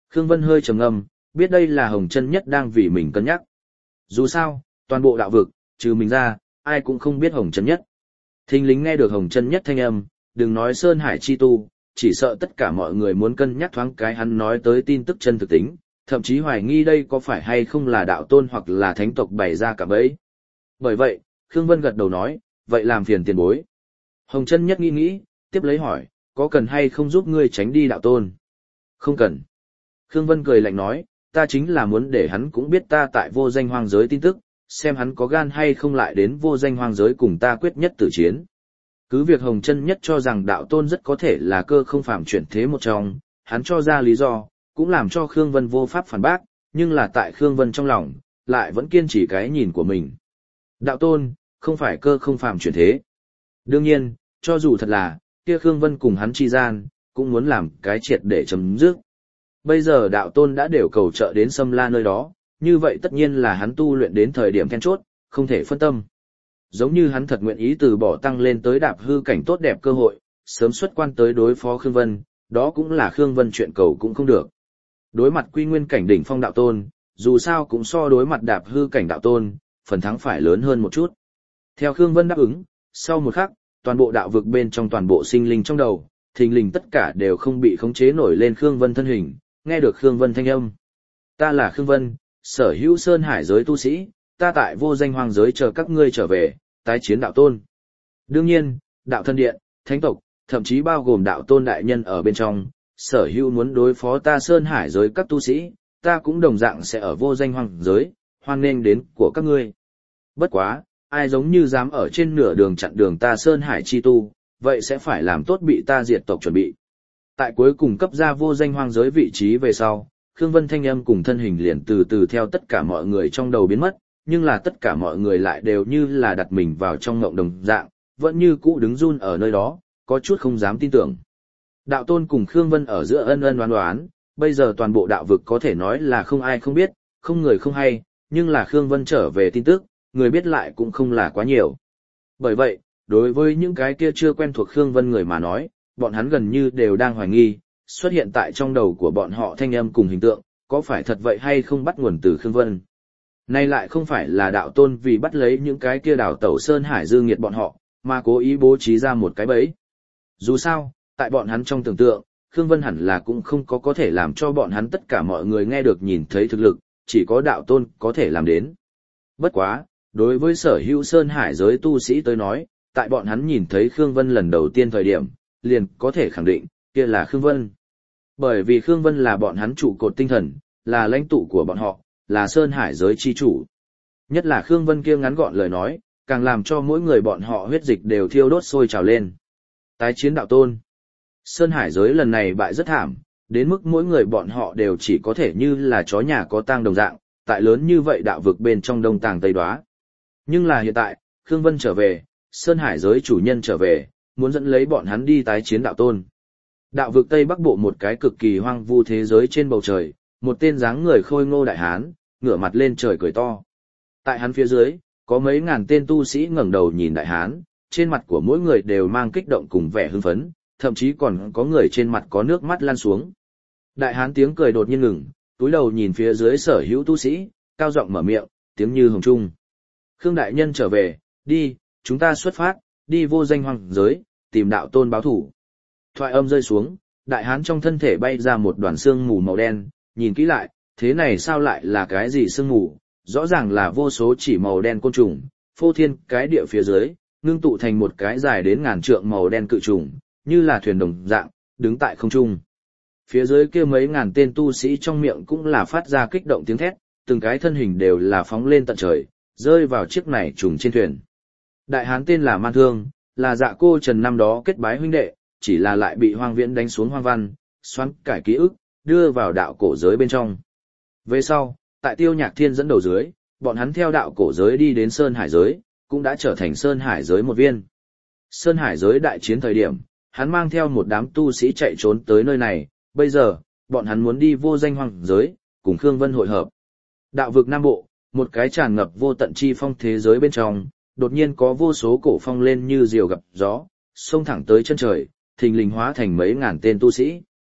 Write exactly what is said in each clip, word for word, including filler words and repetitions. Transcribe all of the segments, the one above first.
Khương Vân hơi trầm ngâm, biết đây là Hồng Chân Nhất đang vì mình cân nhắc. Dù sao, toàn bộ đạo vực, trừ mình ra, ai cũng không biết Hồng Chân Nhất. Thình lình nghe được Hồng Chân Nhất thanh âm, đừng nói Sơn Hải chi tu, chỉ sợ tất cả mọi người muốn cân nhắc thoáng cái hắn nói tới tin tức chân thực tính, thậm chí hoài nghi đây có phải hay không là đạo tôn hoặc là thánh tộc bày ra cả bấy. Bởi vậy, Khương Vân gật đầu nói, vậy làm phiền tiền bối. Hồng Chân Nhất nghĩ nghĩ, tiếp lấy hỏi, có cần hay không giúp ngươi tránh đi đạo tôn? Không cần. Khương Vân cười lạnh nói, ta chính là muốn để hắn cũng biết ta tại vô danh hoang giới tin tức, xem hắn có gan hay không lại đến vô danh hoang giới cùng ta quyết nhất tử chiến. Cứ việc Hồng Chân Nhất cho rằng đạo tôn rất có thể là cơ không phàm chuyển thế một trong, hắn cho ra lý do, cũng làm cho Khương Vân vô pháp phản bác, nhưng là tại Khương Vân trong lòng, lại vẫn kiên trì cái nhìn của mình. Đạo tôn, không phải cơ không phàm chuyển thế. Đương nhiên, cho dù thật là, kia Khương Vân cùng hắn chi gian, cũng muốn làm cái triệt để chấm dứt. Bây giờ đạo tôn đã đều cầu trợ đến Sâm La nơi đó, như vậy tất nhiên là hắn tu luyện đến thời điểm then chốt, không thể phân tâm. Giống như hắn thật nguyện ý từ bỏ tăng lên tới đạp hư cảnh tốt đẹp cơ hội, sớm xuất quan tới đối phó Khương Vân, đó cũng là Khương Vân chuyện cầu cũng không được. Đối mặt quy nguyên cảnh đỉnh phong đạo tôn, dù sao cũng so đối mặt đạp hư cảnh đạo tôn, phần thắng phải lớn hơn một chút. Theo Khương Vân đáp ứng, sau một khắc, toàn bộ đạo vực bên trong toàn bộ sinh linh trong đầu, thình lình tất cả đều không bị khống chế nổi lên Khương Vân thân hình, nghe được Khương Vân thanh âm. Ta là Khương Vân, sở hữu Sơn Hải giới tu sĩ, ta tại vô danh hoang giới chờ các ngươi trở về, tái chiến đạo tôn. Đương nhiên, đạo thân điện, thánh tộc, thậm chí bao gồm đạo tôn đại nhân ở bên trong, sở hữu muốn đối phó ta Sơn Hải giới các tu sĩ, ta cũng đồng dạng sẽ ở vô danh hoang giới, hoan nghênh đến của các ngươi. Bất quá, ai giống như dám ở trên nửa đường chặn đường ta Sơn Hải chi tu, vậy sẽ phải làm tốt bị ta diệt tộc chuẩn bị. Tại cuối cùng cấp ra vô danh hoang giới vị trí về sau, Khương Vân thanh âm cùng thân hình liền từ từ theo tất cả mọi người trong đầu biến mất, nhưng là tất cả mọi người lại đều như là đặt mình vào trong ngộng đồng dạng, vẫn như cũ đứng run ở nơi đó, có chút không dám tin tưởng. Đạo tôn cùng Khương Vân ở giữa ân ân đoán đoán, bây giờ toàn bộ đạo vực có thể nói là không ai không biết, không người không hay, nhưng là Khương Vân trở về tin tức, người biết lại cũng không là quá nhiều. Bởi vậy, đối với những cái kia chưa quen thuộc Khương Vân người mà nói, bọn hắn gần như đều đang hoài nghi, xuất hiện tại trong đầu của bọn họ thanh âm cùng hình tượng, có phải thật vậy hay không bắt nguồn từ Khương Vân. Nay lại không phải là đạo tôn vì bắt lấy những cái kia đảo tẩu Sơn Hải dư nghiệt bọn họ, mà cố ý bố trí ra một cái bẫy. Dù sao, tại bọn hắn trong tưởng tượng, Khương Vân hẳn là cũng không có có thể làm cho bọn hắn tất cả mọi người nghe được nhìn thấy thực lực, chỉ có đạo tôn có thể làm đến. Bất quá, đối với sở hữu Sơn Hải giới tu sĩ tới nói, tại bọn hắn nhìn thấy Khương Vân lần đầu tiên thời điểm, liền có thể khẳng định, kia là Khương Vân. Bởi vì Khương Vân là bọn hắn trụ cột tinh thần, là lãnh tụ của bọn họ, là Sơn Hải giới chi chủ. Nhất là Khương Vân kia ngắn gọn lời nói, càng làm cho mỗi người bọn họ huyết dịch đều thiêu đốt sôi trào lên. Tái chiến đạo tôn. Sơn Hải giới lần này bại rất thảm, đến mức mỗi người bọn họ đều chỉ có thể như là chó nhà có tang đồng dạng, tại lớn như vậy đạo vực bên trong đông tàng tây đoá. Nhưng là hiện tại, Khương Vân trở về, Sơn Hải giới chủ nhân trở về, muốn dẫn lấy bọn hắn đi tái chiến đạo tôn. Đạo vực Tây Bắc Bộ một cái cực kỳ hoang vu thế giới trên bầu trời, một tên dáng người khôi ngô đại hán, ngửa mặt lên trời cười to. Tại hắn phía dưới, có mấy ngàn tên tu sĩ ngẩng đầu nhìn đại hán, trên mặt của mỗi người đều mang kích động cùng vẻ hưng phấn, thậm chí còn có người trên mặt có nước mắt lan xuống. Đại hán tiếng cười đột nhiên ngừng, túi đầu nhìn phía dưới sở hữu tu sĩ, cao giọng mở miệng, tiếng như hồng trung. Khương đại nhân trở về, đi, chúng ta xuất phát, đi vô danh hoang giới, tìm đạo tôn báo thủ. Thoại âm rơi xuống, đại hán trong thân thể bay ra một đoàn xương mù màu đen, nhìn kỹ lại, thế này sao lại là cái gì xương mù, rõ ràng là vô số chỉ màu đen côn trùng, phô thiên cái địa phía dưới, ngưng tụ thành một cái dài đến ngàn trượng màu đen cự trùng, như là thuyền đồng dạng, đứng tại không trung. Phía dưới kia mấy ngàn tên tu sĩ trong miệng cũng là phát ra kích động tiếng thét, từng cái thân hình đều là phóng lên tận trời, rơi vào chiếc này trùng trên thuyền. Đại hán tên là Man Thương, là Dạ Cô Trần năm đó kết bái huynh đệ, chỉ là lại bị Hoang Viễn đánh xuống hoang văn, xoắn cải ký ức, đưa vào đạo cổ giới bên trong. Về sau, tại Tiêu Nhạc Thiên dẫn đầu dưới, bọn hắn theo đạo cổ giới đi đến Sơn Hải giới, cũng đã trở thành Sơn Hải giới một viên. Sơn Hải giới đại chiến thời điểm, hắn mang theo một đám tu sĩ chạy trốn tới nơi này, bây giờ, bọn hắn muốn đi vô danh hoang giới, cùng Khương Vân hội hợp. Đạo vực Nam Bộ, một cái tràn ngập vô tận chi phong thế giới bên trong, đột nhiên có vô số cổ phong lên như diều gặp gió, xông thẳng tới chân trời, thình lình hóa thành mấy ngàn tên tu sĩ.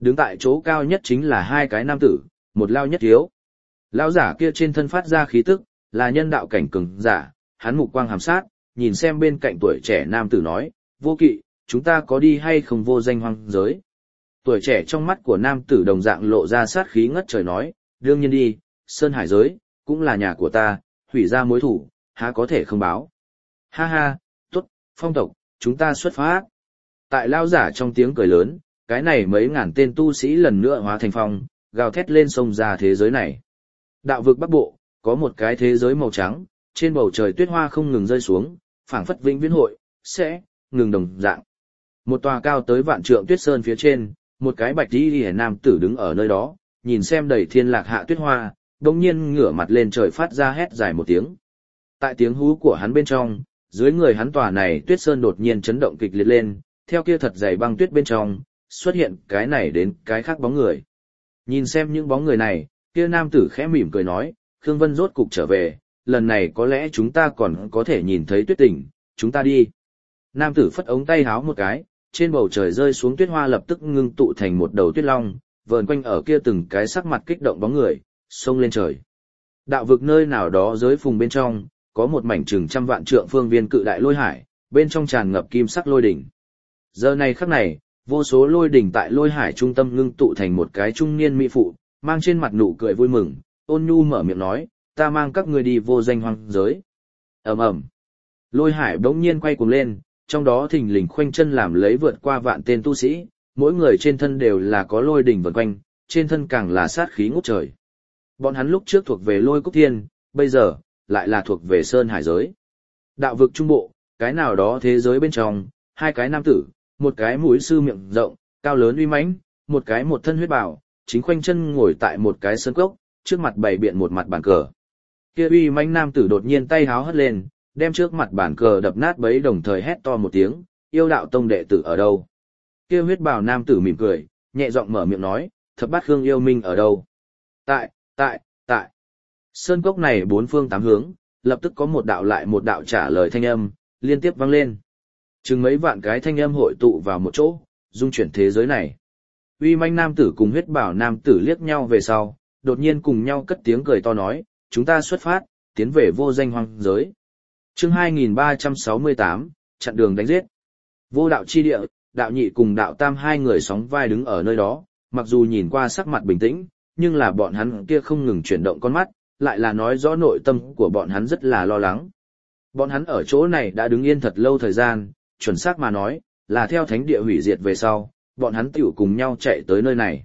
Đứng tại chỗ cao nhất chính là hai cái nam tử, một lao nhất thiếu. Lão giả kia trên thân phát ra khí tức, là nhân đạo cảnh cường giả, hắn mục quang hàm sát, nhìn xem bên cạnh tuổi trẻ nam tử nói, vô kỵ, chúng ta có đi hay không vô danh hoang giới. Tuổi trẻ trong mắt của nam tử đồng dạng lộ ra sát khí ngất trời nói, đương nhiên đi, Sơn Hải giới, cũng là nhà của ta, hủy ra mối thủ, há có thể không báo. Ha ha, tốt, phong tộc, chúng ta xuất phát. Tại lao giả trong tiếng cười lớn, cái này mấy ngàn tên tu sĩ lần nữa hóa thành phong, gào thét lên sông ra thế giới này. Đạo vực Bắc Bộ, có một cái thế giới màu trắng, trên bầu trời tuyết hoa không ngừng rơi xuống, phảng phất vĩnh viễn hội, sẽ, ngừng đồng dạng. Một tòa cao tới vạn trượng tuyết sơn phía trên, một cái bạch y liễu nam tử đứng ở nơi đó, nhìn xem đầy thiên lạc hạ tuyết hoa, đồng nhiên ngửa mặt lên trời phát ra hét dài một tiếng. Tại tiếng hú của hắn bên trong, dưới người hắn tòa này tuyết sơn đột nhiên chấn động kịch liệt lên, theo kia thật dày băng tuyết bên trong, xuất hiện cái này đến cái khác bóng người. Nhìn xem những bóng người này, kia nam tử khẽ mỉm cười nói, Khương Vân rốt cục trở về, lần này có lẽ chúng ta còn có thể nhìn thấy tuyết tỉnh, chúng ta đi. Nam tử phất ống tay háo một cái, trên bầu trời rơi xuống tuyết hoa lập tức ngưng tụ thành một đầu tuyết long, vờn quanh ở kia từng cái sắc mặt kích động bóng người, xông lên trời. Đạo vực nơi nào đó dưới phùng bên trong, có một mảnh chừng trăm vạn trượng phương viên cự đại lôi hải, bên trong tràn ngập kim sắc lôi đỉnh. Giờ này khắc này, vô số lôi đỉnh tại lôi hải trung tâm ngưng tụ thành một cái trung niên mỹ phụ, mang trên mặt nụ cười vui mừng, ôn nhu mở miệng nói, ta mang các ngươi đi vô danh hoang giới. Ầm ầm. Lôi hải bỗng nhiên quay cuồng lên, trong đó thình lình khoanh chân làm lấy vượt qua vạn tên tu sĩ, mỗi người trên thân đều là có lôi đỉnh vần quanh, trên thân càng là sát khí ngút trời. Bọn hắn lúc trước thuộc về lôi cốc thiên, bây giờ, lại là thuộc về sơn hải giới. Đạo vực trung bộ, cái nào đó thế giới bên trong, hai cái nam tử, một cái mũi sư miệng rộng, cao lớn uy mãnh, một cái một thân huyết bào, chính khoanh chân ngồi tại một cái sơn cốc, trước mặt bày biện một mặt bàn cờ. Kia uy mãnh nam tử đột nhiên tay háo hất lên, đem trước mặt bàn cờ đập nát bấy đồng thời hét to một tiếng, yêu đạo tông đệ tử ở đâu? Kia huyết bào nam tử mỉm cười, nhẹ giọng mở miệng nói, thập bát khương yêu minh ở đâu? Tại, tại, tại. Sơn cốc này bốn phương tám hướng, lập tức có một đạo lại một đạo trả lời thanh âm, liên tiếp vang lên. Chừng mấy vạn cái thanh âm hội tụ vào một chỗ, dung chuyển thế giới này. Uy manh nam tử cùng huyết bảo nam tử liếc nhau về sau, đột nhiên cùng nhau cất tiếng cười to nói, chúng ta xuất phát, tiến về vô danh hoang giới. Chương hai nghìn ba trăm sáu mươi tám, chặn đường đánh giết. Vô đạo chi địa, đạo nhị cùng đạo tam hai người sóng vai đứng ở nơi đó, mặc dù nhìn qua sắc mặt bình tĩnh, nhưng là bọn hắn kia không ngừng chuyển động con mắt, lại là nói rõ nội tâm của bọn hắn rất là lo lắng. Bọn hắn ở chỗ này đã đứng yên thật lâu thời gian, chuẩn xác mà nói, là theo thánh địa hủy diệt về sau, bọn hắn tiểu cùng nhau chạy tới nơi này.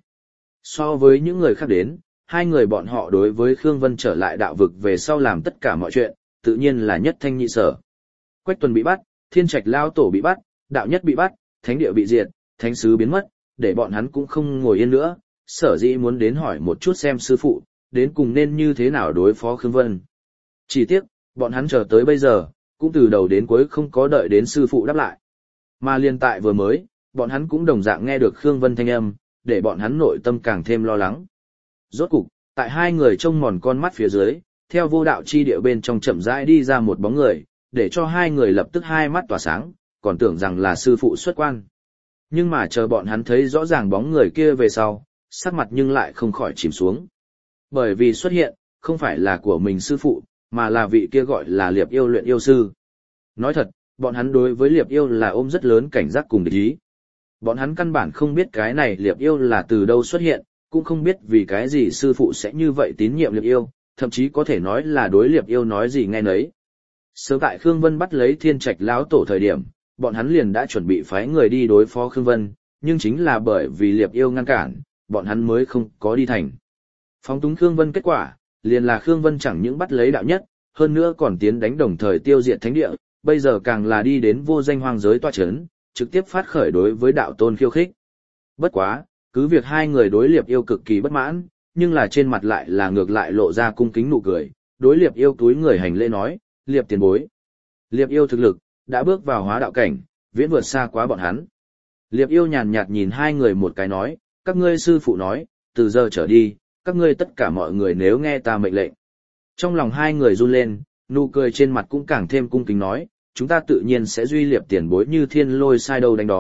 So với những người khác đến, hai người bọn họ đối với Khương Vân trở lại đạo vực về sau làm tất cả mọi chuyện, tự nhiên là nhất thanh nhị sở. Quách Tuần bị bắt, Thiên Trạch Lao Tổ bị bắt, đạo nhất bị bắt, thánh địa bị diệt, thánh sứ biến mất, để bọn hắn cũng không ngồi yên nữa, sở dĩ muốn đến hỏi một chút xem sư phụ, đến cùng nên như thế nào đối phó Khương Vân. Chỉ tiếc, bọn hắn chờ tới bây giờ, cũng từ đầu đến cuối không có đợi đến sư phụ đáp lại. Mà liên tại vừa mới, bọn hắn cũng đồng dạng nghe được Khương Vân thanh âm, để bọn hắn nội tâm càng thêm lo lắng. Rốt cục, tại hai người trông mòn con mắt phía dưới, theo vô đạo chi địa bên trong chậm rãi đi ra một bóng người, để cho hai người lập tức hai mắt tỏa sáng, còn tưởng rằng là sư phụ xuất quan. Nhưng mà chờ bọn hắn thấy rõ ràng bóng người kia về sau, sắc mặt nhưng lại không khỏi chìm xuống. Bởi vì xuất hiện, không phải là của mình sư phụ, mà là vị kia gọi là Liệp Yêu luyện yêu sư. Nói thật, bọn hắn đối với Liệp Yêu là ôm rất lớn cảnh giác cùng địch ý. Bọn hắn căn bản không biết cái này Liệp Yêu là từ đâu xuất hiện, cũng không biết vì cái gì sư phụ sẽ như vậy tín nhiệm Liệp Yêu, thậm chí có thể nói là đối Liệp Yêu nói gì nghe nấy. Sớm tại Khương Vân bắt lấy Thiên Trạch lão tổ thời điểm, bọn hắn liền đã chuẩn bị phái người đi đối phó Khương Vân, nhưng chính là bởi vì Liệp Yêu ngăn cản, bọn hắn mới không có đi thành. Phóng túng Khương Vân kết quả, liền là Khương Vân chẳng những bắt lấy đạo nhất, hơn nữa còn tiến đánh đồng thời tiêu diệt thánh địa, bây giờ càng là đi đến vô danh hoang giới tọa chấn, trực tiếp phát khởi đối với đạo tôn khiêu khích. Bất quá, cứ việc hai người đối Liệp Yêu cực kỳ bất mãn, nhưng là trên mặt lại là ngược lại lộ ra cung kính nụ cười, đối Liệp Yêu túi người hành lễ nói, Liệp tiền bối. Liệp Yêu thực lực, đã bước vào hóa đạo cảnh, viễn vượt xa quá bọn hắn. Liệp Yêu nhàn nhạt nhìn hai người một cái nói, các ngươi sư phụ nói, từ giờ trở đi, các ngươi tất cả mọi người nếu nghe ta mệnh lệnh. Trong lòng hai người run lên, nụ cười trên mặt cũng càng thêm cung kính nói, chúng ta tự nhiên sẽ duy Liệp tiền bối như thiên lôi sai đâu đánh đó,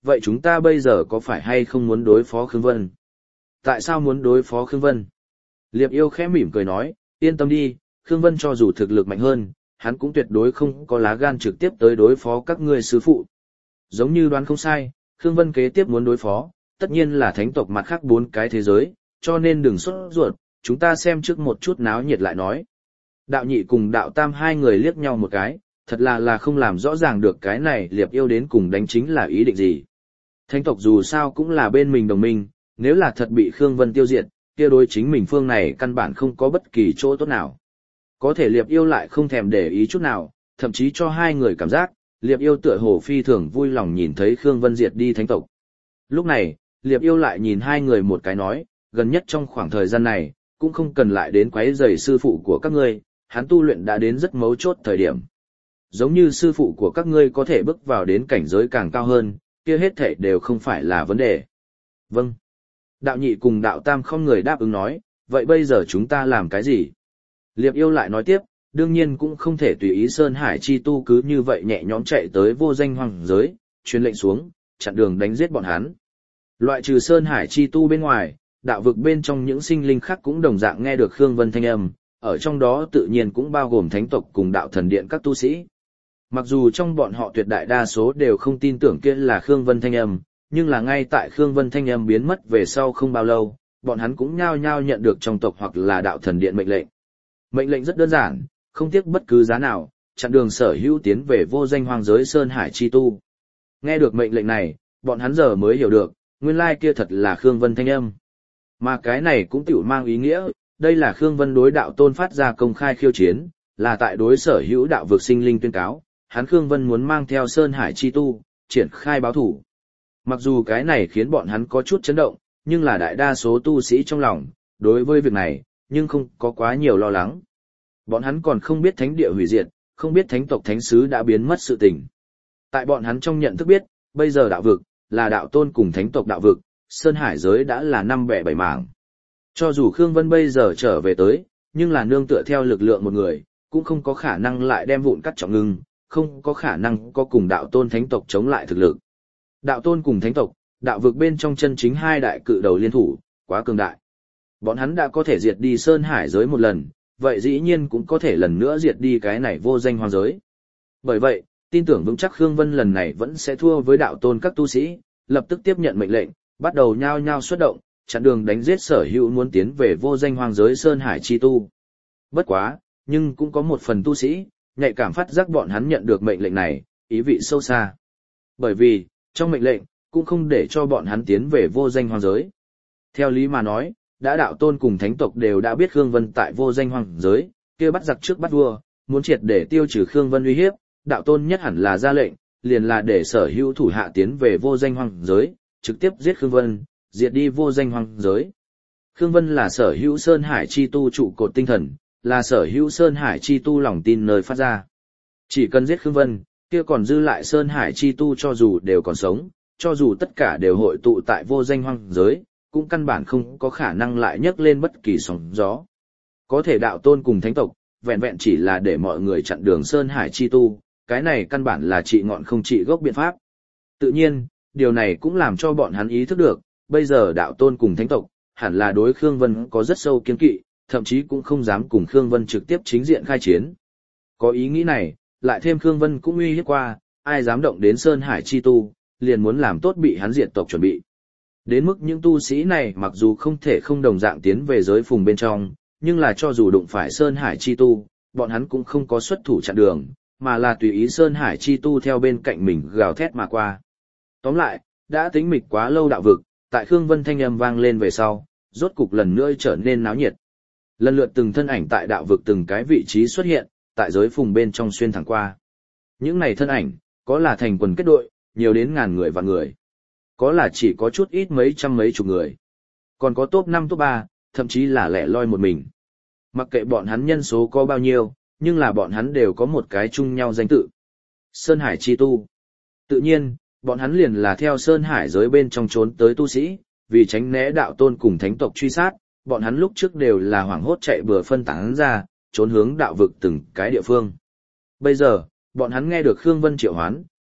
vậy chúng ta bây giờ có phải hay không muốn đối phó Khương Vân? Tại sao muốn đối phó Khương Vân? Liệp Yêu khẽ mỉm cười nói, yên tâm đi, Khương Vân cho dù thực lực mạnh hơn, hắn cũng tuyệt đối không có lá gan trực tiếp tới đối phó các ngươi sư phụ. Giống như đoán không sai, Khương Vân kế tiếp muốn đối phó, tất nhiên là thánh tộc mặt khác bốn cái thế giới, cho nên đừng sốt ruột, chúng ta xem trước một chút náo nhiệt lại nói. Đạo nhị cùng đạo tam hai người liếc nhau một cái, thật là là không làm rõ ràng được cái này Liệp Yêu đến cùng đánh chính là ý định gì. Thánh tộc dù sao cũng là bên mình đồng minh, nếu là thật bị Khương Vân tiêu diệt, kia đối chính mình phương này căn bản không có bất kỳ chỗ tốt nào. Có thể Liệp Yêu lại không thèm để ý chút nào, thậm chí cho hai người cảm giác, Liệp Yêu tựa hồ phi thường vui lòng nhìn thấy Khương Vân diệt đi thánh tộc. Lúc này, Liệp Yêu lại nhìn hai người một cái nói, gần nhất trong khoảng thời gian này, cũng không cần lại đến quấy rầy sư phụ của các ngươi, hắn tu luyện đã đến rất mấu chốt thời điểm. Giống như sư phụ của các ngươi có thể bước vào đến cảnh giới càng cao hơn, kia hết thảy đều không phải là vấn đề. Vâng. Đạo nhị cùng đạo tam không người đáp ứng nói, vậy bây giờ chúng ta làm cái gì? Liệp Yêu lại nói tiếp, đương nhiên cũng không thể tùy ý Sơn Hải chi tu cứ như vậy nhẹ nhõm chạy tới vô danh hoàng giới, truyền lệnh xuống, chặn đường đánh giết bọn hắn. Loại trừ Sơn Hải chi tu bên ngoài, đạo vực bên trong những sinh linh khác cũng đồng dạng nghe được Khương Vân thanh âm, ở trong đó tự nhiên cũng bao gồm thánh tộc cùng đạo thần điện các tu sĩ. Mặc dù trong bọn họ tuyệt đại đa số đều không tin tưởng kia là Khương Vân thanh âm, nhưng là ngay tại Khương Vân thanh âm biến mất về sau không bao lâu, bọn hắn cũng nhao nhao nhận được trong tộc hoặc là đạo thần điện mệnh lệnh. Mệnh lệnh rất đơn giản, không tiếc bất cứ giá nào, chặn đường sở hữu tiến về vô danh hoang giới Sơn Hải chi tu. Nghe được mệnh lệnh này, bọn hắn giờ mới hiểu được, nguyên lai kia thật là Khương Vân thanh âm. Mà cái này cũng tiểu mang ý nghĩa, đây là Khương Vân đối đạo tôn phát ra công khai khiêu chiến, là tại đối sở hữu đạo vực sinh linh tuyên cáo, hắn Khương Vân muốn mang theo Sơn Hải chi tu, triển khai báo thủ. Mặc dù cái này khiến bọn hắn có chút chấn động, nhưng là đại đa số tu sĩ trong lòng, đối với việc này, nhưng không có quá nhiều lo lắng. Bọn hắn còn không biết thánh địa hủy diệt, không biết thánh tộc thánh sứ đã biến mất sự tình. Tại bọn hắn trong nhận thức biết, bây giờ đạo vực, là đạo tôn cùng thánh tộc đạo vực, Sơn Hải giới đã là năm bẻ bảy mảng. Cho dù Khương Vân bây giờ trở về tới, nhưng là nương tựa theo lực lượng một người, cũng không có khả năng lại đem vụn cắt trọng ngưng, không có khả năng có cùng đạo tôn thánh tộc chống lại thực lực. Đạo tôn cùng thánh tộc, đạo vực bên trong chân chính hai đại cự đầu liên thủ, quá cường đại. Bọn hắn đã có thể diệt đi Sơn Hải giới một lần, vậy dĩ nhiên cũng có thể lần nữa diệt đi cái này vô danh hoang giới. Bởi vậy, tin tưởng vững chắc Khương Vân lần này vẫn sẽ thua với đạo tôn các tu sĩ, lập tức tiếp nhận mệnh lệnh, bắt đầu nhao nhao xuất động, chặn đường đánh giết sở hữu muốn tiến về vô danh hoang giới Sơn Hải chi tu. Bất quá, nhưng cũng có một phần tu sĩ, nhạy cảm phát giác bọn hắn nhận được mệnh lệnh này, ý vị sâu xa. Bởi vì, trong mệnh lệnh, cũng không để cho bọn hắn tiến về vô danh hoang giới. Theo lý mà nói, đã đạo tôn cùng thánh tộc đều đã biết Khương Vân tại vô danh hoang giới, kia bắt giặc trước bắt vua, muốn triệt để tiêu trừ Khương Vân uy hiếp, đạo tôn nhất hẳn là ra lệnh, liền là để sở hữu thủ hạ tiến về vô danh hoang giới, trực tiếp giết Khương Vân, diệt đi vô danh hoang giới. Khương Vân là sở hữu Sơn Hải chi tu trụ cột tinh thần, là sở hữu Sơn Hải chi tu lòng tin nơi phát ra. Chỉ cần giết Khương Vân, kia còn dư lại Sơn Hải chi tu cho dù đều còn sống, cho dù tất cả đều hội tụ tại vô danh hoang giới, cũng căn bản không có khả năng lại nhấc lên bất kỳ sóng gió. Có thể đạo tôn cùng thánh tộc, vẹn vẹn chỉ là để mọi người chặn đường Sơn Hải chi tu, cái này căn bản là trị ngọn không trị gốc biện pháp. Tự nhiên, điều này cũng làm cho bọn hắn ý thức được, bây giờ đạo tôn cùng thánh tộc, hẳn là đối Khương Vân có rất sâu kiên kỵ, thậm chí cũng không dám cùng Khương Vân trực tiếp chính diện khai chiến. Có ý nghĩ này, lại thêm Khương Vân cũng uy hiếp qua, ai dám động đến Sơn Hải chi tu, liền muốn làm tốt bị hắn diệt tộc chuẩn bị. Đến mức những tu sĩ này mặc dù không thể không đồng dạng tiến về giới phùng bên trong, nhưng là cho dù đụng phải Sơn Hải chi tu, bọn hắn cũng không có xuất thủ chặn đường, mà là tùy ý Sơn Hải chi tu theo bên cạnh mình gào thét mà qua. Tóm lại, đã tính mịch quá lâu đạo vực, tại Khương Vân thanh âm vang lên về sau, rốt cục lần nữa trở nên náo nhiệt. Lần lượt từng thân ảnh tại đạo vực từng cái vị trí xuất hiện, tại giới phùng bên trong xuyên thẳng qua. Những này thân ảnh, có là thành quần kết đội, nhiều đến ngàn người và người. Có là chỉ có chút ít mấy trăm mấy chục người. Còn có top năm top ba, thậm chí là lẻ loi một mình. Mặc kệ bọn hắn nhân số có bao nhiêu, nhưng là bọn hắn đều có một cái chung nhau danh tự. Sơn Hải chi tu. Tự nhiên, bọn hắn liền là theo Sơn Hải giới bên trong trốn tới tu sĩ, vì tránh né đạo tôn cùng thánh tộc truy sát, bọn hắn lúc trước đều là hoảng hốt chạy bừa phân tán ra, trốn hướng đạo vực từng cái địa phương. Bây giờ, bọn hắn nghe được Khương Vân triệu hoán,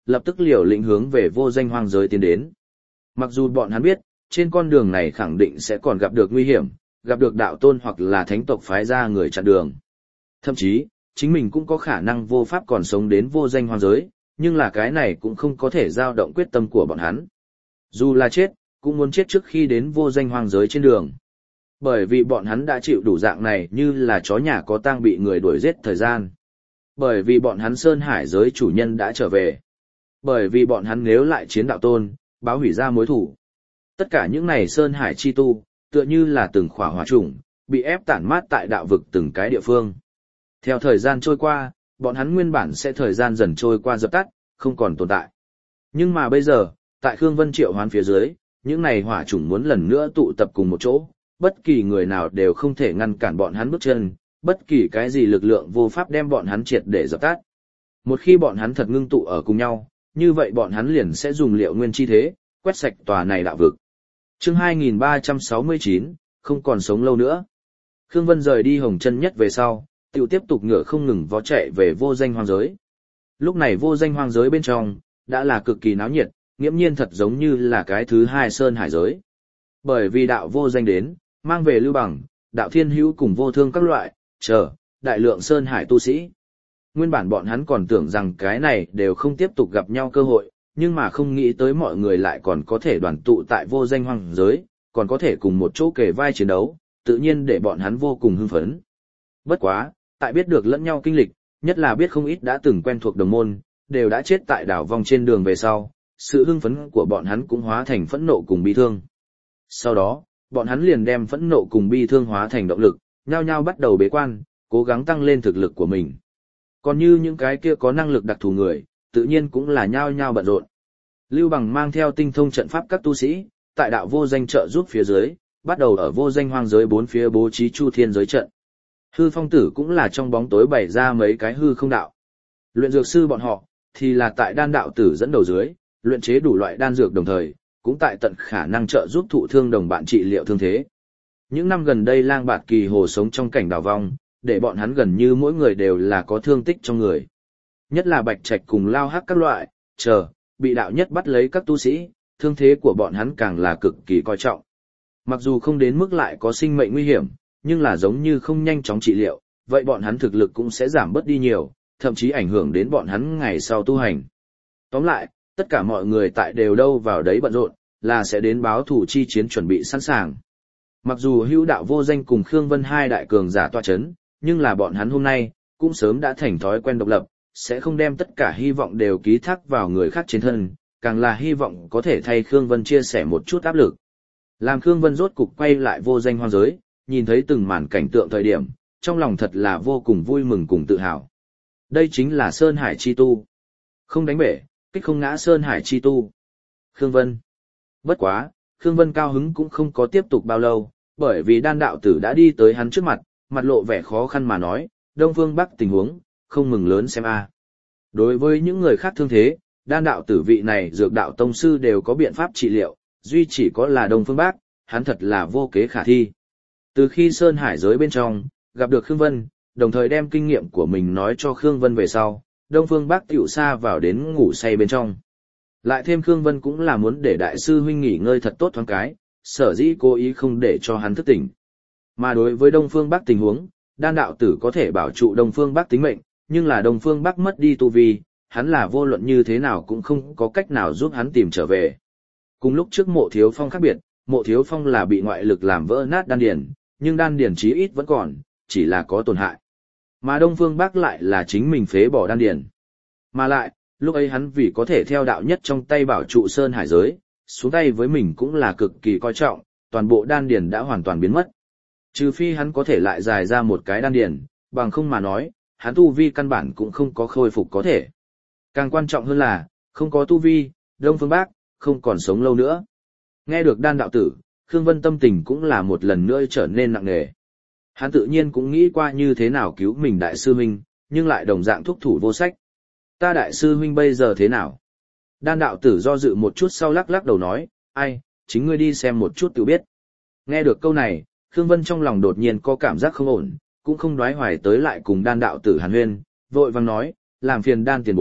lập tức liều lĩnh hướng về vô danh hoang giới tiến đến. Mặc dù bọn hắn biết, trên con đường này khẳng định sẽ còn gặp được nguy hiểm, gặp được đạo tôn hoặc là thánh tộc phái ra người chặn đường. Thậm chí, chính mình cũng có khả năng vô pháp còn sống đến vô danh hoang giới, nhưng là cái này cũng không có thể dao động quyết tâm của bọn hắn. Dù là chết, cũng muốn chết trước khi đến vô danh hoang giới trên đường. Bởi vì bọn hắn đã chịu đủ dạng này như là chó nhà có tang bị người đuổi giết thời gian. Bởi vì bọn hắn Sơn Hải giới chủ nhân đã trở về. Bởi vì bọn hắn nếu lại chiến đạo tôn, báo hủy ra mối thủ. Tất cả những này Sơn Hải chi tu, tựa như là từng khỏa hỏa trùng, bị ép tản mát tại đạo vực từng cái địa phương. Theo thời gian trôi qua, bọn hắn nguyên bản sẽ thời gian dần trôi qua dập tắt, không còn tồn tại. Nhưng mà bây giờ, tại Khương Vân triệu hoán phía dưới, những này hỏa chủng muốn lần nữa tụ tập cùng một chỗ, bất kỳ người nào đều không thể ngăn cản bọn hắn bước chân, bất kỳ cái gì lực lượng vô pháp đem bọn hắn triệt để dập tắt. Một khi bọn hắn thật ngưng tụ ở cùng nhau, như vậy bọn hắn liền sẽ dùng liệu nguyên chi thế, quét sạch tòa này đạo vực. Chương hai nghìn ba trăm sáu mươi chín, không còn sống lâu nữa. Khương Vân rời đi Hồng Chân Nhất về sau, tiểu tiếp tục ngựa không ngừng vó chạy về vô danh hoang giới. Lúc này vô danh hoang giới bên trong, đã là cực kỳ náo nhiệt, nghiễm nhiên thật giống như là cái thứ hai Sơn Hải giới. Bởi vì đạo vô danh đến, mang về Lưu Bằng, đạo Thiên Hữu cùng vô thương các loại, chờ, đại lượng Sơn Hải tu sĩ. Nguyên bản bọn hắn còn tưởng rằng cái này đều không tiếp tục gặp nhau cơ hội, nhưng mà không nghĩ tới mọi người lại còn có thể đoàn tụ tại vô danh hoang giới, còn có thể cùng một chỗ kề vai chiến đấu, tự nhiên để bọn hắn vô cùng hưng phấn. Bất quá, tại biết được lẫn nhau kinh lịch, nhất là biết không ít đã từng quen thuộc đồng môn, đều đã chết tại đảo vong trên đường về sau, sự hưng phấn của bọn hắn cũng hóa thành phẫn nộ cùng bi thương. Sau đó, bọn hắn liền đem phẫn nộ cùng bi thương hóa thành động lực, nhao nhao bắt đầu bế quan, cố gắng tăng lên thực lực của mình. Còn như những cái kia có năng lực đặc thù người, tự nhiên cũng là nhao nhao bận rộn. Lưu Bằng mang theo tinh thông trận pháp các tu sĩ, tại đạo vô danh trợ giúp phía dưới, bắt đầu ở vô danh hoang giới bốn phía bố trí chu thiên giới trận. Hư Phong Tử cũng là trong bóng tối bày ra mấy cái hư không đạo. Luyện dược sư bọn họ, thì là tại đan đạo tử dẫn đầu dưới, luyện chế đủ loại đan dược đồng thời, cũng tại tận khả năng trợ giúp thụ thương đồng bạn trị liệu thương thế. Những năm gần đây Lang Bạt Kỳ Hồ sống trong cảnh đào vong, để bọn hắn gần như mỗi người đều là có thương tích trong người. Nhất là Bạch Trạch cùng Lao Hắc các loại, chờ, bị đạo nhất bắt lấy các tu sĩ, thương thế của bọn hắn càng là cực kỳ coi trọng. Mặc dù không đến mức lại có sinh mệnh nguy hiểm, nhưng là giống như không nhanh chóng trị liệu, vậy bọn hắn thực lực cũng sẽ giảm bớt đi nhiều, thậm chí ảnh hưởng đến bọn hắn ngày sau tu hành. Tóm lại, tất cả mọi người tại đều đâu vào đấy bận rộn, là sẽ đến báo thủ chi chiến chuẩn bị sẵn sàng. Mặc dù hữu đạo vô danh cùng Khương Vân hai đại cường giả tọa chấn, nhưng là bọn hắn hôm nay, cũng sớm đã thành thói quen độc lập, sẽ không đem tất cả hy vọng đều ký thác vào người khác trên thân, càng là hy vọng có thể thay Khương Vân chia sẻ một chút áp lực. Làm Khương Vân rốt cục quay lại vô danh hoang giới, nhìn thấy từng màn cảnh tượng thời điểm, trong lòng thật là vô cùng vui mừng cùng tự hào. Đây chính là Sơn Hải chi tu. Không đánh bể, kích không ngã Sơn Hải chi tu. Khương Vân. Bất quá, Khương Vân cao hứng cũng không có tiếp tục bao lâu, bởi vì đan đạo tử đã đi tới hắn trước mặt, mặt lộ vẻ khó khăn mà nói, Đông Phương Bắc tình huống, không mừng lớn xem a. Đối với những người khác thương thế, đan đạo tử vị này dược đạo tông sư đều có biện pháp trị liệu, duy chỉ có là Đông Phương Bắc, hắn thật là vô kế khả thi. Từ khi Sơn Hải giới bên trong, gặp được Khương Vân, đồng thời đem kinh nghiệm của mình nói cho Khương Vân về sau, Đông Phương Bắc tiểu xa vào đến ngủ say bên trong. Lại thêm Khương Vân cũng là muốn để đại sư huynh nghỉ ngơi thật tốt thoáng cái, sở dĩ cố ý không để cho hắn thức tỉnh. Mà đối với Đông Phương Bắc tình huống, đan đạo tử có thể bảo trụ Đông Phương Bắc tính mệnh, nhưng là Đông Phương Bắc mất đi tu vi, hắn là vô luận như thế nào cũng không có cách nào giúp hắn tìm trở về. Cùng lúc trước Mộ Thiếu Phong khác biệt, Mộ Thiếu Phong là bị ngoại lực làm vỡ nát đan điền, nhưng đan điền chí ít vẫn còn, chỉ là có tổn hại. Mà Đông Phương Bắc lại là chính mình phế bỏ đan điền. Mà lại, lúc ấy hắn vì có thể theo đạo nhất trong tay bảo trụ Sơn Hải giới, xuống tay với mình cũng là cực kỳ coi trọng, toàn bộ đan điền đã hoàn toàn biến mất. Trừ phi hắn có thể lại dài ra một cái đan điền, bằng không mà nói, hắn tu vi căn bản cũng không có khôi phục có thể. Càng quan trọng hơn là, không có tu vi, Đông Phương Bắc, không còn sống lâu nữa. Nghe được đan đạo tử, Khương Vân tâm tình cũng là một lần nữa trở nên nặng nề. Hắn tự nhiên cũng nghĩ qua như thế nào cứu mình đại sư huynh, nhưng lại đồng dạng thúc thủ vô sách. Ta đại sư huynh bây giờ thế nào? Đan đạo tử do dự một chút sau lắc lắc đầu nói, ai, chính ngươi đi xem một chút tự biết. Nghe được câu này, Khương Vân trong lòng đột nhiên có cảm giác không ổn, cũng không đoái hoài tới lại cùng đan đạo tử hàn huyên, vội vàng nói, làm phiền đan tiền bối,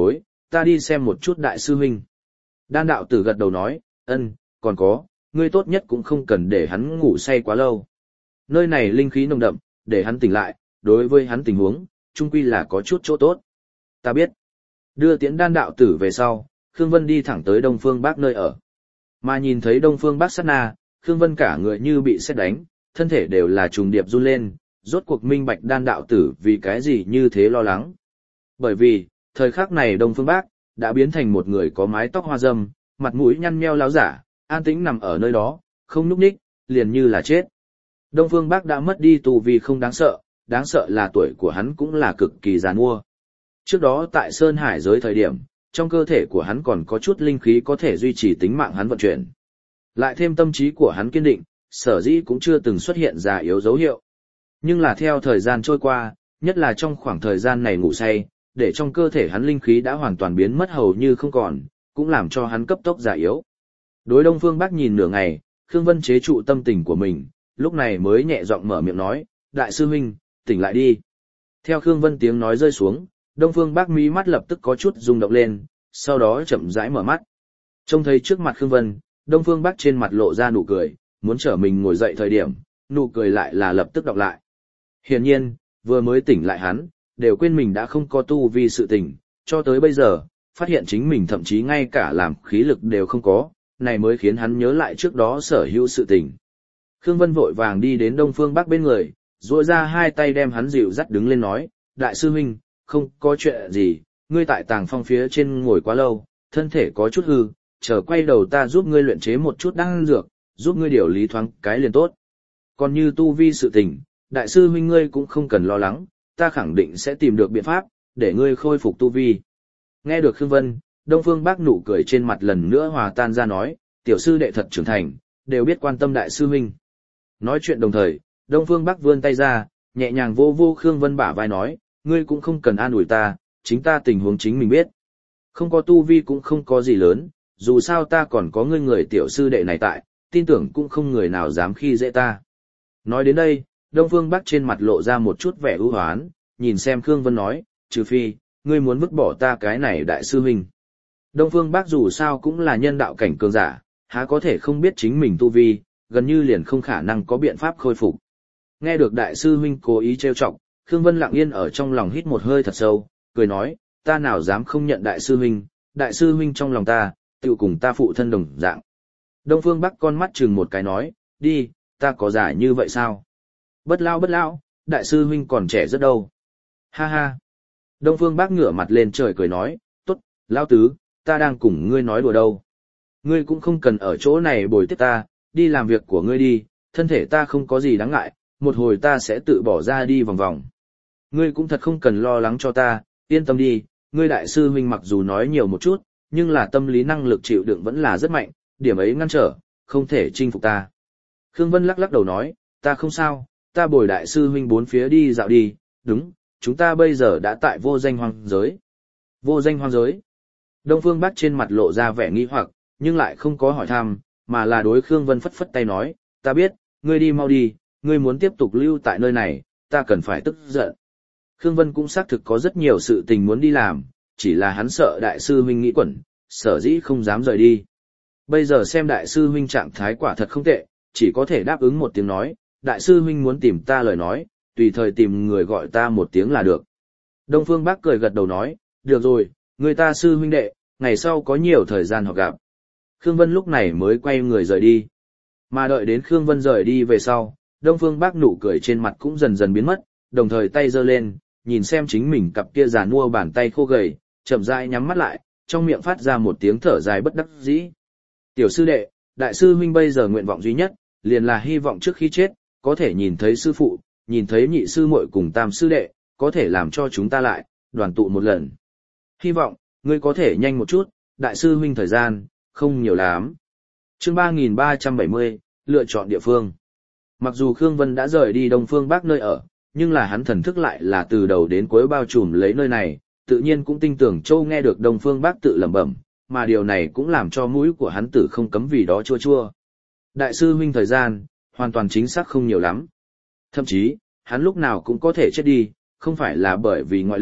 ta đi xem một chút đại sư huynh. Đan đạo tử gật đầu nói, ân, còn có, ngươi tốt nhất cũng không cần để hắn ngủ say quá lâu. Nơi này linh khí nồng đậm, để hắn tỉnh lại, đối với hắn tình huống, chung quy là có chút chỗ tốt. Ta biết. Đưa tiễn đan đạo tử về sau, Khương Vân đi thẳng tới Đông Phương Bác nơi ở. Mà nhìn thấy Đông Phương Bác sát na, Khương Vân cả người như bị sét đánh, thân thể đều là trùng điệp run lên, rốt cuộc minh bạch đan đạo tử vì cái gì như thế lo lắng. Bởi vì, thời khắc này Đông Phương Bác đã biến thành một người có mái tóc hoa râm, mặt mũi nhăn nheo láo giả, an tĩnh nằm ở nơi đó, không nhúc nhích, liền như là chết. Đông Phương Bác đã mất đi tu vi không đáng sợ, đáng sợ là tuổi của hắn cũng là cực kỳ già nua. Trước đó tại Sơn Hải giới thời điểm, trong cơ thể của hắn còn có chút linh khí có thể duy trì tính mạng hắn vận chuyển. Lại thêm tâm trí của hắn kiên định, sở dĩ cũng chưa từng xuất hiện già yếu dấu hiệu. Nhưng là theo thời gian trôi qua, nhất là trong khoảng thời gian này ngủ say, để trong cơ thể hắn linh khí đã hoàn toàn biến mất hầu như không còn, cũng làm cho hắn cấp tốc già yếu. Đối Đông Phương Bác nhìn nửa ngày, Khương Vân chế trụ tâm tình của mình, lúc này mới nhẹ giọng mở miệng nói, đại sư huynh, tỉnh lại đi. Theo Khương Vân tiếng nói rơi xuống, Đông Phương Bác mí mắt lập tức có chút rung động lên, sau đó chậm rãi mở mắt. Trông thấy trước mặt Khương Vân, Đông Phương Bác trên mặt lộ ra nụ cười, muốn trở mình ngồi dậy thời điểm, nụ cười lại là lập tức đọc lại. Hiển nhiên, vừa mới tỉnh lại hắn, đều quên mình đã không có tu vi sự tỉnh, cho tới bây giờ, phát hiện chính mình thậm chí ngay cả làm khí lực đều không có, này mới khiến hắn nhớ lại trước đó sở hữu sự tình. Khương Vân vội vàng đi đến Đông Phương Bác bên người, duỗi ra hai tay đem hắn dịu dắt đứng lên nói, đại sư huynh, không có chuyện gì, ngươi tại tàng phong phía trên ngồi quá lâu, thân thể có chút hư, chờ quay đầu ta giúp ngươi luyện chế một chút đan dược, giúp ngươi điều lý thoáng cái liền tốt. Còn như tu vi sự tình, đại sư huynh ngươi cũng không cần lo lắng, ta khẳng định sẽ tìm được biện pháp, để ngươi khôi phục tu vi. Nghe được Khương Vân, Đông Phương Bác nụ cười trên mặt lần nữa hòa tan ra nói, tiểu sư đệ thật trưởng thành, đều biết quan tâm đại sư huynh. Nói chuyện đồng thời, Đông Phương Bác vươn tay ra, nhẹ nhàng vô vô Khương Vân bả vai nói, ngươi cũng không cần an ủi ta, chính ta tình huống chính mình biết. Không có tu vi cũng không có gì lớn, dù sao ta còn có ngươi người tiểu sư đệ này tại, tin tưởng cũng không người nào dám khi dễ ta. Nói đến đây, Đông Phương Bác trên mặt lộ ra một chút vẻ ưu hoán, nhìn xem Khương Vân nói, trừ phi, ngươi muốn vứt bỏ ta cái này đại sư huynh. Đông Phương Bác dù sao cũng là nhân đạo cảnh cường giả, há có thể không biết chính mình tu vi, gần như liền không khả năng có biện pháp khôi phục. Nghe được đại sư huynh cố ý trêu chọc, Khương Vân lặng yên ở trong lòng hít một hơi thật sâu, cười nói, ta nào dám không nhận đại sư huynh, đại sư huynh trong lòng ta, tự cùng ta phụ thân đồng dạng. Đông Phương Bác con mắt chừng một cái nói, đi, ta có giả như vậy sao? Bất lao bất lão, đại sư huynh còn trẻ rất đâu. Ha ha. Đông Phương Bác ngửa mặt lên trời cười nói, tốt, lão tứ, ta đang cùng ngươi nói đùa đâu. Ngươi cũng không cần ở chỗ này bồi tiếp ta, đi làm việc của ngươi đi, thân thể ta không có gì đáng ngại, một hồi ta sẽ tự bỏ ra đi vòng vòng. Ngươi cũng thật không cần lo lắng cho ta, yên tâm đi, ngươi đại sư huynh mặc dù nói nhiều một chút, nhưng là tâm lý năng lực chịu đựng vẫn là rất mạnh, điểm ấy ngăn trở, không thể chinh phục ta. Khương Vân lắc lắc đầu nói, ta không sao, ta bồi đại sư huynh bốn phía đi dạo đi, đúng, chúng ta bây giờ đã tại vô danh hoang giới. Vô danh hoang giới. Đông Phương Bác trên mặt lộ ra vẻ nghi hoặc, nhưng lại không có hỏi thăm, mà là đối Khương Vân phất phất tay nói, ta biết, ngươi đi mau đi, ngươi muốn tiếp tục lưu tại nơi này, ta cần phải tức giận. Khương Vân cũng xác thực có rất nhiều sự tình muốn đi làm, chỉ là hắn sợ đại sư huynh nghĩ quẩn, sở dĩ không dám rời đi. Bây giờ xem đại sư huynh trạng thái quả thật không tệ, chỉ có thể đáp ứng một tiếng nói, đại sư huynh muốn tìm ta lời nói, tùy thời tìm người gọi ta một tiếng là được. Đông Phương Bác cười gật đầu nói, được rồi, người ta sư huynh đệ, ngày sau có nhiều thời gian họ gặp. Khương Vân lúc này mới quay người rời đi. Mà đợi đến Khương Vân rời đi về sau, Đông Phương Bác nụ cười trên mặt cũng dần dần biến mất, đồng thời tay giơ lên, nhìn xem chính mình cặp kia già nua bàn tay khô gầy, chậm rãi nhắm mắt lại, trong miệng phát ra một tiếng thở dài bất đắc dĩ. Tiểu sư đệ, đại sư huynh bây giờ nguyện vọng duy nhất, liền là hy vọng trước khi chết, có thể nhìn thấy sư phụ, nhìn thấy nhị sư muội cùng tam sư đệ, có thể làm cho chúng ta lại, đoàn tụ một lần. Hy vọng, ngươi có thể nhanh một chút, đại sư huynh thời gian, không nhiều lắm. Chương ba nghìn ba trăm bảy mươi, lựa chọn địa phương. Mặc dù Khương Vân đã rời đi Đông Phương Bác nơi ở, nhưng là hắn thần thức lại là từ đầu đến cuối bao trùm lấy nơi này, tự nhiên cũng tin tưởng Châu nghe được Đông Phương Bác tự lẩm bẩm, mà điều này cũng làm cho mũi của hắn tử không cấm vì đó chua chua. Đại sư huynh thời gian, hoàn toàn chính xác không nhiều lắm. Thậm chí, hắn lúc nào cũng có thể chết đi, không phải là bởi vì ngoại lực,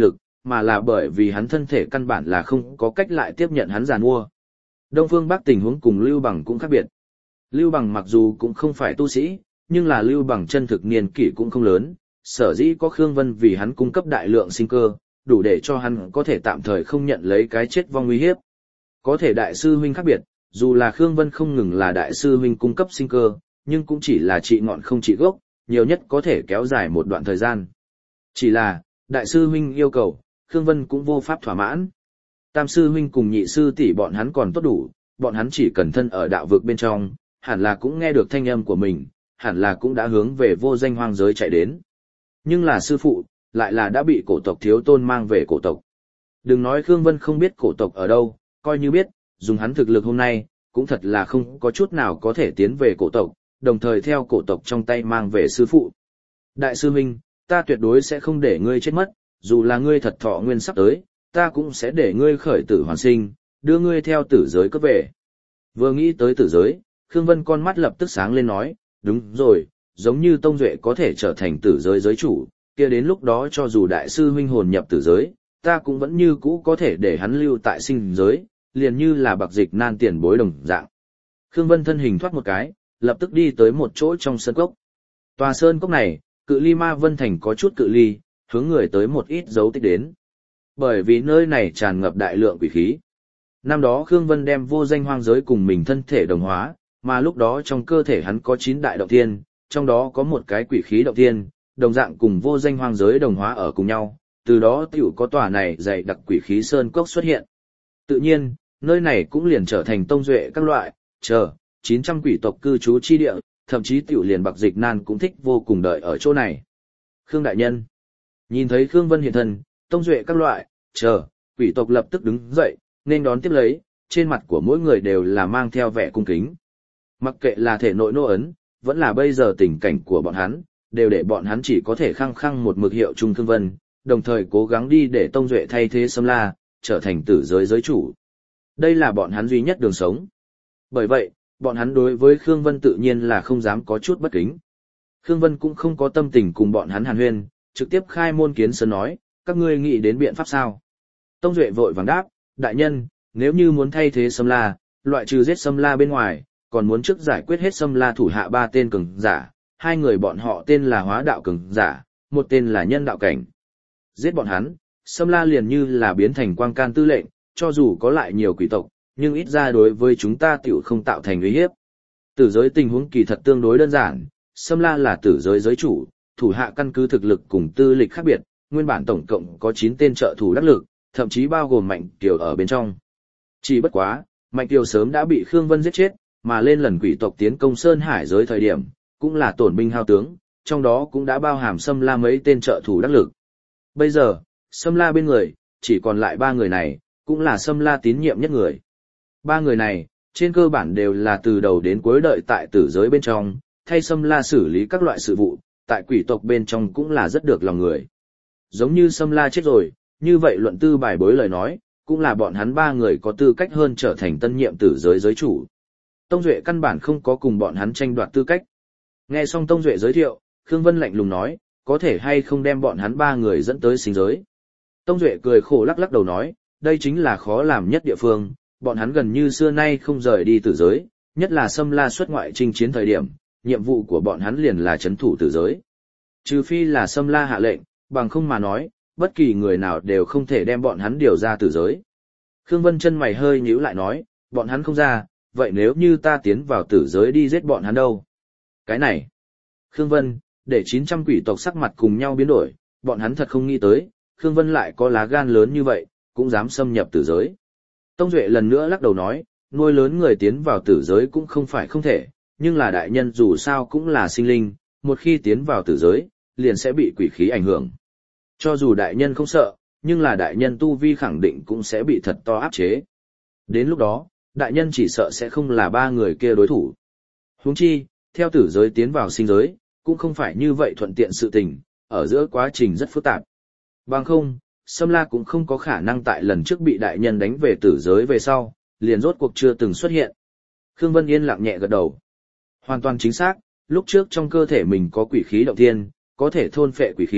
mà là bởi vì hắn thân thể căn bản là không có cách lại tiếp nhận hắn giàn mua. Đông Phương Bắc tình huống cùng Lưu Bằng cũng khác biệt. Lưu Bằng mặc dù cũng không phải tu sĩ, nhưng là Lưu Bằng chân thực niên kỷ cũng không lớn, sở dĩ có Khương Vân vì hắn cung cấp đại lượng sinh cơ, đủ để cho hắn có thể tạm thời không nhận lấy cái chết vong nguy hiếp. Có thể đại sư huynh khác biệt, dù là Khương Vân không ngừng là đại sư huynh cung cấp sinh cơ, nhưng cũng chỉ là trị ngọn không trị gốc, nhiều nhất có thể kéo dài một đoạn thời gian. Chỉ là, đại sư huynh yêu cầu, Khương Vân cũng vô pháp thỏa mãn. Tam sư huynh cùng nhị sư tỷ bọn hắn còn tốt đủ, bọn hắn chỉ cần thân ở đạo vực bên trong, hẳn là cũng nghe được thanh âm của mình, hẳn là cũng đã hướng về vô danh hoang giới chạy đến. Nhưng là sư phụ, lại là đã bị cổ tộc thiếu tôn mang về cổ tộc. Đừng nói Khương Vân không biết cổ tộc ở đâu, coi như biết, dùng hắn thực lực hôm nay, cũng thật là không có chút nào có thể tiến về cổ tộc, đồng thời theo cổ tộc trong tay mang về sư phụ. Đại sư huynh, ta tuyệt đối sẽ không để ngươi chết mất, dù là ngươi thật thọ nguyên sắp tới, ta cũng sẽ để ngươi khởi tử hoàn sinh, đưa ngươi theo tử giới cấp về. Vừa nghĩ tới tử giới, Khương Vân con mắt lập tức sáng lên nói, đúng rồi, giống như Tông Duệ có thể trở thành tử giới giới chủ, kia đến lúc đó cho dù đại sư huynh hồn nhập tử giới, ta cũng vẫn như cũ có thể để hắn lưu tại sinh giới, liền như là bạc dịch nan tiền bối đồng dạng. Khương Vân thân hình thoát một cái, lập tức đi tới một chỗ trong sơn cốc. Tòa sơn cốc này, cự ly Ma Vân Thành có chút cự ly, hướng người tới một ít dấu tích đến. Bởi vì nơi này tràn ngập đại lượng quỷ khí. Năm đó Khương Vân đem vô danh hoang giới cùng mình thân thể đồng hóa, mà lúc đó trong cơ thể hắn có chín đại động thiên, trong đó có một cái quỷ khí động thiên, đồng dạng cùng vô danh hoang giới đồng hóa ở cùng nhau, từ đó tiểu có tòa này dày đặc quỷ khí sơn cốc xuất hiện. Tự nhiên, nơi này cũng liền trở thành Tông Duệ các loại, chờ, chín trăm quỷ tộc cư trú chi địa, thậm chí tiểu liền bạc dịch nan cũng thích vô cùng đợi ở chỗ này. Khương đại nhân, nhìn thấy Khương Vân hiện thân, Tông Duệ các loại, chờ, quỷ tộc lập tức đứng dậy, nên đón tiếp lấy, trên mặt của mỗi người đều là mang theo vẻ cung kính. Mặc kệ là thể nội nô ấn, vẫn là bây giờ tình cảnh của bọn hắn, đều để bọn hắn chỉ có thể khăng khăng một mực hiệu trung Khương Vân, đồng thời cố gắng đi để Tông Duệ thay thế Sâm La, trở thành tử giới giới chủ. Đây là bọn hắn duy nhất đường sống. Bởi vậy, bọn hắn đối với Khương Vân tự nhiên là không dám có chút bất kính. Khương Vân cũng không có tâm tình cùng bọn hắn hàn huyên, trực tiếp khai môn kiến sơn nói, các ngươi nghĩ đến biện pháp sao? Tông Duệ vội vàng đáp, đại nhân, nếu như muốn thay thế Sâm La, loại trừ giết Sâm La bên ngoài, còn muốn trước giải quyết hết Sâm La thủ hạ ba tên cường giả, hai người bọn họ tên là hóa đạo cường giả, một tên là nhân đạo cảnh. Giết bọn hắn, Sâm La liền như là biến thành quang can tư lệnh, cho dù có lại nhiều quỷ tộc, nhưng ít ra đối với chúng ta tiểu không tạo thành uy hiếp. Tử giới tình huống kỳ thật tương đối đơn giản, Sâm La là tử giới giới chủ, thủ hạ căn cứ thực lực cùng tư lịch khác biệt, nguyên bản tổng cộng có chín tên trợ thủ đắc lực, thậm chí bao gồm Mạnh Kiều ở bên trong. Chỉ bất quá, Mạnh Kiều sớm đã bị Khương Vân giết chết, mà lên lần quỷ tộc tiến công Sơn Hải giới thời điểm, cũng là tổn binh hao tướng, trong đó cũng đã bao hàm Sâm La mấy tên trợ thủ đắc lực. Bây giờ, Sâm La bên người, chỉ còn lại ba người này, cũng là Sâm La tín nhiệm nhất người. Ba người này, trên cơ bản đều là từ đầu đến cuối đợi tại tử giới bên trong, thay Sâm La xử lý các loại sự vụ, tại quỷ tộc bên trong cũng là rất được lòng người. Giống như Sâm La chết rồi, như vậy luận tư bài bối lời nói, cũng là bọn hắn ba người có tư cách hơn trở thành tân nhiệm tử giới giới chủ. Tông Duệ căn bản không có cùng bọn hắn tranh đoạt tư cách. Nghe xong Tông Duệ giới thiệu, Khương Vân lạnh lùng nói, có thể hay không đem bọn hắn ba người dẫn tới sinh giới. Tông Duệ cười khổ lắc lắc đầu nói, đây chính là khó làm nhất địa phương, bọn hắn gần như xưa nay không rời đi tử giới, nhất là Sâm La xuất ngoại chinh chiến thời điểm, nhiệm vụ của bọn hắn liền là trấn thủ tử giới. Trừ phi là Sâm La hạ lệnh, bằng không mà nói, bất kỳ người nào đều không thể đem bọn hắn điều ra tử giới. Khương Vân chân mày hơi nhíu lại nói, bọn hắn không ra, vậy nếu như ta tiến vào tử giới đi giết bọn hắn đâu? Cái này, Khương Vân, để chín trăm quỷ tộc sắc mặt cùng nhau biến đổi, bọn hắn thật không nghĩ tới, Khương Vân lại có lá gan lớn như vậy, cũng dám xâm nhập tử giới. Tông Duệ lần nữa lắc đầu nói, nuôi lớn người tiến vào tử giới cũng không phải không thể, nhưng là đại nhân dù sao cũng là sinh linh, một khi tiến vào tử giới, liền sẽ bị quỷ khí ảnh hưởng. Cho dù đại nhân không sợ, nhưng là đại nhân tu vi khẳng định cũng sẽ bị thật to áp chế. Đến lúc đó, đại nhân chỉ sợ sẽ không là ba người kia đối thủ. Huống chi, theo tử giới tiến vào sinh giới, cũng không phải như vậy thuận tiện sự tình, ở giữa quá trình rất phức tạp. Bằng không, Sâm La cũng không có khả năng tại lần trước bị đại nhân đánh về tử giới về sau, liền rốt cuộc chưa từng xuất hiện. Khương Vân yên lặng nhẹ gật đầu. Hoàn toàn chính xác, lúc trước trong cơ thể mình có quỷ khí động thiên, có thể thôn phệ quỷ khí,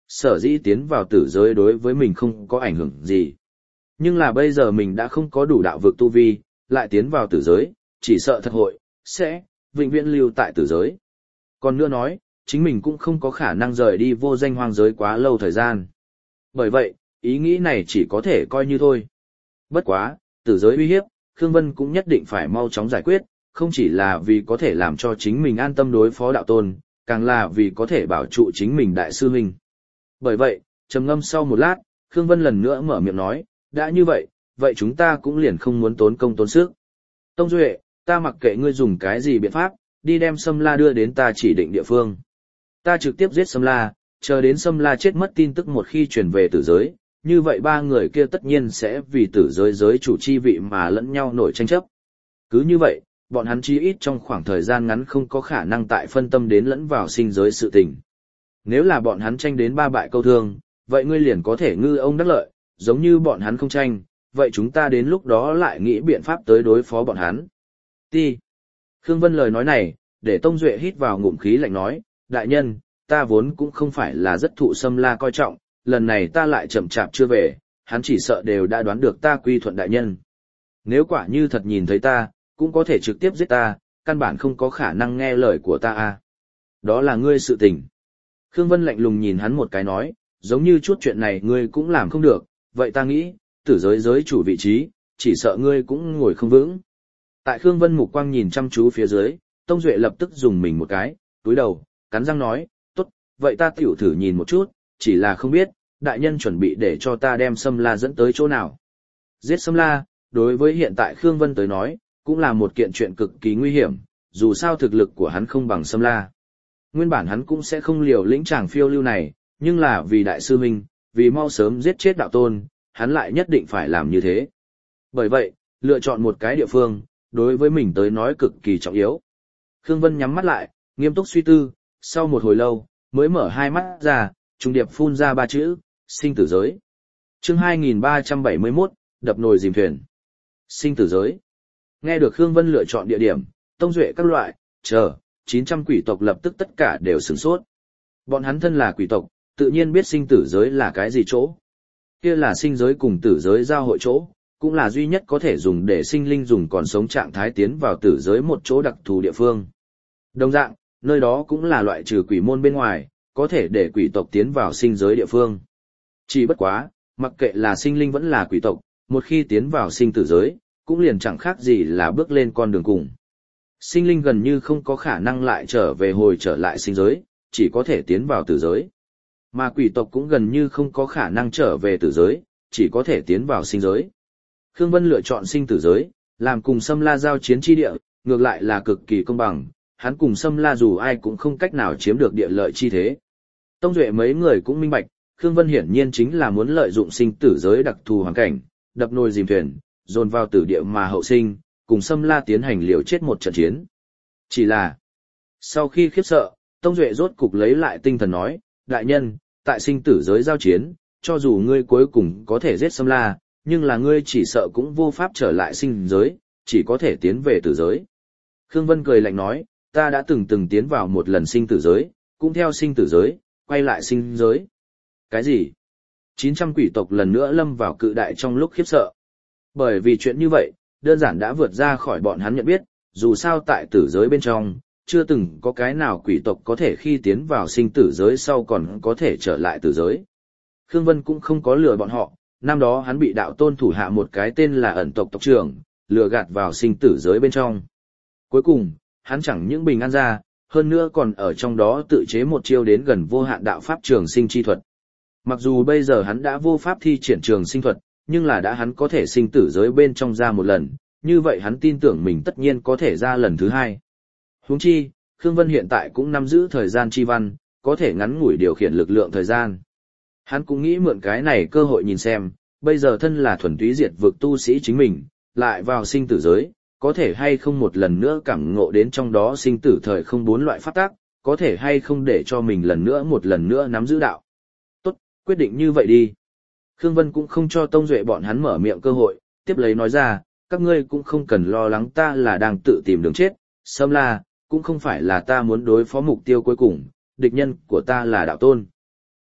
sở dĩ tiến vào tử giới đối với mình không có ảnh hưởng gì. Nhưng là bây giờ mình đã không có đủ đạo vực tu vi, lại tiến vào tử giới, chỉ sợ thật hội, sẽ, vĩnh viễn lưu tại tử giới. Còn nữa nói, chính mình cũng không có khả năng rời đi vô danh hoang giới quá lâu thời gian. Bởi vậy, ý nghĩ này chỉ có thể coi như thôi. Bất quá, tử giới uy hiếp, Khương Vân cũng nhất định phải mau chóng giải quyết, không chỉ là vì có thể làm cho chính mình an tâm đối phó đạo tôn, càng là vì có thể bảo trụ chính mình đại sư huynh. Bởi vậy, trầm ngâm sau một lát, Khương Vân lần nữa mở miệng nói, đã như vậy, vậy chúng ta cũng liền không muốn tốn công tốn sức. Tông Duệ, ta mặc kệ ngươi dùng cái gì biện pháp, đi đem Sâm La đưa đến ta chỉ định địa phương. Ta trực tiếp giết Sâm La, chờ đến Sâm La chết mất tin tức một khi truyền về tử giới, như vậy ba người kia tất nhiên sẽ vì tử giới giới chủ chi vị mà lẫn nhau nổi tranh chấp. Cứ như vậy, bọn hắn chí ít trong khoảng thời gian ngắn không có khả năng tại phân tâm đến lẫn vào sinh giới sự tình. Nếu là bọn hắn tranh đến ba bại câu thương, vậy ngươi liền có thể ngư ông đắc lợi, giống như bọn hắn không tranh, vậy chúng ta đến lúc đó lại nghĩ biện pháp tới đối phó bọn hắn. Ti. Khương Vân lời nói này, để Tông Duệ hít vào ngụm khí lạnh nói, đại nhân, ta vốn cũng không phải là rất thụ Sâm La coi trọng, lần này ta lại chậm chạp chưa về, hắn chỉ sợ đều đã đoán được ta quy thuận đại nhân. Nếu quả như thật nhìn thấy ta, cũng có thể trực tiếp giết ta, căn bản không có khả năng nghe lời của ta à. Đó là ngươi sự tình. Khương Vân lạnh lùng nhìn hắn một cái nói, giống như chút chuyện này ngươi cũng làm không được, vậy ta nghĩ, tử giới giới chủ vị trí, chỉ sợ ngươi cũng ngồi không vững. Tại Khương Vân mục quang nhìn chăm chú phía dưới, Tông Duệ lập tức dùng mình một cái, túi đầu, cắn răng nói, tốt, vậy ta tiểu thử nhìn một chút, chỉ là không biết, đại nhân chuẩn bị để cho ta đem Sâm La dẫn tới chỗ nào. Giết Sâm La, đối với hiện tại Khương Vân tới nói, cũng là một kiện chuyện cực kỳ nguy hiểm, dù sao thực lực của hắn không bằng Sâm La. Nguyên bản hắn cũng sẽ không liều lĩnh chàng phiêu lưu này, nhưng là vì đại sư huynh, vì mau sớm giết chết đạo tôn, hắn lại nhất định phải làm như thế. Bởi vậy, lựa chọn một cái địa phương, đối với mình tới nói cực kỳ trọng yếu. Khương Vân nhắm mắt lại, nghiêm túc suy tư, sau một hồi lâu, mới mở hai mắt ra, trùng điệp phun ra ba chữ, sinh tử giới. Chương hai nghìn ba trăm bảy mươi mốt, đập nồi dìm thuyền. Sinh tử giới. Nghe được Khương Vân lựa chọn địa điểm, Tông Duệ các loại, chờ, chín trăm quỷ tộc lập tức tất cả đều sửng sốt. Bọn hắn thân là quỷ tộc, tự nhiên biết sinh tử giới là cái gì chỗ. Kia là sinh giới cùng tử giới giao hội chỗ, cũng là duy nhất có thể dùng để sinh linh dùng còn sống trạng thái tiến vào tử giới một chỗ đặc thù địa phương. Đồng dạng, nơi đó cũng là loại trừ quỷ môn bên ngoài, có thể để quỷ tộc tiến vào sinh giới địa phương. Chỉ bất quá, mặc kệ là sinh linh vẫn là quỷ tộc, một khi tiến vào sinh tử giới, cũng liền chẳng khác gì là bước lên con đường cùng. Sinh linh gần như không có khả năng lại trở về hồi trở lại sinh giới, chỉ có thể tiến vào tử giới. Mà quỷ tộc cũng gần như không có khả năng trở về tử giới, chỉ có thể tiến vào sinh giới. Khương Vân lựa chọn sinh tử giới, làm cùng Sâm La giao chiến chi địa, ngược lại là cực kỳ công bằng, hắn cùng Sâm La dù ai cũng không cách nào chiếm được địa lợi chi thế. Tông Duệ mấy người cũng minh bạch, Khương Vân hiển nhiên chính là muốn lợi dụng sinh tử giới đặc thù hoàn cảnh, đập nồi dìm thuyền, dồn vào tử địa mà hậu sinh, cùng Sâm La tiến hành liều chết một trận chiến. Chỉ là, sau khi khiếp sợ, Tông Duệ rốt cục lấy lại tinh thần nói, đại nhân, tại sinh tử giới giao chiến, cho dù ngươi cuối cùng có thể giết Sâm La, nhưng là ngươi chỉ sợ cũng vô pháp trở lại sinh giới, chỉ có thể tiến về tử giới. Khương Vân cười lạnh nói, ta đã từng từng tiến vào một lần sinh tử giới, cũng theo sinh tử giới, quay lại sinh giới. Cái gì? chín trăm quỷ tộc lần nữa lâm vào cự đại trong lúc khiếp sợ. Bởi vì chuyện như vậy, đơn giản đã vượt ra khỏi bọn hắn nhận biết, dù sao tại tử giới bên trong, chưa từng có cái nào quỷ tộc có thể khi tiến vào sinh tử giới sau còn có thể trở lại tử giới. Khương Vân cũng không có lừa bọn họ, năm đó hắn bị đạo tôn thủ hạ một cái tên là ẩn tộc tộc trưởng, lừa gạt vào sinh tử giới bên trong. Cuối cùng, hắn chẳng những bình an ra, hơn nữa còn ở trong đó tự chế một chiêu đến gần vô hạn đạo pháp trường sinh chi thuật. Mặc dù bây giờ hắn đã vô pháp thi triển trường sinh thuật, nhưng là đã hắn có thể sinh tử giới bên trong ra một lần, như vậy hắn tin tưởng mình tất nhiên có thể ra lần thứ hai. Huống chi, Khương Vân hiện tại cũng nắm giữ thời gian chi văn, có thể ngắn ngủi điều khiển lực lượng thời gian. Hắn cũng nghĩ mượn cái này cơ hội nhìn xem, bây giờ thân là thuần túy diệt vực tu sĩ chính mình, lại vào sinh tử giới, có thể hay không một lần nữa cảm ngộ đến trong đó sinh tử thời không bốn loại pháp tắc, có thể hay không để cho mình lần nữa một lần nữa nắm giữ đạo. Tốt, quyết định như vậy đi. Khương Vân cũng không cho Tông Duệ bọn hắn mở miệng cơ hội, tiếp lấy nói ra, các ngươi cũng không cần lo lắng ta là đang tự tìm đường chết, Sâm La, cũng không phải là ta muốn đối phó mục tiêu cuối cùng, địch nhân của ta là đạo tôn.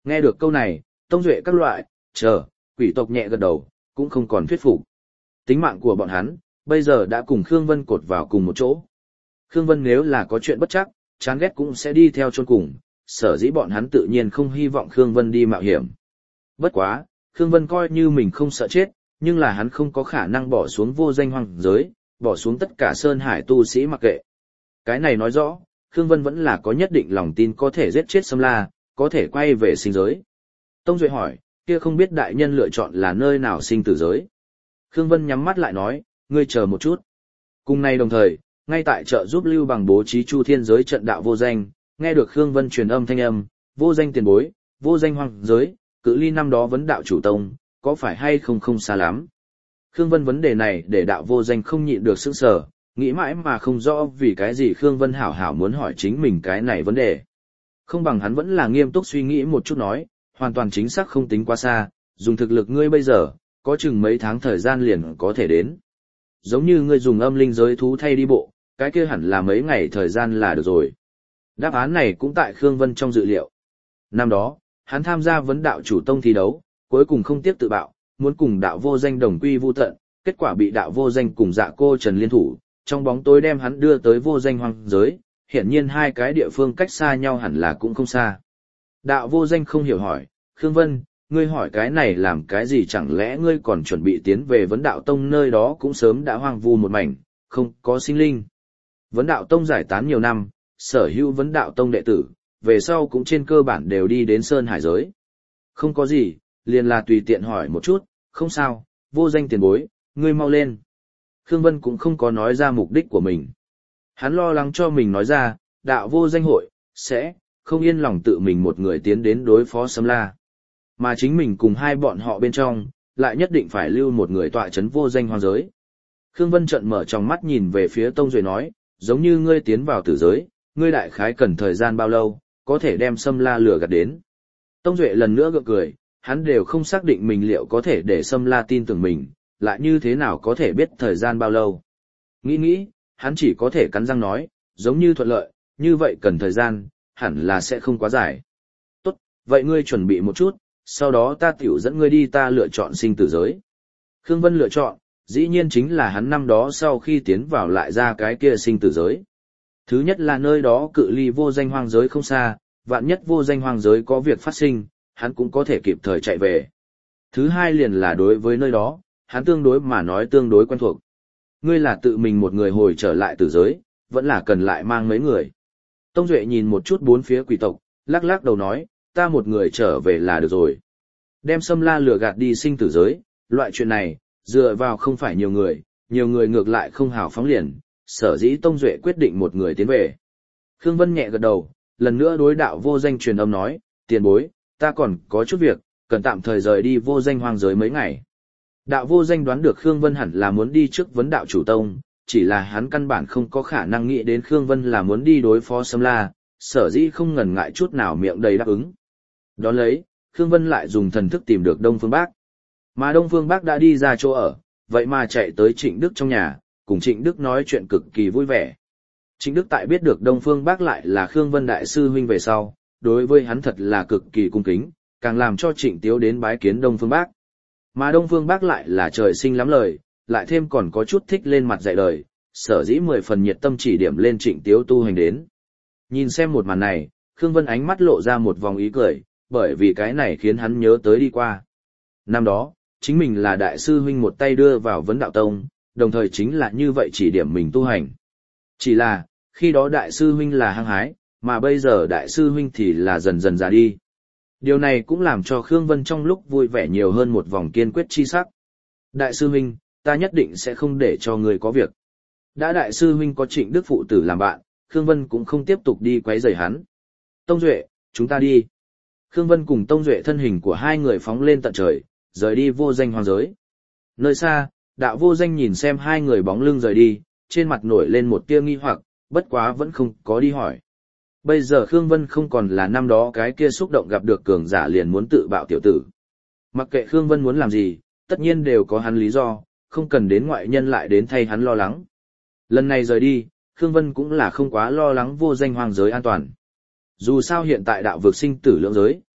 Nghe được câu này, Tông Duệ các loại, chờ, quỷ tộc nhẹ gật đầu, cũng không còn thuyết phục. Tính mạng của bọn hắn, bây giờ đã cùng Khương Vân cột vào cùng một chỗ. Khương Vân nếu là có chuyện bất chắc, chán ghét cũng sẽ đi theo chôn cùng, sở dĩ bọn hắn tự nhiên không hy vọng Khương Vân đi mạo hiểm. Bất quá, Khương Vân coi như mình không sợ chết, nhưng là hắn không có khả năng bỏ xuống vô danh hoang giới, bỏ xuống tất cả Sơn Hải tu sĩ mặc kệ. Cái này nói rõ, Khương Vân vẫn là có nhất định lòng tin có thể giết chết Sâm La, có thể quay về sinh giới. Tông Duệ hỏi, kia không biết đại nhân lựa chọn là nơi nào sinh tử giới. Khương Vân nhắm mắt lại nói, ngươi chờ một chút. Cùng nay đồng thời, ngay tại chợ giúp Lưu Bằng bố trí Chu Thiên giới trận đạo vô danh, nghe được Khương Vân truyền âm thanh âm, vô danh tiền bối, vô danh hoang giới, cự ly năm đó vấn đạo chủ tông, có phải hay không không xa lắm. Khương Vân vấn đề này để đạo vô danh không nhịn được sững sờ, nghĩ mãi mà không rõ vì cái gì Khương Vân hảo hảo muốn hỏi chính mình cái này vấn đề. Không bằng hắn vẫn là nghiêm túc suy nghĩ một chút nói, hoàn toàn chính xác không tính quá xa, dùng thực lực ngươi bây giờ, có chừng mấy tháng thời gian liền có thể đến. Giống như ngươi dùng âm linh giới thú thay đi bộ, cái kia hẳn là mấy ngày thời gian là được rồi. Đáp án này cũng tại Khương Vân trong dự liệu. Năm đó, hắn tham gia vấn đạo chủ tông thi đấu, cuối cùng không tiếp tự bạo, muốn cùng đạo vô danh đồng quy vu tận, kết quả bị đạo vô danh cùng dạ cô Trần liên thủ, trong bóng tối đem hắn đưa tới vô danh hoang giới, hiển nhiên hai cái địa phương cách xa nhau hẳn là cũng không xa. Đạo vô danh không hiểu hỏi, Khương Vân, ngươi hỏi cái này làm cái gì, chẳng lẽ ngươi còn chuẩn bị tiến về vấn đạo tông nơi đó cũng sớm đã hoang vu một mảnh, không có sinh linh. Vấn đạo tông giải tán nhiều năm, sở hữu vấn đạo tông đệ tử, về sau cũng trên cơ bản đều đi đến Sơn Hải giới. Không có gì, liền là tùy tiện hỏi một chút, không sao, vô danh tiền bối, ngươi mau lên. Khương Vân cũng không có nói ra mục đích của mình. Hắn lo lắng cho mình nói ra, đạo vô danh hội, sẽ, không yên lòng tự mình một người tiến đến đối phó Sâm La. Mà chính mình cùng hai bọn họ bên trong, lại nhất định phải lưu một người tọa chấn vô danh hoang giới. Khương Vân trợn mở trong mắt nhìn về phía Tông Duệ nói, giống như ngươi tiến vào tử giới, ngươi đại khái cần thời gian bao lâu, có thể đem Sâm La lừa gạt đến. Tông Duệ lần nữa gượng cười, hắn đều không xác định mình liệu có thể để Sâm La tin tưởng mình, lại như thế nào có thể biết thời gian bao lâu. Nghĩ nghĩ, hắn chỉ có thể cắn răng nói, giống như thuận lợi, như vậy cần thời gian, hẳn là sẽ không quá dài. Tốt, vậy ngươi chuẩn bị một chút, sau đó ta tiểu dẫn ngươi đi ta lựa chọn sinh tử giới. Khương Vân lựa chọn, dĩ nhiên chính là hắn năm đó sau khi tiến vào lại ra cái kia sinh tử giới. Thứ nhất là nơi đó cự ly vô danh hoang giới không xa, vạn nhất vô danh hoang giới có việc phát sinh, hắn cũng có thể kịp thời chạy về. Thứ hai liền là đối với nơi đó, hắn tương đối mà nói tương đối quen thuộc. Ngươi là tự mình một người hồi trở lại tử giới, vẫn là cần lại mang mấy người. Tông Duệ nhìn một chút bốn phía quỷ tộc, lắc lắc đầu nói, ta một người trở về là được rồi. Đem Sâm La lừa gạt đi sinh tử giới, loại chuyện này, dựa vào không phải nhiều người, nhiều người ngược lại không hào phóng liền, sở dĩ Tông Duệ quyết định một người tiến về. Khương Vân nhẹ gật đầu, lần nữa đối đạo vô danh truyền âm nói, tiền bối, ta còn có chút việc, cần tạm thời rời đi vô danh hoang giới mấy ngày. Đạo vô danh đoán được Khương Vân hẳn là muốn đi trước vấn đạo chủ tông, chỉ là hắn căn bản không có khả năng nghĩ đến Khương Vân là muốn đi đối phó Sâm La, sở dĩ không ngần ngại chút nào miệng đầy đáp ứng. Đón lấy, Khương Vân lại dùng thần thức tìm được Đông Phương Bác. Mà Đông Phương Bác đã đi ra chỗ ở, vậy mà chạy tới Trịnh Đức trong nhà, cùng Trịnh Đức nói chuyện cực kỳ vui vẻ. Trịnh Đức tại biết được Đông Phương Bác lại là Khương Vân đại sư huynh về sau, đối với hắn thật là cực kỳ cung kính, càng làm cho Trịnh Tiếu đến bái kiến Đông Phương Bác. Mà Đông Phương Bác lại là trời sinh lắm lời, lại thêm còn có chút thích lên mặt dạy đời, sở dĩ mười phần nhiệt tâm chỉ điểm lên Trịnh Tiếu tu hành đến. Nhìn xem một màn này, Khương Vân ánh mắt lộ ra một vòng ý cười, bởi vì cái này khiến hắn nhớ tới đi qua. Năm đó, chính mình là đại sư huynh một tay đưa vào vấn đạo tông, đồng thời chính là như vậy chỉ điểm mình tu hành. Chỉ là, khi đó đại sư huynh là hăng hái, mà bây giờ đại sư huynh thì là dần dần già đi. Điều này cũng làm cho Khương Vân trong lúc vui vẻ nhiều hơn một vòng kiên quyết chi sắc. Đại sư huynh, ta nhất định sẽ không để cho người có việc. Đã đại sư huynh có Trịnh Đức phụ tử làm bạn, Khương Vân cũng không tiếp tục đi quấy rầy hắn. Tông Duệ, chúng ta đi. Khương Vân cùng Tông Duệ thân hình của hai người phóng lên tận trời, rời đi vô danh hoang giới. Nơi xa, đạo vô danh nhìn xem hai người bóng lưng rời đi, trên mặt nổi lên một tia nghi hoặc, bất quá vẫn không có đi hỏi. Bây giờ Khương Vân không còn là năm đó cái kia xúc động gặp được cường giả liền muốn tự bạo tiểu tử. Mặc kệ Khương Vân muốn làm gì, tất nhiên đều có hắn lý do, không cần đến ngoại nhân lại đến thay hắn lo lắng. Lần này rời đi, Khương Vân cũng là không quá lo lắng vô danh hoang giới an toàn. Dù sao hiện tại đạo vực sinh tử lưỡng giới,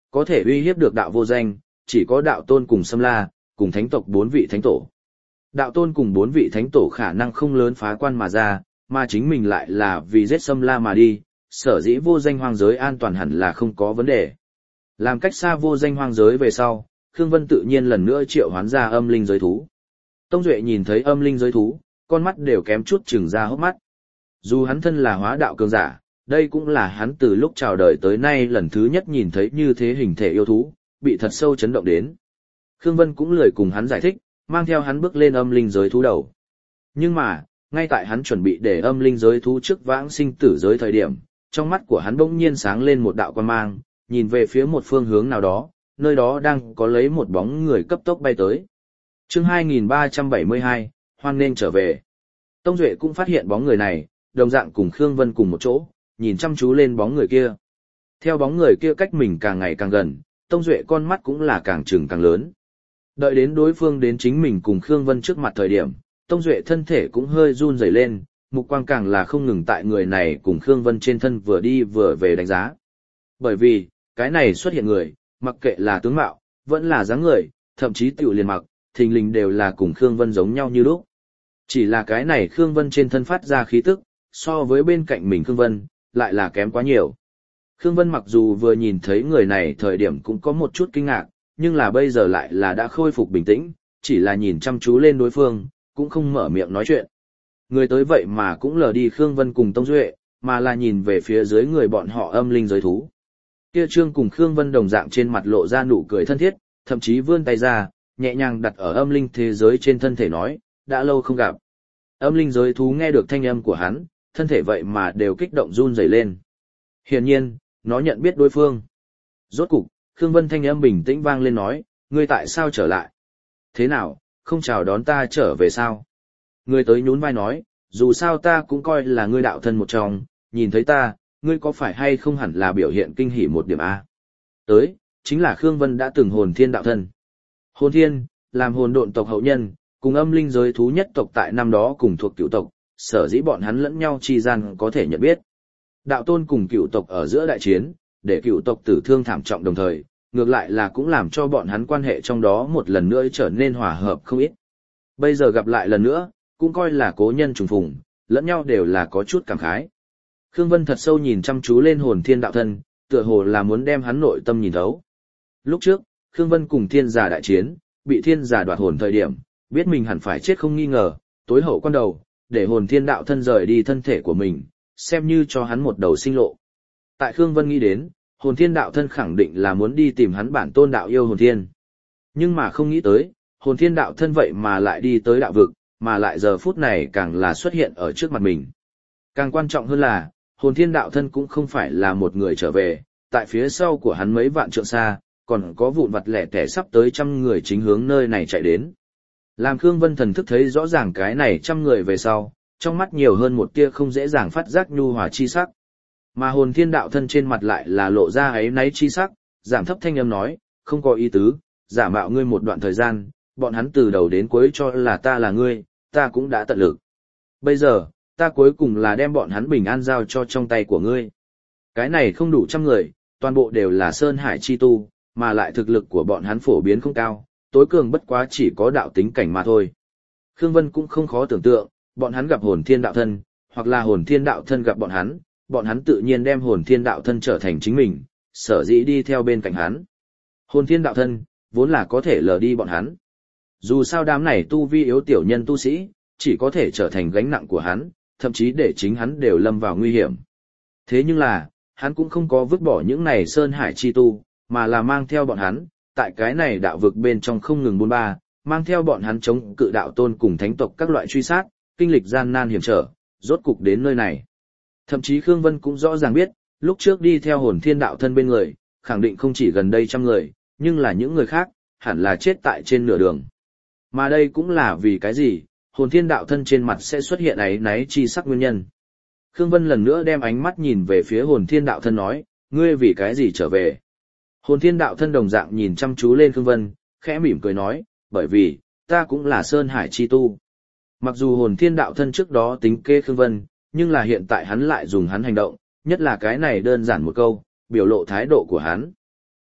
có thể uy hiếp được đạo vô danh, chỉ có đạo tôn cùng Sâm La, cùng thánh tộc bốn vị thánh tổ. Đạo tôn cùng bốn vị thánh tổ khả năng không lớn phá quan mà ra, mà chính mình lại là vì giết Sâm La mà đi, sở dĩ vô danh hoang giới an toàn hẳn là không có vấn đề. Làm cách xa vô danh hoang giới về sau, Khương Vân tự nhiên lần nữa triệu hoán ra âm linh giới thú. Tông Duệ nhìn thấy âm linh giới thú, con mắt đều kém chút chừng ra hốc mắt. Dù hắn thân là hóa đạo cường giả, đây cũng là hắn từ lúc chào đời tới nay lần thứ nhất nhìn thấy như thế hình thể yêu thú, bị thật sâu chấn động đến. Khương Vân cũng lười cùng hắn giải thích, mang theo hắn bước lên âm linh giới thú đầu. Nhưng mà, ngay tại hắn chuẩn bị để âm linh giới thú trước vãng sinh tử giới thời điểm, trong mắt của hắn bỗng nhiên sáng lên một đạo quan mang, nhìn về phía một phương hướng nào đó, nơi đó đang có lấy một bóng người cấp tốc bay tới. Chương hai nghìn ba trăm bảy mươi hai, hoan nên trở về. Tông Duệ cũng phát hiện bóng người này, đồng dạng cùng Khương Vân cùng một chỗ, nhìn chăm chú lên bóng người kia. Theo bóng người kia cách mình càng ngày càng gần, Tông Duệ con mắt cũng là càng trừng càng lớn. Đợi đến đối phương đến chính mình cùng Khương Vân trước mặt thời điểm, Tông Duệ thân thể cũng hơi run rẩy lên, mục quang càng là không ngừng tại người này cùng Khương Vân trên thân vừa đi vừa về đánh giá. Bởi vì, cái này xuất hiện người, mặc kệ là tướng mạo, vẫn là dáng người, thậm chí tiểu liền mặc, thình lình đều là cùng Khương Vân giống nhau như lúc. Chỉ là cái này Khương Vân trên thân phát ra khí tức, so với bên cạnh mình Khương Vân, lại là kém quá nhiều. Khương Vân mặc dù vừa nhìn thấy người này thời điểm cũng có một chút kinh ngạc, nhưng là bây giờ lại là đã khôi phục bình tĩnh, chỉ là nhìn chăm chú lên đối phương, cũng không mở miệng nói chuyện. Người tới vậy mà cũng lờ đi Khương Vân cùng Tông Duệ, mà là nhìn về phía dưới người bọn họ âm linh giới thú. Kia Trương cùng Khương Vân đồng dạng trên mặt lộ ra nụ cười thân thiết, thậm chí vươn tay ra, nhẹ nhàng đặt ở âm linh thế giới trên thân thể nói, đã lâu không gặp. Âm linh giới thú nghe được thanh âm của hắn, thân thể vậy mà đều kích động run rẩy lên. Hiển nhiên, nó nhận biết đối phương. Rốt cục, Khương Vân thanh âm bình tĩnh vang lên nói, ngươi tại sao trở lại? Thế nào, không chào đón ta trở về sao? Ngươi tới nhún vai nói, dù sao ta cũng coi là ngươi đạo thân một trong, nhìn thấy ta, ngươi có phải hay không hẳn là biểu hiện kinh hỉ một điểm A. Tới, chính là Khương Vân đã từng hồn thiên đạo thân. Hồn thiên, làm hồn độn tộc hậu nhân, cùng âm linh giới thú nhất tộc tại năm đó cùng thuộc cựu tộc, sở dĩ bọn hắn lẫn nhau chi gian có thể nhận biết. Đạo tôn cùng cựu tộc ở giữa đại chiến, để cựu tộc tử thương thảm trọng đồng thời, ngược lại là cũng làm cho bọn hắn quan hệ trong đó một lần nữa trở nên hòa hợp không ít. Bây giờ gặp lại lần nữa, cũng coi là cố nhân trùng phùng, lẫn nhau đều là có chút cảm khái. Khương Vân thật sâu nhìn chăm chú lên hồn thiên đạo thân, tựa hồ là muốn đem hắn nội tâm nhìn thấu. Lúc trước, Khương Vân cùng thiên giả đại chiến, bị thiên giả đoạt hồn thời điểm, biết mình hẳn phải chết không nghi ngờ, tối hậu quan đầu, để hồn thiên đạo thân rời đi thân thể của mình, xem như cho hắn một đầu sinh lộ. Tại Khương Vân nghĩ đến, hồn thiên đạo thân khẳng định là muốn đi tìm hắn bản tôn đạo yêu hồn thiên. Nhưng mà không nghĩ tới, hồn thiên đạo thân vậy mà lại đi tới đạo vực, mà lại giờ phút này càng là xuất hiện ở trước mặt mình. Càng quan trọng hơn là, hồn thiên đạo thân cũng không phải là một người trở về, tại phía sau của hắn mấy vạn trượng xa, còn có vụn vặt lẻ tẻ sắp tới trăm người chính hướng nơi này chạy đến. Làm Khương Vân thần thức thấy rõ ràng cái này trăm người về sau, trong mắt nhiều hơn một tia không dễ dàng phát giác nhu hòa chi sắc. Mà hồn thiên đạo thân trên mặt lại là lộ ra ấy náy chi sắc, giảm thấp thanh âm nói, không có ý tứ, giả mạo ngươi một đoạn thời gian, bọn hắn từ đầu đến cuối cho là ta là ngươi, ta cũng đã tận lực. Bây giờ, ta cuối cùng là đem bọn hắn bình an giao cho trong tay của ngươi. Cái này không đủ trăm người, toàn bộ đều là Sơn Hải chi tu, mà lại thực lực của bọn hắn phổ biến không cao, tối cường bất quá chỉ có đạo tính cảnh mà thôi. Khương Vân cũng không khó tưởng tượng, bọn hắn gặp hồn thiên đạo thân, hoặc là hồn thiên đạo thân gặp bọn hắn, bọn hắn tự nhiên đem hồn thiên đạo thân trở thành chính mình, sở dĩ đi theo bên cạnh hắn. Hồn thiên đạo thân, vốn là có thể lờ đi bọn hắn. Dù sao đám này tu vi yếu tiểu nhân tu sĩ, chỉ có thể trở thành gánh nặng của hắn, thậm chí để chính hắn đều lâm vào nguy hiểm. Thế nhưng là, hắn cũng không có vứt bỏ những này Sơn Hải chi tu, mà là mang theo bọn hắn, tại cái này đạo vực bên trong không ngừng buôn ba, mang theo bọn hắn chống cự đạo tôn cùng thánh tộc các loại truy sát, kinh lịch gian nan hiểm trở, rốt cục đến nơi này. Thậm chí Khương Vân cũng rõ ràng biết, lúc trước đi theo hồn thiên đạo thân bên người, khẳng định không chỉ gần đây trăm người, nhưng là những người khác, hẳn là chết tại trên nửa đường. Mà đây cũng là vì cái gì, hồn thiên đạo thân trên mặt sẽ xuất hiện ấy náy chi sắc nguyên nhân. Khương Vân lần nữa đem ánh mắt nhìn về phía hồn thiên đạo thân nói, ngươi vì cái gì trở về? Hồn thiên đạo thân đồng dạng nhìn chăm chú lên Khương Vân, khẽ mỉm cười nói, bởi vì, ta cũng là Sơn Hải chi tu. Mặc dù hồn thiên đạo thân trước đó tính kê Khương Vân, nhưng là hiện tại hắn lại dùng hắn hành động, nhất là cái này đơn giản một câu, biểu lộ thái độ của hắn.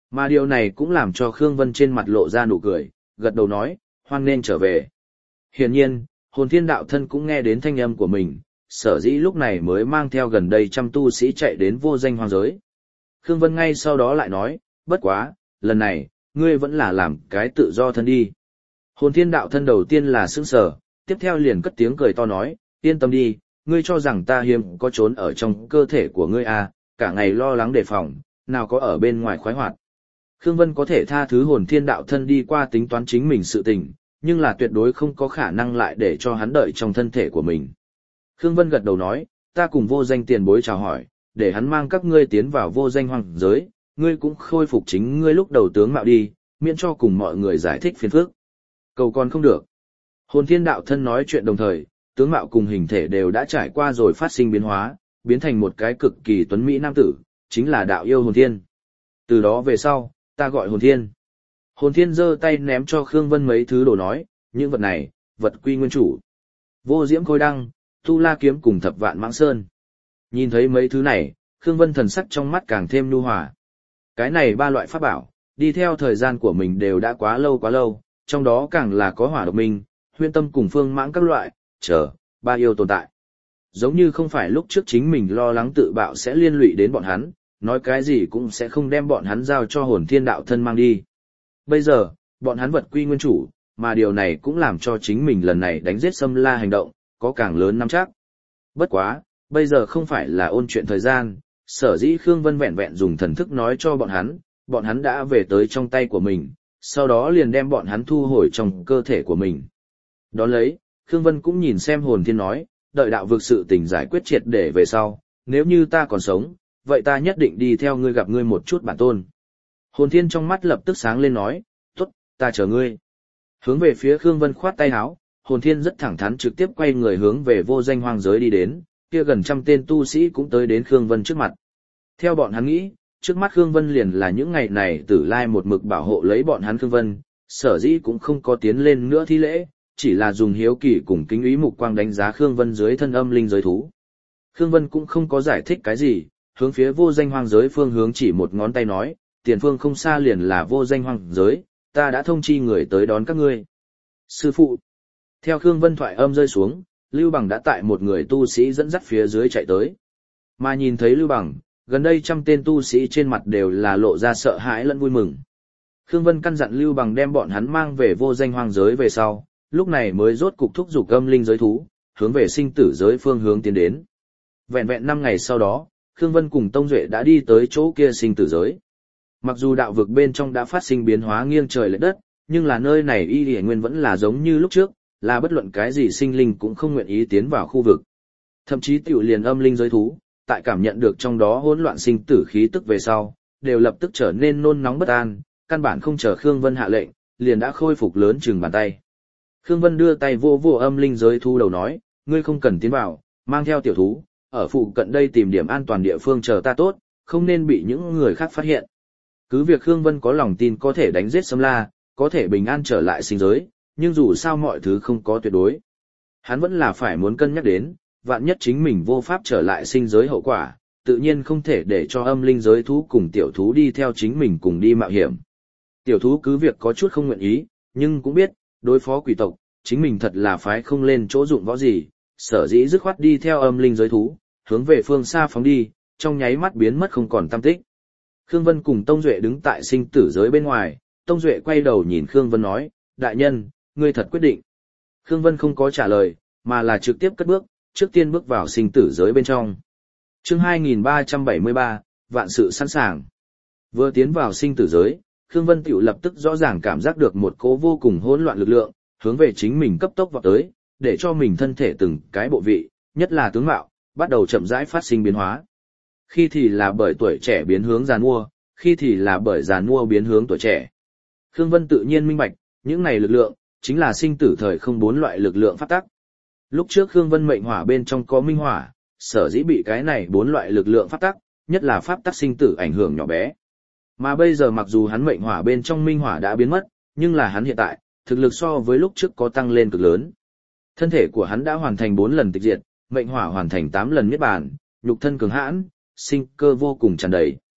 Mà điều này cũng làm cho Khương Vân trên mặt lộ ra nụ cười, gật đầu nói, hoan nên trở về. Hiển nhiên, hồn thiên đạo thân cũng nghe đến thanh âm của mình, sở dĩ lúc này mới mang theo gần đây trăm tu sĩ chạy đến vô danh hoang giới. Khương Vân ngay sau đó lại nói, bất quá, lần này, ngươi vẫn là làm cái tự do thân đi. Hồn thiên đạo thân đầu tiên là sững sờ, tiếp theo liền cất tiếng cười to nói, yên tâm đi, ngươi cho rằng ta hiếm có trốn ở trong cơ thể của ngươi à, cả ngày lo lắng đề phòng, nào có ở bên ngoài khoái hoạt. Khương Vân có thể tha thứ hồn thiên đạo thân đi qua tính toán chính mình sự tình, nhưng là tuyệt đối không có khả năng lại để cho hắn đợi trong thân thể của mình. Khương Vân gật đầu nói, ta cùng vô danh tiền bối chào hỏi, để hắn mang các ngươi tiến vào vô danh hoàng giới, ngươi cũng khôi phục chính ngươi lúc đầu tướng mạo đi, miễn cho cùng mọi người giải thích phiền phức. Cầu còn không được. Hồn thiên đạo thân nói chuyện đồng thời, tướng mạo cùng hình thể đều đã trải qua rồi phát sinh biến hóa, biến thành một cái cực kỳ tuấn mỹ nam tử, chính là đạo yêu hồn thiên. Từ đó về sau, ta gọi hồn thiên. Hồn thiên giơ tay ném cho Khương Vân mấy thứ đồ nói, những vật này, vật quy nguyên chủ. Vô diễm khôi đăng, tu la kiếm cùng thập vạn mãng sơn. Nhìn thấy mấy thứ này, Khương Vân thần sắc trong mắt càng thêm nhu hòa. Cái này ba loại pháp bảo, đi theo thời gian của mình đều đã quá lâu quá lâu, trong đó càng là có hỏa độc minh, huyên tâm cùng phương mãng các loại, chờ, ba yêu tồn tại. Giống như không phải lúc trước chính mình lo lắng tự bạo sẽ liên lụy đến bọn hắn, nói cái gì cũng sẽ không đem bọn hắn giao cho hồn thiên đạo thân mang đi. Bây giờ, bọn hắn vật quy nguyên chủ, mà điều này cũng làm cho chính mình lần này đánh giết Sâm La hành động, có càng lớn nắm chắc. Bất quá, bây giờ không phải là ôn chuyện thời gian, sở dĩ Khương Vân vẹn vẹn dùng thần thức nói cho bọn hắn, bọn hắn đã về tới trong tay của mình, sau đó liền đem bọn hắn thu hồi trong cơ thể của mình. Đón lấy, Khương Vân cũng nhìn xem hồn thiên nói, đợi đạo vực sự tình giải quyết triệt để về sau, nếu như ta còn sống, vậy ta nhất định đi theo ngươi gặp ngươi một chút bản tôn. Hồn thiên trong mắt lập tức sáng lên nói, tốt, ta chờ ngươi. Hướng về phía Khương Vân khoát tay áo, hồn thiên rất thẳng thắn trực tiếp quay người hướng về vô danh hoang giới đi đến, kia gần trăm tên tu sĩ cũng tới đến Khương Vân trước mặt. Theo bọn hắn nghĩ, trước mắt Khương Vân liền là những ngày này Tử Lai một mực bảo hộ lấy bọn hắn Khương Vân, sở dĩ cũng không có tiến lên nữa thi lễ, chỉ là dùng hiếu kỳ cùng kính ý mục quang đánh giá Khương Vân dưới thân âm linh giới thú. Khương Vân cũng không có giải thích cái gì, hướng phía vô danh hoang giới phương hướng chỉ một ngón tay nói, tiền phương không xa liền là vô danh hoang giới, ta đã thông chi người tới đón các ngươi. Sư phụ. Theo Khương Vân thoại âm rơi xuống, Lưu Bằng đã tại một người tu sĩ dẫn dắt phía dưới chạy tới. Mà nhìn thấy Lưu Bằng, gần đây trăm tên tu sĩ trên mặt đều là lộ ra sợ hãi lẫn vui mừng. Khương Vân căn dặn Lưu Bằng đem bọn hắn mang về vô danh hoang giới về sau, lúc này mới rốt cục thúc giục âm linh giới thú, hướng về sinh tử giới phương hướng tiến đến. Vẹn vẹn năm ngày sau đó, Khương Vân cùng Tông Duệ đã đi tới chỗ kia sinh tử giới. Mặc dù đạo vực bên trong đã phát sinh biến hóa nghiêng trời lệch đất, nhưng là nơi này y lìa nguyên vẫn là giống như lúc trước, là bất luận cái gì sinh linh cũng không nguyện ý tiến vào khu vực. Thậm chí tiểu liền âm linh giới thú, tại cảm nhận được trong đó hỗn loạn sinh tử khí tức về sau, đều lập tức trở nên nôn nóng bất an, căn bản không chờ Khương Vân hạ lệnh, liền đã khôi phục lớn chừng bàn tay. Khương Vân đưa tay vô vô âm linh giới thú đầu nói, ngươi không cần tiến vào, mang theo tiểu thú, ở phụ cận đây tìm điểm an toàn địa phương chờ ta tốt, không nên bị những người khác phát hiện. Cứ việc Khương Vân có lòng tin có thể đánh giết Sâm La, có thể bình an trở lại sinh giới, nhưng dù sao mọi thứ không có tuyệt đối. Hắn vẫn là phải muốn cân nhắc đến, vạn nhất chính mình vô pháp trở lại sinh giới hậu quả, tự nhiên không thể để cho âm linh giới thú cùng tiểu thú đi theo chính mình cùng đi mạo hiểm. Tiểu thú cứ việc có chút không nguyện ý, nhưng cũng biết, đối phó quỷ tộc, chính mình thật là phái không lên chỗ dụng võ gì, sở dĩ dứt khoát đi theo âm linh giới thú, hướng về phương xa phóng đi, trong nháy mắt biến mất không còn tăm tích. Khương Vân cùng Tông Duệ đứng tại sinh tử giới bên ngoài, Tông Duệ quay đầu nhìn Khương Vân nói, đại nhân, ngươi thật quyết định. Khương Vân không có trả lời, mà là trực tiếp cất bước, trước tiên bước vào sinh tử giới bên trong. Chương hai nghìn ba trăm bảy mươi ba, vạn sự sẵn sàng. Vừa tiến vào sinh tử giới, Khương Vân tiểu lập tức rõ ràng cảm giác được một cỗ vô cùng hỗn loạn lực lượng, hướng về chính mình cấp tốc vọt tới, để cho mình thân thể từng cái bộ vị, nhất là tướng mạo, bắt đầu chậm rãi phát sinh biến hóa. Khi thì là bởi tuổi trẻ biến hướng già nua, khi thì là bởi già nua biến hướng tuổi trẻ. Khương Vân tự nhiên minh bạch, những này lực lượng, chính là sinh tử thời không bốn loại lực lượng pháp tắc. Lúc trước Khương Vân mệnh hỏa bên trong có minh hỏa, sở dĩ bị cái này bốn loại lực lượng pháp tắc, nhất là pháp tắc sinh tử ảnh hưởng nhỏ bé. Mà bây giờ mặc dù hắn mệnh hỏa bên trong minh hỏa đã biến mất, nhưng là hắn hiện tại, thực lực so với lúc trước có tăng lên cực lớn. Thân thể của hắn đã hoàn thành bốn lần tịch diệt, mệnh hỏa hoàn thành tám lần niết bàn, nhục thân cường hãn, sinh cơ vô cùng tràn đầy.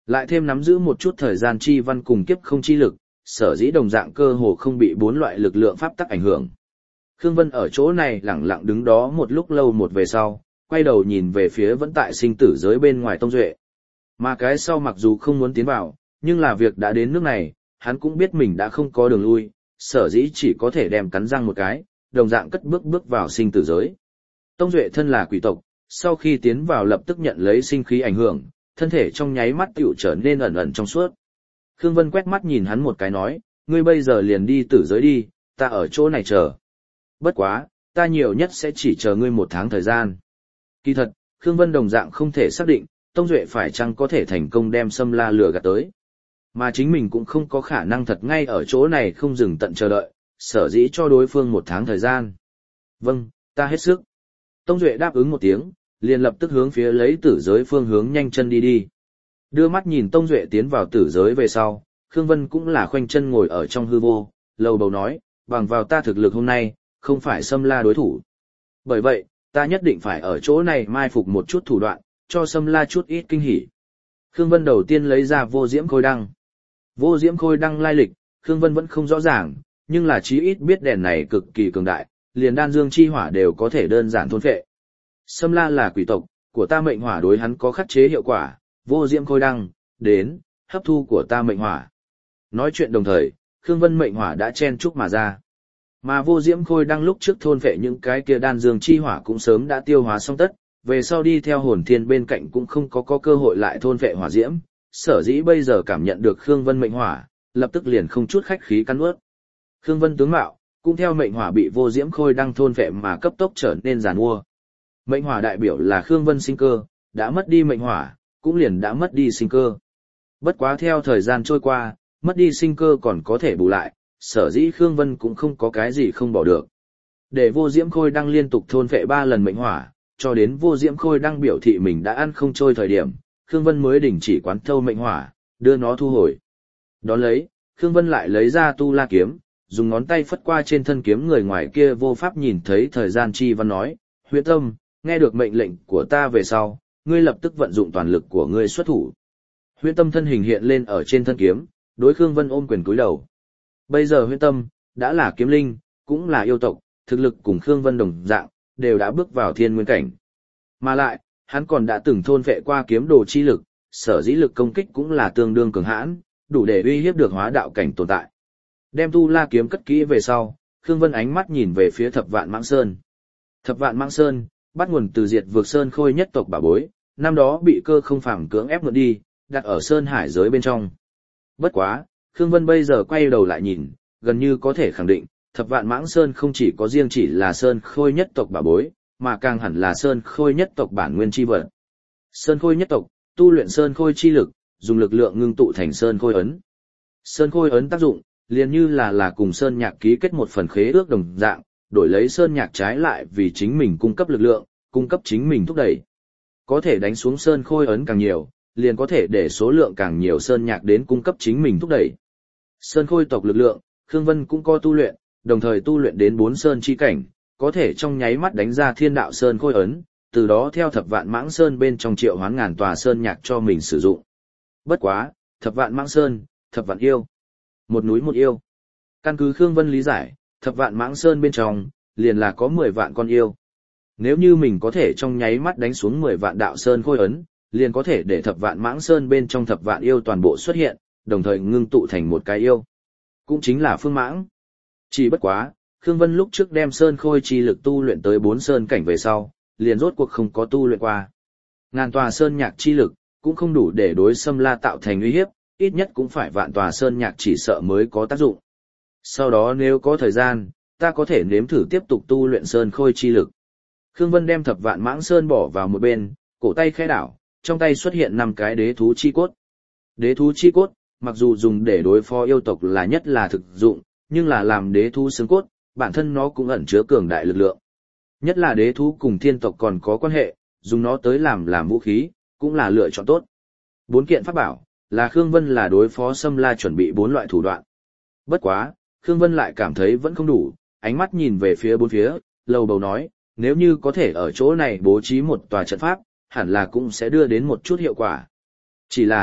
Lại thêm nắm giữ một chút thời gian chi văn cùng kiếp không chi lực, sở dĩ đồng dạng cơ hồ không bị bốn loại lực lượng pháp tắc ảnh hưởng. Khương Vân ở chỗ này lặng lặng đứng đó một lúc lâu một về sau, quay đầu nhìn về phía vẫn tại sinh tử giới bên ngoài Tông Duệ. Mà cái sau mặc dù không muốn tiến vào, nhưng là việc đã đến nước này, hắn cũng biết mình đã không có đường lui, sở dĩ chỉ có thể đem cắn răng một cái, đồng dạng cất bước bước vào sinh tử giới. Tông Duệ thân là quỷ tộc, sau khi tiến vào lập tức nhận lấy sinh khí ảnh hưởng, thân thể trong nháy mắt tựu trở nên ẩn ẩn trong suốt. Khương Vân quét mắt nhìn hắn một cái nói, ngươi bây giờ liền đi tử giới đi, ta ở chỗ này chờ. Bất quá, ta nhiều nhất sẽ chỉ chờ ngươi một tháng thời gian. Kỳ thật, Khương Vân đồng dạng không thể xác định, Tông Duệ phải chăng có thể thành công đem Sâm La lừa gạt tới. Mà chính mình cũng không có khả năng thật ngay ở chỗ này không dừng tận chờ đợi, sở dĩ cho đối phương một tháng thời gian. Vâng, ta hết sức. Tông Duệ đáp ứng một tiếng, liền lập tức hướng phía lấy tử giới phương hướng nhanh chân đi đi. Đưa mắt nhìn Tông Duệ tiến vào tử giới về sau, Khương Vân cũng là khoanh chân ngồi ở trong hư vô, lầu bầu nói, bằng vào ta thực lực hôm nay, không phải Sâm La đối thủ. Bởi vậy, ta nhất định phải ở chỗ này mai phục một chút thủ đoạn, cho Sâm La chút ít kinh hỉ. Khương Vân đầu tiên lấy ra vô diễm khôi đăng. Vô diễm khôi đăng lai lịch, Khương Vân vẫn không rõ ràng, nhưng là chí ít biết đèn này cực kỳ cường đại, liền đan dương chi hỏa đều có thể đơn giản thôn phệ. Sâm La là quỷ tộc, của ta mệnh hỏa đối hắn có khắc chế hiệu quả, vô diễm khôi đăng, đến, hấp thu của ta mệnh hỏa. Nói chuyện đồng thời, Khương Vân mệnh hỏa đã chen chúc mà ra. Mà vô diễm khôi đăng lúc trước thôn phệ những cái kia đan dương chi hỏa cũng sớm đã tiêu hóa xong tất, về sau đi theo hồn thiên bên cạnh cũng không có có cơ hội lại thôn phệ hỏa diễm, sở dĩ bây giờ cảm nhận được Khương Vân mệnh hỏa, lập tức liền không chút khách khí cắn nuốt. Khương Vân tướng mạo, cũng theo mệnh hỏa bị vô diễm khôi đăng thôn phệ mà cấp tốc trở nên giàn mua. Mệnh hỏa đại biểu là Khương Vân sinh cơ, đã mất đi mệnh hỏa, cũng liền đã mất đi sinh cơ. Bất quá theo thời gian trôi qua, mất đi sinh cơ còn có thể bù lại, sở dĩ Khương Vân cũng không có cái gì không bỏ được. Để vô diễm khôi đăng liên tục thôn phệ ba lần mệnh hỏa, cho đến vô diễm khôi đăng biểu thị mình đã ăn không trôi thời điểm, Khương Vân mới đình chỉ quán thâu mệnh hỏa, đưa nó thu hồi. Đón lấy, Khương Vân lại lấy ra tu la kiếm, dùng ngón tay phất qua trên thân kiếm người ngoài kia vô pháp nhìn thấy thời gian chi văn nói, Huyễn Tâm, nghe được mệnh lệnh của ta về sau, ngươi lập tức vận dụng toàn lực của ngươi xuất thủ. Huyễn Tâm thân hình hiện lên ở trên thân kiếm, đối Khương Vân ôm quyền cúi đầu. Bây giờ Huyễn Tâm đã là kiếm linh, cũng là yêu tộc, thực lực cùng Khương Vân đồng dạng, đều đã bước vào thiên nguyên cảnh. Mà lại, hắn còn đã từng thôn phệ qua kiếm đồ chi lực, sở dĩ lực công kích cũng là tương đương cường hãn, đủ để uy hiếp được hóa đạo cảnh tồn tại. Đem tu la kiếm cất kỹ về sau, Khương Vân ánh mắt nhìn về phía Thập Vạn Mãng Sơn. Thập Vạn Mãng Sơn bắt nguồn từ Diệt Vực Sơn Khôi nhất tộc bảo bối, năm đó bị Cơ Không Phàm cưỡng ép mượn đi, đặt ở Sơn Hải giới bên trong. Bất quá, Khương Vân bây giờ quay đầu lại nhìn, gần như có thể khẳng định, Thập Vạn Mãng Sơn không chỉ có riêng chỉ là Sơn Khôi nhất tộc bảo bối, mà càng hẳn là Sơn Khôi nhất tộc bản nguyên chi vật. Sơn Khôi nhất tộc, tu luyện Sơn Khôi chi lực, dùng lực lượng ngưng tụ thành Sơn Khôi ấn. Sơn Khôi ấn tác dụng, liền như là là cùng Sơn Nhạc ký kết một phần khế ước đồng dạng, đổi lấy Sơn Nhạc trái lại vì chính mình cung cấp lực lượng, cung cấp chính mình thúc đẩy. Có thể đánh xuống Sơn Khôi ấn càng nhiều, liền có thể để số lượng càng nhiều Sơn Nhạc đến cung cấp chính mình thúc đẩy. Sơn Khôi tộc lực lượng, Khương Vân cũng có tu luyện, đồng thời tu luyện đến bốn Sơn chi cảnh, có thể trong nháy mắt đánh ra Thiên Đạo Sơn Khôi ấn, từ đó theo Thập Vạn Mãng Sơn bên trong triệu hoán ngàn tòa Sơn Nhạc cho mình sử dụng. Bất quá, Thập Vạn Mãng Sơn, Thập Vạn yêu. Một núi một yêu. Căn cứ Khương Vân lý giải, Thập Vạn Mãng Sơn bên trong, liền là có mười vạn con yêu. Nếu như mình có thể trong nháy mắt đánh xuống mười vạn đạo Sơn Khôi ấn, liền có thể để Thập Vạn Mãng Sơn bên trong Thập Vạn yêu toàn bộ xuất hiện, đồng thời ngưng tụ thành một cái yêu. Cũng chính là Phương Mãng. Chỉ bất quá, Khương Vân lúc trước đem Sơn Khôi chi lực tu luyện tới bốn Sơn cảnh về sau, liền rốt cuộc không có tu luyện qua. Ngàn tòa Sơn Nhạc chi lực, cũng không đủ để đối Sâm La tạo thành uy hiếp, ít nhất cũng phải vạn tòa Sơn Nhạc chỉ sợ mới có tác dụng. Sau đó nếu có thời gian, ta có thể nếm thử tiếp tục tu luyện Sơn Khôi chi lực. Khương Vân đem Thập Vạn Mãng Sơn bỏ vào một bên, cổ tay khẽ đảo, trong tay xuất hiện năm cái đế thú chi cốt. Đế thú chi cốt, mặc dù dùng để đối phó yêu tộc là nhất là thực dụng, nhưng là làm đế thú xương cốt, bản thân nó cũng ẩn chứa cường đại lực lượng. Nhất là đế thú cùng thiên tộc còn có quan hệ, dùng nó tới làm làm vũ khí, cũng là lựa chọn tốt. Bốn kiện pháp bảo, là Khương Vân là đối phó Sâm La chuẩn bị bốn loại thủ đoạn. Bất quá, Khương Vân lại cảm thấy vẫn không đủ, ánh mắt nhìn về phía bốn phía, lầu bầu nói, nếu như có thể ở chỗ này bố trí một tòa trận pháp, hẳn là cũng sẽ đưa đến một chút hiệu quả. Chỉ là,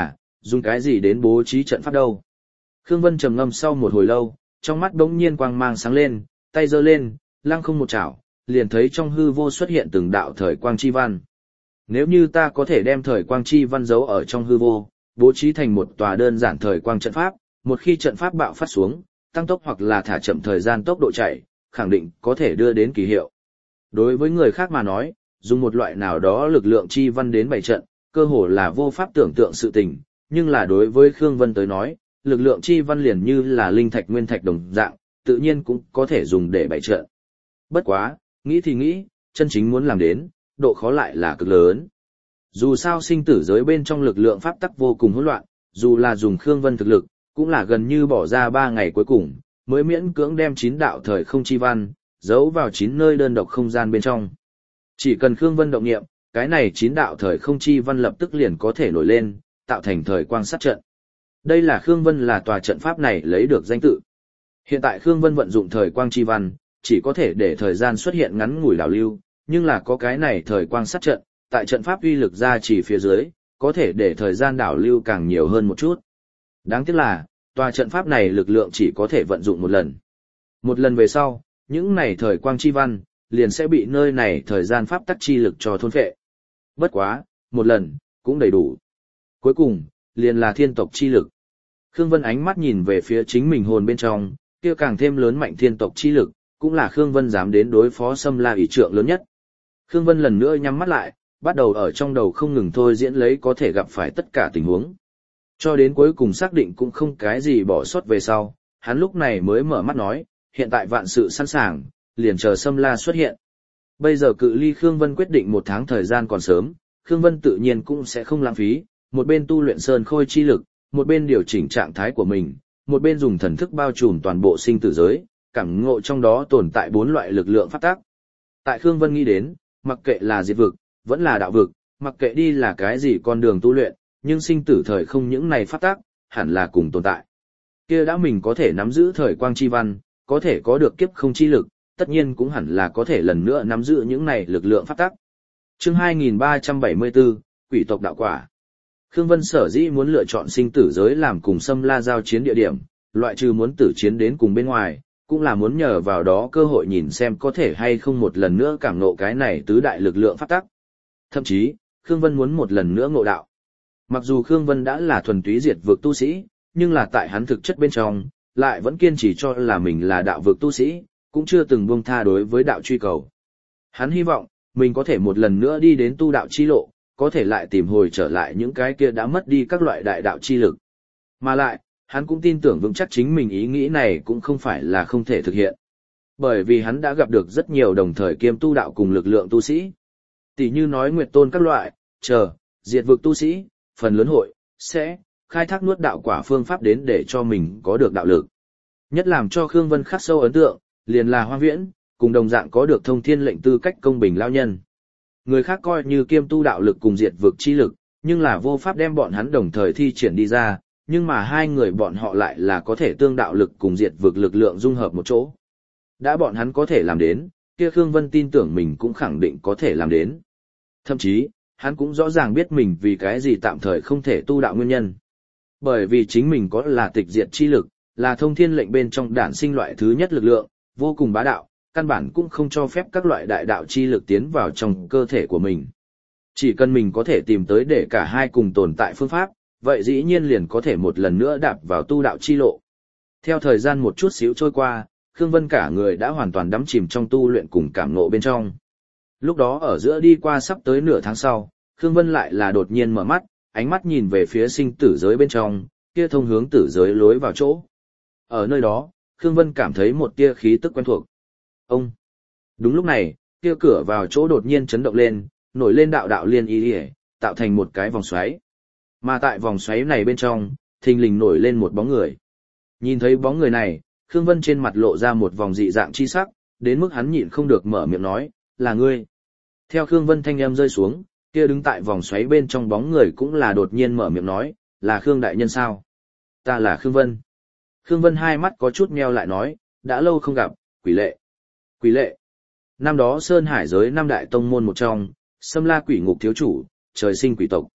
Dùng cái gì đến bố trí trận pháp đâu? Khương Vân trầm ngâm sau một hồi lâu, trong mắt bỗng nhiên quang mang sáng lên, tay giơ lên, lăng không một chảo, liền thấy trong hư vô xuất hiện từng đạo thời quang chi văn. Nếu như ta có thể đem thời quang chi văn giấu ở trong hư vô, bố trí thành một tòa đơn giản thời quang trận pháp, một khi trận pháp bạo phát xuống, tăng tốc hoặc là thả chậm thời gian tốc độ chạy, khẳng định có thể đưa đến kỳ hiệu. Đối với người khác mà nói, dùng một loại nào đó lực lượng chi văn đến bày trận, cơ hồ là vô pháp tưởng tượng sự tình, nhưng là đối với Khương Vân tới nói, lực lượng chi văn liền như là linh thạch nguyên thạch đồng dạng, tự nhiên cũng có thể dùng để bày trận. Bất quá, nghĩ thì nghĩ, chân chính muốn làm đến, độ khó lại là cực lớn. Dù sao sinh tử giới bên trong lực lượng pháp tắc vô cùng hỗn loạn, dù là dùng Khương Vân thực lực, cũng là gần như bỏ ra ba ngày cuối cùng, mới miễn cưỡng đem chín đạo thời không chi văn, giấu vào chín nơi đơn độc không gian bên trong. Chỉ cần Khương Vân động niệm, cái này chín đạo thời không chi văn lập tức liền có thể nổi lên, tạo thành thời quang sát trận. Đây là Khương Vân là tòa trận pháp này lấy được danh tự. Hiện tại Khương Vân vận dụng thời quang chi văn, chỉ có thể để thời gian xuất hiện ngắn ngủi đảo lưu, nhưng là có cái này thời quang sát trận, tại trận pháp uy lực ra chỉ phía dưới, có thể để thời gian đảo lưu càng nhiều hơn một chút. Đáng tiếc là, tòa trận pháp này lực lượng chỉ có thể vận dụng một lần. Một lần về sau, những này thời quang chi văn, liền sẽ bị nơi này thời gian pháp tắc chi lực cho thôn phệ. Bất quá, một lần, cũng đầy đủ. Cuối cùng, liền là thiên tộc chi lực. Khương Vân ánh mắt nhìn về phía chính mình hồn bên trong, kia càng thêm lớn mạnh thiên tộc chi lực, cũng là Khương Vân dám đến đối phó Sâm La ỷ trượng lớn nhất. Khương Vân lần nữa nhắm mắt lại, bắt đầu ở trong đầu không ngừng thôi diễn lấy có thể gặp phải tất cả tình huống. Cho đến cuối cùng xác định cũng không cái gì bỏ sót về sau, hắn lúc này mới mở mắt nói, hiện tại vạn sự sẵn sàng, liền chờ Sâm La xuất hiện. Bây giờ cự ly Khương Vân quyết định một tháng thời gian còn sớm, Khương Vân tự nhiên cũng sẽ không lãng phí, một bên tu luyện sơn khôi chi lực, một bên điều chỉnh trạng thái của mình, một bên dùng thần thức bao trùm toàn bộ sinh tử giới, cảm ngộ trong đó tồn tại bốn loại lực lượng pháp tắc. Tại Khương Vân nghĩ đến, mặc kệ là diệt vực, vẫn là đạo vực, mặc kệ đi là cái gì con đường tu luyện, nhưng sinh tử thời không những này pháp tắc, hẳn là cùng tồn tại. Kia đã mình có thể nắm giữ thời quang chi văn, có thể có được kiếp không chi lực, tất nhiên cũng hẳn là có thể lần nữa nắm giữ những này lực lượng pháp tắc. Chương hai nghìn ba trăm bảy mươi bốn, Quỷ tộc đạo quả. Khương Vân sở dĩ muốn lựa chọn sinh tử giới làm cùng Sâm La giao chiến địa điểm, loại trừ muốn tử chiến đến cùng bên ngoài, cũng là muốn nhờ vào đó cơ hội nhìn xem có thể hay không một lần nữa cảm ngộ cái này tứ đại lực lượng pháp tắc. Thậm chí, Khương Vân muốn một lần nữa ngộ đạo. Mặc dù Khương Vân đã là thuần túy diệt vực tu sĩ, nhưng là tại hắn thực chất bên trong, lại vẫn kiên trì cho là mình là đạo vực tu sĩ, cũng chưa từng buông tha đối với đạo truy cầu. Hắn hy vọng, mình có thể một lần nữa đi đến tu đạo chi lộ, có thể lại tìm hồi trở lại những cái kia đã mất đi các loại đại đạo chi lực. Mà lại, hắn cũng tin tưởng vững chắc chính mình ý nghĩ này cũng không phải là không thể thực hiện. Bởi vì hắn đã gặp được rất nhiều đồng thời kiêm tu đạo cùng lực lượng tu sĩ. Tỷ như nói Nguyệt Tôn các loại, chờ, diệt vực tu sĩ, phần lớn hội, sẽ, khai thác nuốt đạo quả phương pháp đến để cho mình có được đạo lực. Nhất làm cho Khương Vân khắc sâu ấn tượng, liền là Hoang Viễn, cùng đồng dạng có được thông thiên lệnh tư cách công bình lao nhân. Người khác coi như kiêm tu đạo lực cùng diệt vực chi lực, nhưng là vô pháp đem bọn hắn đồng thời thi triển đi ra, nhưng mà hai người bọn họ lại là có thể tương đạo lực cùng diệt vực lực lượng dung hợp một chỗ. Đã bọn hắn có thể làm đến, kia Khương Vân tin tưởng mình cũng khẳng định có thể làm đến. Thậm chí, hắn cũng rõ ràng biết mình vì cái gì tạm thời không thể tu đạo nguyên nhân. Bởi vì chính mình có là tịch diệt chi lực, là thông thiên lệnh bên trong đản sinh loại thứ nhất lực lượng, vô cùng bá đạo, căn bản cũng không cho phép các loại đại đạo chi lực tiến vào trong cơ thể của mình. Chỉ cần mình có thể tìm tới để cả hai cùng tồn tại phương pháp, vậy dĩ nhiên liền có thể một lần nữa đạp vào tu đạo chi lộ. Theo thời gian một chút xíu trôi qua, Khương Vân cả người đã hoàn toàn đắm chìm trong tu luyện cùng cảm ngộ bên trong. Lúc đó ở giữa đi qua sắp tới nửa tháng sau, Khương Vân lại là đột nhiên mở mắt, ánh mắt nhìn về phía sinh tử giới bên trong, kia thông hướng tử giới lối vào chỗ. Ở nơi đó, Khương Vân cảm thấy một tia khí tức quen thuộc. Ông! Đúng lúc này, kia cửa vào chỗ đột nhiên chấn động lên, nổi lên đạo đạo liên y liễu, tạo thành một cái vòng xoáy. Mà tại vòng xoáy này bên trong, thình lình nổi lên một bóng người. Nhìn thấy bóng người này, Khương Vân trên mặt lộ ra một vòng dị dạng chi sắc, đến mức hắn nhịn không được mở miệng nói, là ngươi. Theo Khương Vân thanh âm rơi xuống, kia đứng tại vòng xoáy bên trong bóng người cũng là đột nhiên mở miệng nói, là Khương đại nhân sao? Ta là Khương Vân. Khương Vân hai mắt có chút meo lại nói, đã lâu không gặp, Quỷ Lệ. Quỷ Lệ. Năm đó Sơn Hải giới năm đại tông môn một trong, Sâm La quỷ ngục thiếu chủ, trời sinh quỷ tộc.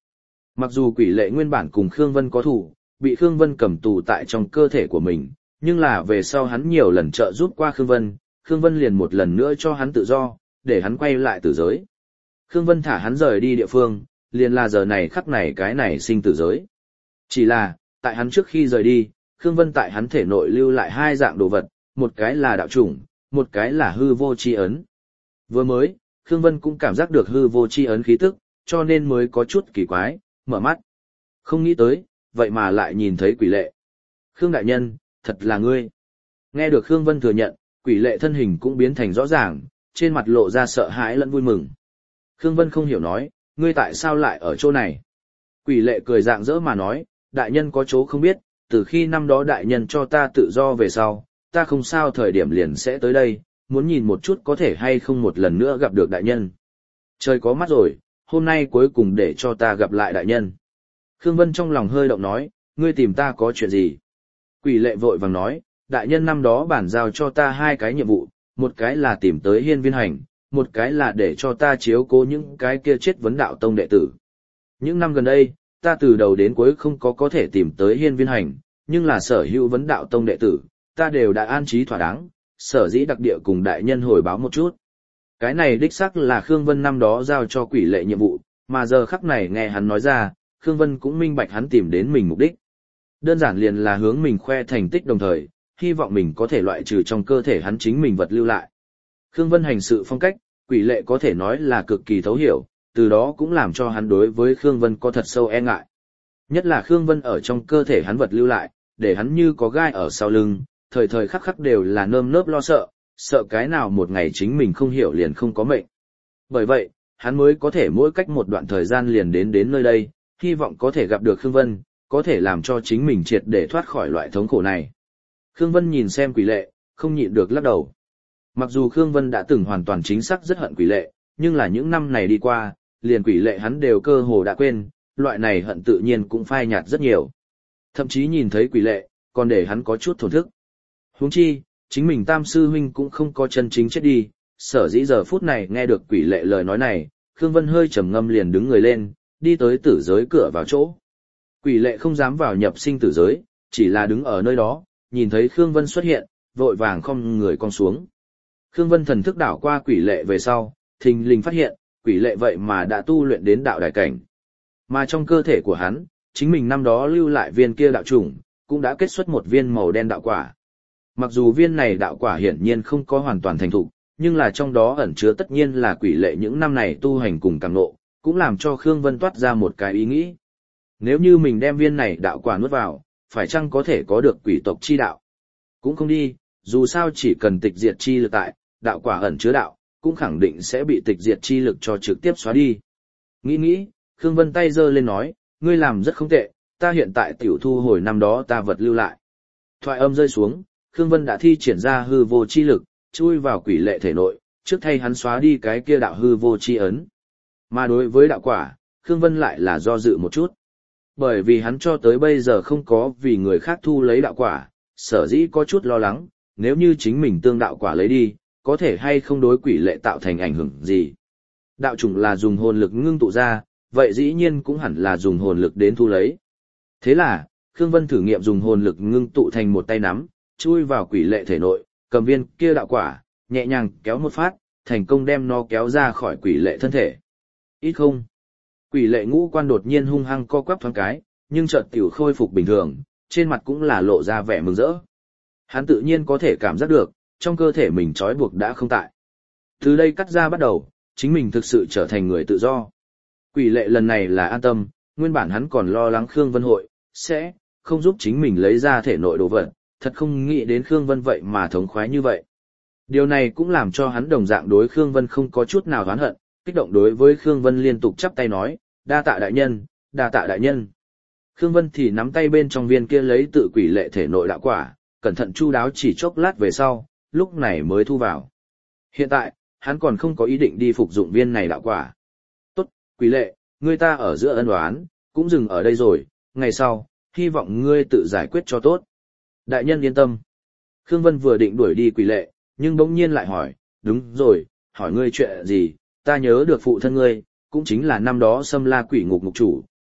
Mặc dù quỷ lệ nguyên bản cùng Khương Vân có thủ, bị Khương Vân cầm tù tại trong cơ thể của mình, nhưng là về sau hắn nhiều lần trợ giúp qua Khương Vân, Khương Vân liền một lần nữa cho hắn tự do, để hắn quay lại tử giới. Khương Vân thả hắn rời đi địa phương, liền là giờ này khắc này cái này sinh tử giới. Chỉ là, tại hắn trước khi rời đi, Khương Vân tại hắn thể nội lưu lại hai dạng đồ vật, một cái là đạo chủng, một cái là hư vô chi ấn. Vừa mới, Khương Vân cũng cảm giác được hư vô chi ấn khí tức, cho nên mới có chút kỳ quái, mở mắt. Không nghĩ tới, vậy mà lại nhìn thấy quỷ lệ. Khương đại nhân, thật là ngươi. Nghe được Khương Vân thừa nhận, quỷ lệ thân hình cũng biến thành rõ ràng, trên mặt lộ ra sợ hãi lẫn vui mừng. Khương Vân không hiểu nói, ngươi tại sao lại ở chỗ này? Quỷ lệ cười rạng rỡ mà nói, đại nhân có chỗ không biết, từ khi năm đó đại nhân cho ta tự do về sau, ta không sao thời điểm liền sẽ tới đây, muốn nhìn một chút có thể hay không một lần nữa gặp được đại nhân. Trời có mắt rồi, hôm nay cuối cùng để cho ta gặp lại đại nhân. Khương Vân trong lòng hơi động nói, ngươi tìm ta có chuyện gì? Quỷ lệ vội vàng nói, đại nhân năm đó bản giao cho ta hai cái nhiệm vụ, một cái là tìm tới hiên viên hành, một cái là để cho ta chiếu cố những cái kia chết vấn đạo tông đệ tử. Những năm gần đây, ta từ đầu đến cuối không có có thể tìm tới hiên viên hành, nhưng là sở hữu vấn đạo tông đệ tử, ta đều đã an trí thỏa đáng, sở dĩ đặc địa cùng đại nhân hồi báo một chút. Cái này đích xác là Khương Vân năm đó giao cho quỷ lệ nhiệm vụ, mà giờ khắc này nghe hắn nói ra, Khương Vân cũng minh bạch hắn tìm đến mình mục đích. Đơn giản liền là hướng mình khoe thành tích đồng thời, hy vọng mình có thể loại trừ trong cơ thể hắn chính mình vật lưu lại. Khương Vân hành sự phong cách, quỷ lệ có thể nói là cực kỳ thấu hiểu, từ đó cũng làm cho hắn đối với Khương Vân có thật sâu e ngại. Nhất là Khương Vân ở trong cơ thể hắn vật lưu lại, để hắn như có gai ở sau lưng, thời thời khắc khắc đều là nơm nớp lo sợ, sợ cái nào một ngày chính mình không hiểu liền không có mệnh. Bởi vậy, hắn mới có thể mỗi cách một đoạn thời gian liền đến đến nơi đây, hy vọng có thể gặp được Khương Vân, có thể làm cho chính mình triệt để thoát khỏi loại thống khổ này. Khương Vân nhìn xem quỷ lệ, không nhịn được lắc đầu. Mặc dù Khương Vân đã từng hoàn toàn chính xác rất hận quỷ lệ, nhưng là những năm này đi qua, liền quỷ lệ hắn đều cơ hồ đã quên, loại này hận tự nhiên cũng phai nhạt rất nhiều. Thậm chí nhìn thấy quỷ lệ, còn để hắn có chút thổn thức. Huống chi, chính mình tam sư huynh cũng không có chân chính chết đi, sở dĩ giờ phút này nghe được quỷ lệ lời nói này, Khương Vân hơi trầm ngâm liền đứng người lên, đi tới tử giới cửa vào chỗ. Quỷ lệ không dám vào nhập sinh tử giới, chỉ là đứng ở nơi đó, nhìn thấy Khương Vân xuất hiện, vội vàng không người con xuống. Khương Vân thần thức đảo qua quỷ lệ về sau, thình lình phát hiện, quỷ lệ vậy mà đã tu luyện đến đạo đại cảnh. Mà trong cơ thể của hắn, chính mình năm đó lưu lại viên kia đạo chủng, cũng đã kết xuất một viên màu đen đạo quả. Mặc dù viên này đạo quả hiển nhiên không có hoàn toàn thành thục, nhưng là trong đó ẩn chứa tất nhiên là quỷ lệ những năm này tu hành cùng càng ngộ, cũng làm cho Khương Vân toát ra một cái ý nghĩ. Nếu như mình đem viên này đạo quả nuốt vào, phải chăng có thể có được quỷ tộc chi đạo? Cũng không đi, dù sao chỉ cần tịch diệt chi lực tại, đạo quả ẩn chứa đạo, cũng khẳng định sẽ bị tịch diệt chi lực cho trực tiếp xóa đi. Nghĩ nghĩ, Khương Vân tay giơ lên nói, ngươi làm rất không tệ, ta hiện tại tiểu thu hồi năm đó ta vật lưu lại. Thoại âm rơi xuống, Khương Vân đã thi triển ra hư vô chi lực, chui vào quỷ lệ thể nội, trước thay hắn xóa đi cái kia đạo hư vô chi ấn. Mà đối với đạo quả, Khương Vân lại là do dự một chút. Bởi vì hắn cho tới bây giờ không có vì người khác thu lấy đạo quả, sở dĩ có chút lo lắng, nếu như chính mình tương đạo quả lấy đi, có thể hay không đối quỷ lệ tạo thành ảnh hưởng gì. Đạo chủng là dùng hồn lực ngưng tụ ra, vậy dĩ nhiên cũng hẳn là dùng hồn lực đến thu lấy. Thế là, Khương Vân thử nghiệm dùng hồn lực ngưng tụ thành một tay nắm, chui vào quỷ lệ thể nội, cầm viên kia đạo quả, nhẹ nhàng kéo một phát, thành công đem nó kéo ra khỏi quỷ lệ thân thể. Ít không. Quỷ lệ ngũ quan đột nhiên hung hăng co quắp thoáng cái, nhưng chợt tiểu khôi phục bình thường, trên mặt cũng là lộ ra vẻ mừng rỡ. Hắn tự nhiên có thể cảm giác được, trong cơ thể mình trói buộc đã không tại. Từ đây cắt ra bắt đầu, chính mình thực sự trở thành người tự do. Quỷ lệ lần này là an tâm, nguyên bản hắn còn lo lắng Khương Vân hội, sẽ, không giúp chính mình lấy ra thể nội đồ vật, thật không nghĩ đến Khương Vân vậy mà thống khoái như vậy. Điều này cũng làm cho hắn đồng dạng đối Khương Vân không có chút nào oán hận, kích động đối với Khương Vân liên tục chắp tay nói, đa tạ đại nhân, đa tạ đại nhân. Khương Vân thì nắm tay bên trong viên kia lấy tự quỷ lệ thể nội đạo quả, cẩn thận chu đáo chỉ chốc lát về sau, lúc này mới thu vào. Hiện tại, hắn còn không có ý định đi phục dụng viên này đạo quả. Tốt, quỷ lệ, ngươi ta ở giữa ân oán, cũng dừng ở đây rồi, ngày sau, hy vọng ngươi tự giải quyết cho tốt. Đại nhân yên tâm. Khương Vân vừa định đuổi đi quỷ lệ, nhưng bỗng nhiên lại hỏi, đúng rồi, hỏi ngươi chuyện gì, ta nhớ được phụ thân ngươi, cũng chính là năm đó xâm la quỷ ngục ngục chủ,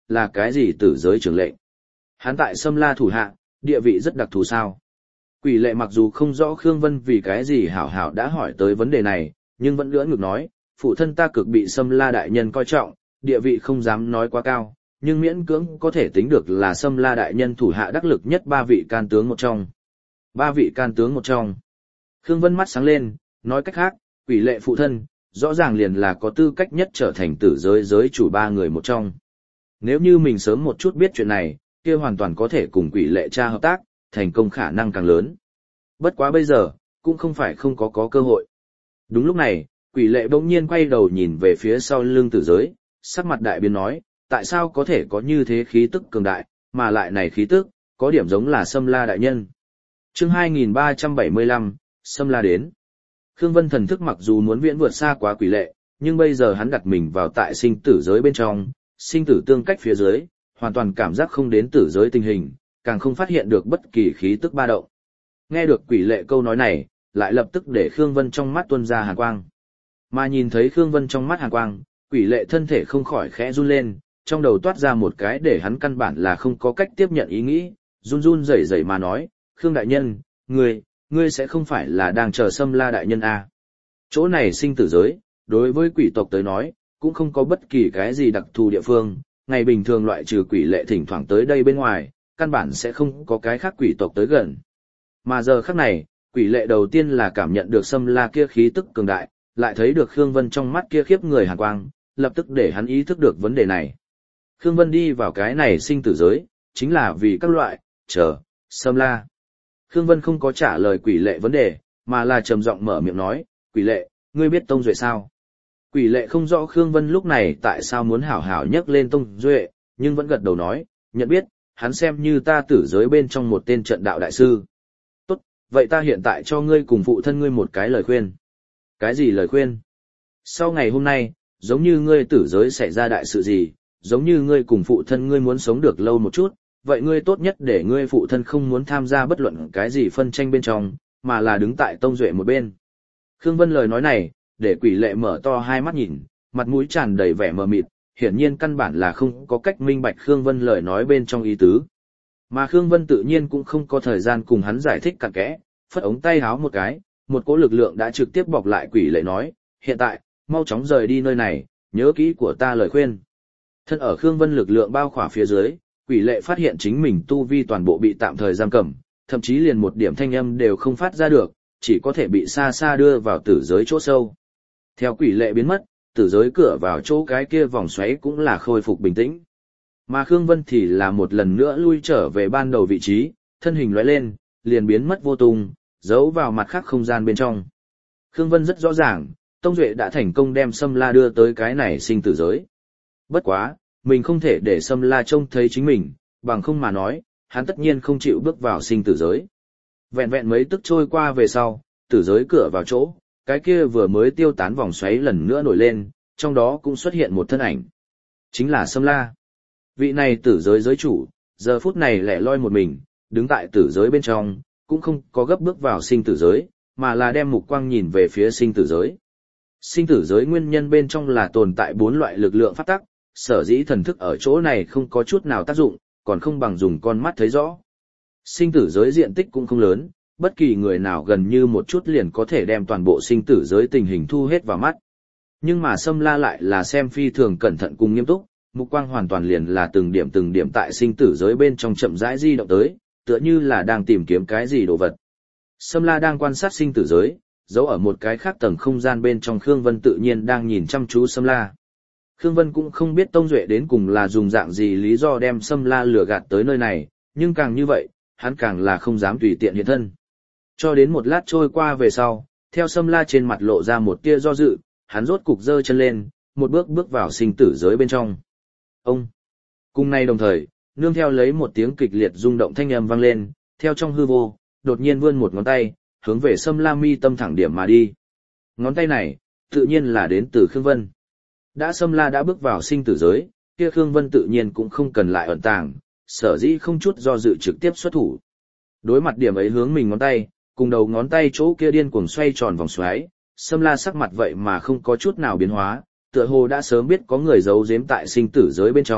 là cái gì tử giới trưởng lệnh? Hắn tại Sâm La thủ hạ, địa vị rất đặc thù sao? Quỷ lệ mặc dù không rõ Khương Vân vì cái gì hảo hảo đã hỏi tới vấn đề này, nhưng vẫn lưỡng ngược nói, phụ thân ta cực bị Sâm La đại nhân coi trọng, địa vị không dám nói quá cao, nhưng miễn cưỡng có thể tính được là Sâm La đại nhân thủ hạ đắc lực nhất ba vị can tướng một trong. Ba vị can tướng một trong. Khương Vân mắt sáng lên, nói cách khác, quỷ lệ phụ thân, rõ ràng liền là có tư cách nhất trở thành tử giới giới chủ ba người một trong. Nếu như mình sớm một chút biết chuyện này, kia hoàn toàn có thể cùng quỷ lệ cha hợp tác, thành công khả năng càng lớn. Bất quá bây giờ, cũng không phải không có có cơ hội. Đúng lúc này, quỷ lệ bỗng nhiên quay đầu nhìn về phía sau lưng tử giới, sắc mặt đại biến nói, tại sao có thể có như thế khí tức cường đại, mà lại này khí tức, có điểm giống là Sâm La đại nhân. Chương hai nghìn ba trăm bảy mươi lăm, Sâm La đến. Khương Vân thần thức mặc dù muốn viễn vượt xa quá quỷ lệ, nhưng bây giờ hắn đặt mình vào tại sinh tử giới bên trong, sinh tử tương cách phía dưới, hoàn toàn cảm giác không đến tử giới tình hình, càng không phát hiện được bất kỳ khí tức ba động. Nghe được quỷ lệ câu nói này, lại lập tức để Khương Vân trong mắt tuôn ra hàn quang. Mà nhìn thấy Khương Vân trong mắt hàn quang, quỷ lệ thân thể không khỏi khẽ run lên, trong đầu toát ra một cái để hắn căn bản là không có cách tiếp nhận ý nghĩ, run run rẩy rẩy mà nói, Khương đại nhân, ngươi, ngươi sẽ không phải là đang chờ Sâm La đại nhân à. Chỗ này sinh tử giới, đối với quỷ tộc tới nói, cũng không có bất kỳ cái gì đặc thù địa phương, ngày bình thường loại trừ quỷ lệ thỉnh thoảng tới đây bên ngoài, căn bản sẽ không có cái khác quỷ tộc tới gần. Mà giờ khắc này, quỷ lệ đầu tiên là cảm nhận được Sâm La kia khí tức cường đại, lại thấy được Khương Vân trong mắt kia khiếp người hàn quang, lập tức để hắn ý thức được vấn đề này. Khương Vân đi vào cái này sinh tử giới, chính là vì các loại, chờ, Sâm La. Khương Vân không có trả lời quỷ lệ vấn đề, mà là trầm giọng mở miệng nói, quỷ lệ, ngươi biết Tông Duệ sao? Quỷ lệ không rõ Khương Vân lúc này tại sao muốn hảo hảo nhắc lên Tông Duệ, nhưng vẫn gật đầu nói, nhận biết, hắn xem như ta tử giới bên trong một tên trận đạo đại sư. Tốt, vậy ta hiện tại cho ngươi cùng phụ thân ngươi một cái lời khuyên. Cái gì lời khuyên? Sau ngày hôm nay, giống như ngươi tử giới xảy ra đại sự gì, giống như ngươi cùng phụ thân ngươi muốn sống được lâu một chút, vậy ngươi tốt nhất để ngươi phụ thân không muốn tham gia bất luận cái gì phân tranh bên trong, mà là đứng tại Tông Duệ một bên. Khương Vân lời nói này, để quỷ lệ mở to hai mắt nhìn, mặt mũi tràn đầy vẻ mờ mịt, hiển nhiên căn bản là không có cách minh bạch Khương Vân lời nói bên trong ý tứ. Mà Khương Vân tự nhiên cũng không có thời gian cùng hắn giải thích cặn kẽ, phất ống tay háo một cái, một cỗ lực lượng đã trực tiếp bọc lại quỷ lệ nói, hiện tại, mau chóng rời đi nơi này, nhớ kỹ của ta lời khuyên. Thân ở Khương Vân lực lượng bao khỏa phía dưới, quỷ lệ phát hiện chính mình tu vi toàn bộ bị tạm thời giam cầm, thậm chí liền một điểm thanh âm đều không phát ra được, chỉ có thể bị xa xa đưa vào tử giới chỗ sâu. Theo quỷ lệ biến mất, tử giới cửa vào chỗ cái kia vòng xoáy cũng là khôi phục bình tĩnh. Mà Khương Vân thì là một lần nữa lui trở về ban đầu vị trí, thân hình lóe lên, liền biến mất vô tung, giấu vào mặt khác không gian bên trong. Khương Vân rất rõ ràng, Tông Duệ đã thành công đem Sâm La đưa tới cái này sinh tử giới. Bất quá, mình không thể để Sâm La trông thấy chính mình, bằng không mà nói, hắn tất nhiên không chịu bước vào sinh tử giới. Vẹn vẹn mấy tức trôi qua về sau, tử giới cửa vào chỗ, cái kia vừa mới tiêu tán vòng xoáy lần nữa nổi lên, trong đó cũng xuất hiện một thân ảnh. Chính là Sâm La. Vị này tử giới giới chủ, giờ phút này lẻ loi một mình, đứng tại tử giới bên trong, cũng không có gấp bước vào sinh tử giới, mà là đem mục quang nhìn về phía sinh tử giới. Sinh tử giới nguyên nhân bên trong là tồn tại bốn loại lực lượng phát tắc, sở dĩ thần thức ở chỗ này không có chút nào tác dụng, còn không bằng dùng con mắt thấy rõ. Sinh tử giới diện tích cũng không lớn, bất kỳ người nào gần như một chút liền có thể đem toàn bộ sinh tử giới tình hình thu hết vào mắt. Nhưng mà Sâm La lại là xem phi thường cẩn thận cùng nghiêm túc, mục quang hoàn toàn liền là từng điểm từng điểm tại sinh tử giới bên trong chậm rãi di động tới, tựa như là đang tìm kiếm cái gì đồ vật. Sâm La đang quan sát sinh tử giới, giấu ở một cái khác tầng không gian bên trong Khương Vân tự nhiên đang nhìn chăm chú Sâm La. Khương Vân cũng không biết Tông Duệ đến cùng là dùng dạng gì lý do đem Sâm La lừa gạt tới nơi này, nhưng càng như vậy, hắn càng là không dám tùy tiện hiện thân. Cho đến một lát trôi qua về sau, theo Sâm La trên mặt lộ ra một tia do dự, hắn rốt cục giơ chân lên, một bước bước vào sinh tử giới bên trong. Ông! Cùng nay đồng thời, nương theo lấy một tiếng kịch liệt rung động thanh âm vang lên, theo trong hư vô, đột nhiên vươn một ngón tay, hướng về Sâm La mi tâm thẳng điểm mà đi. Ngón tay này, tự nhiên là đến từ Khương Vân. Đã Sâm La đã bước vào sinh tử giới, kia Khương Vân tự nhiên cũng không cần lại ẩn tàng, sở dĩ không chút do dự trực tiếp xuất thủ. Đối mặt điểm ấy hướng mình ngón tay, cùng đầu ngón tay chỗ kia điên cuồng xoay tròn vòng xoáy, Sâm La sắc mặt vậy mà không có chút nào biến hóa, tựa hồ đã sớm biết có người giấu giếm tại sinh tử giới bên trong,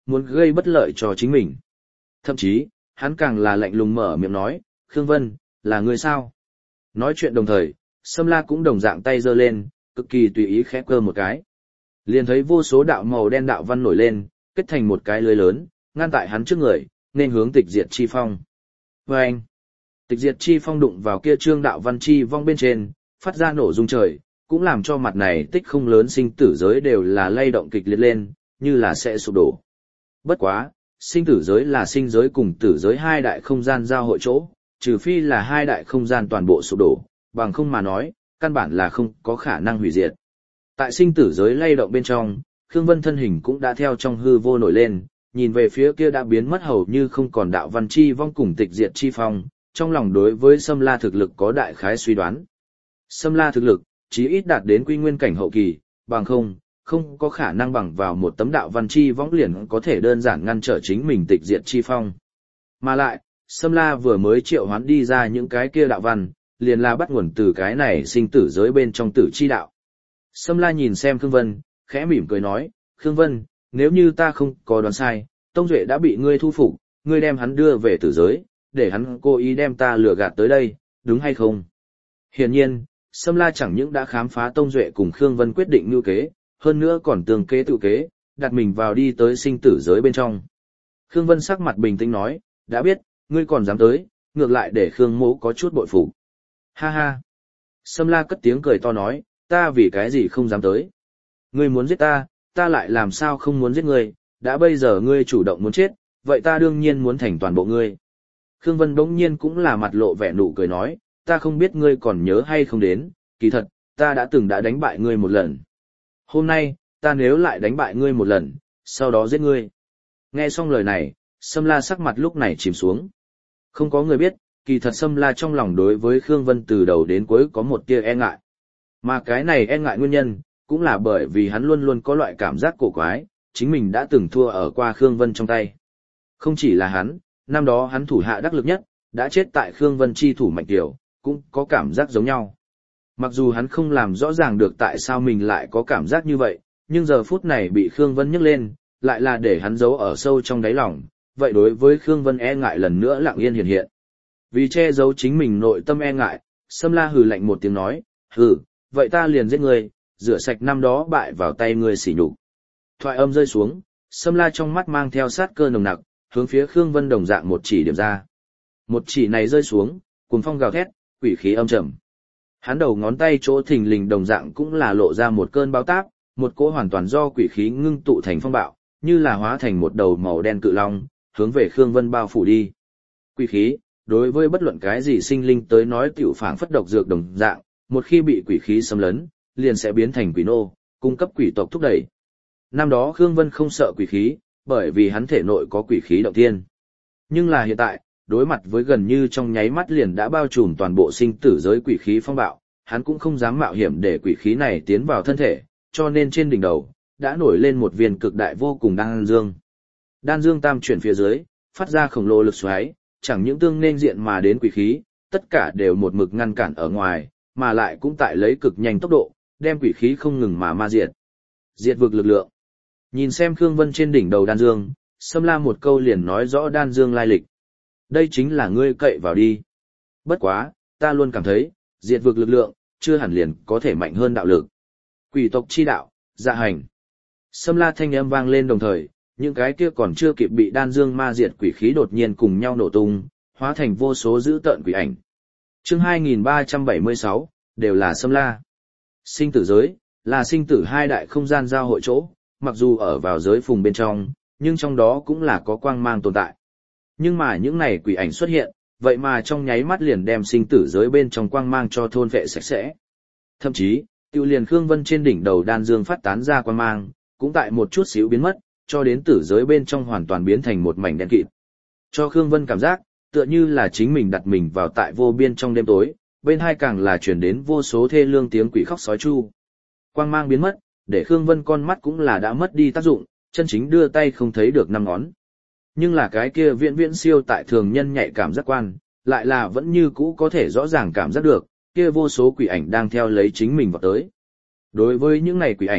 muốn gây bất lợi cho chính mình. Thậm chí, hắn càng là lạnh lùng mở miệng nói, Khương Vân, là người sao? Nói chuyện đồng thời, Sâm La cũng đồng dạng tay giơ lên, cực kỳ tùy ý khẽ cơ một cái. Liền thấy vô số đạo màu đen đạo văn nổi lên, kết thành một cái lưới lớn, ngăn tại hắn trước người, nên hướng tịch diệt chi phong. Và anh, tịch diệt chi phong đụng vào kia trương đạo văn chi vong bên trên, phát ra nổ rung trời, cũng làm cho mặt này tích không lớn sinh tử giới đều là lay động kịch liệt lên, như là sẽ sụp đổ. Bất quá, sinh tử giới là sinh giới cùng tử giới hai đại không gian giao hội chỗ, trừ phi là hai đại không gian toàn bộ sụp đổ, bằng không mà nói, căn bản là không có khả năng hủy diệt. Tại sinh tử giới lay động bên trong, Khương Vân thân hình cũng đã theo trong hư vô nổi lên, nhìn về phía kia đã biến mất hầu như không còn đạo văn chi vong cùng tịch diệt chi phong, trong lòng đối với Sâm La thực lực có đại khái suy đoán. Sâm La thực lực, chí ít đạt đến quy nguyên cảnh hậu kỳ, bằng không, không có khả năng bằng vào một tấm đạo văn chi võng liền có thể đơn giản ngăn trở chính mình tịch diệt chi phong. Mà lại, Sâm La vừa mới triệu hoán đi ra những cái kia đạo văn, liền là bắt nguồn từ cái này sinh tử giới bên trong tử chi đạo. Sâm La nhìn xem Khương Vân, khẽ mỉm cười nói, Khương Vân, nếu như ta không có đoán sai, Tông Duệ đã bị ngươi thu phục, ngươi đem hắn đưa về tử giới, để hắn cố ý đem ta lừa gạt tới đây, đúng hay không? Hiển nhiên, Sâm La chẳng những đã khám phá Tông Duệ cùng Khương Vân quyết định mưu kế, hơn nữa còn tương kế tự kế, đặt mình vào đi tới sinh tử giới bên trong. Khương Vân sắc mặt bình tĩnh nói, đã biết, ngươi còn dám tới, ngược lại để Khương Mỗ có chút bội phục. Ha ha. Sâm La cất tiếng cười to nói, ta vì cái gì không dám tới. Ngươi muốn giết ta, ta lại làm sao không muốn giết ngươi, đã bây giờ ngươi chủ động muốn chết, vậy ta đương nhiên muốn thành toàn bộ ngươi. Khương Vân bỗng nhiên cũng là mặt lộ vẻ nụ cười nói, ta không biết ngươi còn nhớ hay không đến, kỳ thật, ta đã từng đã đánh bại ngươi một lần. Hôm nay, ta nếu lại đánh bại ngươi một lần, sau đó giết ngươi. Nghe xong lời này, Sâm La sắc mặt lúc này chìm xuống. Không có người biết, kỳ thật Sâm La trong lòng đối với Khương Vân từ đầu đến cuối có một tia e ngại. Mà cái này e ngại nguyên nhân, cũng là bởi vì hắn luôn luôn có loại cảm giác cổ quái, chính mình đã từng thua ở qua Khương Vân trong tay. Không chỉ là hắn, năm đó hắn thủ hạ đắc lực nhất, đã chết tại Khương Vân chi thủ Mạnh Tiểu, cũng có cảm giác giống nhau. Mặc dù hắn không làm rõ ràng được tại sao mình lại có cảm giác như vậy, nhưng giờ phút này bị Khương Vân nhấc lên, lại là để hắn giấu ở sâu trong đáy lòng, vậy đối với Khương Vân e ngại lần nữa lặng yên hiện hiện. Vì che giấu chính mình nội tâm e ngại, Sâm La hừ lạnh một tiếng nói, hừ, vậy ta liền giết ngươi, rửa sạch năm đó bại vào tay ngươi sỉ nhục. Thoại âm rơi xuống, Sâm La trong mắt mang theo sát cơ nồng nặc, hướng phía Khương Vân đồng dạng một chỉ điểm ra. Một chỉ này rơi xuống, cuồng phong gào thét, quỷ khí âm trầm. Hắn đầu ngón tay chỗ thình lình đồng dạng cũng là lộ ra một cơn báo táp, một cỗ hoàn toàn do quỷ khí ngưng tụ thành phong bạo, như là hóa thành một đầu màu đen cự long, hướng về Khương Vân bao phủ đi. Quỷ khí, đối với bất luận cái gì sinh linh tới nói tiểu phảng phất độc dược đồng dạng, một khi bị quỷ khí xâm lấn, liền sẽ biến thành quỷ nô, cung cấp quỷ tộc thúc đẩy. Năm đó Khương Vân không sợ quỷ khí, bởi vì hắn thể nội có quỷ khí động thiên. Nhưng là hiện tại, đối mặt với gần như trong nháy mắt liền đã bao trùm toàn bộ sinh tử giới quỷ khí phong bạo, hắn cũng không dám mạo hiểm để quỷ khí này tiến vào thân thể, cho nên trên đỉnh đầu đã nổi lên một viên cực đại vô cùng đan dương. Đan dương tam chuyển phía dưới, phát ra khổng lồ lực xoáy, chẳng những tương nên diện mà đến quỷ khí, tất cả đều một mực ngăn cản ở ngoài, mà lại cũng tại lấy cực nhanh tốc độ, đem quỷ khí không ngừng mà ma diệt. Diệt vực lực lượng. Nhìn xem Khương Vân trên đỉnh đầu đan dương, Sâm La một câu liền nói rõ đan dương lai lịch. Đây chính là ngươi cậy vào đi. Bất quá, ta luôn cảm thấy, diệt vực lực lượng, chưa hẳn liền có thể mạnh hơn đạo lực. Quỷ tộc chi đạo, dạ hành. Sâm La thanh âm vang lên đồng thời, những cái kia còn chưa kịp bị đan dương ma diệt quỷ khí đột nhiên cùng nhau nổ tung, hóa thành vô số dữ tợn quỷ ảnh. Chương hai nghìn ba trăm bảy mươi sáu, đều là Sâm La. Sinh tử giới, là sinh tử hai đại không gian giao hội chỗ, mặc dù ở vào giới phùng bên trong, nhưng trong đó cũng là có quang mang tồn tại. Nhưng mà những này quỷ ảnh xuất hiện, vậy mà trong nháy mắt liền đem sinh tử giới bên trong quang mang cho thôn vệ sạch sẽ. Thậm chí, tiêu liền Khương Vân trên đỉnh đầu đan dương phát tán ra quang mang, cũng tại một chút xíu biến mất, cho đến tử giới bên trong hoàn toàn biến thành một mảnh đen kịt. Cho Khương Vân cảm giác, tựa như là chính mình đặt mình vào tại vô biên trong đêm tối, bên hai càng là truyền đến vô số thê lương tiếng quỷ khóc sói chu. Quang mang biến mất, để Khương Vân con mắt cũng là đã mất đi tác dụng, chân chính đưa tay không thấy được năm ngón. Nhưng là cái kia viễn viễn siêu tại thường nhân nhạy cảm giác quan, lại là vẫn như cũ có thể rõ ràng cảm giác được, kia vô số quỷ ảnh đang theo lấy chính mình vào tới. Đối với những này quỷ ảnh,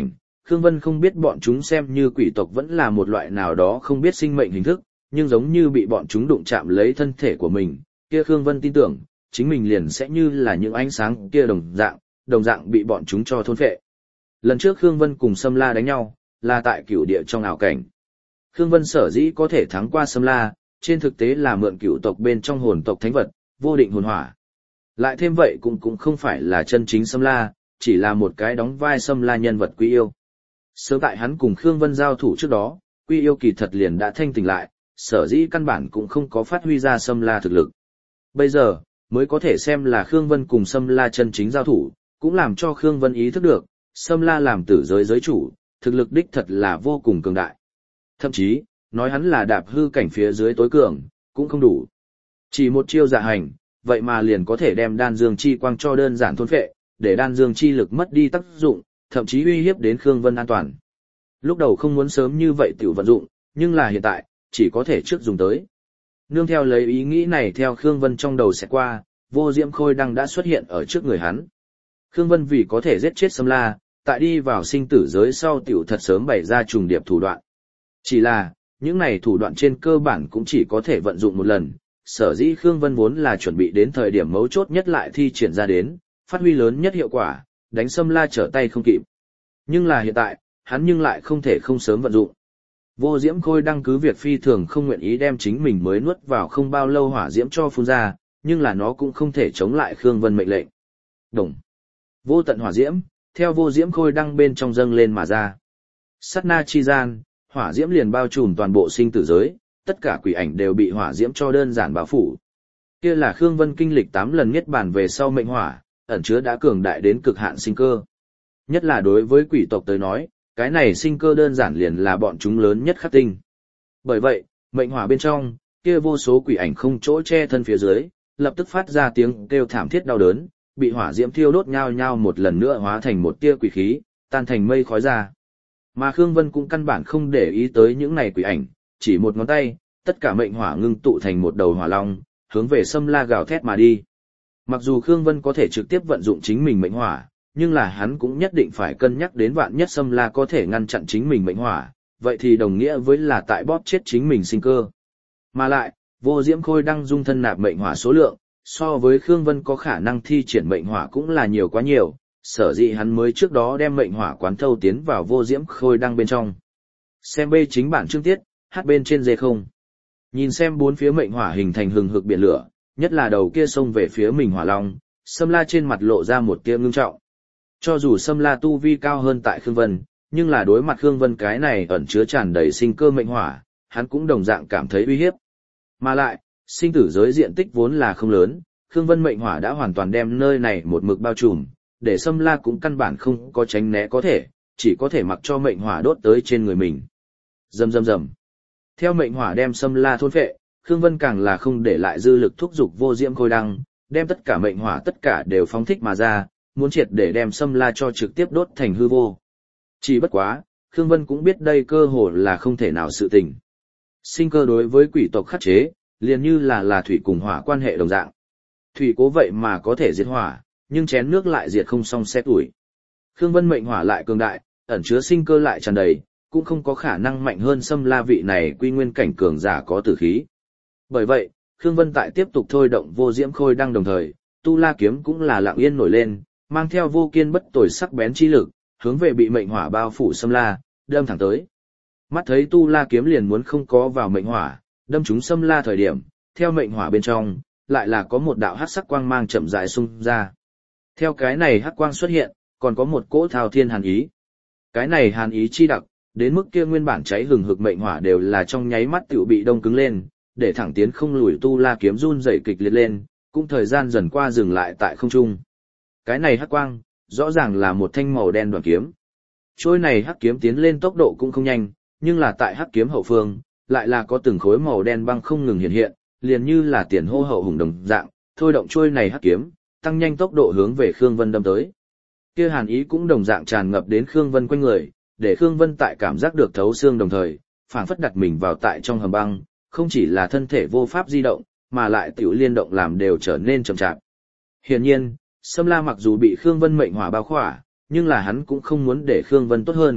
Khương Vân không biết bọn chúng xem như quỷ tộc vẫn là một loại nào đó không biết sinh mệnh hình thức, nhưng giống như bị bọn chúng đụng chạm lấy thân thể của mình, kia Khương Vân tin tưởng, chính mình liền sẽ như là những ánh sáng kia đồng dạng, đồng dạng bị bọn chúng cho thôn phệ. Lần trước Khương Vân cùng Sâm La đánh nhau, là tại cửu địa trong ảo cảnh. Khương Vân sở dĩ có thể thắng qua Sâm La, trên thực tế là mượn cửu tộc bên trong hồn tộc thánh vật, vô định hồn hỏa. Lại thêm vậy cũng cũng không phải là chân chính Sâm La, chỉ là một cái đóng vai Sâm La nhân vật quý yêu. Sớm tại hắn cùng Khương Vân giao thủ trước đó, Quy Yêu kỳ thật liền đã thanh tỉnh lại, sở dĩ căn bản cũng không có phát huy ra Sâm La thực lực. Bây giờ, mới có thể xem là Khương Vân cùng Sâm La chân chính giao thủ, cũng làm cho Khương Vân ý thức được, Sâm La làm tử giới giới chủ, thực lực đích thật là vô cùng cường đại. Thậm chí, nói hắn là đạp hư cảnh phía dưới tối cường, cũng không đủ. Chỉ một chiêu dạ hành, vậy mà liền có thể đem đan dương chi quang cho đơn giản thôn phệ, để đan dương chi lực mất đi tác dụng, thậm chí uy hiếp đến Khương Vân an toàn. Lúc đầu không muốn sớm như vậy tiểu vận dụng, nhưng là hiện tại, chỉ có thể trước dùng tới. Nương theo lấy ý nghĩ này theo Khương Vân trong đầu sẽ qua, vô diễm khôi đăng đã xuất hiện ở trước người hắn. Khương Vân vì có thể giết chết Sâm La, tại đi vào sinh tử giới sau tiểu thật sớm bày ra trùng điệp thủ đoạn. Chỉ là, những này thủ đoạn trên cơ bản cũng chỉ có thể vận dụng một lần, sở dĩ Khương Vân vốn là chuẩn bị đến thời điểm mấu chốt nhất lại thi triển ra đến, phát huy lớn nhất hiệu quả, đánh Sâm La trở tay không kịp. Nhưng là hiện tại, hắn nhưng lại không thể không sớm vận dụng. Vô diễm khôi đăng cứ việc phi thường không nguyện ý đem chính mình mới nuốt vào không bao lâu hỏa diễm cho phun ra, nhưng là nó cũng không thể chống lại Khương Vân mệnh lệnh. Đồng. Vô tận hỏa diễm, theo vô diễm khôi đăng bên trong dâng lên mà ra. Sát na chi gian, hỏa diễm liền bao trùm toàn bộ sinh tử giới, tất cả quỷ ảnh đều bị hỏa diễm cho đơn giản bao phủ. Kia là Khương Vân kinh lịch tám lần niết bàn về sau mệnh hỏa, ẩn chứa đã cường đại đến cực hạn sinh cơ. Nhất là đối với quỷ tộc tới nói, cái này sinh cơ đơn giản liền là bọn chúng lớn nhất khắc tinh. Bởi vậy, mệnh hỏa bên trong, kia vô số quỷ ảnh không chỗ che thân phía dưới, lập tức phát ra tiếng kêu thảm thiết đau đớn, bị hỏa diễm thiêu đốt nhao nhao một lần nữa hóa thành một tia quỷ khí, tan thành mây khói ra. Mà Khương Vân cũng căn bản không để ý tới những này quỷ ảnh, chỉ một ngón tay, tất cả mệnh hỏa ngưng tụ thành một đầu hỏa long, hướng về Sâm La gào thét mà đi. Mặc dù Khương Vân có thể trực tiếp vận dụng chính mình mệnh hỏa, nhưng là hắn cũng nhất định phải cân nhắc đến vạn nhất Sâm La có thể ngăn chặn chính mình mệnh hỏa, vậy thì đồng nghĩa với là tại bóp chết chính mình sinh cơ. Mà lại, vô diễm khôi đăng dung thân nạp mệnh hỏa số lượng, so với Khương Vân có khả năng thi triển mệnh hỏa cũng là nhiều quá nhiều, sở dĩ hắn mới trước đó đem mệnh hỏa quán thâu tiến vào vô diễm khôi đăng bên trong. Xem bê chính bản chương tiết, hát bên trên dê không. Nhìn xem bốn phía mệnh hỏa hình thành hừng hực biển lửa, nhất là đầu kia xông về phía mình hỏa long, Sâm La trên mặt lộ ra một tia ngưng trọng. Cho dù Sâm La tu vi cao hơn tại Khương Vân, nhưng là đối mặt Khương Vân cái này ẩn chứa tràn đầy sinh cơ mệnh hỏa, hắn cũng đồng dạng cảm thấy uy hiếp. Mà lại, sinh tử giới diện tích vốn là không lớn, Khương Vân mệnh hỏa đã hoàn toàn đem nơi này một mực bao trùm, để Sâm La cũng căn bản không có tránh né có thể, chỉ có thể mặc cho mệnh hỏa đốt tới trên người mình. Rầm rầm rầm. Theo mệnh hỏa đem Sâm La thôn phệ, Khương Vân càng là không để lại dư lực thúc dục vô diễm khôi đăng, đem tất cả mệnh hỏa tất cả đều phóng thích mà ra, muốn triệt để đem Sâm La cho trực tiếp đốt thành hư vô. Chỉ bất quá, Khương Vân cũng biết đây cơ hồ là không thể nào sự tình. Sinh cơ đối với quỷ tộc khắc chế, liền như là là thủy cùng hỏa quan hệ đồng dạng. Thủy cố vậy mà có thể diệt hỏa, nhưng chén nước lại diệt không xong xét ủi. Khương Vân mệnh hỏa lại cường đại, ẩn chứa sinh cơ lại tràn đầy, cũng không có khả năng mạnh hơn Sâm La vị này quy nguyên cảnh cường giả có tử khí. Bởi vậy, Khương Vân tại tiếp tục thôi động vô diễm khôi đăng đồng thời, tu la kiếm cũng là lặng yên nổi lên, mang theo vô kiên bất tồi sắc bén chi lực, hướng về bị mệnh hỏa bao phủ Sâm La, đâm thẳng tới. Mắt thấy tu la kiếm liền muốn không có vào mệnh hỏa, đâm trúng Sâm La thời điểm, theo mệnh hỏa bên trong, lại là có một đạo hắc sắc quang mang chậm rãi xung ra. Theo cái này hắc quang xuất hiện, còn có một cỗ thao thiên hàn ý. Cái này hàn ý chi đặc, đến mức kia nguyên bản cháy hừng hực mệnh hỏa đều là trong nháy mắt tựu bị đông cứng lên, để thẳng tiến không lùi tu la kiếm run rẩy kịch liệt lên, cũng thời gian dần qua dừng lại tại không trung. Cái này hắc quang, rõ ràng là một thanh màu đen đoạn kiếm. Trôi này hắc kiếm tiến lên tốc độ cũng không nhanh, nhưng là tại hắc kiếm hậu phương, lại là có từng khối màu đen băng không ngừng hiện hiện, liền như là tiền hô hậu hùng đồng dạng, thôi động trôi này hắc kiếm, tăng nhanh tốc độ hướng về Khương Vân đâm tới. Kia hàn ý cũng đồng dạng tràn ngập đến Khương Vân quanh người, để Khương Vân tại cảm giác được thấu xương đồng thời, phảng phất đặt mình vào tại trong hầm băng, không chỉ là thân thể vô pháp di động, mà lại tiểu liên động làm đều trở nên chậm chạp. Hiển nhiên, Sâm La mặc dù bị Khương Vân mệnh hỏa bao khỏa, nhưng là hắn cũng không muốn để Khương Vân tốt hơn,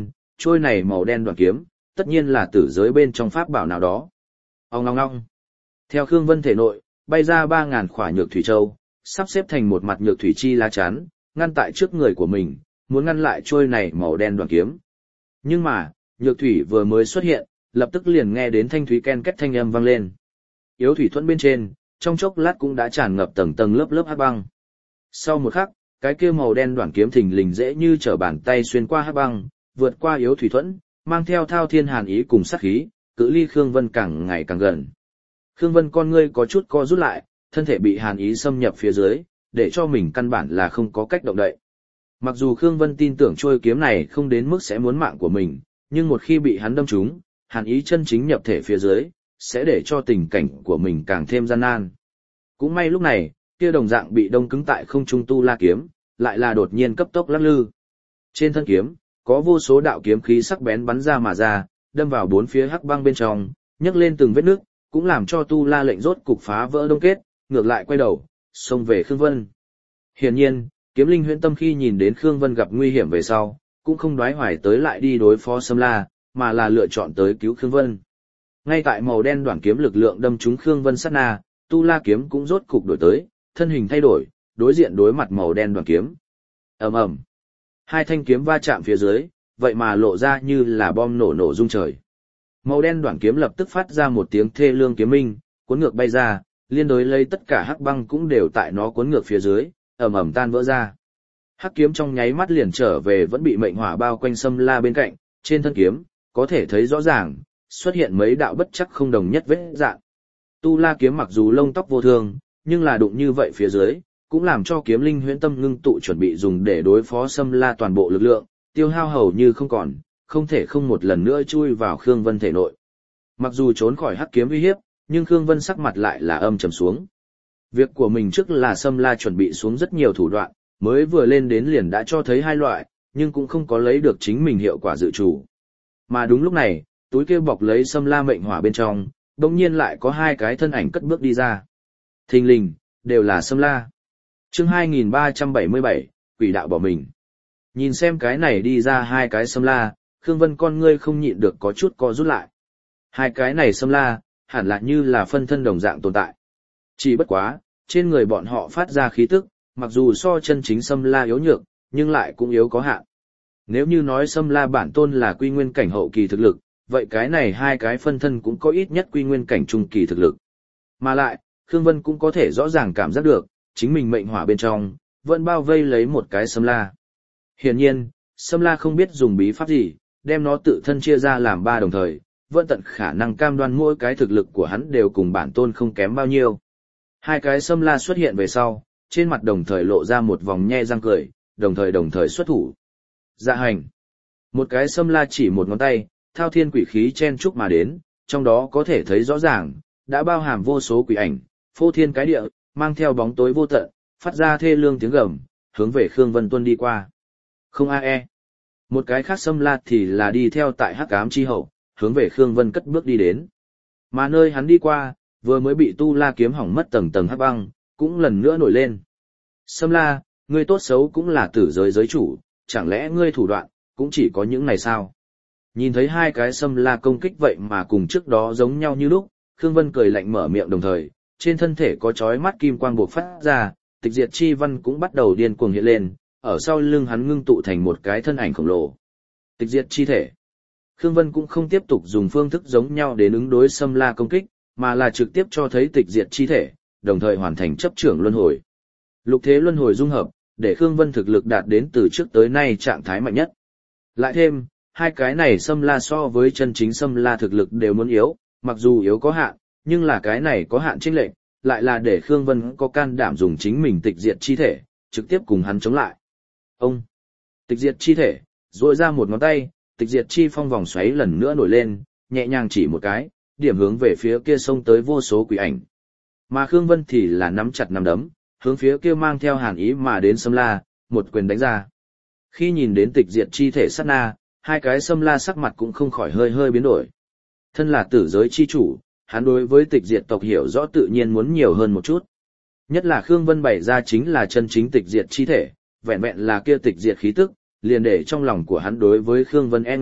trôi này màu đen đoạn kiếm, tất nhiên là tử giới bên trong pháp bảo nào đó. Ong ong ong. Theo Khương Vân thể nội, bay ra ba ngàn khỏa nhược thủy châu, sắp xếp thành một mặt nhược thủy chi lá chắn, ngăn tại trước người của mình, muốn ngăn lại trôi này màu đen đoạn kiếm. Nhưng mà, nhược thủy vừa mới xuất hiện, lập tức liền nghe đến thanh thúy ken két thanh âm vang lên. Yếu thủy thuẫn bên trên, trong chốc lát cũng đã tràn ngập tầng tầng lớp lớp hắc băng. Sau một khắc, cái kia màu đen đoạn kiếm thình lình dễ như trở bàn tay xuyên qua hắc băng, vượt qua yếu thủy thuẫn, mang theo thao thiên hàn ý cùng sát khí, cự ly Khương Vân càng ngày càng gần. Khương Vân con ngươi có chút co rút lại, thân thể bị hàn ý xâm nhập phía dưới, để cho mình căn bản là không có cách động đậy. Mặc dù Khương Vân tin tưởng trôi kiếm này không đến mức sẽ muốn mạng của mình, nhưng một khi bị hắn đâm trúng, hàn ý chân chính nhập thể phía dưới, sẽ để cho tình cảnh của mình càng thêm gian nan. Cũng may lúc này, kia đồng dạng bị đông cứng tại không trung tu la kiếm, lại là đột nhiên cấp tốc lắc lư. Trên thân kiếm, có vô số đạo kiếm khí sắc bén bắn ra mà ra, đâm vào bốn phía hắc băng bên trong, nhấc lên từng vết nước, cũng làm cho tu la lệnh rốt cục phá vỡ đông kết, ngược lại quay đầu, xông về Khương Vân. Hiển nhiên, kiếm linh huyễn tâm khi nhìn đến Khương Vân gặp nguy hiểm về sau, cũng không đoái hoài tới lại đi đối phó Sâm La, mà là lựa chọn tới cứu Khương Vân. Ngay tại màu đen đoạn kiếm lực lượng đâm trúng Khương Vân sát na, tu la kiếm cũng rốt cục đổi tới, thân hình thay đổi, đối diện đối mặt màu đen đoạn kiếm. Ầm ầm. Hai thanh kiếm va chạm phía dưới, vậy mà lộ ra như là bom nổ nổ rung trời. Màu đen đoạn kiếm lập tức phát ra một tiếng thê lương kiếm minh, cuốn ngược bay ra, liên đối lấy tất cả hắc băng cũng đều tại nó cuốn ngược phía dưới, ầm ầm tan vỡ ra. Hắc kiếm trong nháy mắt liền trở về vẫn bị mệnh hỏa bao quanh Sâm La bên cạnh, trên thân kiếm có thể thấy rõ ràng xuất hiện mấy đạo bất chắc không đồng nhất vết dạng. Tu la kiếm mặc dù lông tóc vô thương, nhưng là đụng như vậy phía dưới, cũng làm cho kiếm linh huyễn tâm ngưng tụ chuẩn bị dùng để đối phó Sâm La toàn bộ lực lượng, tiêu hao hầu như không còn, không thể không một lần nữa chui vào Khương Vân thể nội. Mặc dù trốn khỏi hắc kiếm uy hiếp, nhưng Khương Vân sắc mặt lại là âm trầm xuống. Việc của mình trước là Sâm La chuẩn bị xuống rất nhiều thủ đoạn, mới vừa lên đến liền đã cho thấy hai loại, nhưng cũng không có lấy được chính mình hiệu quả dự chủ. Mà đúng lúc này, túi kia bọc lấy Sâm La mệnh hỏa bên trong, đột nhiên lại có hai cái thân ảnh cất bước đi ra. Thình lình, đều là Sâm La. Chương hai nghìn ba trăm bảy mươi bảy, quỷ đạo bỏ mình. Nhìn xem cái này đi ra hai cái Sâm La, Khương Vân con ngươi không nhịn được có chút co rút lại. Hai cái này Sâm La, hẳn là như là phân thân đồng dạng tồn tại. Chỉ bất quá, trên người bọn họ phát ra khí tức, mặc dù so chân chính Sâm La yếu nhược, nhưng lại cũng yếu có hạn. Nếu như nói Sâm La bản tôn là quy nguyên cảnh hậu kỳ thực lực, vậy cái này hai cái phân thân cũng có ít nhất quy nguyên cảnh trung kỳ thực lực. Mà lại, Khương Vân cũng có thể rõ ràng cảm giác được, chính mình mệnh hỏa bên trong, vẫn bao vây lấy một cái Sâm La. Hiển nhiên, Sâm La không biết dùng bí pháp gì, đem nó tự thân chia ra làm ba đồng thời, vẫn tận khả năng cam đoan mỗi cái thực lực của hắn đều cùng bản tôn không kém bao nhiêu. Hai cái Sâm La xuất hiện về sau, trên mặt đồng thời lộ ra một vòng nhe răng cười, đồng thời đồng thời xuất thủ. Dạ hành. Một cái Sâm La chỉ một ngón tay, thao thiên quỷ khí chen chúc mà đến, trong đó có thể thấy rõ ràng, đã bao hàm vô số quỷ ảnh, phô thiên cái địa, mang theo bóng tối vô tận, phát ra thê lương tiếng gầm, hướng về Khương Vân tuân đi qua. Không a e. Một cái khác Sâm La thì là đi theo tại hắc ám chi hậu, hướng về Khương Vân cất bước đi đến. Mà nơi hắn đi qua, vừa mới bị tu la kiếm hỏng mất tầng tầng hắc băng, cũng lần nữa nổi lên. Sâm La, ngươi tốt xấu cũng là tử giới giới chủ, chẳng lẽ ngươi thủ đoạn, cũng chỉ có những này sao? Nhìn thấy hai cái Sâm La công kích vậy mà cùng trước đó giống nhau như lúc, Khương Vân cười lạnh mở miệng đồng thời, trên thân thể có chói mắt kim quang bộc phát ra, tịch diệt chi văn cũng bắt đầu điên cuồng hiện lên, ở sau lưng hắn ngưng tụ thành một cái thân ảnh khổng lồ. Tịch diệt chi thể. Khương Vân cũng không tiếp tục dùng phương thức giống nhau để ứng đối Sâm La công kích, mà là trực tiếp cho thấy tịch diệt chi thể, đồng thời hoàn thành chấp trưởng luân hồi. Lục thế luân hồi dung hợp, để Khương Vân thực lực đạt đến từ trước tới nay trạng thái mạnh nhất. Lại thêm, hai cái này Sâm La so với chân chính Sâm La thực lực đều muốn yếu, mặc dù yếu có hạn, nhưng là cái này có hạn chênh lệch, lại là để Khương Vân có can đảm dùng chính mình tịch diệt chi thể, trực tiếp cùng hắn chống lại. Ông, tịch diệt chi thể, duỗi ra một ngón tay, tịch diệt chi phong vòng xoáy lần nữa nổi lên, nhẹ nhàng chỉ một cái, điểm hướng về phía kia xông tới vô số quỷ ảnh. Mà Khương Vân thì là nắm chặt nắm đấm, hướng phía kia mang theo hàn ý mà đến Sâm La, một quyền đánh ra. Khi nhìn đến tịch diệt chi thể sát na, hai cái Sâm La sắc mặt cũng không khỏi hơi hơi biến đổi. Thân là tử giới chi chủ, hắn đối với tịch diệt tộc hiểu rõ tự nhiên muốn nhiều hơn một chút. Nhất là Khương Vân bày ra chính là chân chính tịch diệt chi thể, vẹn vẹn là kia tịch diệt khí tức, liền để trong lòng của hắn đối với Khương Vân e ngại,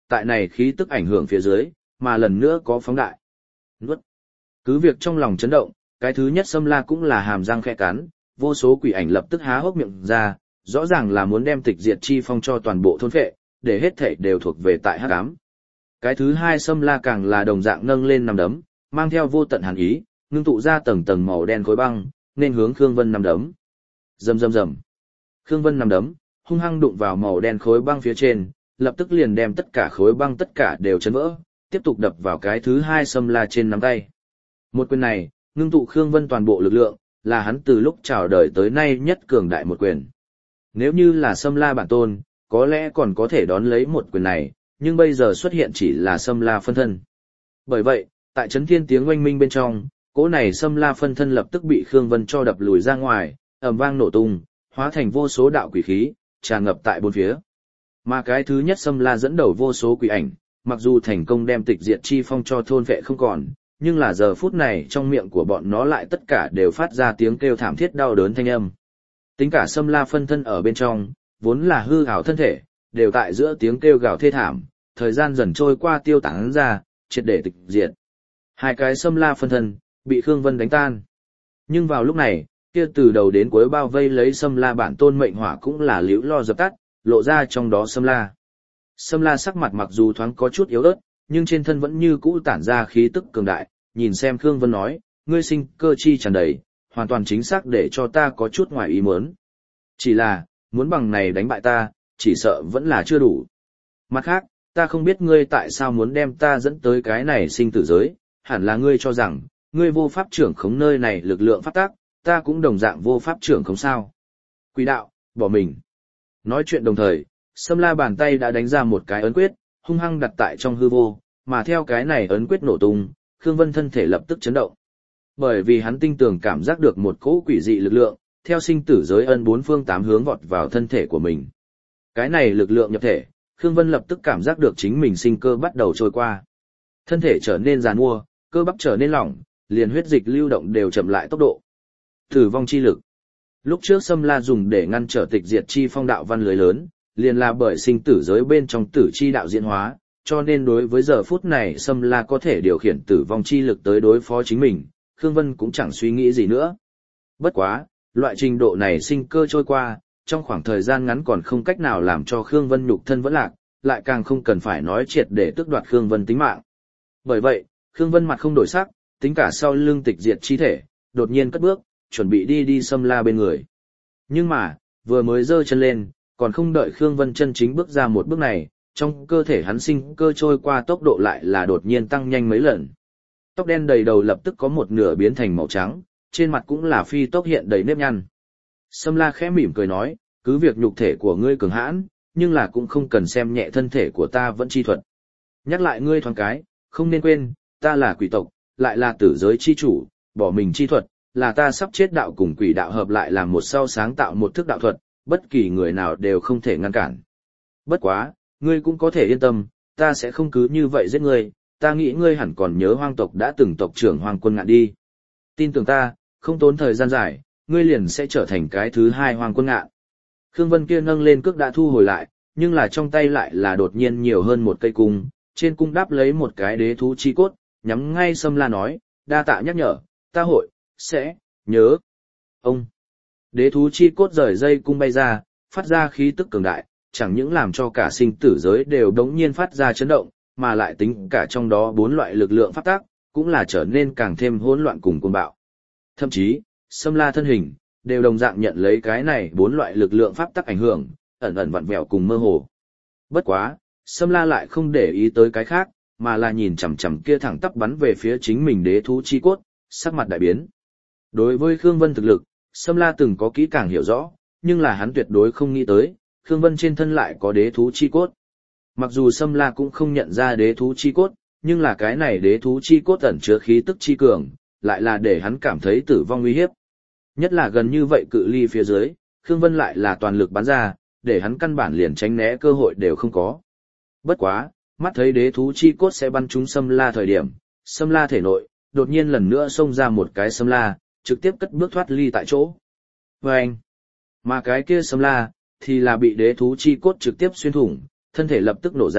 tại này khí tức ảnh hưởng phía dưới, mà lần nữa có phóng đại. Nuốt. Cứ việc trong lòng chấn động, cái thứ nhất Sâm La cũng là hàm răng khẽ cắn, vô số quỷ ảnh lập tức há hốc miệng ra, rõ ràng là muốn đem tịch diệt chi phong cho toàn bộ thôn phệ, để hết thảy đều thuộc về tại hắc ám. Cái thứ hai Sâm La càng là đồng dạng nâng lên nằm đấm, mang theo vô tận hàn ý, ngưng tụ ra tầng tầng màu đen khối băng, nên hướng Khương Vân nằm đấm. Rầm rầm rầm. Khương Vân nằm đấm, hung hăng đụng vào màu đen khối băng phía trên, lập tức liền đem tất cả khối băng tất cả đều chấn vỡ, tiếp tục đập vào cái thứ hai Sâm La trên nắm tay. Một quyền này, ngưng tụ Khương Vân toàn bộ lực lượng, là hắn từ lúc chào đời tới nay nhất cường đại một quyền. Nếu như là Sâm La bản tôn, có lẽ còn có thể đón lấy một quyền này, nhưng bây giờ xuất hiện chỉ là Sâm La phân thân. Bởi vậy, tại chấn thiên tiếng oanh minh bên trong, cỗ này Sâm La phân thân lập tức bị Khương Vân cho đập lùi ra ngoài, ầm vang nổ tung, hóa thành vô số đạo quỷ khí, tràn ngập tại bốn phía. Mà cái thứ nhất Sâm La dẫn đầu vô số quỷ ảnh, mặc dù thành công đem tịch diệt chi phong cho thôn vệ không còn, nhưng là giờ phút này trong miệng của bọn nó lại tất cả đều phát ra tiếng kêu thảm thiết đau đớn thanh âm. Tính cả Sâm La phân thân ở bên trong, vốn là hư ảo thân thể, đều tại giữa tiếng kêu gào thê thảm, thời gian dần trôi qua tiêu tán ra, triệt để tịch diệt. Hai cái Sâm La phân thân, bị Khương Vân đánh tan. Nhưng vào lúc này, kia từ đầu đến cuối bao vây lấy Sâm La bản tôn mệnh hỏa cũng là liễu lo dập tắt, lộ ra trong đó Sâm La. Sâm La sắc mặt mặc dù thoáng có chút yếu ớt, nhưng trên thân vẫn như cũ tản ra khí tức cường đại, nhìn xem Khương Vân nói, ngươi sinh cơ chi tràn đầy, hoàn toàn chính xác để cho ta có chút ngoài ý muốn. Chỉ là, muốn bằng này đánh bại ta, chỉ sợ vẫn là chưa đủ. Mặt khác, ta không biết ngươi tại sao muốn đem ta dẫn tới cái này sinh tử giới, hẳn là ngươi cho rằng, ngươi vô pháp trưởng khống nơi này lực lượng phát tác, ta cũng đồng dạng vô pháp trưởng khống sao. Quỷ đạo, bỏ mình. Nói chuyện đồng thời, Sâm La bàn tay đã đánh ra một cái ấn quyết, hung hăng đặt tại trong hư vô, mà theo cái này ấn quyết nổ tung, Khương Vân thân thể lập tức chấn động. Bởi vì hắn tinh tường cảm giác được một cỗ quỷ dị lực lượng, theo sinh tử giới ân bốn phương tám hướng vọt vào thân thể của mình. Cái này lực lượng nhập thể, Khương Vân lập tức cảm giác được chính mình sinh cơ bắt đầu trôi qua. Thân thể trở nên giàn mua, cơ bắp trở nên lỏng, liền huyết dịch lưu động đều chậm lại tốc độ. Tử vong chi lực. Lúc trước Sâm La dùng để ngăn trở tịch diệt chi phong đạo văn lưới lớn, liền là bởi sinh tử giới bên trong tử chi đạo diễn hóa, cho nên đối với giờ phút này Sâm La có thể điều khiển tử vong chi lực tới đối phó chính mình, Khương Vân cũng chẳng suy nghĩ gì nữa. Bất quá, loại trình độ này sinh cơ trôi qua, trong khoảng thời gian ngắn còn không cách nào làm cho Khương Vân nhục thân vẫn lạc, lại càng không cần phải nói triệt để tước đoạt Khương Vân tính mạng. Bởi vậy, Khương Vân mặt không đổi sắc, tính cả sau lưng tịch diệt chi thể, đột nhiên cất bước, chuẩn bị đi đi Sâm La bên người. Nhưng mà, vừa mới giơ chân lên, còn không đợi Khương Vân chân chính bước ra một bước này, trong cơ thể hắn sinh cơ trôi qua tốc độ lại là đột nhiên tăng nhanh mấy lần. Tóc đen đầy đầu lập tức có một nửa biến thành màu trắng, trên mặt cũng là phi tốc hiện đầy nếp nhăn. Sâm La khẽ mỉm cười nói, cứ việc nhục thể của ngươi cường hãn, nhưng là cũng không cần xem nhẹ thân thể của ta vẫn chi thuật. Nhắc lại ngươi thoáng cái, không nên quên, ta là quỷ tộc, lại là tử giới chi chủ, bỏ mình chi thuật, là ta sắp chết đạo cùng quỷ đạo hợp lại làm một sau sáng tạo một thức đạo thuật, bất kỳ người nào đều không thể ngăn cản. Bất quá, ngươi cũng có thể yên tâm, ta sẽ không cứ như vậy giết ngươi, ta nghĩ ngươi hẳn còn nhớ hoang tộc đã từng tộc trưởng Hoàng Quân Ngạn đi. Tin tưởng ta, không tốn thời gian dài, ngươi liền sẽ trở thành cái thứ hai Hoàng Quân Ngạn. Khương Vân kia nâng lên cước đã thu hồi lại, nhưng là trong tay lại là đột nhiên nhiều hơn một cây cung, trên cung đáp lấy một cái đế thú chi cốt, nhắm ngay Sâm La nói, đa tạ nhắc nhở, ta hội, sẽ, nhớ. Ông, đế thú chi cốt rời dây cung bay ra, phát ra khí tức cường đại, chẳng những làm cho cả sinh tử giới đều đống nhiên phát ra chấn động, mà lại tính cả trong đó bốn loại lực lượng phát tác, cũng là trở nên càng thêm hỗn loạn cùng cuồng bạo. Thậm chí, Sâm La thân hình, đều đồng dạng nhận lấy cái này bốn loại lực lượng pháp tắc ảnh hưởng, ẩn ẩn vặn vẹo cùng mơ hồ. Bất quá, Sâm La lại không để ý tới cái khác, mà là nhìn chằm chằm kia thẳng tắp bắn về phía chính mình đế thú chi cốt, sắc mặt đại biến. Đối với Khương Vân thực lực, Sâm La từng có kỹ càng hiểu rõ, nhưng là hắn tuyệt đối không nghĩ tới, Khương Vân trên thân lại có đế thú chi cốt. Mặc dù Sâm La cũng không nhận ra đế thú chi cốt, nhưng là cái này đế thú chi cốt ẩn chứa khí tức chi cường, lại là để hắn cảm thấy tử vong nguy hiếp. Nhất là gần như vậy cự ly phía dưới, Khương Vân lại là toàn lực bắn ra, để hắn căn bản liền tránh né cơ hội đều không có. Bất quá, mắt thấy đế thú chi cốt sẽ bắn trúng Sâm La thời điểm, Sâm La thể nội, đột nhiên lần nữa xông ra một cái Sâm La, trực tiếp cất bước thoát ly tại chỗ. Và anh, mà cái kia Sâm La, thì là bị đế thú chi cốt trực tiếp xuyên thủng, thân thể lập tức nổ ra,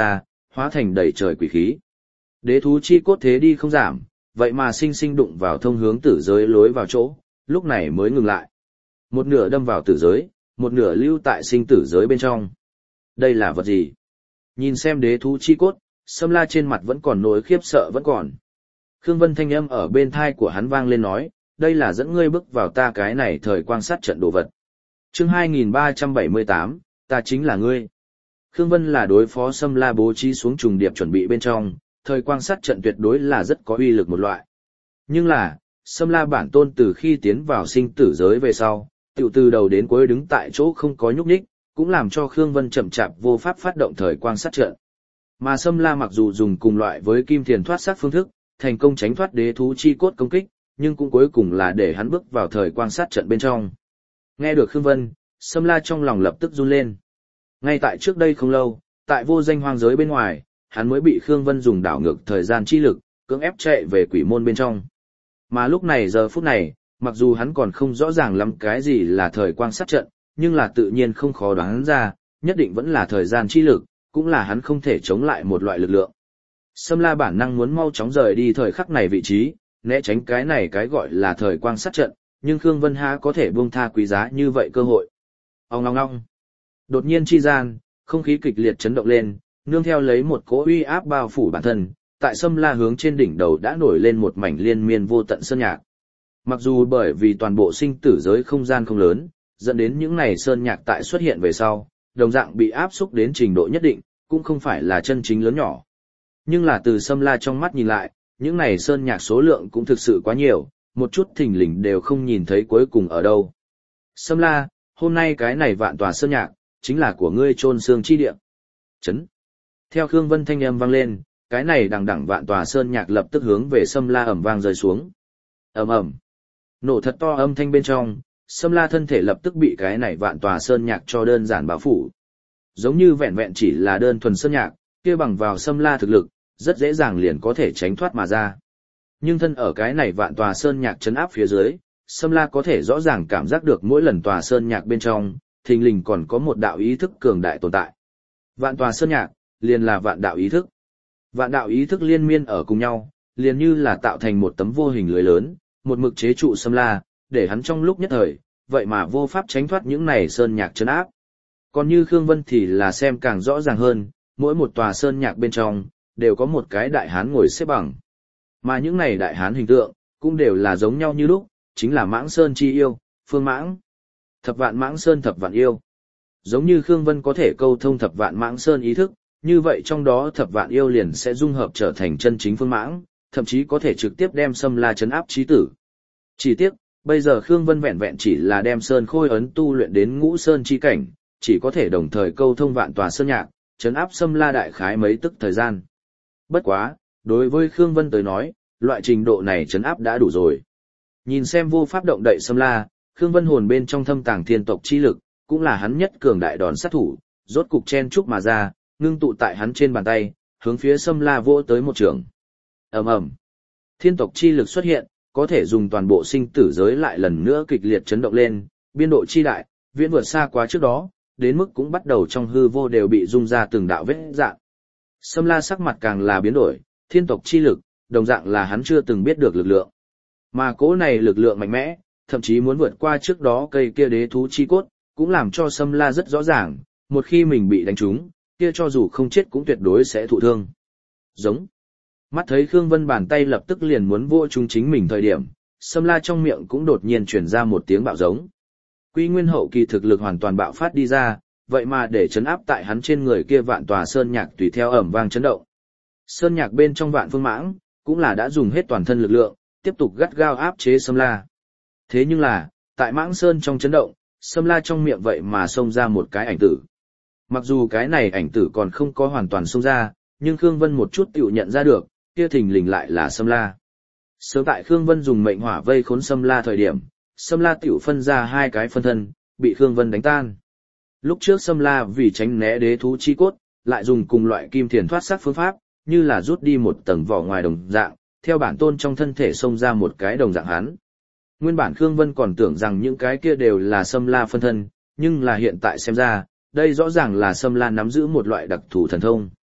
hóa thành đầy trời quỷ khí. Đế thú chi cốt thế đi không giảm, vậy mà sinh sinh đụng vào thông hướng tử giới lối vào chỗ, lúc này mới ngừng lại. Một nửa đâm vào tử giới, một nửa lưu tại sinh tử giới bên trong. Đây là vật gì? Nhìn xem đế thú chi cốt, Sâm La trên mặt vẫn còn nỗi khiếp sợ vẫn còn. Khương Vân thanh âm ở bên thai của hắn vang lên nói, đây là dẫn ngươi bước vào ta cái này thời quan sát trận đồ vật. Chương hai nghìn ba trăm bảy mươi tám, ta chính là ngươi. Khương Vân là đối phó Sâm La bố trí xuống trùng điệp chuẩn bị bên trong, thời quan sát trận tuyệt đối là rất có uy lực một loại. Nhưng là, Sâm La bản tôn từ khi tiến vào sinh tử giới về sau, tiểu từ đầu đến cuối đứng tại chỗ không có nhúc nhích, cũng làm cho Khương Vân chậm chạp vô pháp phát động thời quan sát trận. Mà Sâm La mặc dù dùng cùng loại với kim thiền thoát sát phương thức, thành công tránh thoát đế thú chi cốt công kích, nhưng cũng cuối cùng là để hắn bước vào thời quan sát trận bên trong. Nghe được Khương Vân, Sâm La trong lòng lập tức run lên. Ngay tại trước đây không lâu, tại vô danh hoang giới bên ngoài, hắn mới bị Khương Vân dùng đảo ngược thời gian chi lực, cưỡng ép chạy về quỷ môn bên trong. Mà lúc này giờ phút này, mặc dù hắn còn không rõ ràng lắm cái gì là thời quan sát trận, nhưng là tự nhiên không khó đoán ra, nhất định vẫn là thời gian chi lực, cũng là hắn không thể chống lại một loại lực lượng. Sâm La bản năng muốn mau chóng rời đi thời khắc này vị trí, né tránh cái này cái gọi là thời quan sát trận, nhưng Khương Vân há có thể buông tha quý giá như vậy cơ hội. Ong ong ong. Đột nhiên chi gian, không khí kịch liệt chấn động lên, nương theo lấy một cỗ uy áp bao phủ bản thân, tại Sâm La hướng trên đỉnh đầu đã nổi lên một mảnh liên miên vô tận sơn nhạc. Mặc dù bởi vì toàn bộ sinh tử giới không gian không lớn, dẫn đến những này sơn nhạc tại xuất hiện về sau, đồng dạng bị áp xúc đến trình độ nhất định, cũng không phải là chân chính lớn nhỏ. Nhưng là từ Sâm La trong mắt nhìn lại, những này sơn nhạc số lượng cũng thực sự quá nhiều, một chút thình lình đều không nhìn thấy cuối cùng ở đâu. Sâm La, hôm nay cái này vạn tòa sơn nhạc, chính là của ngươi chôn xương chi địa. Chấn. Theo Khương Vân thanh âm vang lên, cái này đằng đẳng vạn tòa sơn nhạc lập tức hướng về Sâm La ầm vang rơi xuống. Ầm ầm. Nổ thật to âm thanh bên trong, Sâm La thân thể lập tức bị cái này vạn tòa sơn nhạc cho đơn giản bao phủ. Giống như vẹn vẹn chỉ là đơn thuần sơn nhạc, kia bằng vào Sâm La thực lực, rất dễ dàng liền có thể tránh thoát mà ra. Nhưng thân ở cái này vạn tòa sơn nhạc chấn áp phía dưới, Sâm La có thể rõ ràng cảm giác được mỗi lần tòa sơn nhạc bên trong, thình lình còn có một đạo ý thức cường đại tồn tại. Vạn tòa sơn nhạc, liền là vạn đạo ý thức. Vạn đạo ý thức liên miên ở cùng nhau, liền như là tạo thành một tấm vô hình lưới lớn, một mực chế trụ Sâm La, để hắn trong lúc nhất thời, vậy mà vô pháp tránh thoát những này sơn nhạc chấn áp. Còn như Khương Vân thì là xem càng rõ ràng hơn, mỗi một tòa sơn nhạc bên trong, đều có một cái đại hán ngồi xếp bằng. Mà những này đại hán hình tượng, cũng đều là giống nhau như lúc, chính là Mãng Sơn chi yêu, Phương Mãng. Thập vạn Mãng Sơn thập vạn yêu. Giống như Khương Vân có thể câu thông thập vạn Mãng Sơn ý thức, như vậy trong đó thập vạn yêu liền sẽ dung hợp trở thành chân chính Phương Mãng, thậm chí có thể trực tiếp đem Sâm La trấn áp chí tử. Chỉ tiếc, bây giờ Khương Vân vẹn vẹn chỉ là đem Sơn Khôi ấn tu luyện đến Ngũ Sơn chi cảnh, chỉ có thể đồng thời câu thông vạn tòa sơn nhạc, trấn áp Sâm La đại khái mấy tức thời gian. Bất quá, đối với Khương Vân tới nói, loại trình độ này trấn áp đã đủ rồi. Nhìn xem vô pháp động đậy Sâm La, Khương Vân hồn bên trong thâm tàng thiên tộc chi lực, cũng là hắn nhất cường đại đòn sát thủ, rốt cục chen chúc mà ra, ngưng tụ tại hắn trên bàn tay, hướng phía Sâm La vỗ tới một trường. Ầm ầm. Thiên tộc chi lực xuất hiện, có thể dùng toàn bộ sinh tử giới lại lần nữa kịch liệt chấn động lên, biên độ chi đại, viễn vượt xa quá trước đó, đến mức cũng bắt đầu trong hư vô đều bị rung ra từng đạo vết dạng. Sâm La sắc mặt càng là biến đổi, thiên tộc chi lực, đồng dạng là hắn chưa từng biết được lực lượng. Mà cỗ này lực lượng mạnh mẽ, thậm chí muốn vượt qua trước đó cây kia đế thú chi cốt, cũng làm cho Sâm La rất rõ ràng, một khi mình bị đánh trúng, kia cho dù không chết cũng tuyệt đối sẽ thụ thương. Giống. Mắt thấy Khương Vân bàn tay lập tức liền muốn vỗ trúng chính mình thời điểm, Sâm La trong miệng cũng đột nhiên truyền ra một tiếng bạo giống. Quy nguyên hậu kỳ thực lực hoàn toàn bạo phát đi ra, vậy mà để chấn áp tại hắn trên người kia vạn tòa sơn nhạc tùy theo ầm vang chấn động. Sơn nhạc bên trong vạn phương mãng, cũng là đã dùng hết toàn thân lực lượng, tiếp tục gắt gao áp chế Sâm La. Thế nhưng là, tại mãng sơn trong chấn động, Sâm La trong miệng vậy mà xông ra một cái ảnh tử. Mặc dù cái này ảnh tử còn không có hoàn toàn xông ra, nhưng Khương Vân một chút tiểu nhận ra được, kia thình lình lại là Sâm La. Sớm tại Khương Vân dùng mệnh hỏa vây khốn Sâm La thời điểm, Sâm La tiểu phân ra hai cái phân thân, bị Khương Vân đánh tan. Lúc trước Sâm La vì tránh né đế thú chi cốt, lại dùng cùng loại kim thiền thoát sát phương pháp, như là rút đi một tầng vỏ ngoài đồng dạng, theo bản tôn trong thân thể xông ra một cái đồng dạng hắn. Nguyên bản Khương Vân còn tưởng rằng những cái kia đều là Sâm La phân thân, nhưng là hiện tại xem ra, đây rõ ràng là Sâm La nắm giữ một loại đặc thù thần thông.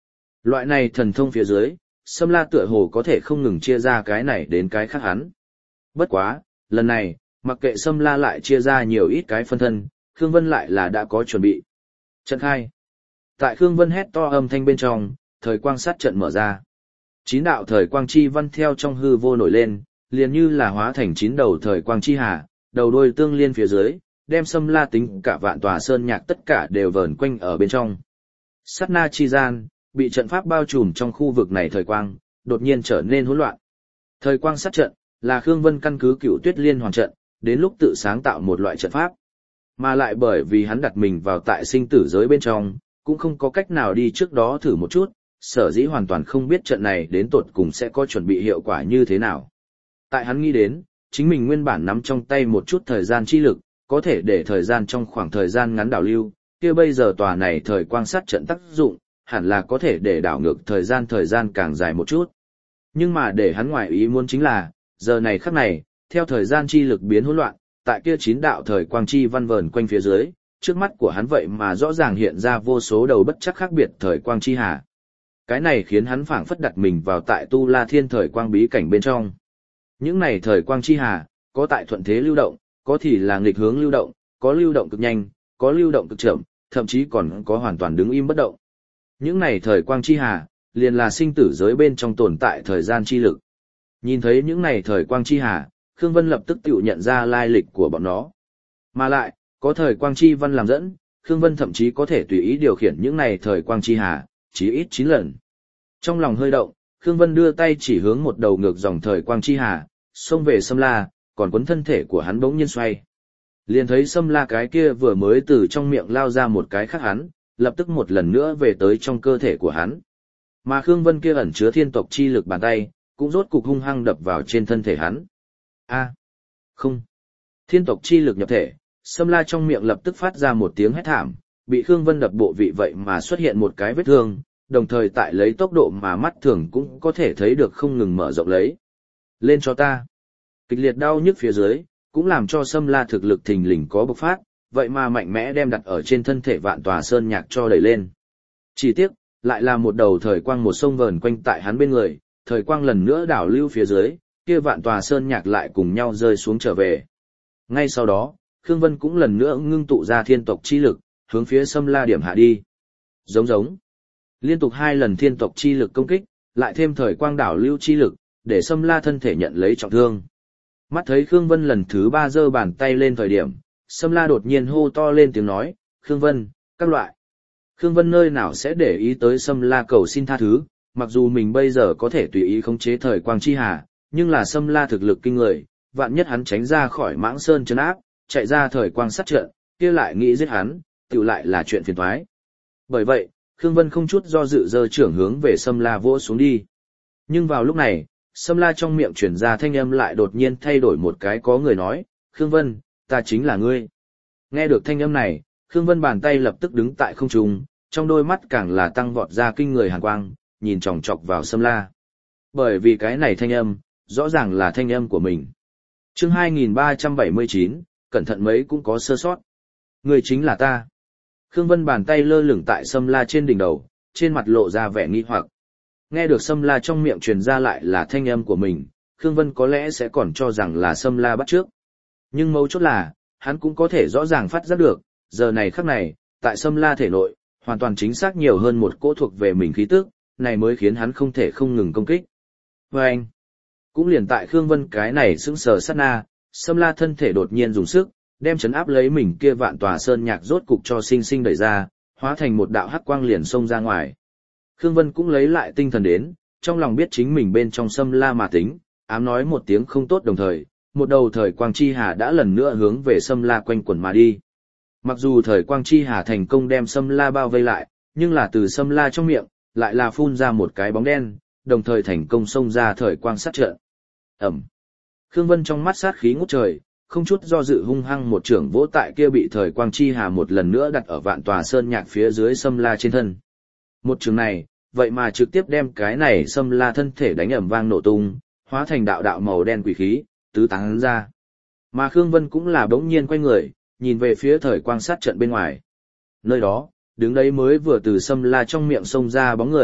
Loại này thần thông phía dưới, Sâm La tựa hồ có thể không ngừng chia ra cái này đến cái khác hắn. Bất quá, lần này, mặc kệ Sâm La lại chia ra nhiều ít cái phân thân, Khương Vân lại là đã có chuẩn bị. Trận khai. Tại Khương Vân hét to âm thanh bên trong, thời quang sát trận mở ra. Chín đạo thời quang chi văn theo trong hư vô nổi lên, liền như là hóa thành chín đầu thời quang chi hà, đầu đuôi tương liên phía dưới, đem Sâm La tính cả vạn tòa sơn nhạc tất cả đều vờn quanh ở bên trong. Sát na chi gian, bị trận pháp bao trùm trong khu vực này thời quang, đột nhiên trở nên hỗn loạn. Thời quang sát trận là Khương Vân căn cứ Cựu Tuyết Liên Hoàn trận, đến lúc tự sáng tạo một loại trận pháp. Mà lại bởi vì hắn đặt mình vào tại sinh tử giới bên trong, cũng không có cách nào đi trước đó thử một chút, sở dĩ hoàn toàn không biết trận này đến tột cùng sẽ có chuẩn bị hiệu quả như thế nào. Tại hắn nghĩ đến, chính mình nguyên bản nắm trong tay một chút thời gian chi lực, có thể để thời gian trong khoảng thời gian ngắn đảo lưu, kia bây giờ tòa này thời quang sát trận tác dụng, hẳn là có thể để đảo ngược thời gian thời gian càng dài một chút. Nhưng mà để hắn ngoài ý muốn chính là, giờ này khắc này, theo thời gian chi lực biến hỗn loạn, tại kia chín đạo thời quang chi văn vờn quanh phía dưới, trước mắt của hắn vậy mà rõ ràng hiện ra vô số đầu bất chắc khác biệt thời quang chi hà. Cái này khiến hắn phảng phất đặt mình vào tại Tu La Thiên thời quang bí cảnh bên trong. Những này thời quang chi hà, có tại thuận thế lưu động, có thì là nghịch hướng lưu động, có lưu động cực nhanh, có lưu động cực chậm, thậm chí còn có hoàn toàn đứng im bất động. Những này thời quang chi hà, liền là sinh tử giới bên trong tồn tại thời gian chi lực. Nhìn thấy những này thời quang chi hà, Khương Vân lập tức tự nhận ra lai lịch của bọn nó. Mà lại, có thời quang chi văn làm dẫn, Khương Vân thậm chí có thể tùy ý điều khiển những này thời quang chi hà, chí ít chín lần. Trong lòng hơi động, Khương Vân đưa tay chỉ hướng một đầu ngược dòng thời quang chi hà, xông về Sâm La, còn cuốn thân thể của hắn bỗng nhiên xoay. Liền thấy Sâm La cái kia vừa mới từ trong miệng lao ra một cái khác hắn, lập tức một lần nữa về tới trong cơ thể của hắn. Mà Khương Vân kia ẩn chứa thiên tộc chi lực bàn tay, cũng rốt cục hung hăng đập vào trên thân thể hắn. A, không. Thiên tộc chi lực nhập thể, Sâm La trong miệng lập tức phát ra một tiếng hét thảm, bị Khương Vân đập bộ vị vậy mà xuất hiện một cái vết thương, đồng thời tại lấy tốc độ mà mắt thường cũng có thể thấy được không ngừng mở rộng lấy. Lên cho ta. Kịch liệt đau nhức phía dưới, cũng làm cho Sâm La thực lực thình lình có bộc phát, vậy mà mạnh mẽ đem đặt ở trên thân thể vạn tòa sơn nhạc cho đẩy lên. Chỉ tiếc, lại là một đầu thời quang một sông vờn quanh tại hắn bên người, thời quang lần nữa đảo lưu phía dưới, kia vạn tòa sơn nhạc lại cùng nhau rơi xuống trở về. Ngay sau đó, Khương Vân cũng lần nữa ngưng tụ ra thiên tộc chi lực, hướng phía Sâm La điểm hạ đi. Giống giống. Liên tục hai lần thiên tộc chi lực công kích, lại thêm thời quang đảo lưu chi lực, để Sâm La thân thể nhận lấy trọng thương. Mắt thấy Khương Vân lần thứ ba giơ bàn tay lên thời điểm, Sâm La đột nhiên hô to lên tiếng nói, Khương Vân, các loại. Khương Vân nơi nào sẽ để ý tới Sâm La cầu xin tha thứ, mặc dù mình bây giờ có thể tùy ý khống chế thời quang chi hà, nhưng là Sâm La thực lực kinh người, vạn nhất hắn tránh ra khỏi Mãng Sơn trấn áp, chạy ra thời quang sát trận, kia lại nghĩ giết hắn, tự lại là chuyện phiền toái. Bởi vậy, Khương Vân không chút do dự giơ trưởng hướng về Sâm La vỗ xuống đi. Nhưng vào lúc này, Sâm La trong miệng truyền ra thanh âm lại đột nhiên thay đổi một cái, có người nói, Khương Vân, ta chính là ngươi. Nghe được thanh âm này, Khương Vân bàn tay lập tức đứng tại không trung, trong đôi mắt càng là tăng vọt ra kinh người hàn quang, nhìn chòng chọc vào Sâm La. Bởi vì cái này thanh âm, rõ ràng là thanh âm của mình. Chương hai nghìn ba trăm bảy mươi chín, cẩn thận mấy cũng có sơ sót. Ngươi chính là ta. Khương Vân bàn tay lơ lửng tại Sâm La trên đỉnh đầu, trên mặt lộ ra vẻ nghi hoặc. Nghe được Sâm La trong miệng truyền ra lại là thanh âm của mình, Khương Vân có lẽ sẽ còn cho rằng là Sâm La bắt trước. Nhưng mấu chốt là, hắn cũng có thể rõ ràng phát giác được, giờ này khắc này, tại Sâm La thể nội, hoàn toàn chính xác nhiều hơn một cỗ thuộc về mình khí tức, này mới khiến hắn không thể không ngừng công kích. Và anh, cũng liền tại Khương Vân cái này sững sờ sát na, Sâm La thân thể đột nhiên dùng sức, đem chấn áp lấy mình kia vạn tòa sơn nhạc rốt cục cho sinh sinh đẩy ra, hóa thành một đạo hắc quang liền xông ra ngoài. Khương Vân cũng lấy lại tinh thần đến, trong lòng biết chính mình bên trong Sâm La mà tính, ám nói một tiếng không tốt đồng thời, một đầu thời quang chi hà đã lần nữa hướng về Sâm La quanh quẩn mà đi. Mặc dù thời quang chi hà thành công đem Sâm La bao vây lại, nhưng là từ Sâm La trong miệng, lại là phun ra một cái bóng đen, đồng thời thành công xông ra thời quang sát trận. Ẩm. Khương Vân trong mắt sát khí ngút trời, không chút do dự hung hăng một trưởng vỗ tại kia bị thời quang chi hà một lần nữa đặt ở vạn tòa sơn nhạc phía dưới Sâm La trên thân. Một trường này, vậy mà trực tiếp đem cái này Sâm La thân thể đánh ầm vang nổ tung, hóa thành đạo đạo màu đen quỷ khí, tứ tán ra. Mà Khương Vân cũng là bỗng nhiên quay người, nhìn về phía thời quang sát trận bên ngoài. Nơi đó, đứng đấy mới vừa từ Sâm La trong miệng xông ra bóng người,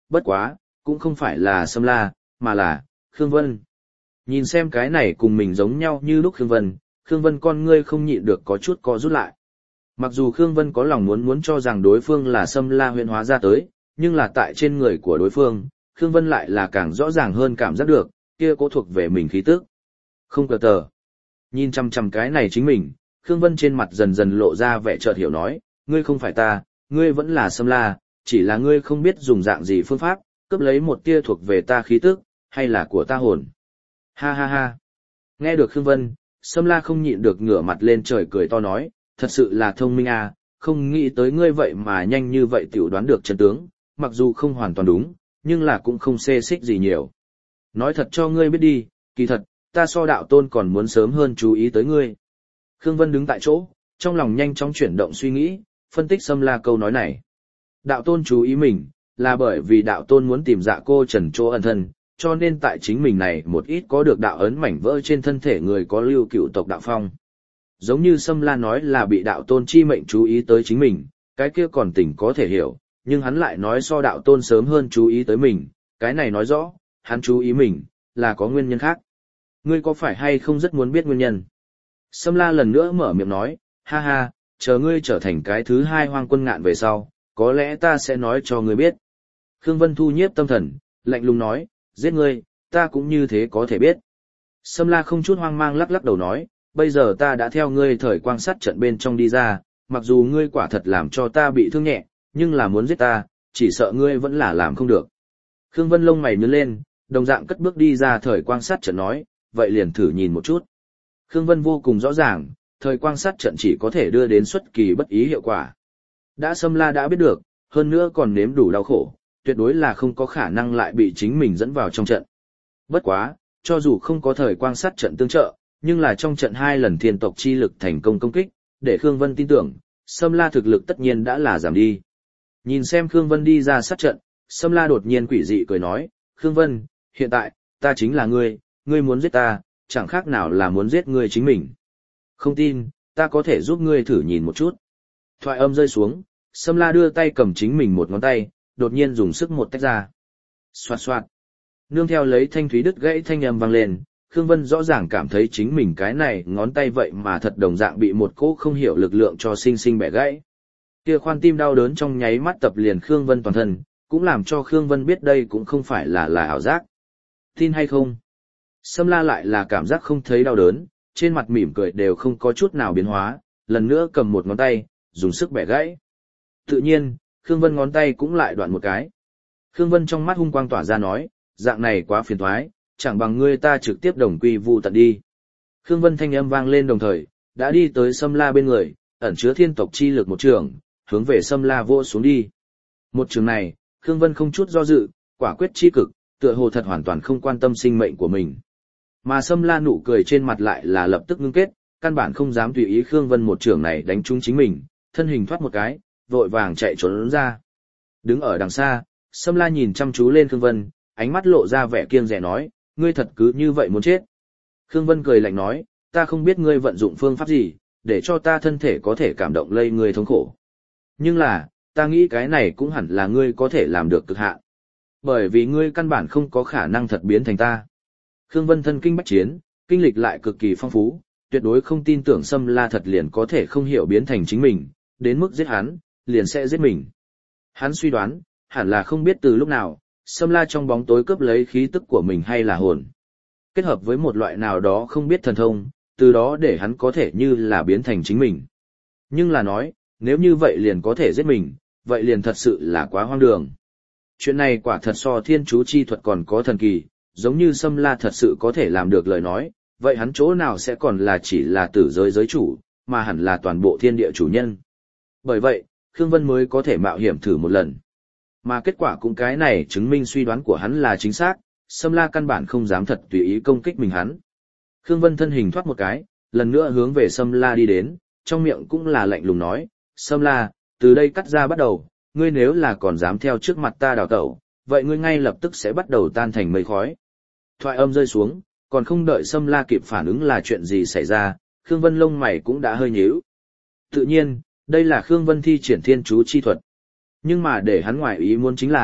bất quá, cũng không phải là Sâm La, mà là Khương Vân. Nhìn xem cái này cùng mình giống nhau như lúc Khương Vân, Khương Vân con ngươi không nhịn được có chút co rút lại. Mặc dù Khương Vân có lòng muốn muốn cho rằng đối phương là Sâm La huyễn hóa ra tới, nhưng là tại trên người của đối phương, Khương Vân lại là càng rõ ràng hơn cảm giác được, kia cố thuộc về mình khí tức. Không cờ tờ. Nhìn chăm chăm cái này chính mình, Khương Vân trên mặt dần dần lộ ra vẻ chợt hiểu nói, ngươi không phải ta, ngươi vẫn là Sâm La, chỉ là ngươi không biết dùng dạng gì phương pháp, cướp lấy một tia thuộc về ta khí tức, hay là của ta hồn. Ha ha ha. Nghe được Khương Vân, Sâm La không nhịn được ngửa mặt lên trời cười to nói, thật sự là thông minh à, không nghĩ tới ngươi vậy mà nhanh như vậy tiểu đoán được chân tướng, mặc dù không hoàn toàn đúng, nhưng là cũng không xê xích gì nhiều. Nói thật cho ngươi biết đi, kỳ thật, ta so đạo tôn còn muốn sớm hơn chú ý tới ngươi. Khương Vân đứng tại chỗ, trong lòng nhanh chóng chuyển động suy nghĩ, phân tích Sâm La câu nói này. Đạo tôn chú ý mình, là bởi vì đạo tôn muốn tìm Dạ Cô Trần chỗ ẩn thân, cho nên tại chính mình này một ít có được đạo ấn mảnh vỡ trên thân thể người có lưu cựu tộc đạo phong. Giống như Sâm La nói là bị đạo tôn chi mệnh chú ý tới chính mình, cái kia còn tỉnh có thể hiểu, nhưng hắn lại nói so đạo tôn sớm hơn chú ý tới mình, cái này nói rõ, hắn chú ý mình, là có nguyên nhân khác. Ngươi có phải hay không rất muốn biết nguyên nhân? Sâm La lần nữa mở miệng nói, ha ha, chờ ngươi trở thành cái thứ hai hoang quân ngạn về sau, có lẽ ta sẽ nói cho ngươi biết. Khương Vân thu nhiếp tâm thần, lạnh lùng nói, giết ngươi, ta cũng như thế có thể biết. Sâm La không chút hoang mang lắc lắc đầu nói, bây giờ ta đã theo ngươi thời quan sát trận bên trong đi ra, mặc dù ngươi quả thật làm cho ta bị thương nhẹ, nhưng là muốn giết ta, chỉ sợ ngươi vẫn là làm không được. Khương Vân lông mày nhướng lên, đồng dạng cất bước đi ra thời quan sát trận nói, vậy liền thử nhìn một chút. Khương Vân vô cùng rõ ràng, thời quan sát trận chỉ có thể đưa đến xuất kỳ bất ý hiệu quả. Đã Sâm La đã biết được, hơn nữa còn nếm đủ đau khổ, tuyệt đối là không có khả năng lại bị chính mình dẫn vào trong trận. Bất quá, cho dù không có thời quan sát trận tương trợ, nhưng là trong trận hai lần thiên tộc chi lực thành công công kích, để Khương Vân tin tưởng, Sâm La thực lực tất nhiên đã là giảm đi. Nhìn xem Khương Vân đi ra sát trận, Sâm La đột nhiên quỷ dị cười nói, Khương Vân, hiện tại, ta chính là ngươi, ngươi muốn giết ta, chẳng khác nào là muốn giết ngươi chính mình. Không tin, ta có thể giúp ngươi thử nhìn một chút. Thoại âm rơi xuống, Sâm La đưa tay cầm chính mình một ngón tay, đột nhiên dùng sức một tách ra. Xoạt xoạt. Nương theo lấy thanh thúy đứt gãy thanh âm vang lên, Khương Vân rõ ràng cảm thấy chính mình cái này ngón tay vậy mà thật đồng dạng bị một cỗ không hiểu lực lượng cho sinh sinh bẻ gãy. Kia khoan tim đau đớn trong nháy mắt tập liền Khương Vân toàn thân, cũng làm cho Khương Vân biết đây cũng không phải là là ảo giác. Tin hay không? Sâm La lại là cảm giác không thấy đau đớn, trên mặt mỉm cười đều không có chút nào biến hóa, lần nữa cầm một ngón tay, dùng sức bẻ gãy. Tự nhiên, Khương Vân ngón tay cũng lại đoạn một cái. Khương Vân trong mắt hung quang tỏa ra nói, dạng này quá phiền toái, chẳng bằng ngươi ta trực tiếp đồng quy vu tận đi. Khương Vân thanh âm vang lên đồng thời, đã đi tới Sâm La bên người, ẩn chứa thiên tộc chi lực một trường, hướng về Sâm La vỗ xuống đi. Một trường này, Khương Vân không chút do dự, quả quyết chi cực, tựa hồ thật hoàn toàn không quan tâm sinh mệnh của mình. Mà Sâm La nụ cười trên mặt lại là lập tức ngưng kết, căn bản không dám tùy ý Khương Vân một trường này đánh trúng chính mình, thân hình thoát một cái, vội vàng chạy trốn ra. Đứng ở đằng xa, Sâm La nhìn chăm chú lên Khương Vân, ánh mắt lộ ra vẻ kiêng dè nói, ngươi thật cứ như vậy muốn chết. Khương Vân cười lạnh nói, ta không biết ngươi vận dụng phương pháp gì, để cho ta thân thể có thể cảm động lây ngươi thống khổ. Nhưng là, ta nghĩ cái này cũng hẳn là ngươi có thể làm được cực hạn. Bởi vì ngươi căn bản không có khả năng thật biến thành ta. Khương Vân thân kinh bách chiến, kinh lịch lại cực kỳ phong phú, tuyệt đối không tin tưởng Sâm La thật liền có thể không hiểu biến thành chính mình, đến mức giết hắn, liền sẽ giết mình. Hắn suy đoán, hẳn là không biết từ lúc nào, Sâm La trong bóng tối cướp lấy khí tức của mình hay là hồn. Kết hợp với một loại nào đó không biết thần thông, từ đó để hắn có thể như là biến thành chính mình. Nhưng là nói, nếu như vậy liền có thể giết mình, vậy liền thật sự là quá hoang đường. Chuyện này quả thật so thiên chú chi thuật còn có thần kỳ, giống như Sâm La thật sự có thể làm được lời nói, vậy hắn chỗ nào sẽ còn là chỉ là tử giới giới chủ, mà hẳn là toàn bộ thiên địa chủ nhân. Bởi vậy, Khương Vân mới có thể mạo hiểm thử một lần. Mà kết quả cũng cái này chứng minh suy đoán của hắn là chính xác, Sâm La căn bản không dám thật tùy ý công kích mình hắn. Khương Vân thân hình thoát một cái, lần nữa hướng về Sâm La đi đến, trong miệng cũng là lạnh lùng nói, Sâm La, từ đây cắt ra bắt đầu, ngươi nếu là còn dám theo trước mặt ta đào tẩu, vậy ngươi ngay lập tức sẽ bắt đầu tan thành mây khói. Thoại âm rơi xuống, còn không đợi Sâm La kịp phản ứng là chuyện gì xảy ra, Khương Vân lông mày cũng đã hơi nhíu. Tự nhiên, đây là Khương Vân thi triển thiên chú chi thuật. Nhưng mà để hắn ngoài ý muốn chính là,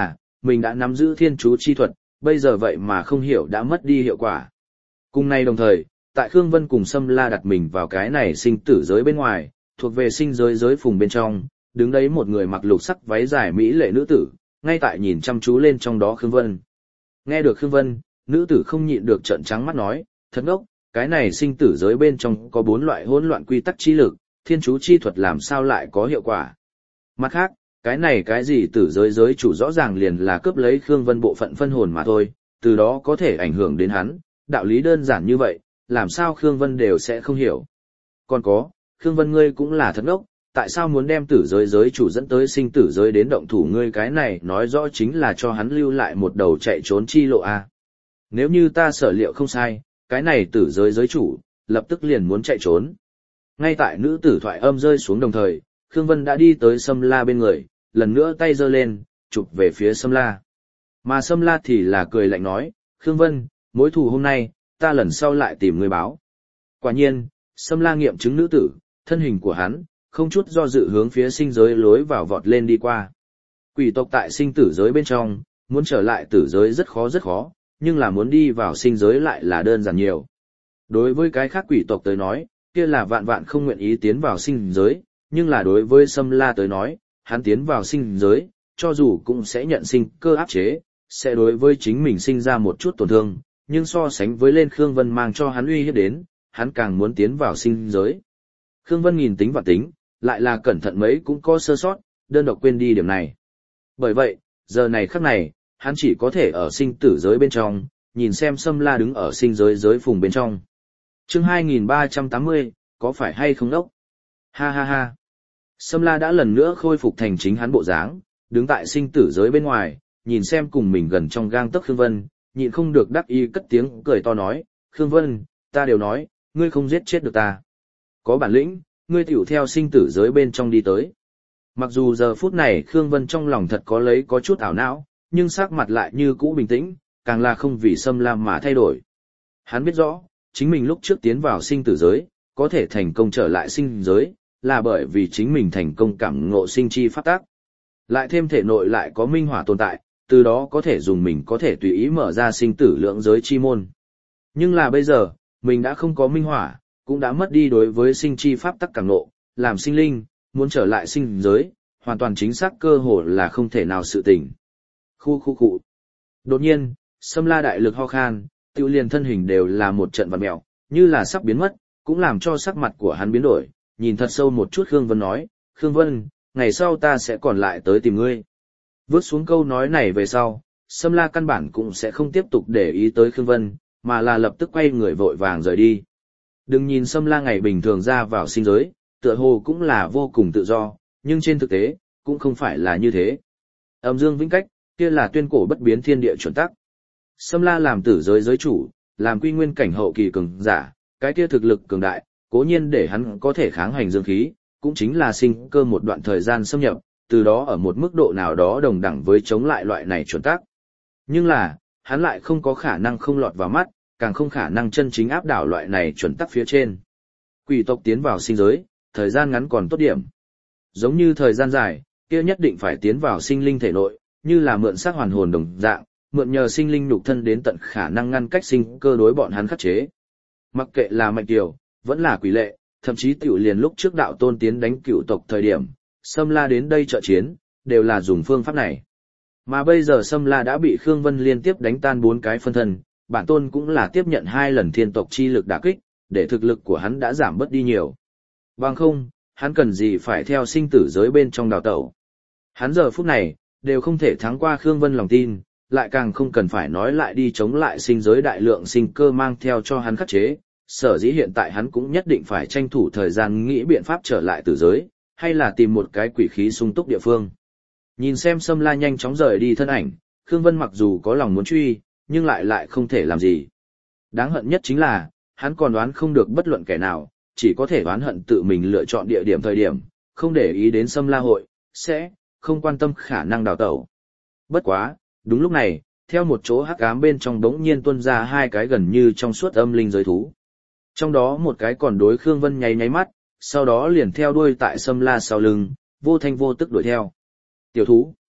mình đã nắm giữ thiên chú chi thuật, bây giờ vậy mà không hiểu đã mất đi hiệu quả. Cùng nay đồng thời, tại Khương Vân cùng Sâm La đặt mình vào cái này sinh tử giới bên ngoài, thuộc về sinh giới giới phùng bên trong, đứng đấy một người mặc lục sắc váy dài mỹ lệ nữ tử, ngay tại nhìn chăm chú lên trong đó Khương Vân. Nghe được Khương Vân, nữ tử không nhịn được trợn trắng mắt nói, thật ngốc, cái này sinh tử giới bên trong có bốn loại hỗn loạn quy tắc chi lực, thiên chú chi thuật làm sao lại có hiệu quả. Mặt khác, cái này cái gì tử giới giới chủ rõ ràng liền là cướp lấy Khương Vân bộ phận phân hồn mà thôi, từ đó có thể ảnh hưởng đến hắn, đạo lý đơn giản như vậy, làm sao Khương Vân đều sẽ không hiểu. Còn có, Khương Vân ngươi cũng là thật ngốc, tại sao muốn đem tử giới giới chủ dẫn tới sinh tử giới đến động thủ ngươi, cái này nói rõ chính là cho hắn lưu lại một đầu chạy trốn chi lộ a. Nếu như ta sở liệu không sai, cái này tử giới giới chủ, lập tức liền muốn chạy trốn. Ngay tại nữ tử thoại âm rơi xuống đồng thời, Khương Vân đã đi tới Sâm La bên người, lần nữa tay giơ lên, chụp về phía Sâm La. Mà Sâm La thì là cười lạnh nói, Khương Vân, mối thù hôm nay, ta lần sau lại tìm ngươi báo. Quả nhiên, Sâm La nghiệm chứng nữ tử, thân hình của hắn, không chút do dự hướng phía sinh giới lối vào vọt lên đi qua. Quỷ tộc tại sinh tử giới bên trong, muốn trở lại tử giới rất khó rất khó, nhưng là muốn đi vào sinh giới lại là đơn giản nhiều. Đối với cái khác quỷ tộc tới nói, kia là vạn vạn không nguyện ý tiến vào sinh giới, nhưng là đối với Sâm La tới nói, hắn tiến vào sinh giới, cho dù cũng sẽ nhận sinh cơ áp chế, sẽ đối với chính mình sinh ra một chút tổn thương, nhưng so sánh với lên Khương Vân mang cho hắn uy hiếp đến, hắn càng muốn tiến vào sinh giới. Khương Vân nghìn tính và tính, lại là cẩn thận mấy cũng có sơ sót, đơn độc quên đi điểm này. Bởi vậy, giờ này khắc này, hắn chỉ có thể ở sinh tử giới bên trong, nhìn xem Sâm La đứng ở sinh giới giới phùng bên trong. Chương hai nghìn ba trăm tám mươi, có phải hay không đốc? Ha ha ha. Sâm La đã lần nữa khôi phục thành chính hắn bộ dáng, đứng tại sinh tử giới bên ngoài, nhìn xem cùng mình gần trong gang tấc Khương Vân, nhịn không được đắc ý cất tiếng cười to nói, Khương Vân, ta đều nói, ngươi không giết chết được ta. Có bản lĩnh, ngươi tiểu theo sinh tử giới bên trong đi tới. Mặc dù giờ phút này Khương Vân trong lòng thật có lấy có chút ảo não, nhưng sắc mặt lại như cũ bình tĩnh, càng là không vì Sâm La mà thay đổi. Hắn biết rõ, chính mình lúc trước tiến vào sinh tử giới, có thể thành công trở lại sinh giới, là bởi vì chính mình thành công cảm ngộ sinh chi pháp tác. Lại thêm thể nội lại có minh hỏa tồn tại, từ đó có thể dùng mình có thể tùy ý mở ra sinh tử lượng giới chi môn. Nhưng là bây giờ, mình đã không có minh hỏa, cũng đã mất đi đối với sinh chi pháp tắc cảm ngộ, làm sinh linh, muốn trở lại sinh giới, hoàn toàn chính xác cơ hội là không thể nào sự tình. Khu khu khu. Đột nhiên, Sâm La đại lực ho khan, tiêu liền thân hình đều là một trận vặn mèo, như là sắp biến mất, cũng làm cho sắc mặt của hắn biến đổi, nhìn thật sâu một chút Khương Vân nói, Khương Vân, ngày sau ta sẽ còn lại tới tìm ngươi. Vớt xuống câu nói này về sau, Sâm La căn bản cũng sẽ không tiếp tục để ý tới Khương Vân, mà là lập tức quay người vội vàng rời đi. Đừng nhìn Sâm La ngày bình thường ra vào sinh giới, tựa hồ cũng là vô cùng tự do, nhưng trên thực tế, cũng không phải là như thế. Âm dương vĩnh cách, kia là tuyên cổ bất biến thiên địa chuẩn tắc. Sâm La làm tử giới giới chủ, làm quy nguyên cảnh hậu kỳ cường giả, cái kia thực lực cường đại, cố nhiên để hắn có thể kháng hành dương khí, cũng chính là sinh cơ một đoạn thời gian xâm nhập, từ đó ở một mức độ nào đó đồng đẳng với chống lại loại này chuẩn tắc. Nhưng là, hắn lại không có khả năng không lọt vào mắt, càng không khả năng chân chính áp đảo loại này chuẩn tắc phía trên. Quỷ tộc tiến vào sinh giới, thời gian ngắn còn tốt điểm. Giống như thời gian dài, kia nhất định phải tiến vào sinh linh thể nội, như là mượn xác hoàn hồn đồng dạng, mượn nhờ sinh linh nhục thân đến tận khả năng ngăn cách sinh cơ đối bọn hắn khắc chế. Mặc kệ là Mạnh Kiều, vẫn là Quỷ Lệ, thậm chí tiểu liền lúc trước đạo tôn tiến đánh cựu tộc thời điểm, Sâm La đến đây trợ chiến, đều là dùng phương pháp này. Mà bây giờ Sâm La đã bị Khương Vân liên tiếp đánh tan bốn cái phân thân, bản tôn cũng là tiếp nhận hai lần thiên tộc chi lực đả kích, để thực lực của hắn đã giảm bớt đi nhiều. Bằng không, hắn cần gì phải theo sinh tử giới bên trong đào tẩu. Hắn giờ phút này, đều không thể thắng qua Khương Vân lòng tin, lại càng không cần phải nói lại đi chống lại sinh giới đại lượng sinh cơ mang theo cho hắn khắc chế, sở dĩ hiện tại hắn cũng nhất định phải tranh thủ thời gian nghĩ biện pháp trở lại tử giới, hay là tìm một cái quỷ khí sung túc địa phương. Nhìn xem Sâm La nhanh chóng rời đi thân ảnh, Khương Vân mặc dù có lòng muốn truy, nhưng lại lại không thể làm gì. Đáng hận nhất chính là, hắn còn đoán không được bất luận kẻ nào, chỉ có thể đoán hận tự mình lựa chọn địa điểm thời điểm, không để ý đến Sâm La hội, sẽ không quan tâm khả năng đào tẩu. Bất quá, đúng lúc này, theo một chỗ hắc ám bên trong đống nhiên tuôn ra hai cái gần như trong suốt âm linh giới thú. Trong đó một cái còn đối Khương Vân nháy nháy mắt, sau đó liền theo đuôi tại Sâm La sau lưng, vô thanh vô tức đuổi theo. Tiểu thú.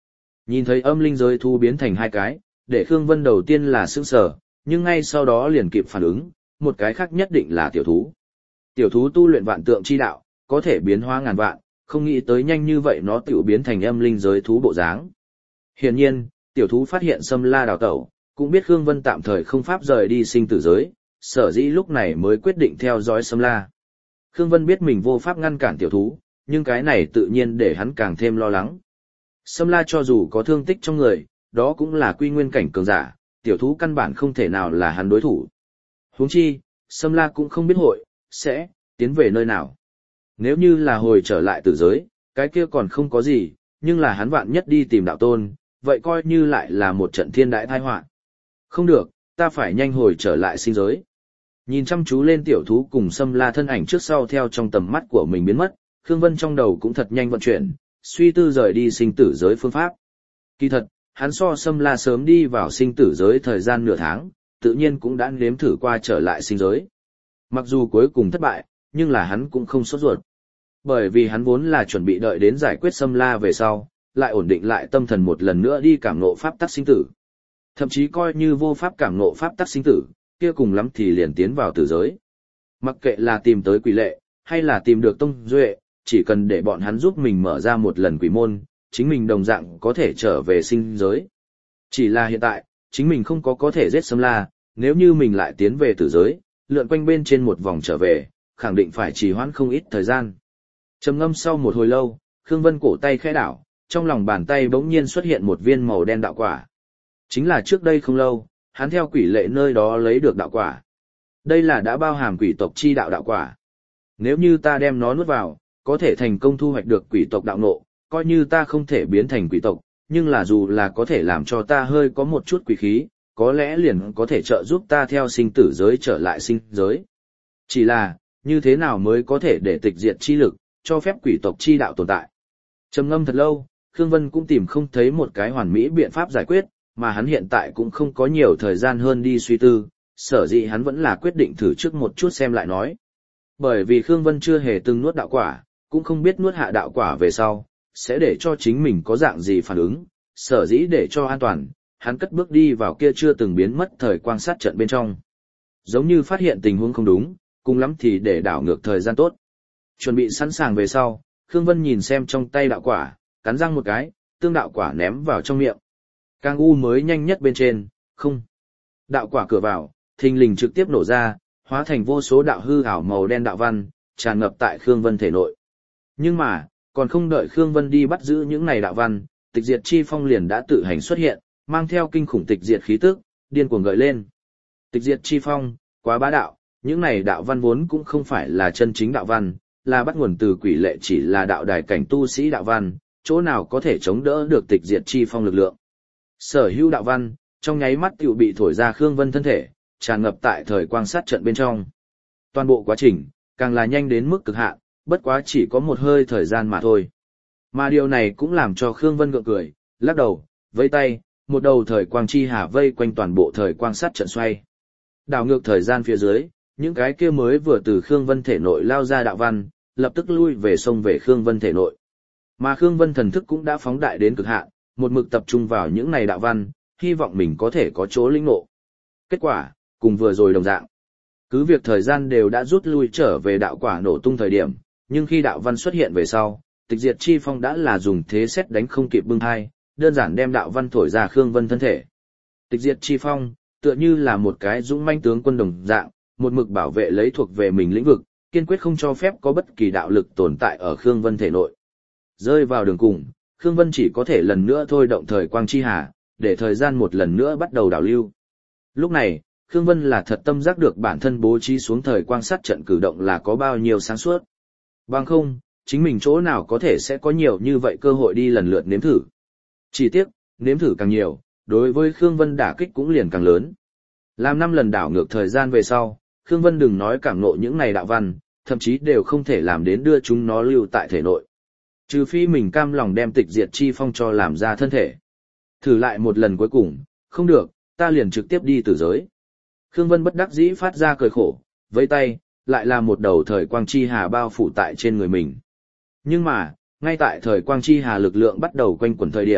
Nhìn thấy âm linh giới thú biến thành hai cái, để Khương Vân đầu tiên là sững sờ, nhưng ngay sau đó liền kịp phản ứng, một cái khác nhất định là tiểu thú. Tiểu thú tu luyện vạn tượng chi đạo, có thể biến hóa ngàn vạn, không nghĩ tới nhanh như vậy nó tiểu biến thành âm linh giới thú bộ dáng. Hiển nhiên, tiểu thú phát hiện Sâm La đào tẩu, cũng biết Khương Vân tạm thời không pháp rời đi sinh tử giới, sở dĩ lúc này mới quyết định theo dõi Sâm La. Khương Vân biết mình vô pháp ngăn cản tiểu thú, nhưng cái này tự nhiên để hắn càng thêm lo lắng. Sâm La cho dù có thương tích trong người, đó cũng là quy nguyên cảnh cường giả, tiểu thú căn bản không thể nào là hắn đối thủ. Huống chi, Sâm La cũng không biết hội, sẽ, tiến về nơi nào. Nếu như là hồi trở lại tử giới, cái kia còn không có gì, nhưng là hắn vạn nhất đi tìm đạo tôn, vậy coi như lại là một trận thiên đại tai họa. Không được, ta phải nhanh hồi trở lại sinh giới. Nhìn chăm chú lên tiểu thú cùng Sâm La thân ảnh trước sau theo trong tầm mắt của mình biến mất, Khương Vân trong đầu cũng thật nhanh vận chuyển, suy tư rời đi sinh tử giới phương pháp. Kỳ thật, hắn so Sâm La sớm đi vào sinh tử giới thời gian nửa tháng, tự nhiên cũng đã nếm thử qua trở lại sinh giới. Mặc dù cuối cùng thất bại, nhưng là hắn cũng không sốt ruột. Bởi vì hắn vốn là chuẩn bị đợi đến giải quyết Sâm La về sau, lại ổn định lại tâm thần một lần nữa đi cảm ngộ pháp tắc sinh tử. Thậm chí coi như vô pháp cảm ngộ pháp tắc sinh tử, kia cùng lắm thì liền tiến vào tử giới. Mặc kệ là tìm tới quỷ lệ, hay là tìm được tông duệ, chỉ cần để bọn hắn giúp mình mở ra một lần quỷ môn, chính mình đồng dạng có thể trở về sinh giới. Chỉ là hiện tại, chính mình không có có thể giết Sâm La, nếu như mình lại tiến về tử giới, lượn quanh bên trên một vòng trở về, khẳng định phải trì hoãn không ít thời gian. Trầm ngâm sau một hồi lâu, Khương Vân cổ tay khẽ đảo, trong lòng bàn tay bỗng nhiên xuất hiện một viên màu đen đạo quả. Chính là trước đây không lâu, hắn theo quỷ lệ nơi đó lấy được đạo quả. Đây là đã bao hàm quỷ tộc chi đạo đạo quả. Nếu như ta đem nó nuốt vào, có thể thành công thu hoạch được quỷ tộc đạo ngộ, coi như ta không thể biến thành quỷ tộc, nhưng là dù là có thể làm cho ta hơi có một chút quỷ khí, có lẽ liền có thể trợ giúp ta theo sinh tử giới trở lại sinh giới. Chỉ là, như thế nào mới có thể để tịch diệt chi lực, cho phép quỷ tộc chi đạo tồn tại. Trầm ngâm thật lâu, Khương Vân cũng tìm không thấy một cái hoàn mỹ biện pháp giải quyết, mà hắn hiện tại cũng không có nhiều thời gian hơn đi suy tư, sở dĩ hắn vẫn là quyết định thử trước một chút xem lại nói. Bởi vì Khương Vân chưa hề từng nuốt đạo quả, cũng không biết nuốt hạ đạo quả về sau, sẽ để cho chính mình có dạng gì phản ứng, sở dĩ để cho an toàn, hắn cất bước đi vào kia chưa từng biến mất thời quan sát trận bên trong. Giống như phát hiện tình huống không đúng, cùng lắm thì để đảo ngược thời gian tốt. Chuẩn bị sẵn sàng về sau, Khương Vân nhìn xem trong tay đạo quả, cắn răng một cái, tương đạo quả ném vào trong miệng. Càng u mới nhanh nhất bên trên, không. Đạo quả cửa vào, thình lình trực tiếp nổ ra, hóa thành vô số đạo hư ảo màu đen đạo văn, tràn ngập tại Khương Vân thể nội. Nhưng mà, còn không đợi Khương Vân đi bắt giữ những này đạo văn, tịch diệt chi phong liền đã tự hành xuất hiện, mang theo kinh khủng tịch diệt khí tức, điên cuồng gợi lên. Tịch diệt chi phong, quá bá đạo, những này đạo văn vốn cũng không phải là chân chính đạo văn, là bắt nguồn từ quỷ lệ chỉ là đạo đài cảnh tu sĩ đạo văn, chỗ nào có thể chống đỡ được tịch diệt chi phong lực lượng. Sở hữu đạo văn, trong nháy mắt tiểu bị thổi ra Khương Vân thân thể, tràn ngập tại thời quang sát trận bên trong. Toàn bộ quá trình, càng là nhanh đến mức cực hạn, bất quá chỉ có một hơi thời gian mà thôi. Mà điều này cũng làm cho Khương Vân gượng cười, lắc đầu, vẫy tay, một đầu thời quang chi hà vây quanh toàn bộ thời quang sát trận xoay. Đảo ngược thời gian phía dưới, những cái kia mới vừa từ Khương Vân thể nội lao ra đạo văn, lập tức lui về sông về Khương Vân thể nội. Mà Khương Vân thần thức cũng đã phóng đại đến cực hạn, một mực tập trung vào những này đạo văn, hy vọng mình có thể có chỗ lĩnh ngộ. Kết quả, cùng vừa rồi đồng dạng. Cứ việc thời gian đều đã rút lui trở về đạo quả nổ tung thời điểm, nhưng khi đạo văn xuất hiện về sau, tịch diệt chi phong đã là dùng thế xét đánh không kịp bưng hai, đơn giản đem đạo văn thổi ra Khương Vân thân thể. Tịch diệt chi phong, tựa như là một cái dũng manh tướng quân đồng dạng, một mực bảo vệ lấy thuộc về mình lĩnh vực, kiên quyết không cho phép có bất kỳ đạo lực tồn tại ở Khương Vân thể nội. Rơi vào đường cùng, Khương Vân chỉ có thể lần nữa thôi động thời quang chi hà, để thời gian một lần nữa bắt đầu đảo lưu. Lúc này, Khương Vân là thật tâm giác được bản thân bố trí xuống thời quang sát trận cử động là có bao nhiêu sáng suốt. Bằng không, chính mình chỗ nào có thể sẽ có nhiều như vậy cơ hội đi lần lượt nếm thử. Chỉ tiếc, nếm thử càng nhiều, đối với Khương Vân đả kích cũng liền càng lớn. Làm năm lần đảo ngược thời gian về sau, Khương Vân đừng nói cảm ngộ những này đạo văn, thậm chí đều không thể làm đến đưa chúng nó lưu tại thể nội. Trừ phi mình cam lòng đem tịch diệt chi phong cho làm ra thân thể. Thử lại một lần cuối cùng, không được, ta liền trực tiếp đi tử giới. Khương Vân bất đắc dĩ phát ra cười khổ, vẫy tay, lại là một đầu thời quang chi hà bao phủ tại trên người mình. Nhưng mà, ngay tại thời quang chi hà lực lượng bắt đầu quanh quẩn thời điểm,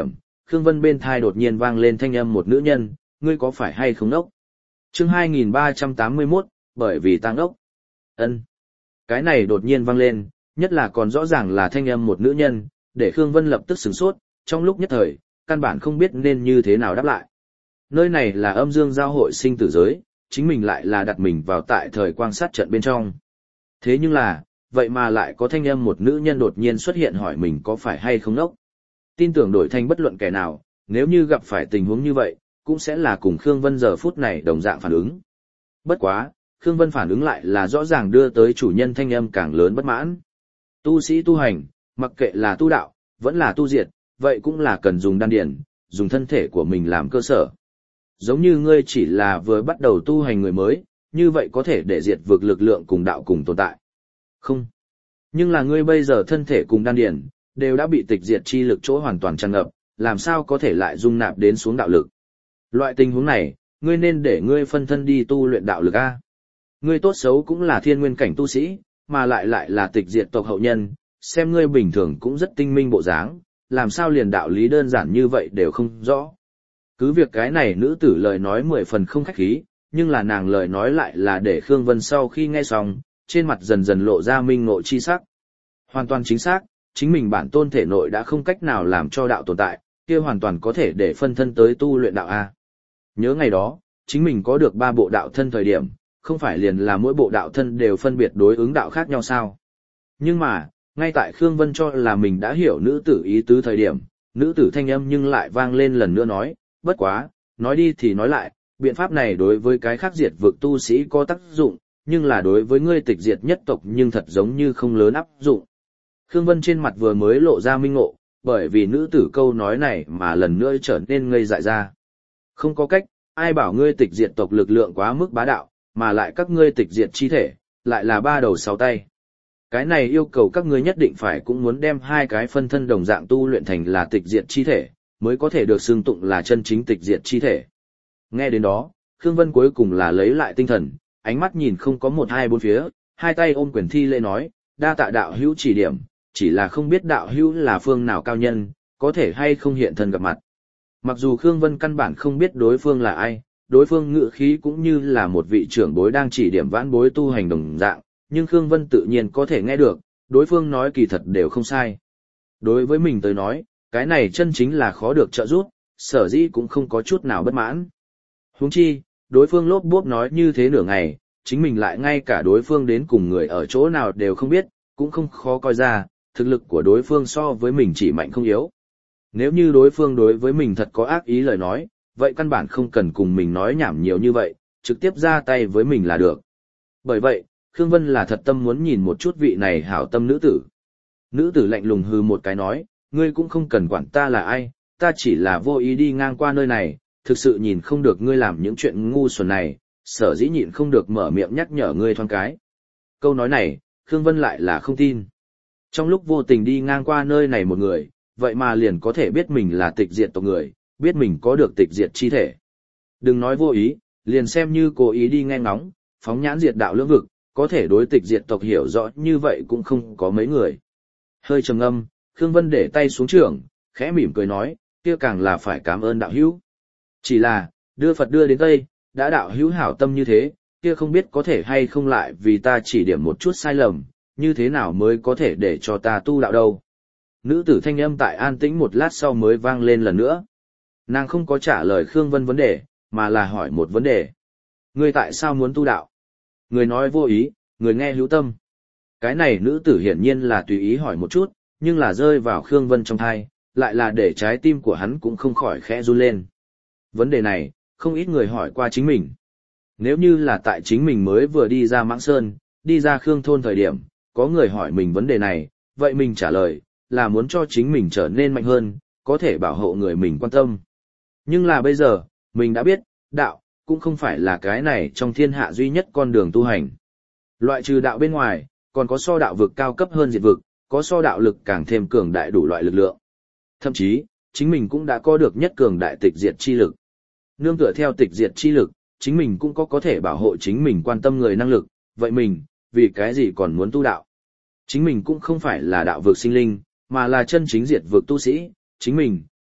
Khương Vân bên thai đột nhiên vang lên thanh âm một nữ nhân, ngươi có phải hay không đốc? Chương hai nghìn ba trăm tám mươi mốt, bởi vì tăng đốc. Ân. Cái này đột nhiên vang lên, nhất là còn rõ ràng là thanh âm một nữ nhân, để Khương Vân lập tức sửng sốt, trong lúc nhất thời, căn bản không biết nên như thế nào đáp lại. Nơi này là âm dương giao hội sinh tử giới, chính mình lại là đặt mình vào tại thời quan sát trận bên trong. Thế nhưng là, vậy mà lại có thanh âm một nữ nhân đột nhiên xuất hiện hỏi mình có phải hay không đốc. Tin tưởng đổi thành bất luận kẻ nào, nếu như gặp phải tình huống như vậy, cũng sẽ là cùng Khương Vân giờ phút này đồng dạng phản ứng. Bất quá, Khương Vân phản ứng lại là rõ ràng đưa tới chủ nhân thanh âm càng lớn bất mãn. Tu sĩ tu hành, mặc kệ là tu đạo, vẫn là tu diệt, vậy cũng là cần dùng đan điển, dùng thân thể của mình làm cơ sở. Giống như ngươi chỉ là vừa bắt đầu tu hành người mới, như vậy có thể để diệt vực lực lượng cùng đạo cùng tồn tại. Không. Nhưng là ngươi bây giờ thân thể cùng đan điển, đều đã bị tịch diệt chi lực chỗ hoàn toàn tràn ngập, làm sao có thể lại dung nạp đến xuống đạo lực. Loại tình huống này, ngươi nên để ngươi phân thân đi tu luyện đạo lực A. Ngươi tốt xấu cũng là thiên nguyên cảnh tu sĩ, mà lại lại là tịch diệt tộc hậu nhân, xem ngươi bình thường cũng rất tinh minh bộ dáng, làm sao liền đạo lý đơn giản như vậy đều không rõ. Cứ việc cái này nữ tử lời nói mười phần không khách khí, nhưng là nàng lời nói lại là để Khương Vân sau khi nghe xong, trên mặt dần dần lộ ra minh ngộ chi sắc. Hoàn toàn chính xác, chính mình bản tôn thể nội đã không cách nào làm cho đạo tồn tại, kia hoàn toàn có thể để phân thân tới tu luyện đạo A. Nhớ ngày đó, chính mình có được ba bộ đạo thân thời điểm, không phải liền là mỗi bộ đạo thân đều phân biệt đối ứng đạo khác nhau sao. Nhưng mà, ngay tại Khương Vân cho là mình đã hiểu nữ tử ý tứ thời điểm, nữ tử thanh âm nhưng lại vang lên lần nữa nói, bất quá, nói đi thì nói lại, biện pháp này đối với cái khác diệt vực tu sĩ có tác dụng, nhưng là đối với ngươi tịch diệt nhất tộc nhưng thật giống như không lớn áp dụng. Khương Vân trên mặt vừa mới lộ ra minh ngộ, bởi vì nữ tử câu nói này mà lần nữa trở nên ngây dại ra. Không có cách, ai bảo ngươi tịch diệt tộc lực lượng quá mức bá đạo, mà lại các ngươi tịch diệt chi thể, lại là ba đầu sáu tay. Cái này yêu cầu các ngươi nhất định phải cũng muốn đem hai cái phân thân đồng dạng tu luyện thành là tịch diệt chi thể, mới có thể được xưng tụng là chân chính tịch diệt chi thể. Nghe đến đó, Khương Vân cuối cùng là lấy lại tinh thần, ánh mắt nhìn không có một hai bốn phía, hai tay ôm quyền thi lễ nói, đa tạ đạo hữu chỉ điểm, chỉ là không biết đạo hữu là phương nào cao nhân, có thể hay không hiện thân gặp mặt. Mặc dù Khương Vân căn bản không biết đối phương là ai, đối phương ngự khí cũng như là một vị trưởng bối đang chỉ điểm vãn bối tu hành đồng dạng, nhưng Khương Vân tự nhiên có thể nghe được, đối phương nói kỳ thật đều không sai. Đối với mình tới nói, cái này chân chính là khó được trợ giúp, sở dĩ cũng không có chút nào bất mãn. Huống chi, đối phương lốp bốp nói như thế nửa ngày, chính mình lại ngay cả đối phương đến cùng người ở chỗ nào đều không biết, cũng không khó coi ra, thực lực của đối phương so với mình chỉ mạnh không yếu. Nếu như đối phương đối với mình thật có ác ý lời nói, vậy căn bản không cần cùng mình nói nhảm nhiều như vậy, trực tiếp ra tay với mình là được. Bởi vậy, Khương Vân là thật tâm muốn nhìn một chút vị này hảo tâm nữ tử. Nữ tử lạnh lùng hừ một cái nói, ngươi cũng không cần quản ta là ai, ta chỉ là vô ý đi ngang qua nơi này, thực sự nhìn không được ngươi làm những chuyện ngu xuẩn này, sở dĩ nhịn không được mở miệng nhắc nhở ngươi thoáng cái. Câu nói này, Khương Vân lại là không tin. Trong lúc vô tình đi ngang qua nơi này một người, vậy mà liền có thể biết mình là tịch diệt tộc người, biết mình có được tịch diệt chi thể. Đừng nói vô ý, liền xem như cố ý đi nghe ngóng, phóng nhãn diệt đạo lưỡng vực, có thể đối tịch diệt tộc hiểu rõ như vậy cũng không có mấy người. Hơi trầm ngâm, Khương Vân để tay xuống trường, khẽ mỉm cười nói, kia càng là phải cảm ơn đạo hữu. Chỉ là, đưa Phật đưa đến Tây, đã đạo hữu hảo tâm như thế, kia không biết có thể hay không lại vì ta chỉ điểm một chút sai lầm, như thế nào mới có thể để cho ta tu đạo đâu. Nữ tử thanh âm tại an tĩnh một lát sau mới vang lên lần nữa. Nàng không có trả lời Khương Vân vấn đề, mà là hỏi một vấn đề. Ngươi tại sao muốn tu đạo? Người nói vô ý, người nghe hữu tâm. Cái này nữ tử hiển nhiên là tùy ý hỏi một chút, nhưng là rơi vào Khương Vân trong thai, lại là để trái tim của hắn cũng không khỏi khẽ run lên. Vấn đề này, không ít người hỏi qua chính mình. Nếu như là tại chính mình mới vừa đi ra Mãng Sơn, đi ra Khương Thôn thời điểm, có người hỏi mình vấn đề này, vậy mình trả lời, là muốn cho chính mình trở nên mạnh hơn, có thể bảo hộ người mình quan tâm. Nhưng là bây giờ, mình đã biết, đạo, cũng không phải là cái này trong thiên hạ duy nhất con đường tu hành. Loại trừ đạo bên ngoài, còn có so đạo vực cao cấp hơn diệt vực, có so đạo lực càng thêm cường đại đủ loại lực lượng. Thậm chí, chính mình cũng đã có được nhất cường đại tịch diệt chi lực. Nương tựa theo tịch diệt chi lực, chính mình cũng có có thể bảo hộ chính mình quan tâm người năng lực, vậy mình, vì cái gì còn muốn tu đạo? Chính mình cũng không phải là đạo vực sinh linh, mà là chân chính diệt vực tu sĩ, chính mình,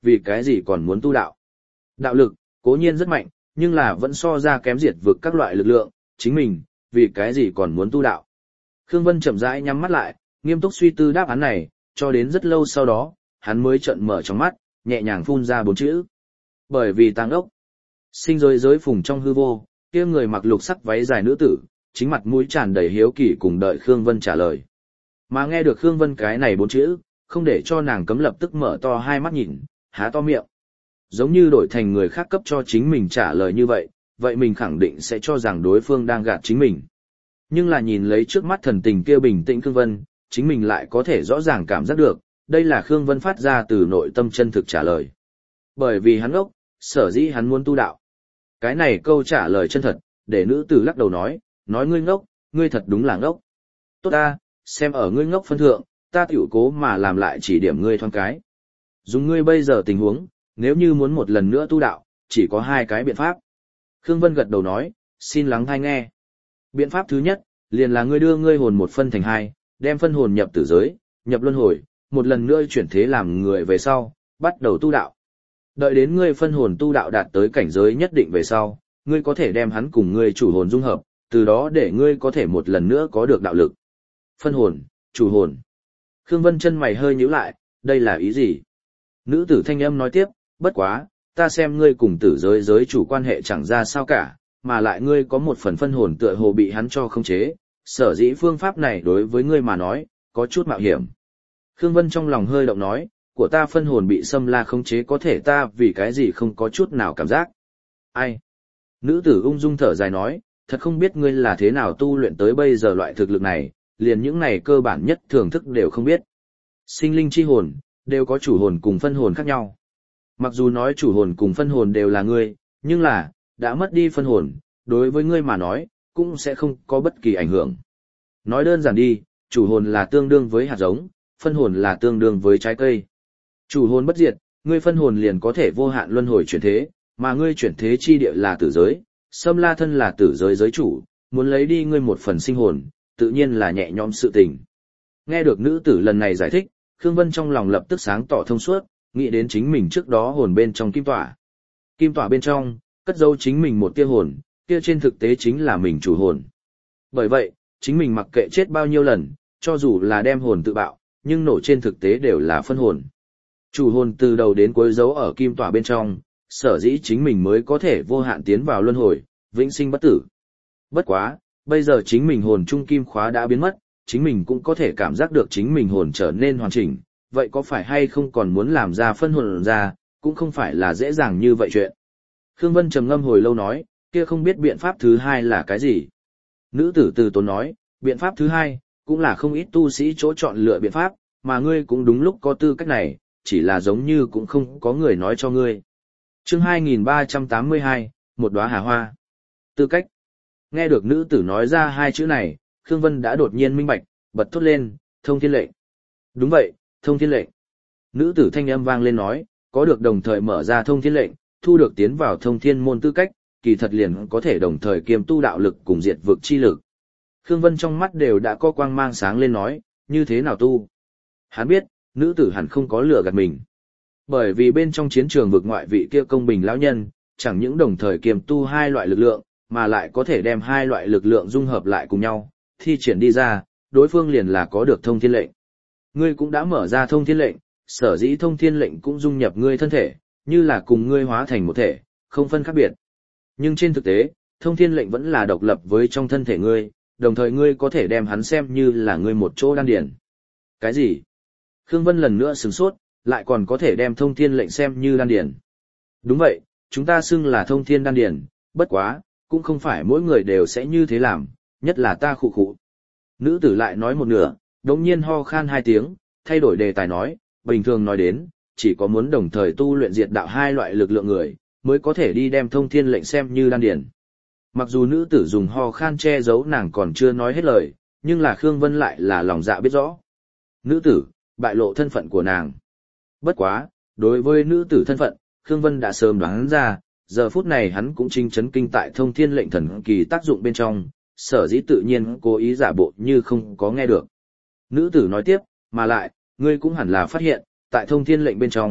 vì cái gì còn muốn tu đạo. Đạo lực, cố nhiên rất mạnh, nhưng là vẫn so ra kém diệt vực các loại lực lượng, chính mình, vì cái gì còn muốn tu đạo. Khương Vân chậm rãi nhắm mắt lại, nghiêm túc suy tư đáp án này, cho đến rất lâu sau đó, hắn mới trợn mở trong mắt, nhẹ nhàng phun ra bốn chữ. Bởi vì tăng ốc, sinh rồi giới phùng trong hư vô, kia người mặc lục sắc váy dài nữ tử, chính mặt mũi tràn đầy hiếu kỳ cùng đợi Khương Vân trả lời. Mà nghe được Khương Vân cái này bốn chữ, không để cho nàng cấm lập tức mở to hai mắt nhìn, há to miệng. Giống như đổi thành người khác cấp cho chính mình trả lời như vậy, vậy mình khẳng định sẽ cho rằng đối phương đang gạt chính mình. Nhưng là nhìn lấy trước mắt thần tình kia bình tĩnh Khương Vân, chính mình lại có thể rõ ràng cảm giác được, đây là Khương Vân phát ra từ nội tâm chân thực trả lời. Bởi vì hắn ốc, sở dĩ hắn muốn tu đạo. Cái này câu trả lời chân thật, để nữ tử lắc đầu nói, nói ngươi ngốc, ngươi thật đúng là ngốc. Tốt ta, xem ở ngươi ngốc phân thượng, ta tiểu cố mà làm lại chỉ điểm ngươi thoáng cái. Dùng ngươi bây giờ tình huống, nếu như muốn một lần nữa tu đạo, chỉ có hai cái biện pháp. Khương Vân gật đầu nói, xin lắng tai nghe. Biện pháp thứ nhất, liền là ngươi đưa ngươi hồn một phân thành hai, đem phân hồn nhập tử giới, nhập luân hồi, một lần nữa chuyển thế làm người về sau, bắt đầu tu đạo. Đợi đến ngươi phân hồn tu đạo đạt tới cảnh giới nhất định về sau, ngươi có thể đem hắn cùng ngươi chủ hồn dung hợp, từ đó để ngươi có thể một lần nữa có được đạo lực. Phân hồn, chủ hồn. Khương Vân chân mày hơi nhíu lại, đây là ý gì? Nữ tử thanh âm nói tiếp, bất quá, ta xem ngươi cùng tử giới giới chủ quan hệ chẳng ra sao cả, mà lại ngươi có một phần phân hồn tựa hồ bị hắn cho khống chế, sở dĩ phương pháp này đối với ngươi mà nói, có chút mạo hiểm. Khương Vân trong lòng hơi động nói, của ta phân hồn bị xâm la khống chế có thể ta vì cái gì không có chút nào cảm giác. Ai? Nữ tử ung dung thở dài nói, thật không biết ngươi là thế nào tu luyện tới bây giờ loại thực lực này, liền những này cơ bản nhất thưởng thức đều không biết. Sinh linh chi hồn, đều có chủ hồn cùng phân hồn khác nhau. Mặc dù nói chủ hồn cùng phân hồn đều là ngươi, nhưng là, đã mất đi phân hồn, đối với ngươi mà nói, cũng sẽ không có bất kỳ ảnh hưởng. Nói đơn giản đi, chủ hồn là tương đương với hạt giống, phân hồn là tương đương với trái cây. Chủ hồn bất diệt, ngươi phân hồn liền có thể vô hạn luân hồi chuyển thế, mà ngươi chuyển thế chi địa là tử giới, Sâm La thân là tử giới giới chủ, muốn lấy đi ngươi một phần sinh hồn, tự nhiên là nhẹ nhõm sự tình. Nghe được nữ tử lần này giải thích, Khương Vân trong lòng lập tức sáng tỏ thông suốt, nghĩ đến chính mình trước đó hồn bên trong kim tỏa. Kim tỏa bên trong, cất giấu chính mình một tia hồn, kia trên thực tế chính là mình chủ hồn. Bởi vậy, chính mình mặc kệ chết bao nhiêu lần, cho dù là đem hồn tự bạo, nhưng nổ trên thực tế đều là phân hồn. Chủ hồn từ đầu đến cuối giấu ở kim tỏa bên trong, sở dĩ chính mình mới có thể vô hạn tiến vào luân hồi, vĩnh sinh bất tử. Bất quá, bây giờ chính mình hồn trung kim khóa đã biến mất, chính mình cũng có thể cảm giác được chính mình hồn trở nên hoàn chỉnh, vậy có phải hay không còn muốn làm ra phân hồn ra, cũng không phải là dễ dàng như vậy chuyện. Khương Vân trầm ngâm hồi lâu nói, kia không biết biện pháp thứ hai là cái gì. Nữ tử từ tốn nói, biện pháp thứ hai, cũng là không ít tu sĩ chỗ chọn lựa biện pháp, mà ngươi cũng đúng lúc có tư cách này, chỉ là giống như cũng không có người nói cho ngươi. Chương hai nghìn ba trăm tám mươi hai, một đóa hà hoa. Tư cách. Nghe được nữ tử nói ra hai chữ này, Khương Vân đã đột nhiên minh bạch, bật thốt lên, thông thiên lệnh. Đúng vậy, thông thiên lệnh. Nữ tử thanh âm vang lên nói, có được đồng thời mở ra thông thiên lệnh, thu được tiến vào thông thiên môn tư cách, kỳ thật liền có thể đồng thời kiêm tu đạo lực cùng diệt vực chi lực. Khương Vân trong mắt đều đã có quang mang sáng lên nói, như thế nào tu? Hắn biết, nữ tử hẳn không có lừa gạt mình. Bởi vì bên trong chiến trường vực ngoại vị kia công bình lão nhân, chẳng những đồng thời kiêm tu hai loại lực lượng, mà lại có thể đem hai loại lực lượng dung hợp lại cùng nhau, thi triển đi ra, đối phương liền là có được thông thiên lệnh. Ngươi cũng đã mở ra thông thiên lệnh, sở dĩ thông thiên lệnh cũng dung nhập ngươi thân thể, như là cùng ngươi hóa thành một thể, không phân khác biệt. Nhưng trên thực tế, thông thiên lệnh vẫn là độc lập với trong thân thể ngươi, đồng thời ngươi có thể đem hắn xem như là ngươi một chỗ đan điển. Cái gì? Khương Vân lần nữa sửng sốt, lại còn có thể đem thông thiên lệnh xem như đan điển. Đúng vậy, chúng ta xưng là thông thiên đan điển, bất quá, cũng không phải mỗi người đều sẽ như thế làm, nhất là ta khụ khụ. Nữ tử lại nói một nửa, đống nhiên ho khan hai tiếng, thay đổi đề tài nói, bình thường nói đến, chỉ có muốn đồng thời tu luyện diệt đạo hai loại lực lượng người, mới có thể đi đem thông thiên lệnh xem như đan điển. Mặc dù nữ tử dùng ho khan che giấu nàng còn chưa nói hết lời, nhưng là Khương Vân lại là lòng dạ biết rõ. Nữ tử, bại lộ thân phận của nàng. Bất quá, đối với nữ tử thân phận, Khương Vân đã sớm đoán ra, giờ phút này hắn cũng chính chấn kinh tại thông thiên lệnh thần kỳ tác dụng bên trong, sở dĩ tự nhiên cố ý giả bộ như không có nghe được. Nữ tử nói tiếp, mà lại, ngươi cũng hẳn là phát hiện, tại thông thiên lệnh bên trong,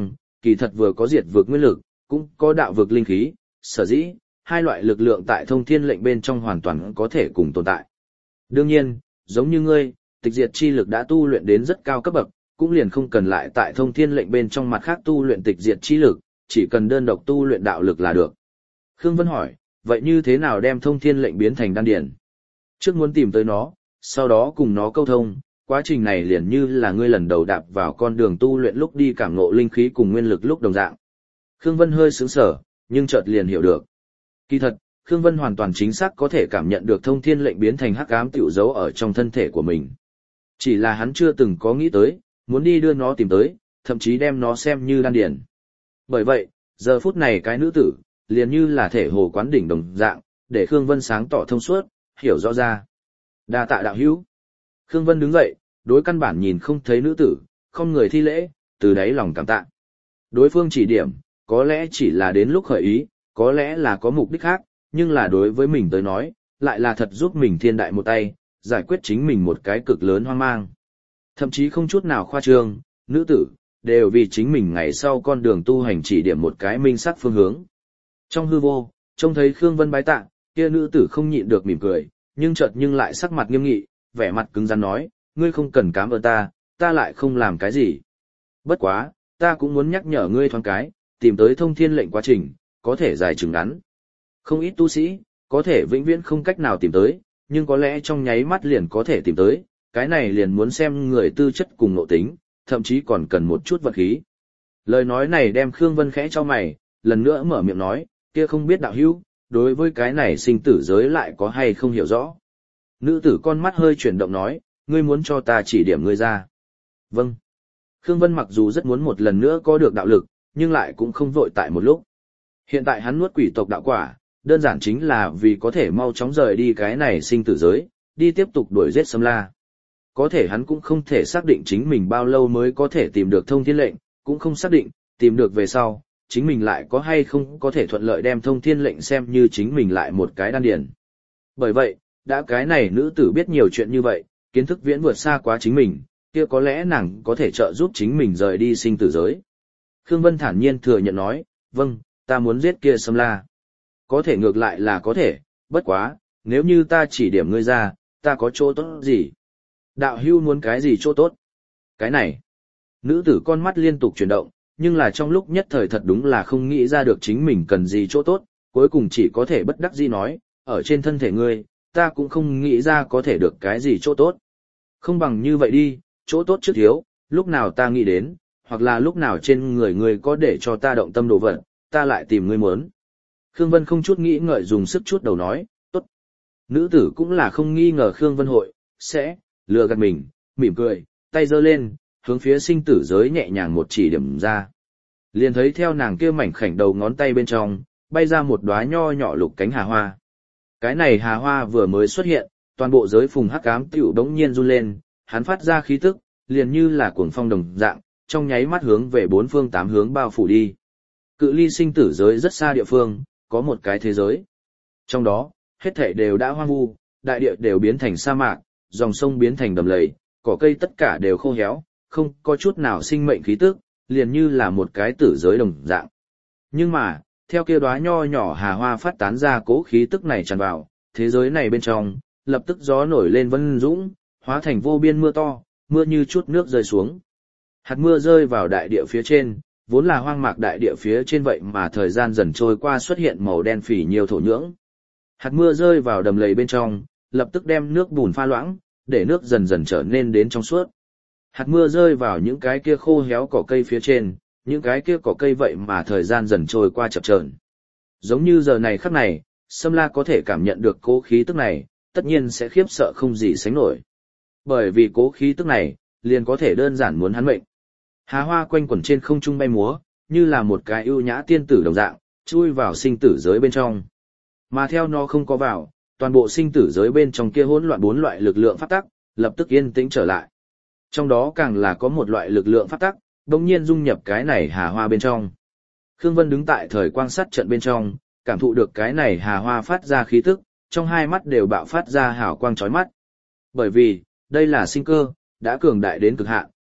kỳ thật vừa có diệt vực nguyên lực, cũng có đạo vực linh khí, sở dĩ, hai loại lực lượng tại thông thiên lệnh bên trong hoàn toàn có thể cùng tồn tại. Đương nhiên, giống như ngươi, tịch diệt chi lực đã tu luyện đến rất cao cấp bậc, cũng liền không cần lại tại thông thiên lệnh bên trong mặt khác tu luyện tịch diệt chi lực, chỉ cần đơn độc tu luyện đạo lực là được. Khương Vân hỏi, vậy như thế nào đem thông thiên lệnh biến thành đan điển? Trước muốn tìm tới nó, sau đó cùng nó câu thông, quá trình này liền như là ngươi lần đầu đạp vào con đường tu luyện lúc đi cảm ngộ linh khí cùng nguyên lực lúc đồng dạng. Khương Vân hơi sững sờ, nhưng chợt liền hiểu được. Kỳ thật, Khương Vân hoàn toàn chính xác có thể cảm nhận được thông thiên lệnh biến thành hắc ám tiểu dấu ở trong thân thể của mình. Chỉ là hắn chưa từng có nghĩ tới, muốn đi đưa nó tìm tới, thậm chí đem nó xem như đan điển. Bởi vậy, giờ phút này cái nữ tử, liền như là thể hồ quán đỉnh đồng dạng, để Khương Vân sáng tỏ thông suốt, hiểu rõ ra. Đa tạ đạo hữu. Khương Vân đứng dậy, đối căn bản nhìn không thấy nữ tử, không người thi lễ, từ đáy lòng cảm tạ. Đối phương chỉ điểm, có lẽ chỉ là đến lúc khởi ý, có lẽ là có mục đích khác, nhưng là đối với mình tới nói, lại là thật giúp mình thiên đại một tay, giải quyết chính mình một cái cực lớn hoang mang. Thậm chí không chút nào khoa trương, nữ tử, đều vì chính mình ngày sau con đường tu hành chỉ điểm một cái minh sắc phương hướng. Trong hư vô, trông thấy Khương Vân bái tạ, kia nữ tử không nhịn được mỉm cười, nhưng chợt nhưng lại sắc mặt nghiêm nghị, vẻ mặt cứng rắn nói, ngươi không cần cám ơn ta, ta lại không làm cái gì. Bất quá, ta cũng muốn nhắc nhở ngươi thoáng cái, tìm tới thông thiên lệnh quá trình, có thể dài chừng ngắn. Không ít tu sĩ, có thể vĩnh viễn không cách nào tìm tới, nhưng có lẽ trong nháy mắt liền có thể tìm tới, cái này liền muốn xem người tư chất cùng nội tính, thậm chí còn cần một chút vật khí. Lời nói này đem Khương Vân khẽ cho mày, lần nữa mở miệng nói, kia không biết đạo hữu, đối với cái này sinh tử giới lại có hay không hiểu rõ. Nữ tử con mắt hơi chuyển động nói, ngươi muốn cho ta chỉ điểm ngươi ra. Vâng. Khương Vân mặc dù rất muốn một lần nữa có được đạo lực, nhưng lại cũng không vội tại một lúc. Hiện tại hắn nuốt quỷ tộc đạo quả, đơn giản chính là vì có thể mau chóng rời đi cái này sinh tử giới, đi tiếp tục đuổi giết Sâm La. Có thể hắn cũng không thể xác định chính mình bao lâu mới có thể tìm được thông thiên lệnh, cũng không xác định, tìm được về sau, chính mình lại có hay không có thể thuận lợi đem thông thiên lệnh xem như chính mình lại một cái đan điển. Bởi vậy, đã cái này nữ tử biết nhiều chuyện như vậy, kiến thức viễn vượt xa quá chính mình, kia có lẽ nàng có thể trợ giúp chính mình rời đi sinh tử giới. Khương Vân thản nhiên thừa nhận nói, vâng, ta muốn giết kia Sâm La. Có thể ngược lại là có thể, bất quá, nếu như ta chỉ điểm ngươi ra, ta có chỗ tốt gì? Đạo hưu muốn cái gì chỗ tốt? Cái này. Nữ tử con mắt liên tục chuyển động, nhưng là trong lúc nhất thời thật đúng là không nghĩ ra được chính mình cần gì chỗ tốt, cuối cùng chỉ có thể bất đắc dĩ nói, ở trên thân thể ngươi, ta cũng không nghĩ ra có thể được cái gì chỗ tốt. Không bằng như vậy đi, chỗ tốt trước thiếu, lúc nào ta nghĩ đến, hoặc là lúc nào trên người ngươi có để cho ta động tâm đồ vật, ta lại tìm ngươi muốn. Khương Vân không chút nghĩ ngợi dùng sức chút đầu nói, tốt. Nữ tử cũng là không nghi ngờ Khương Vân hội, sẽ, lừa gạt mình, mỉm cười, tay giơ lên, hướng phía sinh tử giới nhẹ nhàng một chỉ điểm ra. Liền thấy theo nàng kia mảnh khảnh đầu ngón tay bên trong, bay ra một đóa nho nhỏ lục cánh hà hoa. Cái này hà hoa vừa mới xuất hiện, toàn bộ giới phùng hắc ám tiểu đống nhiên run lên, hắn phát ra khí tức, liền như là cuồng phong đồng dạng, trong nháy mắt hướng về bốn phương tám hướng bao phủ đi. Cự ly sinh tử giới rất xa địa phương, có một cái thế giới. Trong đó, hết thảy đều đã hoang vu, đại địa đều biến thành sa mạc, dòng sông biến thành đầm lầy, cỏ cây tất cả đều khô héo, không có chút nào sinh mệnh khí tức, liền như là một cái tử giới đồng dạng. Nhưng mà, theo kia đóa nho nhỏ hà hoa phát tán ra cố khí tức này tràn vào, thế giới này bên trong, lập tức gió nổi lên vân dũng, hóa thành vô biên mưa to, mưa như chút nước rơi xuống. Hạt mưa rơi vào đại địa phía trên, vốn là hoang mạc đại địa phía trên vậy mà thời gian dần trôi qua xuất hiện màu đen phỉ nhiều thổ nhưỡng. Hạt mưa rơi vào đầm lầy bên trong, lập tức đem nước bùn pha loãng, để nước dần dần trở nên đến trong suốt. Hạt mưa rơi vào những cái kia khô héo cỏ cây phía trên, những cái kia cỏ cây vậy mà thời gian dần trôi qua chập chờn. Giống như giờ này khắc này, Sâm La có thể cảm nhận được cố khí tức này, tất nhiên sẽ khiếp sợ không gì sánh nổi. Bởi vì cố khí tức này, liền có thể đơn giản muốn hắn mệnh. Hà hoa quanh quẩn trên không trung bay múa, như là một cái ưu nhã tiên tử đồng dạng, chui vào sinh tử giới bên trong. Mà theo nó không có vào, toàn bộ sinh tử giới bên trong kia hỗn loạn bốn loại lực lượng pháp tắc, lập tức yên tĩnh trở lại. Trong đó càng là có một loại lực lượng pháp tắc, đồng nhiên dung nhập cái này hà hoa bên trong. Khương Vân đứng tại thời quan sát trận bên trong, cảm thụ được cái này hà hoa phát ra khí tức, trong hai mắt đều bạo phát ra hào quang chói mắt. Bởi vì, đây là sinh cơ, đã cường đại đến cực hạn,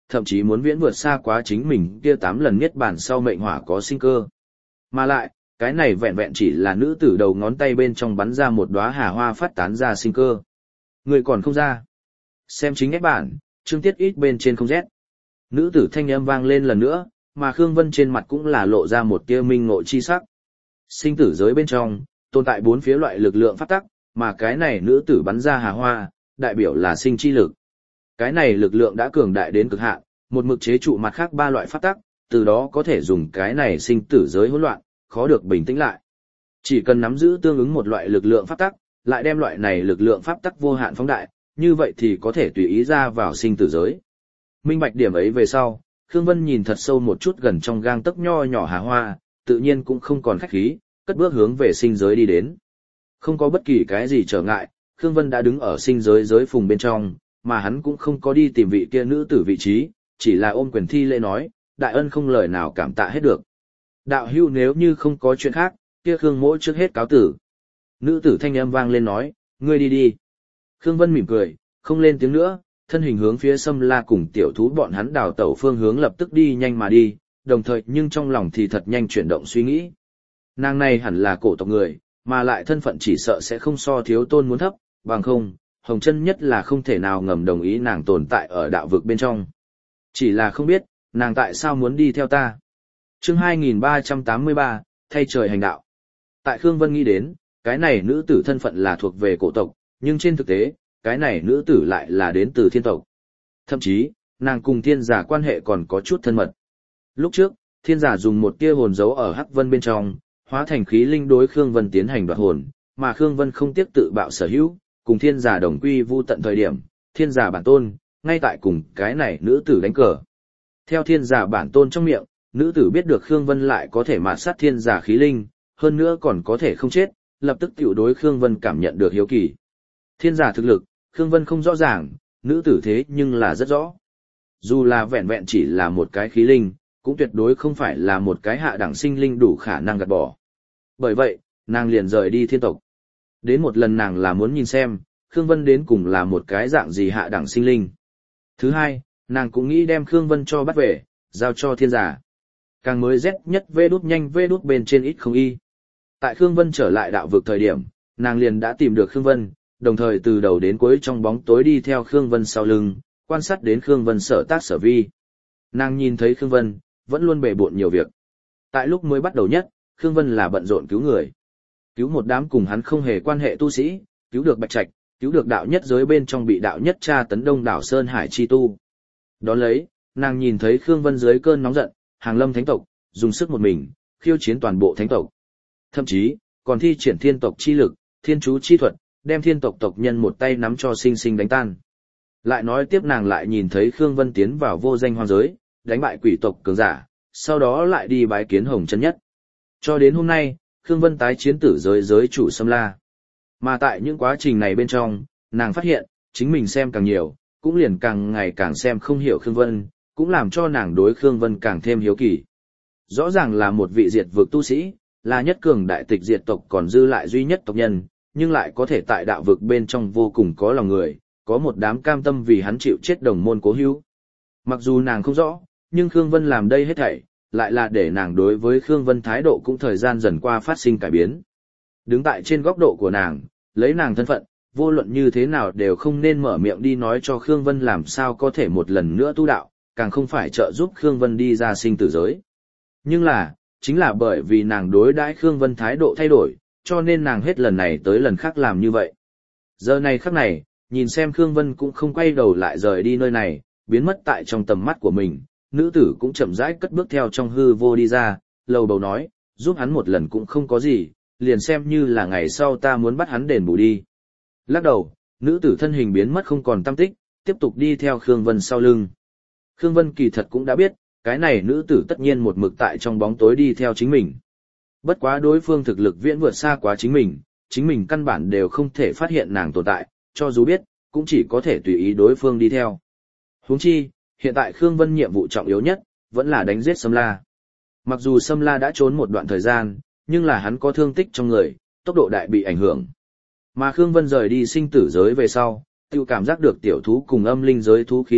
thậm chí muốn viễn vượt xa quá chính mình kia tám lần niết bàn sau mệnh hỏa có sinh cơ. Mà lại, cái này vẹn vẹn chỉ là nữ tử đầu ngón tay bên trong bắn ra một đóa hà hoa phát tán ra sinh cơ. Người còn không ra. Xem chính ép bản, chương tiết ít bên trên không rét. Nữ tử thanh âm vang lên lần nữa, mà Khương Vân trên mặt cũng là lộ ra một tia minh ngộ chi sắc. Sinh tử giới bên trong, tồn tại bốn phía loại lực lượng pháp tắc, mà cái này nữ tử bắn ra hà hoa, đại biểu là sinh chi lực. Cái này lực lượng đã cường đại đến cực hạn, một mực chế trụ mặt khác ba loại pháp tắc, từ đó có thể dùng cái này sinh tử giới hỗn loạn, khó được bình tĩnh lại. Chỉ cần nắm giữ tương ứng một loại lực lượng pháp tắc, lại đem loại này lực lượng pháp tắc vô hạn phóng đại, như vậy thì có thể tùy ý ra vào sinh tử giới. Minh bạch điểm ấy về sau, Khương Vân nhìn thật sâu một chút gần trong gang tấc nho nhỏ hà hoa, tự nhiên cũng không còn khách khí, cất bước hướng về sinh giới đi đến. Không có bất kỳ cái gì trở ngại, Khương Vân đã đứng ở sinh giới giới phùng bên trong, mà hắn cũng không có đi tìm vị kia nữ tử vị trí, chỉ là ôm quyền thi lễ nói, đại ân không lời nào cảm tạ hết được. Đạo hữu nếu như không có chuyện khác, kia Khương mỗ trước hết cáo tử. Nữ tử thanh âm vang lên nói, ngươi đi đi. Khương Vân mỉm cười, không lên tiếng nữa, thân hình hướng phía Sâm La cùng tiểu thú bọn hắn đào tẩu phương hướng lập tức đi nhanh mà đi, đồng thời nhưng trong lòng thì thật nhanh chuyển động suy nghĩ. Nàng này hẳn là cổ tộc người, mà lại thân phận chỉ sợ sẽ không so thiếu tôn muốn thấp, bằng không, Hồng Chân nhất là không thể nào ngầm đồng ý nàng tồn tại ở đạo vực bên trong. Chỉ là không biết, nàng tại sao muốn đi theo ta. Chương hai nghìn ba trăm tám mươi ba, thay trời hành đạo. Tại Khương Vân nghĩ đến, cái này nữ tử thân phận là thuộc về cổ tộc, nhưng trên thực tế, cái này nữ tử lại là đến từ thiên tộc. Thậm chí, nàng cùng thiên giả quan hệ còn có chút thân mật. Lúc trước, thiên giả dùng một tia hồn dấu ở Hắc Vân bên trong, hóa thành khí linh đối Khương Vân tiến hành đoạt hồn, mà Khương Vân không tiếc tự bạo sở hữu, cùng thiên giả đồng quy vu tận thời điểm, thiên giả bản tôn, ngay tại cùng cái này nữ tử đánh cờ. Theo thiên giả bản tôn trong miệng, nữ tử biết được Khương Vân lại có thể mạt sát thiên giả khí linh, hơn nữa còn có thể không chết, lập tức tiểu đối Khương Vân cảm nhận được hiếu kỳ. Thiên giả thực lực, Khương Vân không rõ ràng, nữ tử thế nhưng là rất rõ. Dù là vẹn vẹn chỉ là một cái khí linh, cũng tuyệt đối không phải là một cái hạ đẳng sinh linh đủ khả năng gạt bỏ. Bởi vậy, nàng liền rời đi thiên tộc. Đến một lần nàng là muốn nhìn xem, Khương Vân đến cùng là một cái dạng gì hạ đẳng sinh linh. Thứ hai, nàng cũng nghĩ đem Khương Vân cho bắt về, giao cho thiên giả. Càng mới rét nhất vê đút nhanh vê đút bên trên ít không y. Tại Khương Vân trở lại đạo vực thời điểm, nàng liền đã tìm được Khương Vân, đồng thời từ đầu đến cuối trong bóng tối đi theo Khương Vân sau lưng, quan sát đến Khương Vân sở tác sở vi. Nàng nhìn thấy Khương Vân, vẫn luôn bề bộn nhiều việc. Tại lúc mới bắt đầu nhất, Khương Vân là bận rộn cứu người. Cứu một đám cùng hắn không hề quan hệ tu sĩ, cứu được Bạch Trạch, cứu được đạo nhất giới bên trong bị đạo nhất tra tấn đông đảo Sơn Hải chi tu. Đón lấy, nàng nhìn thấy Khương Vân dưới cơn nóng giận, hàng lâm thánh tộc, dùng sức một mình, khiêu chiến toàn bộ thánh tộc. Thậm chí, còn thi triển thiên tộc chi lực, thiên chú chi thuật, đem thiên tộc tộc nhân một tay nắm cho sinh sinh đánh tan. Lại nói tiếp nàng lại nhìn thấy Khương Vân tiến vào vô danh hoang giới, đánh bại quỷ tộc cường giả, sau đó lại đi bái kiến Hồng Chân Nhất. Cho đến hôm nay, Khương Vân tái chiến tử giới giới chủ Sâm La. Mà tại những quá trình này bên trong, nàng phát hiện, chính mình xem càng nhiều, cũng liền càng ngày càng xem không hiểu Khương Vân, cũng làm cho nàng đối Khương Vân càng thêm hiếu kỳ. Rõ ràng là một vị diệt vực tu sĩ, là nhất cường đại tịch diệt tộc còn dư lại duy nhất tộc nhân, nhưng lại có thể tại đạo vực bên trong vô cùng có lòng người, có một đám cam tâm vì hắn chịu chết đồng môn cố hữu. Mặc dù nàng không rõ, nhưng Khương Vân làm đây hết thảy, lại là để nàng đối với Khương Vân thái độ cũng thời gian dần qua phát sinh cải biến. Đứng tại trên góc độ của nàng, lấy nàng thân phận, vô luận như thế nào đều không nên mở miệng đi nói cho Khương Vân làm sao có thể một lần nữa tu đạo, càng không phải trợ giúp Khương Vân đi ra sinh tử giới. Nhưng là, chính là bởi vì nàng đối đãi Khương Vân thái độ thay đổi, cho nên nàng hết lần này tới lần khác làm như vậy. Giờ này khắc này, nhìn xem Khương Vân cũng không quay đầu lại rời đi nơi này, biến mất tại trong tầm mắt của mình, nữ tử cũng chậm rãi cất bước theo trong hư vô đi ra, lầu bầu nói, giúp hắn một lần cũng không có gì, liền xem như là ngày sau ta muốn bắt hắn đền bù đi. Lắc đầu, nữ tử thân hình biến mất không còn tăm tích, tiếp tục đi theo Khương Vân sau lưng. Khương Vân kỳ thật cũng đã biết, cái này nữ tử tất nhiên một mực tại trong bóng tối đi theo chính mình. Bất quá đối phương thực lực viễn vượt xa quá chính mình, chính mình căn bản đều không thể phát hiện nàng tồn tại, cho dù biết, cũng chỉ có thể tùy ý đối phương đi theo. Huống chi, hiện tại Khương Vân nhiệm vụ trọng yếu nhất, vẫn là đánh giết Sâm La. Mặc dù Sâm La đã trốn một đoạn thời gian, nhưng là hắn có thương tích trong người, tốc độ đại bị ảnh hưởng. Mà Khương Vân rời đi sinh tử giới về sau, tiêu cảm giác được tiểu thú cùng âm linh giới thú khí tức,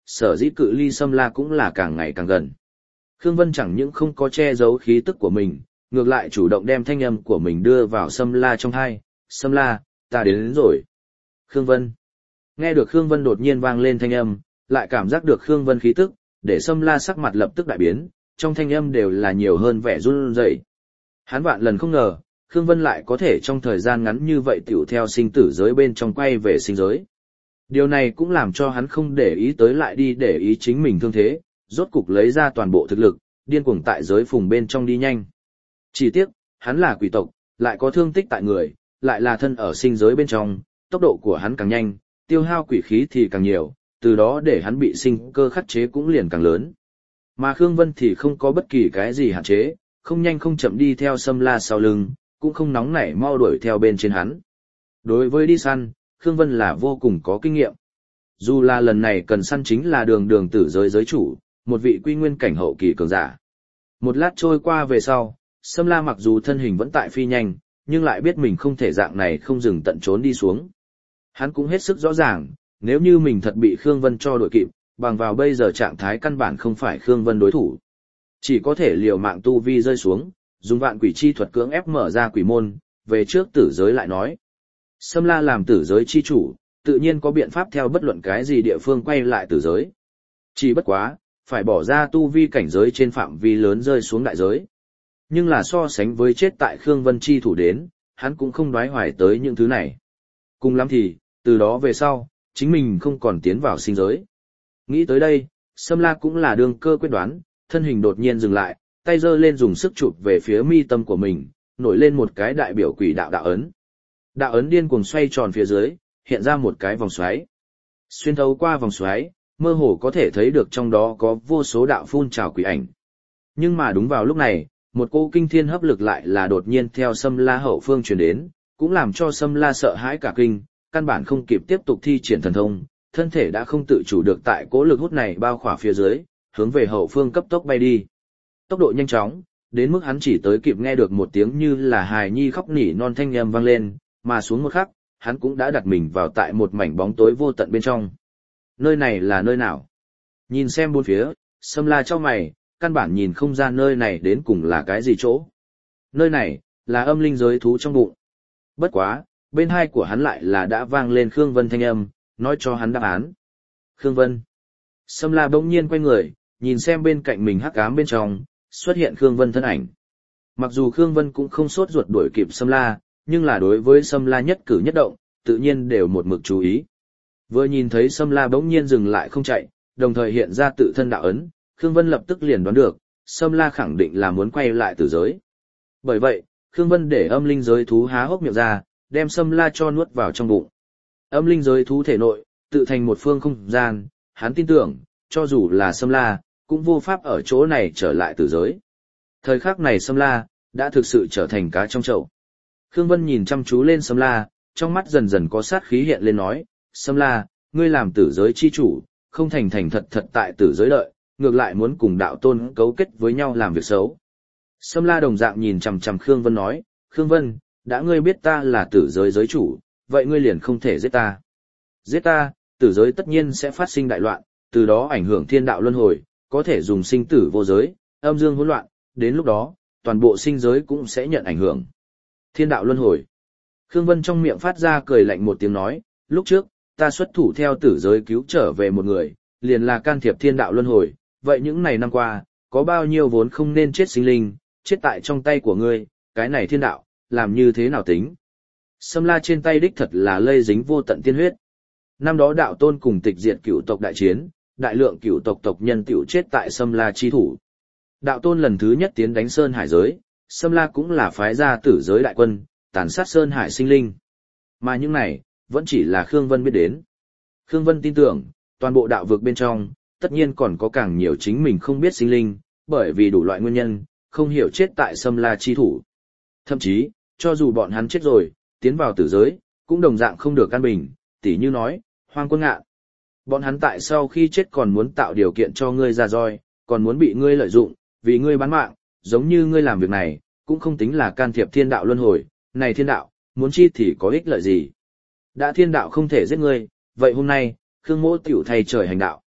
sở dĩ cự ly Sâm La cũng là càng ngày càng gần. Khương Vân chẳng những không có che giấu khí tức của mình, ngược lại chủ động đem thanh âm của mình đưa vào Sâm La trong tai. Sâm La, ta đến, đến rồi. Khương Vân. Nghe được Khương Vân đột nhiên vang lên thanh âm, lại cảm giác được Khương Vân khí tức, để Sâm La sắc mặt lập tức đại biến, trong thanh âm đều là nhiều hơn vẻ run rẩy. Hắn vạn lần không ngờ, Khương Vân lại có thể trong thời gian ngắn như vậy tiểu theo sinh tử giới bên trong quay về sinh giới. Điều này cũng làm cho hắn không để ý tới lại đi để ý chính mình thương thế, rốt cục lấy ra toàn bộ thực lực, điên cuồng tại giới phùng bên trong đi nhanh. Chỉ tiếc, hắn là quỷ tộc, lại có thương tích tại người, lại là thân ở sinh giới bên trong, tốc độ của hắn càng nhanh, tiêu hao quỷ khí thì càng nhiều, từ đó để hắn bị sinh cơ khắc chế cũng liền càng lớn. Mà Khương Vân thì không có bất kỳ cái gì hạn chế, không nhanh không chậm đi theo Sâm La sau lưng, cũng không nóng nảy mau đuổi theo bên trên hắn. Đối với đi săn, Khương Vân là vô cùng có kinh nghiệm. Dù là lần này cần săn chính là đường đường tử giới giới chủ, một vị quy nguyên cảnh hậu kỳ cường giả. Một lát trôi qua về sau, Sâm La mặc dù thân hình vẫn tại phi nhanh, nhưng lại biết mình không thể dạng này không dừng tận trốn đi xuống. Hắn cũng hết sức rõ ràng, nếu như mình thật bị Khương Vân cho đuổi kịp, bằng vào bây giờ trạng thái căn bản không phải Khương Vân đối thủ. Chỉ có thể liều mạng tu vi rơi xuống, dùng vạn quỷ chi thuật cưỡng ép mở ra quỷ môn, về trước tử giới lại nói. Sâm La làm tử giới chi chủ, tự nhiên có biện pháp theo bất luận cái gì địa phương quay lại tử giới. Chỉ bất quá, phải bỏ ra tu vi cảnh giới trên phạm vi lớn rơi xuống đại giới. Nhưng là so sánh với chết tại Khương Vân chi thủ đến, hắn cũng không đoái hoài tới những thứ này. Cùng lắm thì, từ đó về sau, chính mình không còn tiến vào sinh giới. Nghĩ tới đây, Sâm La cũng là đương cơ quyết đoán, thân hình đột nhiên dừng lại, tay giơ lên dùng sức chụp về phía mi tâm của mình, nổi lên một cái đại biểu quỷ đạo đạo ấn. Đạo ấn điên cuồng xoay tròn phía dưới, hiện ra một cái vòng xoáy. Xuyên thấu qua vòng xoáy, mơ hồ có thể thấy được trong đó có vô số đạo phun trào quỷ ảnh. Nhưng mà đúng vào lúc này, một cỗ kinh thiên hấp lực lại là đột nhiên theo Sâm La hậu phương truyền đến, cũng làm cho Sâm La sợ hãi cả kinh, căn bản không kịp tiếp tục thi triển thần thông, thân thể đã không tự chủ được tại cỗ lực hút này bao khỏa phía dưới, hướng về hậu phương cấp tốc bay đi. Tốc độ nhanh chóng, đến mức hắn chỉ tới kịp nghe được một tiếng như là hài nhi khóc nỉ non thanh âm vang lên, mà xuống một khắc, hắn cũng đã đặt mình vào tại một mảnh bóng tối vô tận bên trong. Nơi này là nơi nào? Nhìn xem bốn phía, Sâm La chau mày, căn bản nhìn không ra nơi này đến cùng là cái gì chỗ. Nơi này, là âm linh giới thú trong bụng. Bất quá, bên hai của hắn lại là đã vang lên Khương Vân thanh âm, nói cho hắn đáp án. Khương Vân. Sâm La bỗng nhiên quay người, nhìn xem bên cạnh mình hắc ám bên trong, xuất hiện Khương Vân thân ảnh. Mặc dù Khương Vân cũng không sốt ruột đuổi kịp Sâm La, nhưng là đối với Sâm La nhất cử nhất động, tự nhiên đều một mực chú ý. Vừa nhìn thấy Sâm La bỗng nhiên dừng lại không chạy, đồng thời hiện ra tự thân đạo ấn, Khương Vân lập tức liền đoán được, Sâm La khẳng định là muốn quay lại tử giới. Bởi vậy, Khương Vân để âm linh giới thú há hốc miệng ra, đem Sâm La cho nuốt vào trong bụng. Âm linh giới thú thể nội, tự thành một phương không gian, hắn tin tưởng, cho dù là Sâm La, cũng vô pháp ở chỗ này trở lại tử giới. Thời khắc này Sâm La, đã thực sự trở thành cá trong chậu. Khương Vân nhìn chăm chú lên Sâm La, trong mắt dần dần có sát khí hiện lên nói, Sâm La, ngươi làm tử giới chi chủ, không thành thành thật thật tại tử giới đợi, ngược lại muốn cùng đạo tôn cấu kết với nhau làm việc xấu. Sâm La đồng dạng nhìn chằm chằm Khương Vân nói, Khương Vân, đã ngươi biết ta là tử giới giới chủ, vậy ngươi liền không thể giết ta. Giết ta, tử giới tất nhiên sẽ phát sinh đại loạn, từ đó ảnh hưởng thiên đạo luân hồi, có thể dùng sinh tử vô giới, âm dương hỗn loạn, đến lúc đó, toàn bộ sinh giới cũng sẽ nhận ảnh hưởng. Thiên đạo luân hồi. Khương Vân trong miệng phát ra cười lạnh một tiếng nói, lúc trước, ta xuất thủ theo tử giới cứu trở về một người, liền là can thiệp thiên đạo luân hồi, vậy những này năm qua, có bao nhiêu vốn không nên chết sinh linh, chết tại trong tay của ngươi, cái này thiên đạo, làm như thế nào tính? Sâm La trên tay đích thật là lây dính vô tận tiên huyết. Năm đó đạo tôn cùng tịch diệt cửu tộc đại chiến, đại lượng cửu tộc tộc nhân tiểu chết tại Sâm La chi thủ. Đạo tôn lần thứ nhất tiến đánh Sơn Hải giới, Sâm La cũng là phái ra tử giới đại quân, tàn sát Sơn Hải sinh linh. Mà những này, vẫn chỉ là Khương Vân biết đến. Khương Vân tin tưởng, toàn bộ đạo vực bên trong, tất nhiên còn có càng nhiều chính mình không biết sinh linh, bởi vì đủ loại nguyên nhân, không hiểu chết tại Sâm La chi thủ. Thậm chí, cho dù bọn hắn chết rồi, tiến vào tử giới, cũng đồng dạng không được an bình, tỉ như nói, Hoang Quân Ngạn. Bọn hắn tại sau khi chết còn muốn tạo điều kiện cho ngươi ra roi, còn muốn bị ngươi lợi dụng, vì ngươi bán mạng, giống như ngươi làm việc này, cũng không tính là can thiệp thiên đạo luân hồi, này thiên đạo, muốn chi thì có ích lợi gì. Đã thiên đạo không thể giết ngươi, vậy hôm nay, Khương Mỗ tiểu thay trời hành đạo.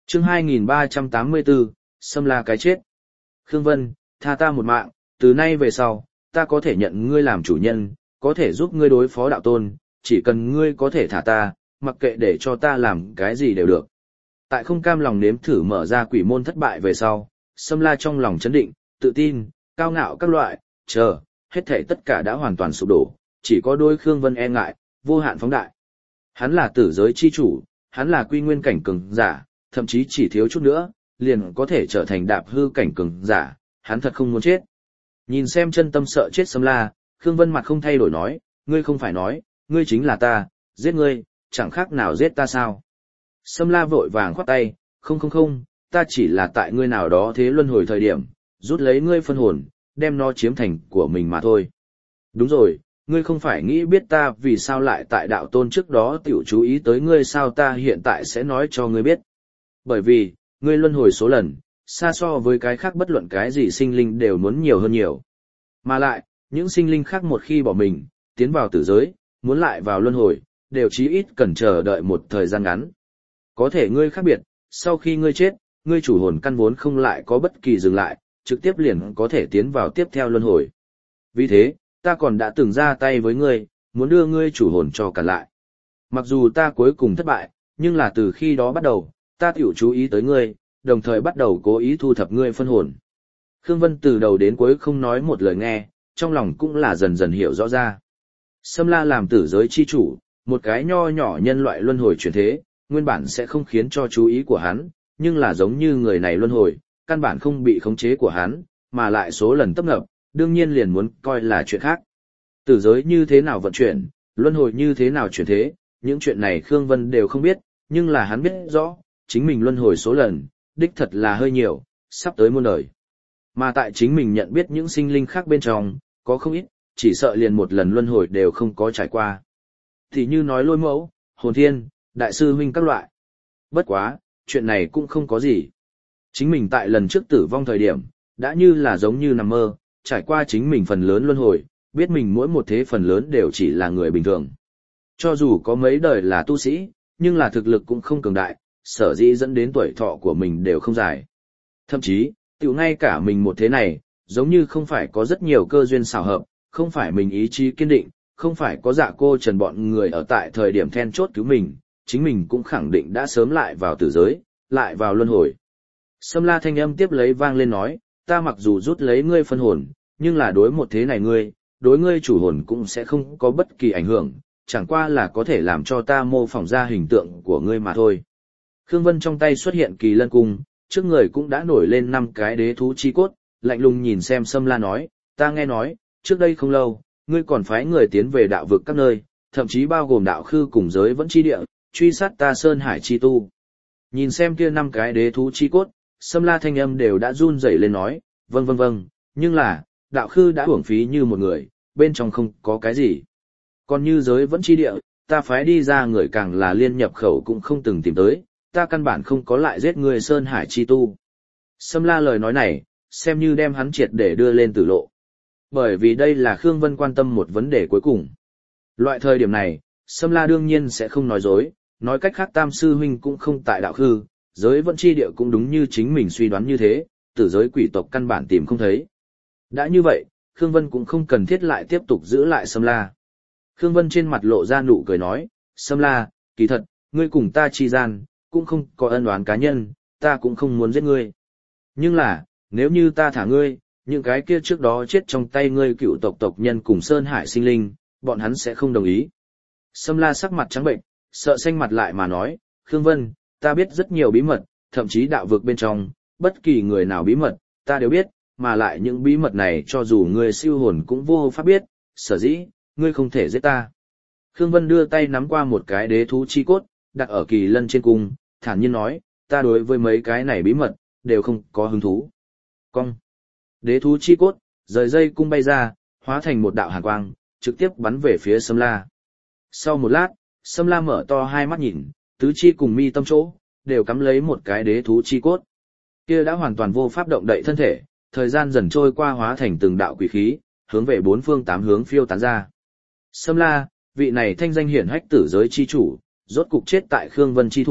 Chương hai nghìn ba trăm tám mươi bốn, Sâm La cái chết. Khương Vân, tha ta một mạng, từ nay về sau, ta có thể nhận ngươi làm chủ nhân, có thể giúp ngươi đối phó đạo tôn, chỉ cần ngươi có thể thả ta, mặc kệ để cho ta làm cái gì đều được. Tại không cam lòng nếm thử mở ra quỷ môn thất bại về sau, Sâm La trong lòng chấn định, tự tin, cao ngạo các loại, chờ, hết thảy tất cả đã hoàn toàn sụp đổ, chỉ có đôi Khương Vân e ngại, vô hạn phóng đại. Hắn là tử giới chi chủ, hắn là quy nguyên cảnh cường giả, thậm chí chỉ thiếu chút nữa, liền có thể trở thành đạp hư cảnh cường giả, hắn thật không muốn chết. Nhìn xem chân tâm sợ chết Sâm La, Khương Vân mặt không thay đổi nói, ngươi không phải nói, ngươi chính là ta, giết ngươi, chẳng khác nào giết ta sao. Sâm La vội vàng khoát tay, không không không, ta chỉ là tại ngươi nào đó thế luân hồi thời điểm, rút lấy ngươi phân hồn, đem nó chiếm thành của mình mà thôi. Đúng rồi, ngươi không phải nghĩ biết ta vì sao lại tại đạo tôn trước đó tiểu chú ý tới ngươi sao, ta hiện tại sẽ nói cho ngươi biết. Bởi vì, ngươi luân hồi số lần, xa so với cái khác bất luận cái gì sinh linh đều muốn nhiều hơn nhiều. Mà lại, những sinh linh khác một khi bỏ mình, tiến vào tử giới, muốn lại vào luân hồi, đều chí ít cần chờ đợi một thời gian ngắn. Có thể ngươi khác biệt, sau khi ngươi chết, ngươi chủ hồn căn vốn không lại có bất kỳ dừng lại, trực tiếp liền có thể tiến vào tiếp theo luân hồi. Vì thế, ta còn đã từng ra tay với ngươi, muốn đưa ngươi chủ hồn cho cản lại. Mặc dù ta cuối cùng thất bại, nhưng là từ khi đó bắt đầu, ta tiểu chú ý tới ngươi, đồng thời bắt đầu cố ý thu thập ngươi phân hồn. Khương Vân từ đầu đến cuối không nói một lời nghe, trong lòng cũng là dần dần hiểu rõ ra. Sâm La làm tử giới chi chủ, một cái nho nhỏ nhân loại luân hồi chuyển thế, nguyên bản sẽ không khiến cho chú ý của hắn, nhưng là giống như người này luân hồi, căn bản không bị khống chế của hắn, mà lại số lần tấp nập, đương nhiên liền muốn coi là chuyện khác. Tử giới như thế nào vận chuyển, luân hồi như thế nào chuyển thế, những chuyện này Khương Vân đều không biết, nhưng là hắn biết rõ, chính mình luân hồi số lần, đích thật là hơi nhiều, sắp tới muôn đời. Mà tại chính mình nhận biết những sinh linh khác bên trong, có không ít, chỉ sợ liền một lần luân hồi đều không có trải qua. Thì như nói Lôi Mẫu, Hồn Thiên, Đại sư huynh các loại. Bất quá, chuyện này cũng không có gì. Chính mình tại lần trước tử vong thời điểm, đã như là giống như nằm mơ, trải qua chính mình phần lớn luân hồi, biết mình mỗi một thế phần lớn đều chỉ là người bình thường. Cho dù có mấy đời là tu sĩ, nhưng là thực lực cũng không cường đại, sở dĩ dẫn đến tuổi thọ của mình đều không dài. Thậm chí, tiểu ngay cả mình một thế này, giống như không phải có rất nhiều cơ duyên xảo hợp, không phải mình ý chí kiên định, không phải có Dạ Cô Trần bọn người ở tại thời điểm then chốt cứu mình, chính mình cũng khẳng định đã sớm lại vào tử giới, lại vào luân hồi. Sâm La thanh âm tiếp lấy vang lên nói, ta mặc dù rút lấy ngươi phân hồn, nhưng là đối một thế này ngươi, đối ngươi chủ hồn cũng sẽ không có bất kỳ ảnh hưởng, chẳng qua là có thể làm cho ta mô phỏng ra hình tượng của ngươi mà thôi. Khương Vân trong tay xuất hiện kỳ lân cung, trước người cũng đã nổi lên năm cái đế thú chi cốt, lạnh lùng nhìn xem Sâm La nói, ta nghe nói, trước đây không lâu, ngươi còn phái người tiến về đạo vực các nơi, thậm chí bao gồm đạo khư cùng giới vẫn chi địa, truy sát ta Sơn Hải chi tu. Nhìn xem kia năm cái đế thú chi cốt, Sâm La thanh âm đều đã run rẩy lên nói, vâng vâng vâng, nhưng là, đạo khư đã uổng phí như một người, bên trong không có cái gì. Còn như giới vẫn chi địa, ta phái đi ra người càng là liên nhập khẩu cũng không từng tìm tới, ta căn bản không có lại giết người Sơn Hải chi tu. Sâm La lời nói này, xem như đem hắn triệt để đưa lên tử lộ. Bởi vì đây là Khương Vân quan tâm một vấn đề cuối cùng. Loại thời điểm này, Sâm La đương nhiên sẽ không nói dối, nói cách khác Tam Sư Huynh cũng không tại đạo khư, giới vẫn chi địa cũng đúng như chính mình suy đoán như thế, tử giới quỷ tộc căn bản tìm không thấy. Đã như vậy, Khương Vân cũng không cần thiết lại tiếp tục giữ lại Sâm La. Khương Vân trên mặt lộ ra nụ cười nói, Sâm La, kỳ thật, ngươi cùng ta chi gian, cũng không có ân oán cá nhân, ta cũng không muốn giết ngươi. Nhưng là, nếu như ta thả ngươi, những cái kia trước đó chết trong tay ngươi cựu tộc tộc nhân cùng Sơn Hải sinh linh, bọn hắn sẽ không đồng ý. Sâm La sắc mặt trắng bệnh, sợ xanh mặt lại mà nói, Khương Vân, ta biết rất nhiều bí mật, thậm chí đạo vực bên trong, bất kỳ người nào bí mật, ta đều biết, mà lại những bí mật này cho dù ngươi siêu hồn cũng vô pháp biết, sở dĩ, ngươi không thể giết ta. Khương Vân đưa tay nắm qua một cái đế thú chi cốt, đặt ở kỳ lân trên cung, thản nhiên nói, ta đối với mấy cái này bí mật, đều không có hứng thú. Cong. Đế thú chi cốt, rời dây cung bay ra, hóa thành một đạo hàn quang, trực tiếp bắn về phía Sâm La. Sau một lát, Sâm La mở to hai mắt nhìn, tứ chi cùng mi tâm chỗ, đều cắm lấy một cái đế thú chi cốt. Kia đã hoàn toàn vô pháp động đậy thân thể, thời gian dần trôi qua hóa thành từng đạo quỷ khí, hướng về bốn phương tám hướng phiêu tán ra. Sâm La, vị này thanh danh hiển hách tử giới chi chủ, rốt cục chết tại Khương Vân chi thủ,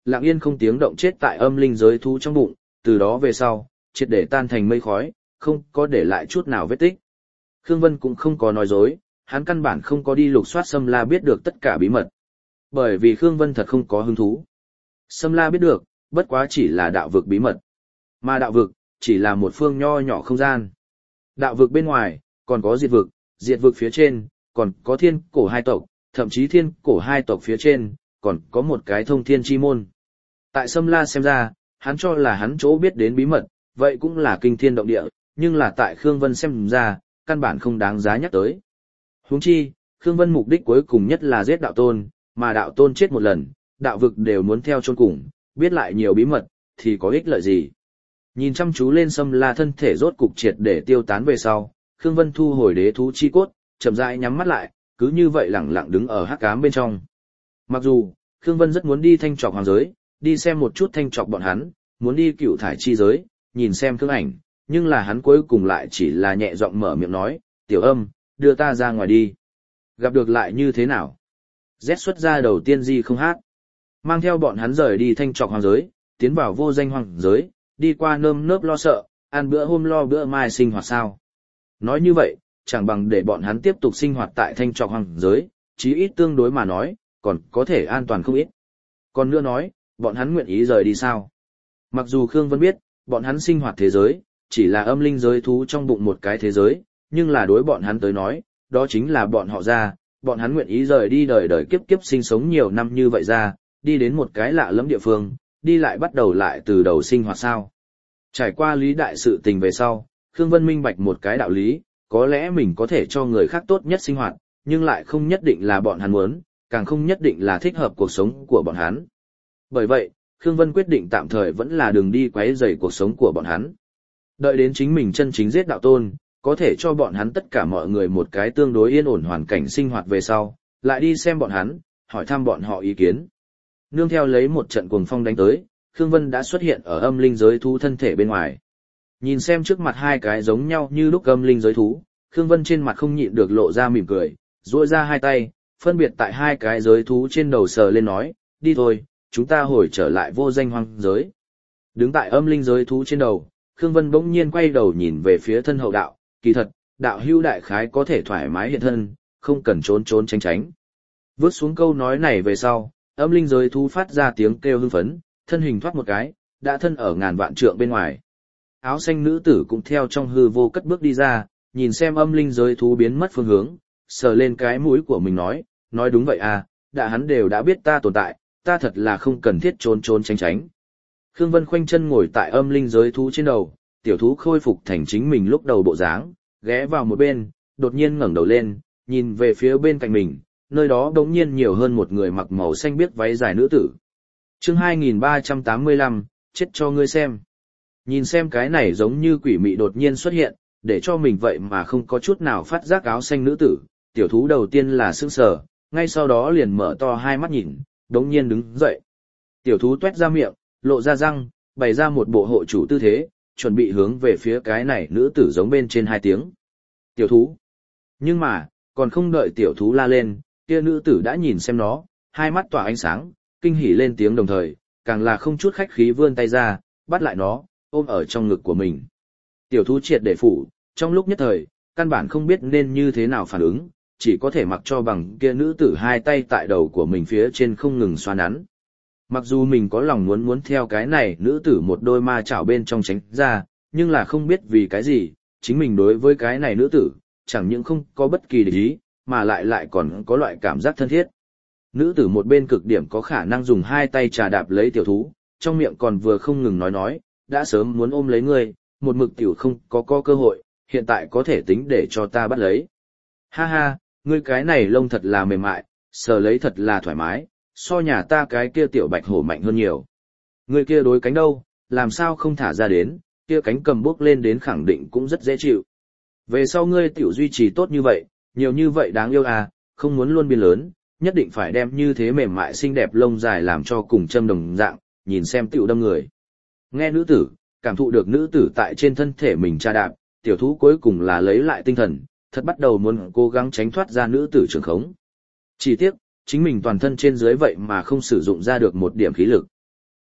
lặng yên không tiếng động chết tại âm linh giới thú trong bụng, từ đó về sau, triệt để tan thành mây khói, không có để lại chút nào vết tích. Khương Vân cũng không có nói dối, hắn căn bản không có đi lục soát Sâm La biết được tất cả bí mật. Bởi vì Khương Vân thật không có hứng thú. Sâm La biết được, bất quá chỉ là đạo vực bí mật. Mà đạo vực, chỉ là một phương nho nhỏ không gian. Đạo vực bên ngoài, còn có diệt vực, diệt vực phía trên, còn có thiên cổ hai tộc, thậm chí thiên cổ hai tộc phía trên, còn có một cái thông thiên chi môn. Tại Sâm La xem ra, hắn cho là hắn chỗ biết đến bí mật, vậy cũng là kinh thiên động địa, nhưng là tại Khương Vân xem ra, căn bản không đáng giá nhắc tới. Huống chi, Khương Vân mục đích cuối cùng nhất là giết đạo tôn, mà đạo tôn chết một lần, đạo vực đều muốn theo chôn cùng, biết lại nhiều bí mật, thì có ích lợi gì. Nhìn chăm chú lên Sâm La thân thể rốt cục triệt để tiêu tán về sau, Khương Vân thu hồi đế thú chi cốt, chậm rãi nhắm mắt lại, cứ như vậy lẳng lặng đứng ở hắc ám bên trong. Mặc dù, Khương Vân rất muốn đi thanh trọc hoàng giới, đi xem một chút thanh trọc bọn hắn, muốn đi cựu thải chi giới, nhìn xem thương ảnh, nhưng là hắn cuối cùng lại chỉ là nhẹ giọng mở miệng nói, tiểu âm, đưa ta ra ngoài đi. Gặp được lại như thế nào? Z xuất ra đầu tiên di không hát. Mang theo bọn hắn rời đi thanh trọc hoàng giới, tiến vào vô danh hoàng giới, đi qua nơm nớp lo sợ, ăn bữa hôm lo bữa mai sinh hoạt sao. Nói như vậy, chẳng bằng để bọn hắn tiếp tục sinh hoạt tại thanh trọc hoàng giới, chí ít tương đối mà nói, còn có thể an toàn không ít. Còn nữa nói, bọn hắn nguyện ý rời đi sao? Mặc dù Khương Vân biết, bọn hắn sinh hoạt thế giới, chỉ là âm linh giới thú trong bụng một cái thế giới, nhưng là đối bọn hắn tới nói, đó chính là bọn họ ra, bọn hắn nguyện ý rời đi đời đời kiếp kiếp sinh sống nhiều năm như vậy ra, đi đến một cái lạ lẫm địa phương, đi lại bắt đầu lại từ đầu sinh hoạt sao. Trải qua lý đại sự tình về sau, Khương Vân minh bạch một cái đạo lý, có lẽ mình có thể cho người khác tốt nhất sinh hoạt, nhưng lại không nhất định là bọn hắn muốn, càng không nhất định là thích hợp cuộc sống của bọn hắn. Bởi vậy, Khương Vân quyết định tạm thời vẫn là đừng đi quấy rầy cuộc sống của bọn hắn. Đợi đến chính mình chân chính giết đạo tôn, có thể cho bọn hắn tất cả mọi người một cái tương đối yên ổn hoàn cảnh sinh hoạt về sau, lại đi xem bọn hắn, hỏi thăm bọn họ ý kiến. Nương theo lấy một trận cuồng phong đánh tới, Khương Vân đã xuất hiện ở âm linh giới thú thân thể bên ngoài. Nhìn xem trước mặt hai cái giống nhau như lúc âm linh giới thú, Khương Vân trên mặt không nhịn được lộ ra mỉm cười, duỗi ra hai tay, phân biệt tại hai cái giới thú trên đầu sờ lên nói, đi thôi, chúng ta hồi trở lại vô danh hoang giới. Đứng tại âm linh giới thú trên đầu, Khương Vân bỗng nhiên quay đầu nhìn về phía thân hậu đạo, kỳ thật, đạo hưu đại khái có thể thoải mái hiện thân, không cần trốn trốn tránh tránh. Vớt xuống câu nói này về sau, âm linh giới thú phát ra tiếng kêu hưng phấn, thân hình thoát một cái, đã thân ở ngàn vạn trượng bên ngoài. Áo xanh nữ tử cũng theo trong hư vô cất bước đi ra, nhìn xem âm linh giới thú biến mất phương hướng, sờ lên cái mũi của mình nói, nói đúng vậy à, đã hắn đều đã biết ta tồn tại, ta thật là không cần thiết trốn trốn tránh tránh. Khương Vân khoanh chân ngồi tại âm linh giới thú trên đầu, tiểu thú khôi phục thành chính mình lúc đầu bộ dáng, ghé vào một bên, đột nhiên ngẩng đầu lên, nhìn về phía bên cạnh mình, nơi đó đống nhiên nhiều hơn một người mặc màu xanh biếc váy dài nữ tử. Chương hai nghìn ba trăm tám mươi lăm, chết cho ngươi xem. Nhìn xem cái này giống như quỷ mị đột nhiên xuất hiện, để cho mình vậy mà không có chút nào phát giác áo xanh nữ tử, tiểu thú đầu tiên là sững sờ, ngay sau đó liền mở to hai mắt nhìn, đống nhiên đứng dậy. Tiểu thú tuét ra miệng, lộ ra răng, bày ra một bộ hộ chủ tư thế, chuẩn bị hướng về phía cái này nữ tử giống bên trên hai tiếng. Tiểu thú. Nhưng mà, còn không đợi tiểu thú la lên, kia nữ tử đã nhìn xem nó, hai mắt tỏa ánh sáng, kinh hỉ lên tiếng đồng thời, càng là không chút khách khí vươn tay ra, bắt lại nó, ôm ở trong ngực của mình. Tiểu thú triệt để phủ, trong lúc nhất thời, căn bản không biết nên như thế nào phản ứng, chỉ có thể mặc cho bằng kia nữ tử hai tay tại đầu của mình phía trên không ngừng xoa nắn. Mặc dù mình có lòng muốn muốn theo cái này nữ tử một đôi ma chảo bên trong tránh ra, nhưng là không biết vì cái gì, chính mình đối với cái này nữ tử, chẳng những không có bất kỳ địch ý, mà lại lại còn có loại cảm giác thân thiết. Nữ tử một bên cực điểm có khả năng dùng hai tay trà đạp lấy tiểu thú, trong miệng còn vừa không ngừng nói nói, đã sớm muốn ôm lấy ngươi, một mực tiểu không có có cơ hội, hiện tại có thể tính để cho ta bắt lấy. Ha ha, ngươi cái này lông thật là mềm mại, sờ lấy thật là thoải mái, so nhà ta cái kia tiểu bạch hổ mạnh hơn nhiều. Ngươi kia đối cánh đâu, làm sao không thả ra đến, kia cánh cầm bước lên đến khẳng định cũng rất dễ chịu. Về sau ngươi tiểu duy trì tốt như vậy, nhiều như vậy đáng yêu à, không muốn luôn biến lớn, nhất định phải đem như thế mềm mại xinh đẹp lông dài làm cho cùng châm đồng dạng, nhìn xem tiểu đâm người. Nghe nữ tử, cảm thụ được nữ tử tại trên thân thể mình tra đạp, tiểu thú cuối cùng là lấy lại tinh thần, thật bắt đầu muốn cố gắng tránh thoát ra nữ tử trường khống. Chỉ tiếc, chính mình toàn thân trên dưới vậy mà không sử dụng ra được một điểm khí lực.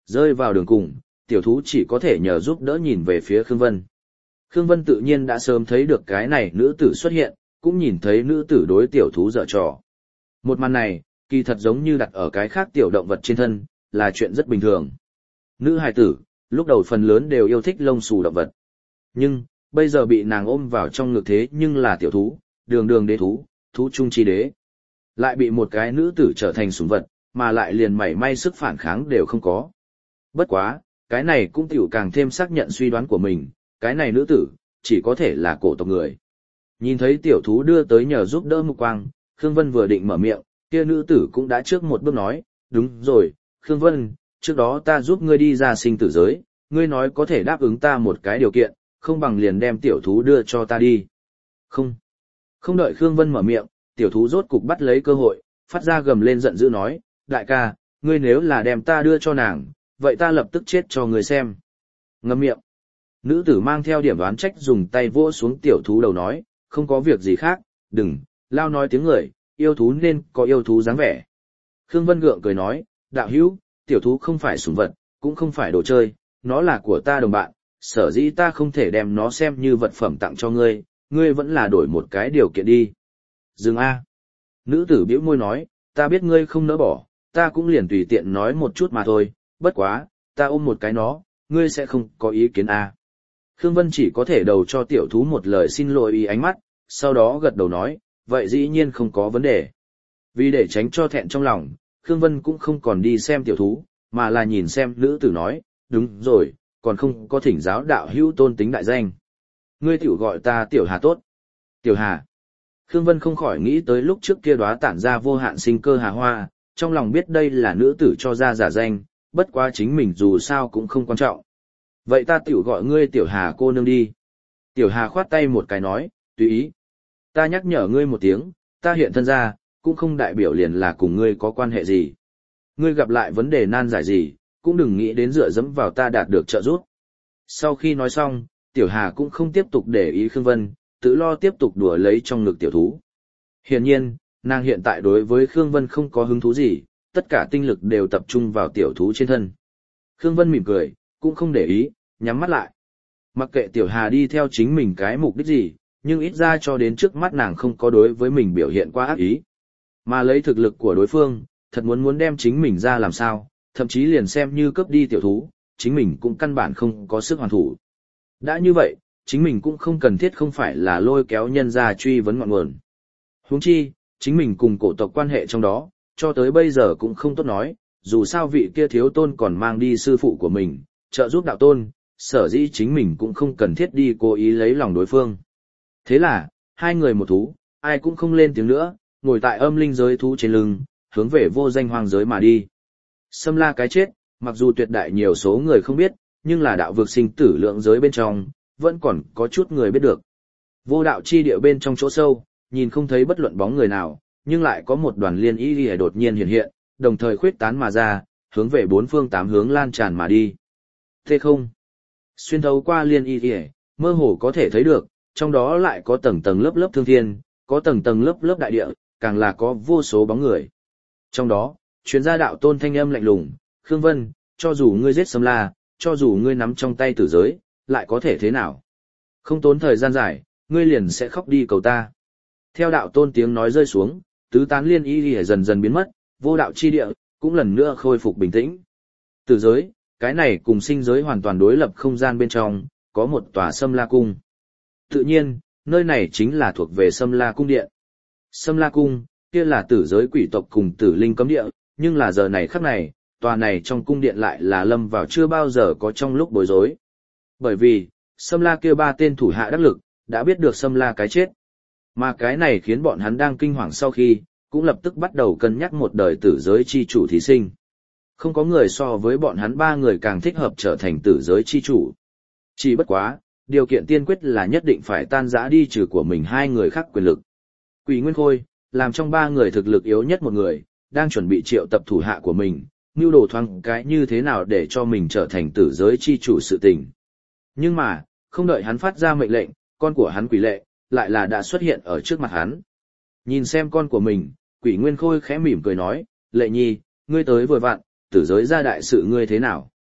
Rơi vào đường cùng, tiểu thú chỉ có thể nhờ giúp đỡ nhìn về phía Khương Vân. Khương Vân tự nhiên đã sớm thấy được cái này nữ tử xuất hiện, cũng nhìn thấy nữ tử đối tiểu thú giở trò. Một màn này, kỳ thật giống như đặt ở cái khác tiểu động vật trên thân, là chuyện rất bình thường. Nữ hài tử, lúc đầu phần lớn đều yêu thích lông xù động vật. Nhưng, bây giờ bị nàng ôm vào trong ngực thế nhưng là tiểu thú, đường đường đế thú, thú trung chi đế. Lại bị một cái nữ tử trở thành sủng vật, mà lại liền mảy may sức phản kháng đều không có. Bất quá, cái này cũng tiểu càng thêm xác nhận suy đoán của mình, cái này nữ tử, chỉ có thể là cổ tộc người. Nhìn thấy tiểu thú đưa tới nhờ giúp đỡ mục quang, Khương Vân vừa định mở miệng, kia nữ tử cũng đã trước một bước nói, đúng rồi, Khương Vân, trước đó ta giúp ngươi đi ra sinh tử giới, ngươi nói có thể đáp ứng ta một cái điều kiện, không bằng liền đem tiểu thú đưa cho ta đi. Không. Không đợi Khương Vân mở miệng, tiểu thú rốt cục bắt lấy cơ hội, phát ra gầm lên giận dữ nói, đại ca, ngươi nếu là đem ta đưa cho nàng, vậy ta lập tức chết cho ngươi xem. Ngậm miệng. Nữ tử mang theo điểm đoán trách dùng tay vỗ xuống tiểu thú đầu nói, không có việc gì khác, đừng, lao nói tiếng người, yêu thú nên có yêu thú dáng vẻ. Khương Vân gượng cười nói, đạo hữu, tiểu thú không phải sủng vật, cũng không phải đồ chơi, nó là của ta đồng bạn, sở dĩ ta không thể đem nó xem như vật phẩm tặng cho ngươi, ngươi vẫn là đổi một cái điều kiện đi. Dừng a. Nữ tử bĩu môi nói, ta biết ngươi không nỡ bỏ, ta cũng liền tùy tiện nói một chút mà thôi, bất quá, ta ôm một cái nó, ngươi sẽ không có ý kiến a. Khương Vân chỉ có thể đầu cho tiểu thú một lời xin lỗi ý ánh mắt, sau đó gật đầu nói, vậy dĩ nhiên không có vấn đề. Vì để tránh cho thẹn trong lòng, Khương Vân cũng không còn đi xem tiểu thú, mà là nhìn xem nữ tử nói, đúng rồi, còn không có thỉnh giáo đạo hữu tôn tính đại danh. Ngươi tiểu gọi ta tiểu hà tốt. Tiểu hà. Khương Vân không khỏi nghĩ tới lúc trước kia đóa tản ra vô hạn sinh cơ hà hoa, trong lòng biết đây là nữ tử cho ra giả danh, bất quá chính mình dù sao cũng không quan trọng. Vậy ta tiểu gọi ngươi tiểu hà cô nương đi. Tiểu hà khoát tay một cái nói, tùy ý. Ta nhắc nhở ngươi một tiếng, ta hiện thân ra, cũng không đại biểu liền là cùng ngươi có quan hệ gì. Ngươi gặp lại vấn đề nan giải gì, cũng đừng nghĩ đến dựa dẫm vào ta đạt được trợ giúp. Sau khi nói xong, tiểu hà cũng không tiếp tục để ý Khương Vân, tự lo tiếp tục đùa lấy trong ngực tiểu thú. Hiển nhiên, nàng hiện tại đối với Khương Vân không có hứng thú gì, tất cả tinh lực đều tập trung vào tiểu thú trên thân. Khương Vân mỉm cười, cũng không để ý, nhắm mắt lại. Mặc kệ tiểu hà đi theo chính mình cái mục đích gì, nhưng ít ra cho đến trước mắt nàng không có đối với mình biểu hiện qua ác ý. Mà lấy thực lực của đối phương, thật muốn muốn đem chính mình ra làm sao, thậm chí liền xem như cướp đi tiểu thú, chính mình cũng căn bản không có sức hoàn thủ. Đã như vậy, chính mình cũng không cần thiết không phải là lôi kéo nhân ra truy vấn ngọn nguồn. Huống chi, chính mình cùng cổ tộc quan hệ trong đó, cho tới bây giờ cũng không tốt nói, dù sao vị kia thiếu tôn còn mang đi sư phụ của mình, trợ giúp đạo tôn, sở dĩ chính mình cũng không cần thiết đi cố ý lấy lòng đối phương. Thế là, hai người một thú, ai cũng không lên tiếng nữa, ngồi tại âm linh giới thú trên lưng, hướng về vô danh hoang giới mà đi. Xâm La cái chết, mặc dù tuyệt đại nhiều số người không biết, nhưng là đạo vực sinh tử lượng giới bên trong, vẫn còn có chút người biết được. Vô đạo chi địa bên trong chỗ sâu, nhìn không thấy bất luận bóng người nào, nhưng lại có một đoàn liên y lìa đột nhiên hiện hiện, đồng thời khuyết tán mà ra, hướng về bốn phương tám hướng lan tràn mà đi. Thế không? Xuyên thấu qua liên y lìa, mơ hồ có thể thấy được, trong đó lại có tầng tầng lớp lớp thương thiên, có tầng tầng lớp lớp đại địa, càng là có vô số bóng người. Trong đó, chuyên gia đạo tôn thanh âm lạnh lùng, Khương Vân, cho dù ngươi giết Xâm La, cho dù ngươi nắm trong tay tử giới, lại có thể thế nào? Không tốn thời gian dài, ngươi liền sẽ khóc đi cầu ta. Theo đạo tôn tiếng nói rơi xuống, tứ tán liên y lìa dần dần biến mất, vô đạo chi địa, cũng lần nữa khôi phục bình tĩnh. Tử giới, cái này cùng sinh giới hoàn toàn đối lập không gian bên trong, có một tòa Xâm La cung. Tự nhiên, nơi này chính là thuộc về Xâm La cung điện. Xâm La cung, kia là tử giới quỷ tộc cùng tử linh cấm địa, nhưng là giờ này khắc này, tòa này trong cung điện lại là lâm vào chưa bao giờ có trong lúc bối rối. Bởi vì, Xâm La kia ba tên thủ hạ đắc lực, đã biết được Xâm La cái chết. Mà cái này khiến bọn hắn đang kinh hoàng sau khi, cũng lập tức bắt đầu cân nhắc một đời tử giới chi chủ thí sinh. Không có người so với bọn hắn ba người càng thích hợp trở thành tử giới chi chủ. Chỉ bất quá, điều kiện tiên quyết là nhất định phải tan rã đi trừ của mình hai người khác quyền lực. Quỷ Nguyên Khôi, làm trong ba người thực lực yếu nhất một người, đang chuẩn bị triệu tập thủ hạ của mình, mưu đồ thoáng cái như thế nào để cho mình trở thành tử giới chi chủ sự tình. Nhưng mà, không đợi hắn phát ra mệnh lệnh, con của hắn Quỷ Lệ, lại là đã xuất hiện ở trước mặt hắn. Nhìn xem con của mình, Quỷ Nguyên Khôi khẽ mỉm cười nói, Lệ Nhi, ngươi tới vừa vặn, tử giới ra đại sự ngươi thế nào,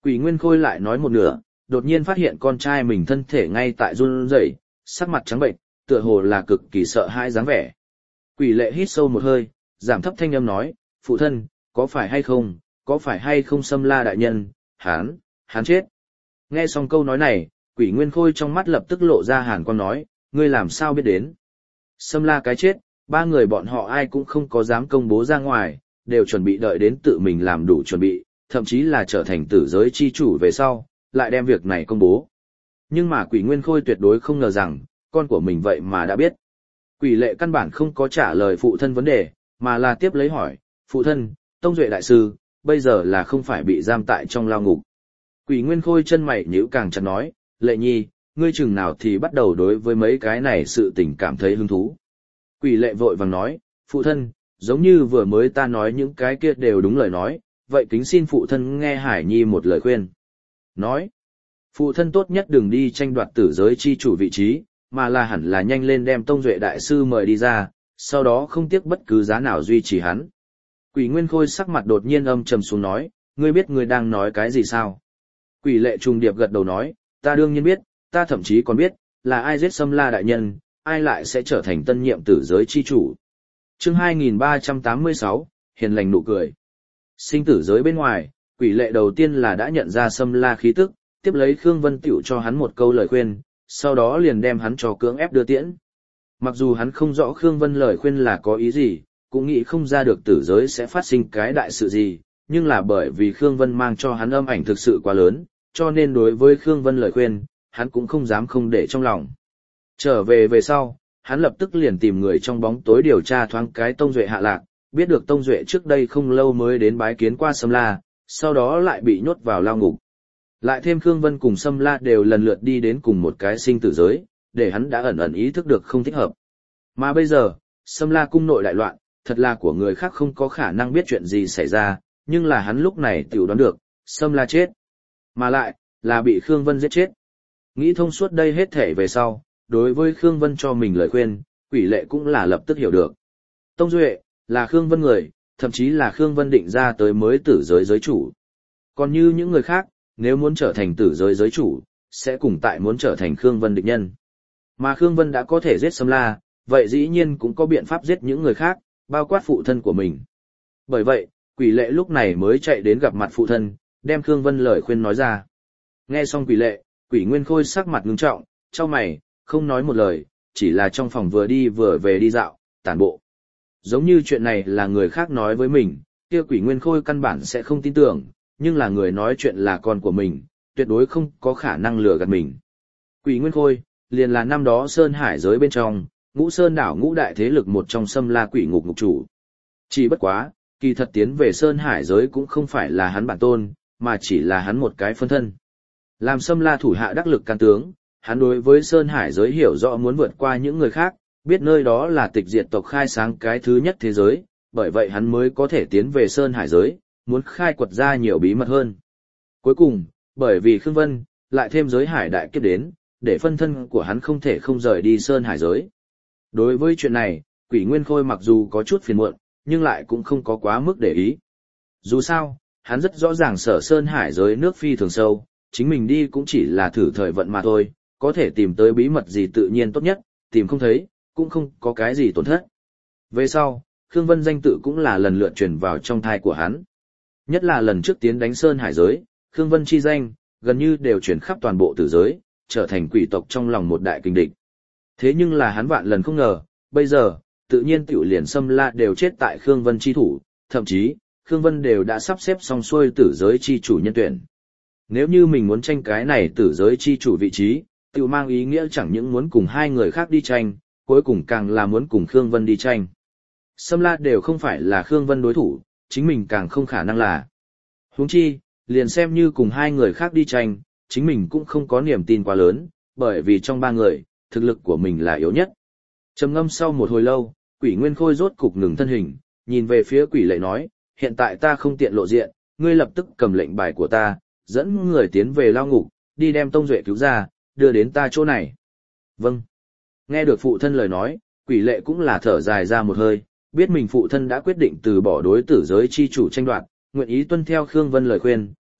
Quỷ Nguyên Khôi lại nói một nửa, đột nhiên phát hiện con trai mình thân thể ngay tại run rẩy, sắc mặt trắng bệnh, tựa hồ là cực kỳ sợ hãi dáng vẻ. Quỷ Lệ hít sâu một hơi, giảm thấp thanh âm nói, phụ thân, có phải hay không, có phải hay không Sâm La đại nhân, hắn, hắn chết. Nghe xong câu nói này, Quỷ Nguyên Khôi trong mắt lập tức lộ ra hàn quang nói, ngươi làm sao biết đến. Sâm La cái chết, ba người bọn họ ai cũng không có dám công bố ra ngoài, đều chuẩn bị đợi đến tự mình làm đủ chuẩn bị, thậm chí là trở thành tử giới chi chủ về sau, lại đem việc này công bố. Nhưng mà Quỷ Nguyên Khôi tuyệt đối không ngờ rằng, con của mình vậy mà đã biết. Quỷ Lệ căn bản không có trả lời phụ thân vấn đề, mà là tiếp lấy hỏi, phụ thân, Tông Duệ đại sư, bây giờ là không phải bị giam tại trong lao ngục. Quỷ Nguyên Khôi chân mày nhíu càng chặt nói, Lệ nhi, ngươi chừng nào thì bắt đầu đối với mấy cái này sự tình cảm thấy hứng thú. Quỷ Lệ vội vàng nói, phụ thân, giống như vừa mới ta nói những cái kia đều đúng lời nói, vậy kính xin phụ thân nghe Hải Nhi một lời khuyên. Nói, phụ thân tốt nhất đừng đi tranh đoạt tử giới chi chủ vị trí, mà là hẳn là nhanh lên đem Tông Duệ đại sư mời đi ra, sau đó không tiếc bất cứ giá nào duy trì hắn. Quỷ Nguyên Khôi sắc mặt đột nhiên âm trầm xuống nói, ngươi biết ngươi đang nói cái gì sao? Quỷ Lệ trùng điệp gật đầu nói, ta đương nhiên biết, ta thậm chí còn biết, là ai giết Sâm La đại nhân, ai lại sẽ trở thành tân nhiệm tử giới chi chủ. Chương hai nghìn ba trăm tám mươi sáu, hiền lành nụ cười. Sinh tử giới bên ngoài, Quỷ Lệ đầu tiên là đã nhận ra Sâm La khí tức, tiếp lấy Khương Vân Tiểu cho hắn một câu lời khuyên, sau đó liền đem hắn cho cưỡng ép đưa tiễn. Mặc dù hắn không rõ Khương Vân lời khuyên là có ý gì, cũng nghĩ không ra được tử giới sẽ phát sinh cái đại sự gì, nhưng là bởi vì Khương Vân mang cho hắn âm ảnh thực sự quá lớn, cho nên đối với Khương Vân lời khuyên, hắn cũng không dám không để trong lòng. Trở về về sau, hắn lập tức liền tìm người trong bóng tối điều tra thoáng cái Tông Duệ hạ lạc, biết được Tông Duệ trước đây không lâu mới đến bái kiến qua Sâm La, sau đó lại bị nhốt vào lao ngục. Lại thêm Khương Vân cùng Sâm La đều lần lượt đi đến cùng một cái sinh tử giới, để hắn đã ẩn ẩn ý thức được không thích hợp. Mà bây giờ, Sâm La cung nội đại loạn, thật là của người khác không có khả năng biết chuyện gì xảy ra, nhưng là hắn lúc này tiểu đoán được, Sâm La chết. Mà lại, là bị Khương Vân giết chết. Nghĩ thông suốt đây hết thể về sau, đối với Khương Vân cho mình lời khuyên, Quỷ Lệ cũng là lập tức hiểu được. Tông Duệ, là Khương Vân người, thậm chí là Khương Vân định ra tới mới tử giới giới chủ. Còn như những người khác, nếu muốn trở thành tử giới giới chủ, sẽ cùng tại muốn trở thành Khương Vân địch nhân. Mà Khương Vân đã có thể giết Sâm La, vậy dĩ nhiên cũng có biện pháp giết những người khác, bao quát phụ thân của mình. Bởi vậy, Quỷ Lệ lúc này mới chạy đến gặp mặt phụ thân, đem Khương Vân lời khuyên nói ra. Nghe xong Quỷ Lệ, Quỷ Nguyên Khôi sắc mặt ngưng trọng, chau mày, không nói một lời, chỉ là trong phòng vừa đi vừa về đi dạo, tản bộ. Giống như chuyện này là người khác nói với mình, kia Quỷ Nguyên Khôi căn bản sẽ không tin tưởng, nhưng là người nói chuyện là con của mình, tuyệt đối không có khả năng lừa gạt mình. Quỷ Nguyên Khôi, liền là năm đó Sơn Hải giới bên trong, Ngũ Sơn đảo ngũ đại thế lực một trong Sâm La quỷ ngục ngục chủ. Chỉ bất quá, kỳ thật tiến về Sơn Hải giới cũng không phải là hắn bản tôn, mà chỉ là hắn một cái phân thân. Làm Sâm La thủ hạ đắc lực can tướng, hắn đối với Sơn Hải giới hiểu rõ muốn vượt qua những người khác, biết nơi đó là tịch diệt tộc khai sáng cái thứ nhất thế giới, bởi vậy hắn mới có thể tiến về Sơn Hải giới, muốn khai quật ra nhiều bí mật hơn. Cuối cùng, bởi vì Khương Vân, lại thêm giới hải đại kiếp đến, để phân thân của hắn không thể không rời đi Sơn Hải giới. Đối với chuyện này, Quỷ Nguyên Khôi mặc dù có chút phiền muộn, nhưng lại cũng không có quá mức để ý. Dù sao, hắn rất rõ ràng Sở Sơn Hải giới nước phi thường sâu, chính mình đi cũng chỉ là thử thời vận mà thôi, có thể tìm tới bí mật gì tự nhiên tốt nhất, tìm không thấy, cũng không có cái gì tổn thất. Về sau, Khương Vân danh tự cũng là lần lượt truyền vào trong thai của hắn. Nhất là lần trước tiến đánh Sơn Hải giới, Khương Vân chi danh, gần như đều truyền khắp toàn bộ tử giới, trở thành quỷ tộc trong lòng một đại kình địch. Thế nhưng là hắn vạn lần không ngờ, bây giờ, tự nhiên tiểu liền Sâm La đều chết tại Khương Vân chi thủ, thậm chí, Khương Vân đều đã sắp xếp xong xuôi tử giới chi chủ nhân tuyển. Nếu như mình muốn tranh cái này tử giới chi chủ vị trí, tiểu mang ý nghĩa chẳng những muốn cùng hai người khác đi tranh, cuối cùng càng là muốn cùng Khương Vân đi tranh. Sâm La đều không phải là Khương Vân đối thủ, chính mình càng không khả năng là. Huống chi, liền xem như cùng hai người khác đi tranh, chính mình cũng không có niềm tin quá lớn, bởi vì trong ba người, thực lực của mình là yếu nhất. Trầm ngâm sau một hồi lâu, Quỷ Nguyên Khôi rốt cục ngừng thân hình, nhìn về phía Quỷ Lệ nói, hiện tại ta không tiện lộ diện, ngươi lập tức cầm lệnh bài của ta, dẫn người tiến về lao ngục, đi đem Tông Duệ cứu ra, đưa đến ta chỗ này. Vâng. Nghe được phụ thân lời nói, Quỷ Lệ cũng là thở dài ra một hơi, biết mình phụ thân đã quyết định từ bỏ đối tử giới chi chủ tranh đoạt, nguyện ý tuân theo Khương Vân lời khuyên,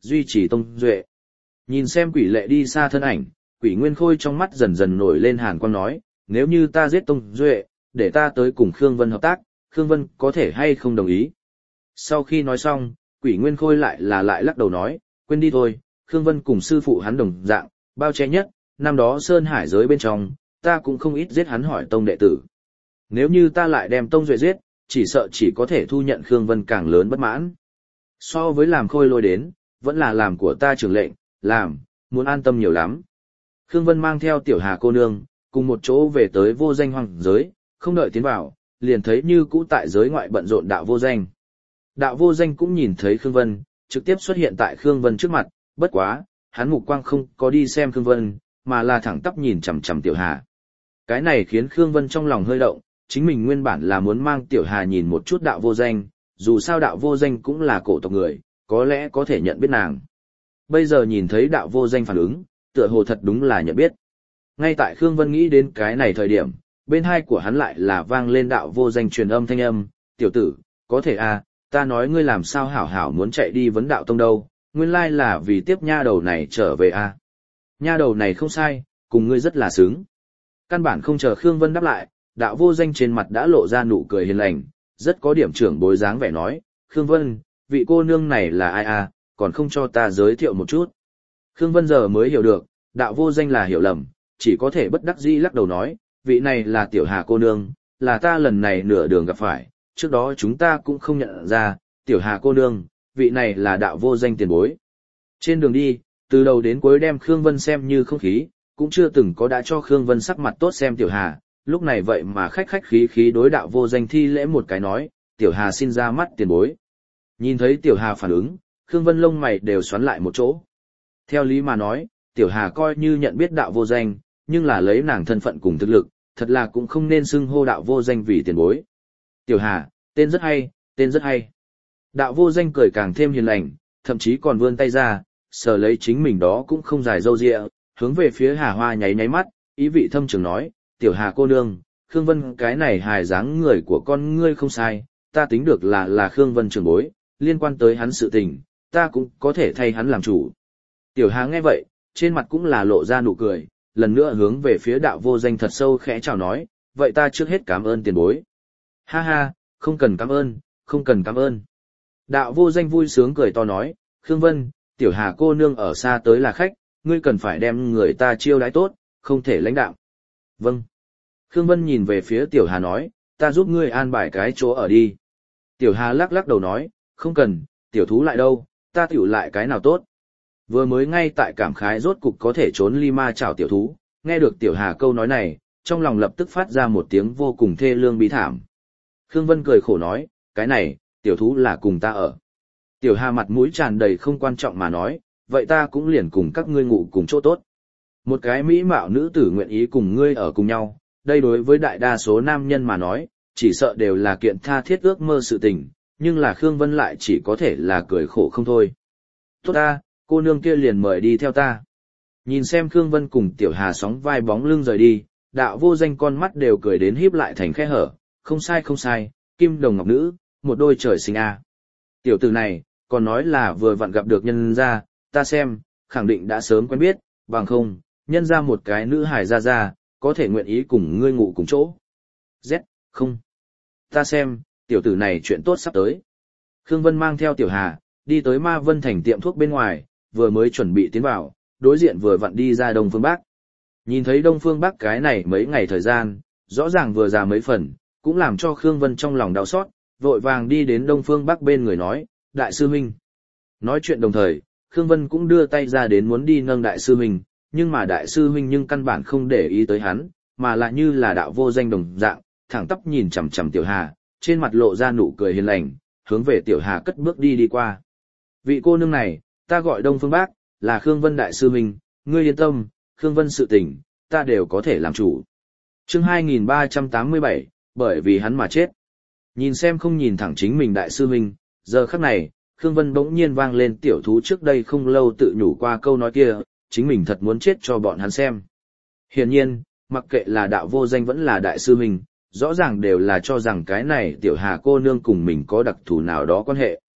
duy trì tông duệ. Nhìn xem quỷ lệ đi xa thân ảnh, quỷ nguyên khôi trong mắt dần dần nổi lên hàn quang nói, nếu như ta giết tông duệ, để ta tới cùng Khương Vân hợp tác, Khương Vân có thể hay không đồng ý. Sau khi nói xong, quỷ nguyên khôi lại là lại lắc đầu nói, quên đi thôi, Khương Vân cùng sư phụ hắn đồng dạng, bao che nhất, năm đó Sơn Hải giới bên trong, ta cũng không ít giết hắn hỏi tông đệ tử. Nếu như ta lại đem tông duệ giết, chỉ sợ chỉ có thể thu nhận Khương Vân càng lớn bất mãn. So với làm khôi lôi đến, vẫn là làm của ta trưởng lệnh, làm, muốn an tâm nhiều lắm. Khương Vân mang theo tiểu Hà cô nương, cùng một chỗ về tới vô danh hoàng giới, không đợi tiến vào, liền thấy như cũ tại giới ngoại bận rộn đạo vô danh. Đạo vô danh cũng nhìn thấy Khương Vân, trực tiếp xuất hiện tại Khương Vân trước mặt, bất quá, hắn mục quang không có đi xem Khương Vân, mà là thẳng tắp nhìn chằm chằm tiểu Hà. Cái này khiến Khương Vân trong lòng hơi động, chính mình nguyên bản là muốn mang tiểu Hà nhìn một chút đạo vô danh, dù sao đạo vô danh cũng là cổ tộc người, có lẽ có thể nhận biết nàng. Bây giờ nhìn thấy đạo vô danh phản ứng, tựa hồ thật đúng là nhận biết. Ngay tại Khương Vân nghĩ đến cái này thời điểm, bên hai của hắn lại là vang lên đạo vô danh truyền âm thanh âm, tiểu tử, có thể à, ta nói ngươi làm sao hảo hảo muốn chạy đi vấn đạo tông đâu, nguyên lai là vì tiếp nha đầu này trở về à. Nha đầu này không sai, cùng ngươi rất là sướng. Căn bản không chờ Khương Vân đáp lại, đạo vô danh trên mặt đã lộ ra nụ cười hiền lành, rất có điểm trưởng bối dáng vẻ nói, Khương Vân, vị cô nương này là ai à, còn không cho ta giới thiệu một chút. Khương Vân giờ mới hiểu được, đạo vô danh là hiểu lầm, chỉ có thể bất đắc dĩ lắc đầu nói, vị này là tiểu Hà cô nương, là ta lần này nửa đường gặp phải, trước đó chúng ta cũng không nhận ra, tiểu Hà cô nương, vị này là đạo vô danh tiền bối. Trên đường đi, từ đầu đến cuối đem Khương Vân xem như không khí, cũng chưa từng có đã cho Khương Vân sắc mặt tốt xem tiểu Hà, lúc này vậy mà khách khách khí khí đối đạo vô danh thi lễ một cái nói, tiểu Hà xin ra mắt tiền bối. Nhìn thấy tiểu Hà phản ứng, Khương Vân lông mày đều xoắn lại một chỗ. Theo lý mà nói, tiểu Hà coi như nhận biết đạo vô danh, nhưng là lấy nàng thân phận cùng thực lực, thật là cũng không nên xưng hô đạo vô danh vì tiền bối. Tiểu Hà, tên rất hay, tên rất hay. Đạo vô danh cười càng thêm hiền lành, thậm chí còn vươn tay ra, sờ lấy chính mình đó cũng không dài râu ria, hướng về phía Hà Hoa nháy nháy mắt, ý vị thâm trường nói, tiểu Hà cô nương, Khương Vân cái này hài dáng người của con ngươi không sai, ta tính được là là Khương Vân trưởng bối, liên quan tới hắn sự tình, ta cũng có thể thay hắn làm chủ. Tiểu Hà nghe vậy, trên mặt cũng là lộ ra nụ cười, lần nữa hướng về phía đạo vô danh thật sâu khẽ chào nói, vậy ta trước hết cảm ơn tiền bối. Ha ha, không cần cảm ơn, không cần cảm ơn. Đạo vô danh vui sướng cười to nói, Khương Vân, tiểu Hà cô nương ở xa tới là khách, ngươi cần phải đem người ta chiêu đãi tốt, không thể lãnh đạo. Vâng. Khương Vân nhìn về phía tiểu Hà nói, ta giúp ngươi an bài cái chỗ ở đi. Tiểu Hà lắc lắc đầu nói, không cần, tiểu thú lại đâu, ta tiểu lại cái nào tốt. Vừa mới ngay tại cảm khái rốt cục có thể trốn ly ma chảo tiểu thú, nghe được tiểu Hà câu nói này, trong lòng lập tức phát ra một tiếng vô cùng thê lương bí thảm. Khương Vân cười khổ nói, cái này, tiểu thú là cùng ta ở. Tiểu Hà mặt mũi tràn đầy không quan trọng mà nói, vậy ta cũng liền cùng các ngươi ngủ cùng chỗ tốt. Một cái mỹ mạo nữ tử nguyện ý cùng ngươi ở cùng nhau, đây đối với đại đa số nam nhân mà nói, chỉ sợ đều là kiện tha thiết ước mơ sự tình, nhưng là Khương Vân lại chỉ có thể là cười khổ không thôi. Tốt ta, cô nương kia liền mời đi theo ta. Nhìn xem Khương Vân cùng tiểu Hà sóng vai bóng lưng rời đi, đạo vô danh con mắt đều cười đến híp lại thành khe hở, không sai không sai, kim đồng ngọc nữ, một đôi trời sinh a. Tiểu tử này, còn nói là vừa vặn gặp được nhân gia, ta xem, khẳng định đã sớm quen biết, bằng không, nhân ra một cái nữ hài ra ra, có thể nguyện ý cùng ngươi ngủ cùng chỗ. Z, không. Ta xem, tiểu tử này chuyện tốt sắp tới. Khương Vân mang theo tiểu Hà, đi tới Ma Vân Thành tiệm thuốc bên ngoài, vừa mới chuẩn bị tiến vào, đối diện vừa vặn đi ra Đông Phương Bắc. Nhìn thấy Đông Phương Bắc cái này mấy ngày thời gian, rõ ràng vừa già mấy phần, cũng làm cho Khương Vân trong lòng đau xót, vội vàng đi đến Đông Phương Bắc bên người nói, Đại sư huynh. Nói chuyện đồng thời, Khương Vân cũng đưa tay ra đến muốn đi nâng Đại sư huynh, nhưng mà Đại sư huynh nhưng căn bản không để ý tới hắn, mà lại như là đạo vô danh đồng dạng, thẳng tắp nhìn chằm chằm Tiểu Hà, trên mặt lộ ra nụ cười hiền lành, hướng về Tiểu Hà cất bước đi đi qua. Vị cô nương này, ta gọi Đông Phương Bác, là Khương Vân Đại sư huynh, ngươi yên tâm, Khương Vân sự tình, ta đều có thể làm chủ. Chương hai nghìn ba trăm tám mươi bảy, bởi vì hắn mà chết. Nhìn xem không nhìn thẳng chính mình Đại sư huynh, giờ khắc này, Khương Vân bỗng nhiên vang lên tiểu thú trước đây không lâu tự nhủ qua câu nói kia, chính mình thật muốn chết cho bọn hắn xem. Hiển nhiên, mặc kệ là đạo vô danh vẫn là đại sư huynh, rõ ràng đều là cho rằng cái này tiểu Hà cô nương cùng mình có đặc thù nào đó quan hệ.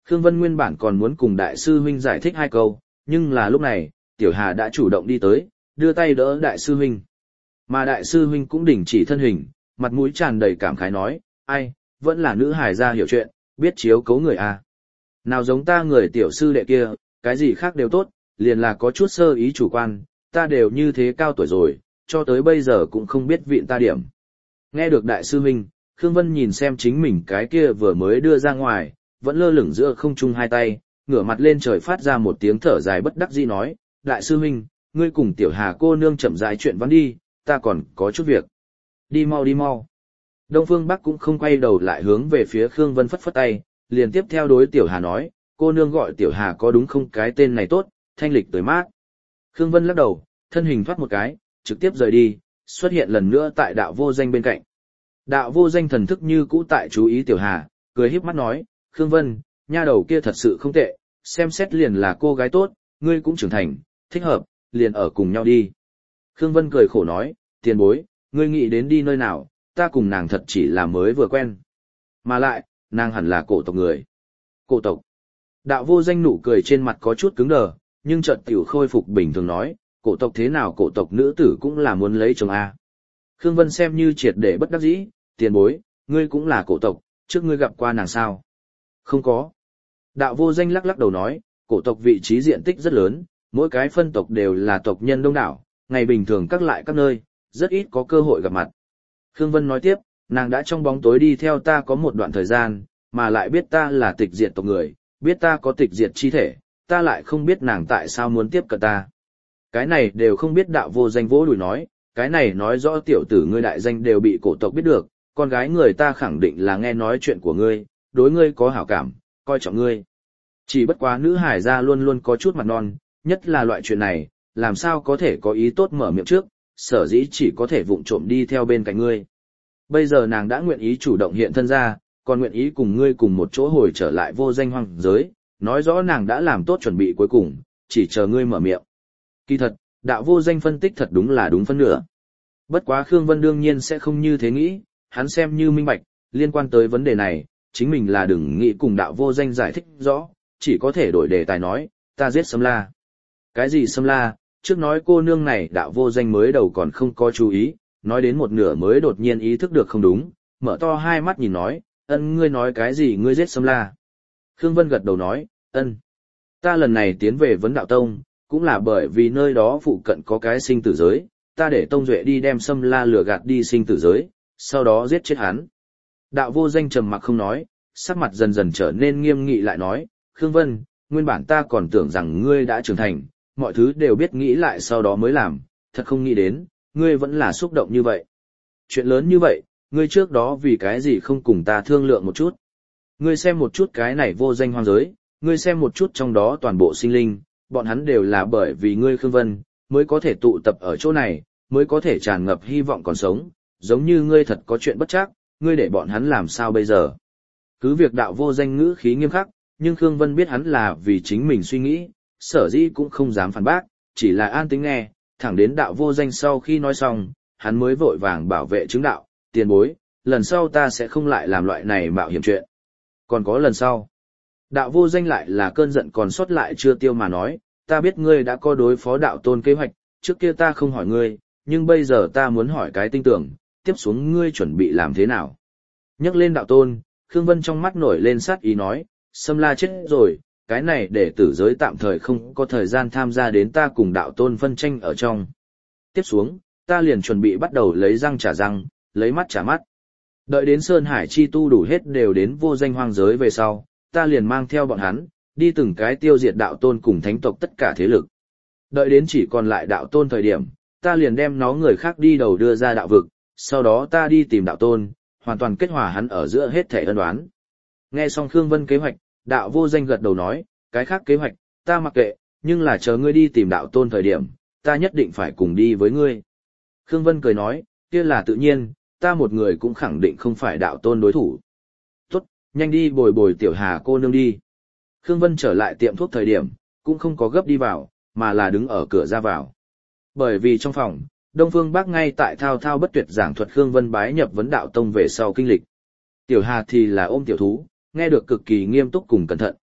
Khương Vân nguyên bản còn muốn cùng đại sư huynh giải thích hai câu, nhưng là lúc này, Tiểu Hà đã chủ động đi tới, đưa tay đỡ đại sư huynh. Mà đại sư huynh cũng đình chỉ thân hình, mặt mũi tràn đầy cảm khái nói, ai, vẫn là nữ hài ra hiểu chuyện, biết chiếu cấu người à. Nào giống ta người tiểu sư đệ kia, cái gì khác đều tốt, liền là có chút sơ ý chủ quan, ta đều như thế cao tuổi rồi, cho tới bây giờ cũng không biết vịn ta điểm. Nghe được đại sư huynh, Khương Vân nhìn xem chính mình cái kia vừa mới đưa ra ngoài, vẫn lơ lửng giữa không trung hai tay, ngửa mặt lên trời phát ra một tiếng thở dài bất đắc dĩ nói, đại sư huynh, ngươi cùng tiểu Hà cô nương chậm rãi chuyện văn đi, ta còn có chút việc. Đi mau đi mau. Đông Phương Bắc cũng không quay đầu lại hướng về phía Khương Vân phất phất tay, liền tiếp theo đối tiểu Hà nói, cô nương gọi tiểu Hà có đúng không, cái tên này tốt, thanh lịch tới mát. Khương Vân lắc đầu, thân hình thoát một cái, trực tiếp rời đi, xuất hiện lần nữa tại đạo vô danh bên cạnh. Đạo vô danh thần thức như cũ tại chú ý tiểu Hà, cười híp mắt nói, Khương Vân, nha đầu kia thật sự không tệ, xem xét liền là cô gái tốt, ngươi cũng trưởng thành, thích hợp, liền ở cùng nhau đi. Khương Vân cười khổ nói, tiền bối, ngươi nghĩ đến đi nơi nào, ta cùng nàng thật chỉ là mới vừa quen. Mà lại, nàng hẳn là cổ tộc người. Cổ tộc. Đạo vô danh nụ cười trên mặt có chút cứng đờ, nhưng chợt tiểu khôi phục bình thường nói, cổ tộc thế nào, cổ tộc nữ tử cũng là muốn lấy chồng A. Khương Vân xem như triệt để bất đắc dĩ, tiền bối, ngươi cũng là cổ tộc, trước ngươi gặp qua nàng sao? Không có. Đạo vô danh lắc lắc đầu nói, cổ tộc vị trí diện tích rất lớn, mỗi cái phân tộc đều là tộc nhân đông đảo, ngày bình thường các lại các nơi, rất ít có cơ hội gặp mặt. Khương Vân nói tiếp, nàng đã trong bóng tối đi theo ta có một đoạn thời gian, mà lại biết ta là tịch diệt tộc người, biết ta có tịch diệt chi thể, ta lại không biết nàng tại sao muốn tiếp cận ta. Cái này đều không biết, đạo vô danh vỗ đùi nói, cái này nói rõ tiểu tử ngươi đại danh đều bị cổ tộc biết được, con gái người ta khẳng định là nghe nói chuyện của ngươi, đối ngươi có hảo cảm, coi trọng ngươi. Chỉ bất quá nữ hải gia luôn luôn có chút mặt non, nhất là loại chuyện này, làm sao có thể có ý tốt mở miệng trước, sở dĩ chỉ có thể vụng trộm đi theo bên cạnh ngươi. Bây giờ nàng đã nguyện ý chủ động hiện thân ra, còn nguyện ý cùng ngươi cùng một chỗ hồi trở lại vô danh hoang giới, nói rõ nàng đã làm tốt chuẩn bị cuối cùng, chỉ chờ ngươi mở miệng. Kỳ thật, đạo vô danh phân tích thật đúng là đúng phân nửa. Bất quá Khương Vân đương nhiên sẽ không như thế nghĩ, hắn xem như minh bạch, liên quan tới vấn đề này, chính mình là đừng nghĩ cùng đạo vô danh giải thích rõ, chỉ có thể đổi đề tài nói, ta giết Sâm La. Cái gì Sâm La, trước nói cô nương này đạo vô danh mới đầu còn không có chú ý, nói đến một nửa mới đột nhiên ý thức được không đúng, mở to hai mắt nhìn nói, ân ngươi nói cái gì ngươi giết Sâm La. Khương Vân gật đầu nói, ân. Ta lần này tiến về vấn đạo tông, cũng là bởi vì nơi đó phụ cận có cái sinh tử giới, ta để Tông Duệ đi đem Sâm La lừa gạt đi sinh tử giới, sau đó giết chết hắn. Đạo vô danh trầm mặc không nói, sắc mặt dần dần trở nên nghiêm nghị lại nói, Khương Vân, nguyên bản ta còn tưởng rằng ngươi đã trưởng thành, mọi thứ đều biết nghĩ lại sau đó mới làm, thật không nghĩ đến, ngươi vẫn là xúc động như vậy. Chuyện lớn như vậy, ngươi trước đó vì cái gì không cùng ta thương lượng một chút. Ngươi xem một chút cái này vô danh hoang giới, ngươi xem một chút trong đó toàn bộ sinh linh, bọn hắn đều là bởi vì ngươi Khương Vân, mới có thể tụ tập ở chỗ này, mới có thể tràn ngập hy vọng còn sống, giống như ngươi thật có chuyện bất trắc, ngươi để bọn hắn làm sao bây giờ. Cứ việc đạo vô danh ngữ khí nghiêm khắc, nhưng Khương Vân biết hắn là vì chính mình suy nghĩ, sở dĩ cũng không dám phản bác, chỉ là an tĩnh nghe, thẳng đến đạo vô danh sau khi nói xong, hắn mới vội vàng bảo vệ chứng đạo, tiền bối, lần sau ta sẽ không lại làm loại này mạo hiểm chuyện. Còn có lần sau. Đạo vô danh lại là cơn giận còn sót lại chưa tiêu mà nói, ta biết ngươi đã có đối phó đạo tôn kế hoạch, trước kia ta không hỏi ngươi, nhưng bây giờ ta muốn hỏi cái tinh tưởng, tiếp xuống ngươi chuẩn bị làm thế nào. Nhắc lên đạo tôn, Khương Vân trong mắt nổi lên sát ý nói, Sâm La chết rồi, cái này để tử giới tạm thời không có thời gian tham gia đến ta cùng đạo tôn phân tranh ở trong. Tiếp xuống, ta liền chuẩn bị bắt đầu lấy răng trả răng, lấy mắt trả mắt. Đợi đến Sơn Hải chi tu đủ hết đều đến vô danh hoang giới về sau, ta liền mang theo bọn hắn, đi từng cái tiêu diệt đạo tôn cùng thánh tộc tất cả thế lực. Đợi đến chỉ còn lại đạo tôn thời điểm, ta liền đem nó người khác đi đầu đưa ra đạo vực, sau đó ta đi tìm đạo tôn, hoàn toàn kết hòa hắn ở giữa hết thể ân oán. Nghe xong Khương Vân kế hoạch, đạo vô danh gật đầu nói, cái khác kế hoạch, ta mặc kệ, nhưng là chờ ngươi đi tìm đạo tôn thời điểm, ta nhất định phải cùng đi với ngươi. Khương Vân cười nói, kia là tự nhiên, ta một người cũng khẳng định không phải đạo tôn đối thủ. Tốt, nhanh đi bồi bồi tiểu Hà cô nương đi. Khương Vân trở lại tiệm thuốc thời điểm, cũng không có gấp đi vào, mà là đứng ở cửa ra vào. Bởi vì trong phòng, Đông Phương Bác ngay tại thao thao bất tuyệt giảng thuật Khương Vân bái nhập vấn đạo tông về sau kinh lịch. Tiểu Hà thì là ôm tiểu thú, nghe được cực kỳ nghiêm túc cùng cẩn thận,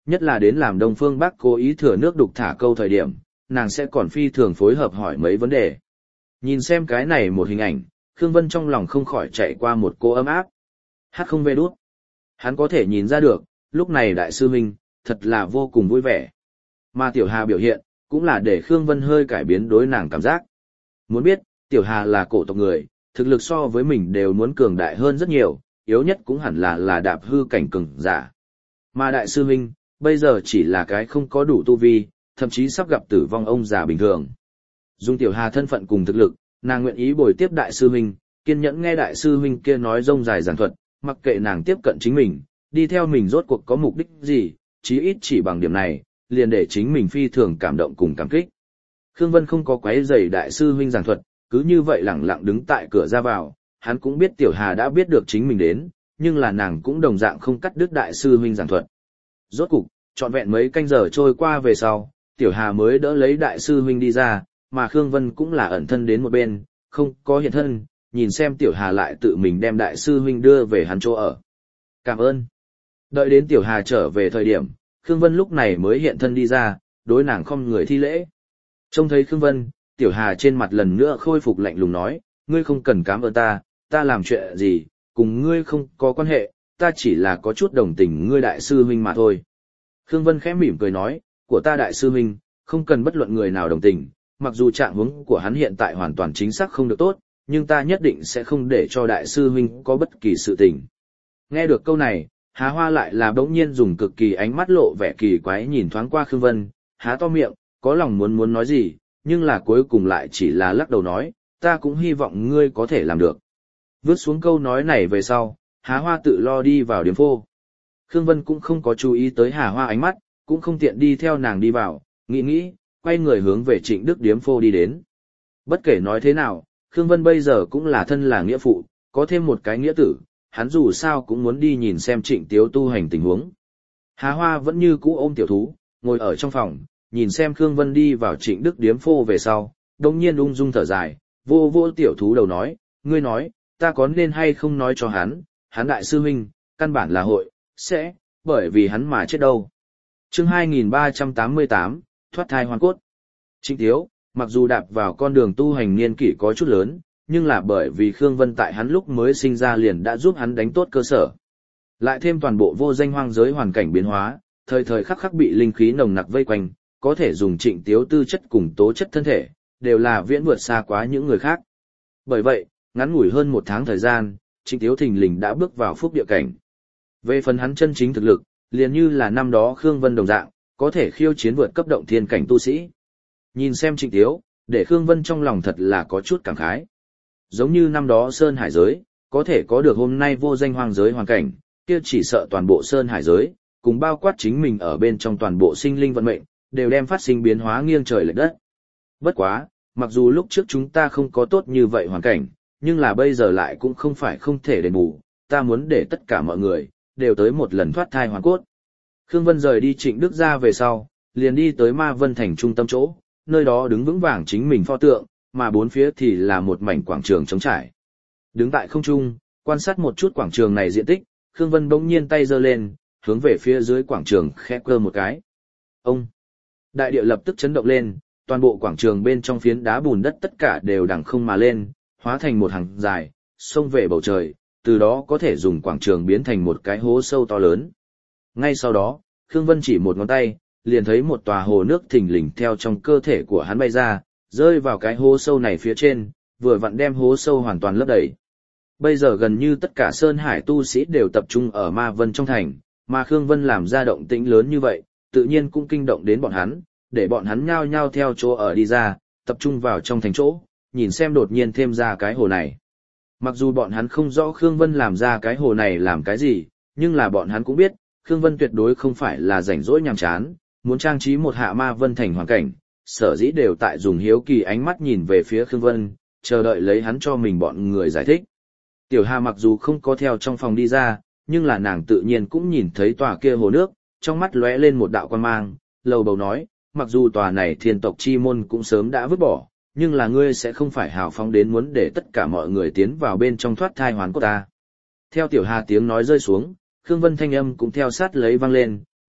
Nhất là đến làm Đông Phương Bắc cố ý thừa nước đục thả câu thời điểm, nàng sẽ còn phi thường phối hợp hỏi mấy vấn đề. Nhìn xem cái này một hình ảnh, Khương Vân trong lòng không khỏi chạy qua một cô ấm áp. Hát không vê đút. Hắn có thể nhìn ra được, lúc này đại sư huynh, thật là vô cùng vui vẻ. Mà Tiểu Hà biểu hiện, cũng là để Khương Vân hơi cải biến đối nàng cảm giác. Muốn biết, Tiểu Hà là cổ tộc người, thực lực so với mình đều muốn cường đại hơn rất nhiều, yếu nhất cũng hẳn là là đạp hư cảnh cường giả. Mà đại sư huynh, bây giờ chỉ là cái không có đủ tu vi, thậm chí sắp gặp tử vong ông già bình thường. Dùng Tiểu Hà thân phận cùng thực lực, nàng nguyện ý bồi tiếp đại sư huynh, kiên nhẫn nghe đại sư huynh kia nói rông dài giảng thuật, mặc kệ nàng tiếp cận chính mình, đi theo mình rốt cuộc có mục đích gì, chí ít chỉ bằng điểm này, liền để chính mình phi thường cảm động cùng cảm kích. Khương Vân không có quấy rầy đại sư huynh giảng thuật, cứ như vậy lặng lặng đứng tại cửa ra vào, hắn cũng biết Tiểu Hà đã biết được chính mình đến, nhưng là nàng cũng đồng dạng không cắt đứt đại sư huynh giảng thuật. Rốt cục, trọn vẹn mấy canh giờ trôi qua về sau, Tiểu Hà mới đỡ lấy đại sư huynh đi ra, mà Khương Vân cũng là ẩn thân đến một bên, không có hiện thân, nhìn xem Tiểu Hà lại tự mình đem đại sư huynh đưa về hắn chỗ ở. Cảm ơn. Đợi đến Tiểu Hà trở về thời điểm, Khương Vân lúc này mới hiện thân đi ra, đối nàng không người thi lễ. Trông thấy Khương Vân, Tiểu Hà trên mặt lần nữa khôi phục lạnh lùng nói, ngươi không cần cảm ơn ta, ta làm chuyện gì, cùng ngươi không có quan hệ, ta chỉ là có chút đồng tình ngươi đại sư huynh mà thôi. Khương Vân khẽ mỉm cười nói, của ta đại sư huynh, không cần bất luận người nào đồng tình, mặc dù trạng huống của hắn hiện tại hoàn toàn chính xác không được tốt, nhưng ta nhất định sẽ không để cho đại sư huynh có bất kỳ sự tình. Nghe được câu này, Há Hoa lại là bỗng nhiên dùng cực kỳ ánh mắt lộ vẻ kỳ quái nhìn thoáng qua Khương Vân, há to miệng, có lòng muốn muốn nói gì, nhưng là cuối cùng lại chỉ là lắc đầu nói, ta cũng hy vọng ngươi có thể làm được. Vứt xuống câu nói này về sau, Há Hoa tự lo đi vào điếm phô. Khương Vân cũng không có chú ý tới Hà Hoa ánh mắt, cũng không tiện đi theo nàng đi vào, nghĩ nghĩ, quay người hướng về Trịnh Đức điếm phô đi đến. Bất kể nói thế nào, Khương Vân bây giờ cũng là thân là nghĩa phụ, có thêm một cái nghĩa tử, hắn dù sao cũng muốn đi nhìn xem Trịnh Tiếu tu hành tình huống. Hà Hoa vẫn như cũ ôm tiểu thú, ngồi ở trong phòng, nhìn xem Khương Vân đi vào Trịnh Đức điếm phô về sau, đồng nhiên ung dung thở dài, vô vô tiểu thú đầu nói, ngươi nói, ta có nên hay không nói cho hắn, hắn đại sư huynh, căn bản là hội, sẽ, bởi vì hắn mà chết đâu. Chương hai nghìn ba trăm tám mươi tám, thoát thai hoàn cốt. Trịnh Tiếu, mặc dù đạp vào con đường tu hành niên kỷ có chút lớn, nhưng là bởi vì Khương Vân tại hắn lúc mới sinh ra liền đã giúp hắn đánh tốt cơ sở. Lại thêm toàn bộ vô danh hoang giới hoàn cảnh biến hóa, thời thời khắc khắc bị linh khí nồng nặc vây quanh, có thể dùng Trịnh Tiếu tư chất cùng tố chất thân thể, đều là viễn vượt xa quá những người khác. Bởi vậy, ngắn ngủi hơn một tháng thời gian, Trịnh Tiếu thình lình đã bước vào phúc địa cảnh. Về phần hắn chân chính thực lực, liền như là năm đó Khương Vân đồng dạng, có thể khiêu chiến vượt cấp động thiên cảnh tu sĩ. Nhìn xem Trịnh Tiếu, để Khương Vân trong lòng thật là có chút cảm khái. Giống như năm đó Sơn Hải giới, có thể có được hôm nay vô danh hoang giới hoàn cảnh, kia chỉ sợ toàn bộ Sơn Hải giới, cùng bao quát chính mình ở bên trong toàn bộ sinh linh vận mệnh, đều đem phát sinh biến hóa nghiêng trời lệch đất. Bất quá, mặc dù lúc trước chúng ta không có tốt như vậy hoàn cảnh, nhưng là bây giờ lại cũng không phải không thể đền bù, ta muốn để tất cả mọi người, đều tới một lần thoát thai hoàn cốt. Khương Vân rời đi Trịnh Đức ra về sau, liền đi tới Ma Vân thành trung tâm chỗ, nơi đó đứng vững vàng chính mình pho tượng, mà bốn phía thì là một mảnh quảng trường trống trải. Đứng tại không trung, quan sát một chút quảng trường này diện tích, Khương Vân bỗng nhiên tay giơ lên, hướng về phía dưới quảng trường khẽ cơ một cái. Ông! Đại địa lập tức chấn động lên, toàn bộ quảng trường bên trong phiến đá bùn đất tất cả đều đằng không mà lên, hóa thành một hàng dài, xông về bầu trời, từ đó có thể dùng quảng trường biến thành một cái hố sâu to lớn. Ngay sau đó, Khương Vân chỉ một ngón tay, liền thấy một tòa hồ nước thình lình theo trong cơ thể của hắn bay ra, rơi vào cái hố sâu này phía trên, vừa vặn đem hố sâu hoàn toàn lấp đầy. Bây giờ gần như tất cả Sơn Hải tu sĩ đều tập trung ở Ma Vân trong thành, mà Khương Vân làm ra động tĩnh lớn như vậy, tự nhiên cũng kinh động đến bọn hắn, để bọn hắn nhao nhao theo chỗ ở đi ra, tập trung vào trong thành chỗ, nhìn xem đột nhiên thêm ra cái hồ này. Mặc dù bọn hắn không rõ Khương Vân làm ra cái hồ này làm cái gì, nhưng là bọn hắn cũng biết, Khương Vân tuyệt đối không phải là rảnh rỗi nhàm chán, muốn trang trí một hạ Ma Vân thành hoàn cảnh, sở dĩ đều tại dùng hiếu kỳ ánh mắt nhìn về phía Khương Vân, chờ đợi lấy hắn cho mình bọn người giải thích. Tiểu Hà mặc dù không có theo trong phòng đi ra, nhưng là nàng tự nhiên cũng nhìn thấy tòa kia hồ nước, trong mắt lóe lên một đạo quan mang, lầu bầu nói, mặc dù tòa này thiên tộc chi môn cũng sớm đã vứt bỏ, nhưng là ngươi sẽ không phải hào phóng đến muốn để tất cả mọi người tiến vào bên trong thoát thai hoàn cốt ta. Theo Tiểu Hà tiếng nói rơi xuống, Khương Vân thanh âm cũng theo sát lấy vang lên,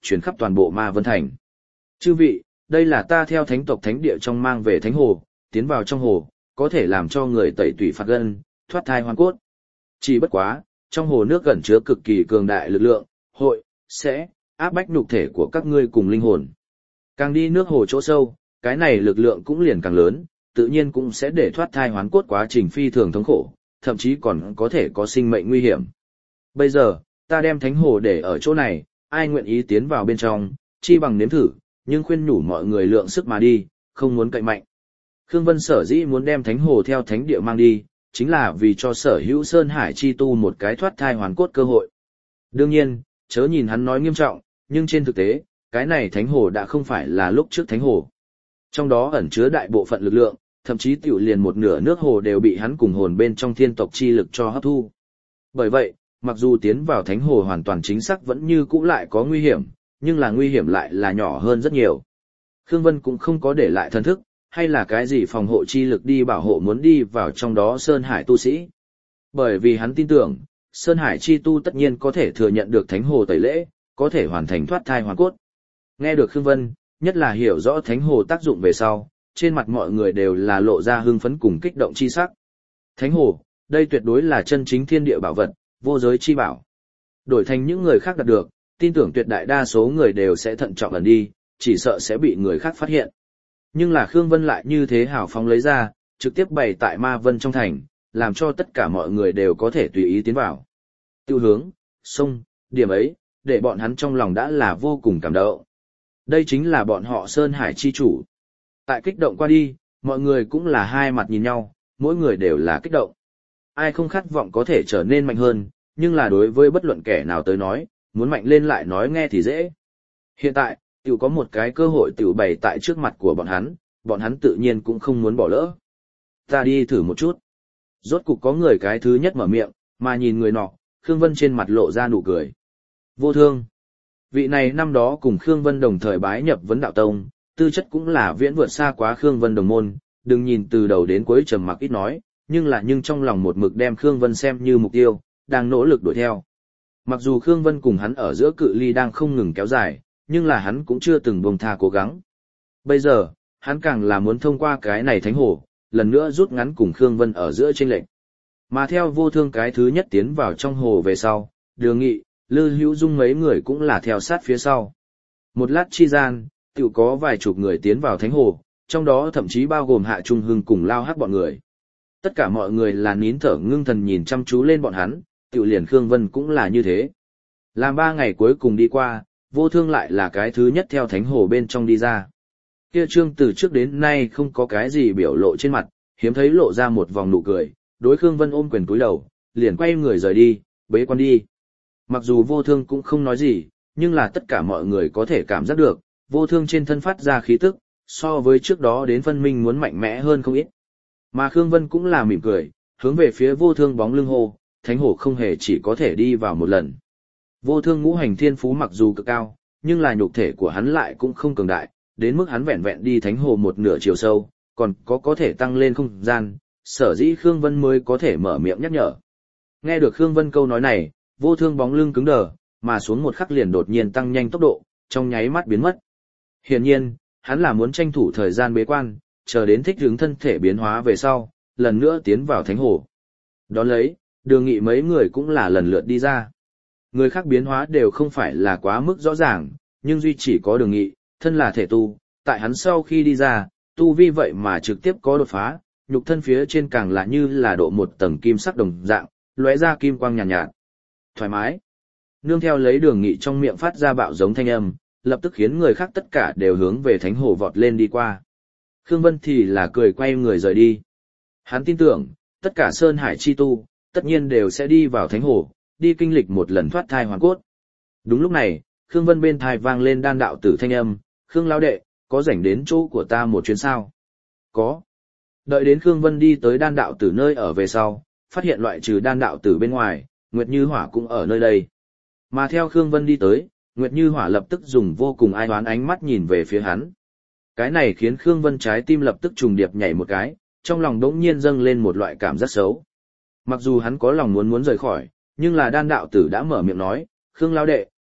chuyển khắp toàn bộ Ma Vân Thành. Chư vị, đây là ta theo thánh tộc thánh địa trong mang về thánh hồ, tiến vào trong hồ, có thể làm cho người tẩy tủy phạt gân, thoát thai hoàn cốt. Chỉ bất quá, trong hồ nước gần chứa cực kỳ cường đại lực lượng, hội, sẽ, áp bách nhục thể của các ngươi cùng linh hồn. Càng đi nước hồ chỗ sâu, cái này lực lượng cũng liền càng lớn, tự nhiên cũng sẽ để thoát thai hoán cốt quá trình phi thường thống khổ, thậm chí còn có thể có sinh mệnh nguy hiểm. Bây giờ, ta đem thánh hồ để ở chỗ này, ai nguyện ý tiến vào bên trong, chi bằng nếm thử, nhưng khuyên nhủ mọi người lượng sức mà đi, không muốn cậy mạnh. Khương Vân sở dĩ muốn đem thánh hồ theo thánh địa mang đi, chính là vì cho sở hữu Sơn Hải chi tu một cái thoát thai hoàn cốt cơ hội. Đương nhiên, chớ nhìn hắn nói nghiêm trọng, nhưng trên thực tế, cái này thánh hồ đã không phải là lúc trước thánh hồ. Trong đó ẩn chứa đại bộ phận lực lượng, thậm chí tiểu liền một nửa nước hồ đều bị hắn cùng hồn bên trong thiên tộc chi lực cho hấp thu. Bởi vậy, mặc dù tiến vào thánh hồ hoàn toàn chính xác vẫn như cũ lại có nguy hiểm, nhưng là nguy hiểm lại là nhỏ hơn rất nhiều. Khương Vân cũng không có để lại thần thức, hay là cái gì phòng hộ chi lực đi bảo hộ muốn đi vào trong đó Sơn Hải tu sĩ. Bởi vì hắn tin tưởng, Sơn Hải chi tu tất nhiên có thể thừa nhận được thánh hồ tẩy lễ, có thể hoàn thành thoát thai hoàn cốt. Nghe được Khương Vân, nhất là hiểu rõ thánh hồ tác dụng về sau, trên mặt mọi người đều là lộ ra hưng phấn cùng kích động chi sắc. Thánh hồ, đây tuyệt đối là chân chính thiên địa bảo vật, vô giới chi bảo. Đổi thành những người khác đạt được, tin tưởng tuyệt đại đa số người đều sẽ thận trọng ẩn đi, chỉ sợ sẽ bị người khác phát hiện. Nhưng là Khương Vân lại như thế hào phóng lấy ra, trực tiếp bày tại Ma Vân trong thành, làm cho tất cả mọi người đều có thể tùy ý tiến vào. Tiêu hướng, sông, điểm ấy, để bọn hắn trong lòng đã là vô cùng cảm động. Đây chính là bọn họ Sơn Hải chi chủ. Tại kích động qua đi, mọi người cũng là hai mặt nhìn nhau, mỗi người đều là kích động. Ai không khát vọng có thể trở nên mạnh hơn, nhưng là đối với bất luận kẻ nào tới nói, muốn mạnh lên lại nói nghe thì dễ. Hiện tại, tiểu có một cái cơ hội tiểu bày tại trước mặt của bọn hắn, bọn hắn tự nhiên cũng không muốn bỏ lỡ. Ta đi thử một chút. Rốt cục có người cái thứ nhất mở miệng, mà nhìn người nọ, Khương Vân trên mặt lộ ra nụ cười. Vô Thương. Vị này năm đó cùng Khương Vân đồng thời bái nhập Vấn Đạo Tông, tư chất cũng là viễn vượt xa quá Khương Vân đồng môn, đừng nhìn từ đầu đến cuối trầm mặc ít nói, nhưng là nhưng trong lòng một mực đem Khương Vân xem như mục tiêu, đang nỗ lực đuổi theo. Mặc dù Khương Vân cùng hắn ở giữa cự ly đang không ngừng kéo dài, nhưng là hắn cũng chưa từng buông tha cố gắng. Bây giờ, hắn càng là muốn thông qua cái này thánh hồ, lần nữa rút ngắn cùng Khương Vân ở giữa chênh lệch. Mà theo Vô Thương cái thứ nhất tiến vào trong hồ về sau, Đường Nghị, Lư Hữu Dung mấy người cũng là theo sát phía sau. Một lát chi gian, tự có vài chục người tiến vào thánh hồ, trong đó thậm chí bao gồm Hạ Trung Hưng cùng Lao Hắc bọn người. Tất cả mọi người là nín thở ngưng thần nhìn chăm chú lên bọn hắn, tự liền Khương Vân cũng là như thế. Làm ba ngày cuối cùng đi qua, Vô Thương lại là cái thứ nhất theo thánh hồ bên trong đi ra. Kia Trương từ trước đến nay không có cái gì biểu lộ trên mặt, hiếm thấy lộ ra một vòng nụ cười, đối Khương Vân ôm quyền cúi đầu, liền quay người rời đi, bế quan đi. Mặc dù Vô Thương cũng không nói gì, nhưng là tất cả mọi người có thể cảm giác được, Vô Thương trên thân phát ra khí tức, so với trước đó đến phân minh muốn mạnh mẽ hơn không ít. Mà Khương Vân cũng là mỉm cười, hướng về phía Vô Thương bóng lưng hô, thánh hồ không hề chỉ có thể đi vào một lần. Vô Thương ngũ hành thiên phú mặc dù cực cao, nhưng là nhục thể của hắn lại cũng không cường đại, đến mức hắn vẹn vẹn đi thánh hồ một nửa chiều sâu, còn có có thể tăng lên không gian, sở dĩ Khương Vân mới có thể mở miệng nhắc nhở. Nghe được Khương Vân câu nói này, Vô Thương bóng lưng cứng đờ, mà xuống một khắc liền đột nhiên tăng nhanh tốc độ, trong nháy mắt biến mất. Hiển nhiên, hắn là muốn tranh thủ thời gian bế quan, chờ đến thích ứng thân thể biến hóa về sau, lần nữa tiến vào thánh hồ. Đón lấy, Đường Nghị mấy người cũng là lần lượt đi ra. Người khác biến hóa đều không phải là quá mức rõ ràng, nhưng duy chỉ có Đường Nghị, thân là thể tu, tại hắn sau khi đi ra, tu vi vậy mà trực tiếp có đột phá, nhục thân phía trên càng là như là độ một tầng kim sắc đồng dạng, lóe ra kim quang nhàn nhạt, nhạt. Thoải mái. Nương theo lấy Đường Nghị trong miệng phát ra bạo giống thanh âm, lập tức khiến người khác tất cả đều hướng về thánh hồ vọt lên đi qua. Khương Vân thì là cười quay người rời đi. Hắn tin tưởng, tất cả Sơn Hải chi tu, tất nhiên đều sẽ đi vào thánh hồ, đi kinh lịch một lần thoát thai hoàn cốt. Đúng lúc này, Khương Vân bên thai vang lên đan đạo tử thanh âm, Khương lão đệ, có rảnh đến chỗ của ta một chuyến sao? Có. Đợi đến Khương Vân đi tới đan đạo tử nơi ở về sau, phát hiện loại trừ đan đạo tử bên ngoài, Nguyệt Như Hỏa cũng ở nơi đây. Mà theo Khương Vân đi tới, Nguyệt Như Hỏa lập tức dùng vô cùng ai oán ánh mắt nhìn về phía hắn. Cái này khiến Khương Vân trái tim lập tức trùng điệp nhảy một cái, trong lòng đỗng nhiên dâng lên một loại cảm giác xấu. Mặc dù hắn có lòng muốn muốn rời khỏi, nhưng là đan đạo tử đã mở miệng nói, Khương lão đệ,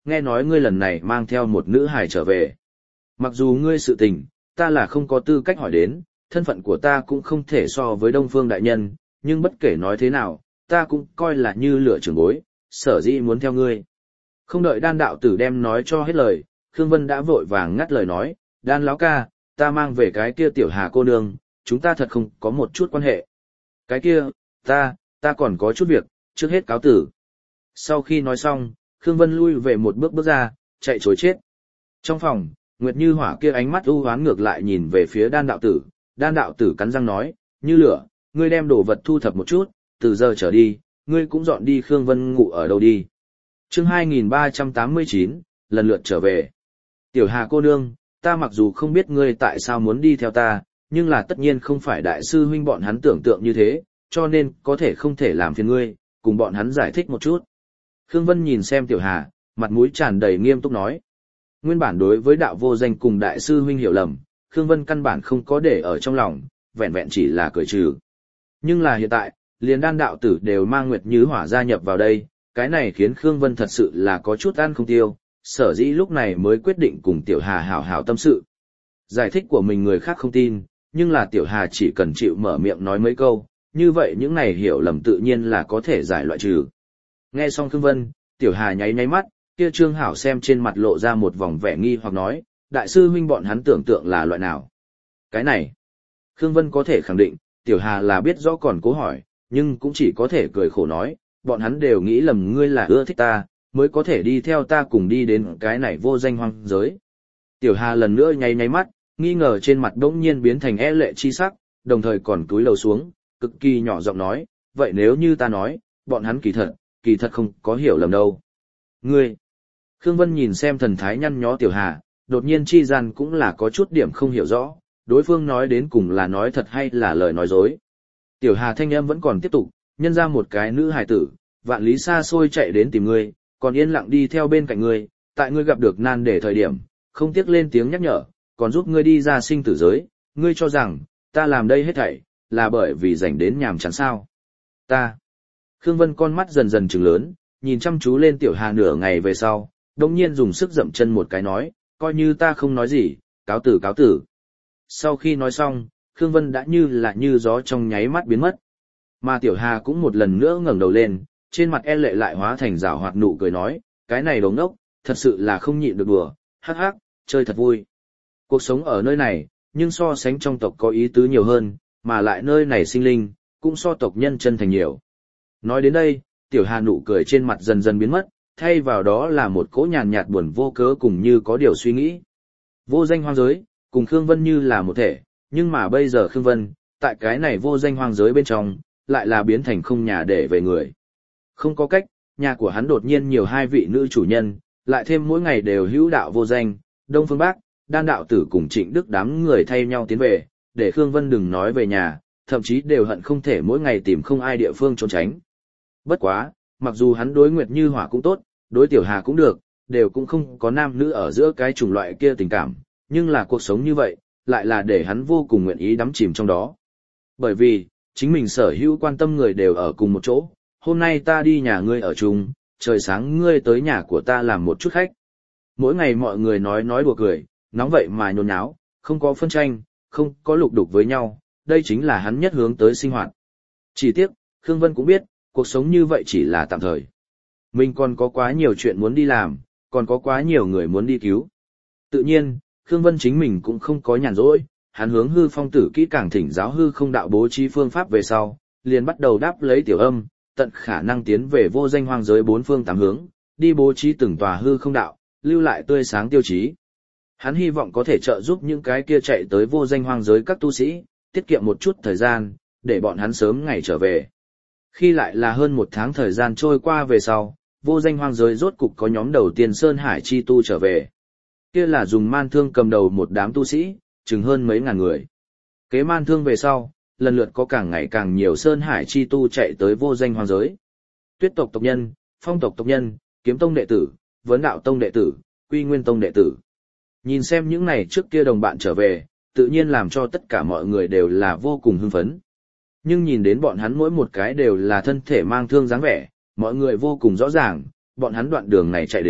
nghe nói ngươi lần này mang theo một nữ hài trở về. Mặc dù ngươi sự tình, ta là không có tư cách hỏi đến, thân phận của ta cũng không thể so với Đông Phương đại nhân, nhưng bất kể nói thế nào, ta cũng coi là như lửa trưởng bối, sở dĩ muốn theo ngươi. Không đợi đan đạo tử đem nói cho hết lời, Khương Vân đã vội vàng ngắt lời nói, đan lão ca, ta mang về cái kia tiểu Hà cô nương, chúng ta thật không có một chút quan hệ. Cái kia, ta, ta còn có chút việc, trước hết cáo tử. Sau khi nói xong, Khương Vân lui về một bước bước ra, chạy trối chết. Trong phòng, Nguyệt Như Hỏa kia ánh mắt u hoán ngược lại nhìn về phía đan đạo tử, đan đạo tử cắn răng nói, như lửa, ngươi đem đồ vật thu thập một chút, từ giờ trở đi, ngươi cũng dọn đi Khương Vân ngủ ở đâu đi. Chương hai nghìn ba trăm tám mươi chín, lần lượt trở về. Tiểu Hà cô nương, ta mặc dù không biết ngươi tại sao muốn đi theo ta, nhưng là tất nhiên không phải đại sư huynh bọn hắn tưởng tượng như thế, cho nên có thể không thể làm phiền ngươi, cùng bọn hắn giải thích một chút. Khương Vân nhìn xem Tiểu Hà, mặt mũi tràn đầy nghiêm túc nói. Nguyên bản đối với đạo vô danh cùng đại sư huynh hiểu lầm, Khương Vân căn bản không có để ở trong lòng, vẹn vẹn chỉ là cười trừ. Nhưng là hiện tại, liền đan đạo tử đều mang Nguyệt Như Hỏa gia nhập vào đây, cái này khiến Khương Vân thật sự là có chút ăn không tiêu, sở dĩ lúc này mới quyết định cùng Tiểu Hà hảo hảo tâm sự. Giải thích của mình người khác không tin, nhưng là Tiểu Hà chỉ cần chịu mở miệng nói mấy câu, như vậy những này hiểu lầm tự nhiên là có thể giải loại trừ. Nghe xong Khương Vân, Tiểu Hà nháy nháy mắt, kia Trương Hảo xem trên mặt lộ ra một vòng vẻ nghi hoặc nói, đại sư huynh bọn hắn tưởng tượng là loại nào. Cái này, Khương Vân có thể khẳng định, Tiểu Hà là biết rõ còn cố hỏi, nhưng cũng chỉ có thể cười khổ nói, bọn hắn đều nghĩ lầm ngươi là ưa thích ta, mới có thể đi theo ta cùng đi đến cái này vô danh hoang giới. Tiểu Hà lần nữa nháy nháy mắt, nghi ngờ trên mặt đỗng nhiên biến thành e lệ chi sắc, đồng thời còn cúi đầu xuống, cực kỳ nhỏ giọng nói, vậy nếu như ta nói, bọn hắn kỳ thật, kỳ thật không có hiểu lầm đâu. Ngươi, Khương Vân nhìn xem thần thái nhăn nhó Tiểu Hà, đột nhiên chi gian cũng là có chút điểm không hiểu rõ, đối phương nói đến cùng là nói thật hay là lời nói dối. Tiểu Hà thanh âm vẫn còn tiếp tục, nhân ra một cái nữ hài tử, vạn lý xa xôi chạy đến tìm ngươi, còn yên lặng đi theo bên cạnh ngươi, tại ngươi gặp được nan để thời điểm, không tiếc lên tiếng nhắc nhở, còn giúp ngươi đi ra sinh tử giới, ngươi cho rằng, ta làm đây hết thảy, là bởi vì dành đến nhàm chán sao. Ta. Khương Vân con mắt dần dần trừng lớn, nhìn chăm chú lên Tiểu Hà nửa ngày về sau, đồng nhiên dùng sức dậm chân một cái nói, coi như ta không nói gì, cáo tử cáo tử. Sau khi nói xong, Khương Vân đã như là như gió trong nháy mắt biến mất. Mà Tiểu Hà cũng một lần nữa ngẩng đầu lên, trên mặt e lệ lại hóa thành rảo hoạt nụ cười nói, cái này đồ ngốc, thật sự là không nhịn được đùa, hắc hắc, chơi thật vui. Cuộc sống ở nơi này, nhưng so sánh trong tộc có ý tứ nhiều hơn, mà lại nơi này sinh linh, cũng so tộc nhân chân thành nhiều. Nói đến đây, Tiểu Hà nụ cười trên mặt dần dần biến mất, thay vào đó là một cỗ nhàn nhạt buồn vô cớ cùng như có điều suy nghĩ. Vô danh hoang giới, cùng Khương Vân như là một thể, nhưng mà bây giờ Khương Vân, tại cái này vô danh hoang giới bên trong, lại là biến thành không nhà để về người. Không có cách, nhà của hắn đột nhiên nhiều hai vị nữ chủ nhân, lại thêm mỗi ngày đều hữu đạo vô danh, Đông Phương Bác, đan đạo tử cùng Trịnh Đức đám người thay nhau tiến về, để Khương Vân đừng nói về nhà, thậm chí đều hận không thể mỗi ngày tìm không ai địa phương trốn tránh. Bất quá, mặc dù hắn đối Nguyệt Như Hỏa cũng tốt, đối Tiểu Hà cũng được, đều cũng không có nam nữ ở giữa cái chủng loại kia tình cảm, nhưng là cuộc sống như vậy, lại là để hắn vô cùng nguyện ý đắm chìm trong đó. Bởi vì, chính mình sở hữu quan tâm người đều ở cùng một chỗ, hôm nay ta đi nhà ngươi ở chung, trời sáng ngươi tới nhà của ta làm một chút khách. Mỗi ngày mọi người nói nói đùa cười, nóng vậy mà nhốn nháo, không có phân tranh, không có lục đục với nhau, đây chính là hắn nhất hướng tới sinh hoạt. Chỉ tiếc, Khương Vân cũng biết, cuộc sống như vậy chỉ là tạm thời. Mình còn có quá nhiều chuyện muốn đi làm, còn có quá nhiều người muốn đi cứu. Tự nhiên, Khương Vân chính mình cũng không có nhàn rỗi, hắn hướng hư phong tử kỹ càng thỉnh giáo hư không đạo bố trí phương pháp về sau, liền bắt đầu đáp lấy tiểu âm, tận khả năng tiến về vô danh hoang giới bốn phương tám hướng, đi bố trí từng tòa hư không đạo, lưu lại tươi sáng tiêu chí. Hắn hy vọng có thể trợ giúp những cái kia chạy tới vô danh hoang giới các tu sĩ, tiết kiệm một chút thời gian, để bọn hắn sớm ngày trở về. Khi lại là hơn một tháng thời gian trôi qua về sau, vô danh hoang giới rốt cục có nhóm đầu tiên Sơn Hải chi tu trở về. Kia là dùng man thương cầm đầu một đám tu sĩ, chừng hơn mấy ngàn người. Kế man thương về sau, lần lượt có càng ngày càng nhiều Sơn Hải chi tu chạy tới vô danh hoang giới. Tuyết tộc tộc nhân, phong tộc tộc nhân, kiếm tông đệ tử, vấn đạo tông đệ tử, quy nguyên tông đệ tử. Nhìn xem những này trước kia đồng bạn trở về, tự nhiên làm cho tất cả mọi người đều là vô cùng hưng phấn. Nhưng nhìn đến bọn hắn mỗi một cái đều là thân thể mang thương dáng vẻ, mọi người vô cùng rõ ràng, bọn hắn đoạn đường này chạy đến,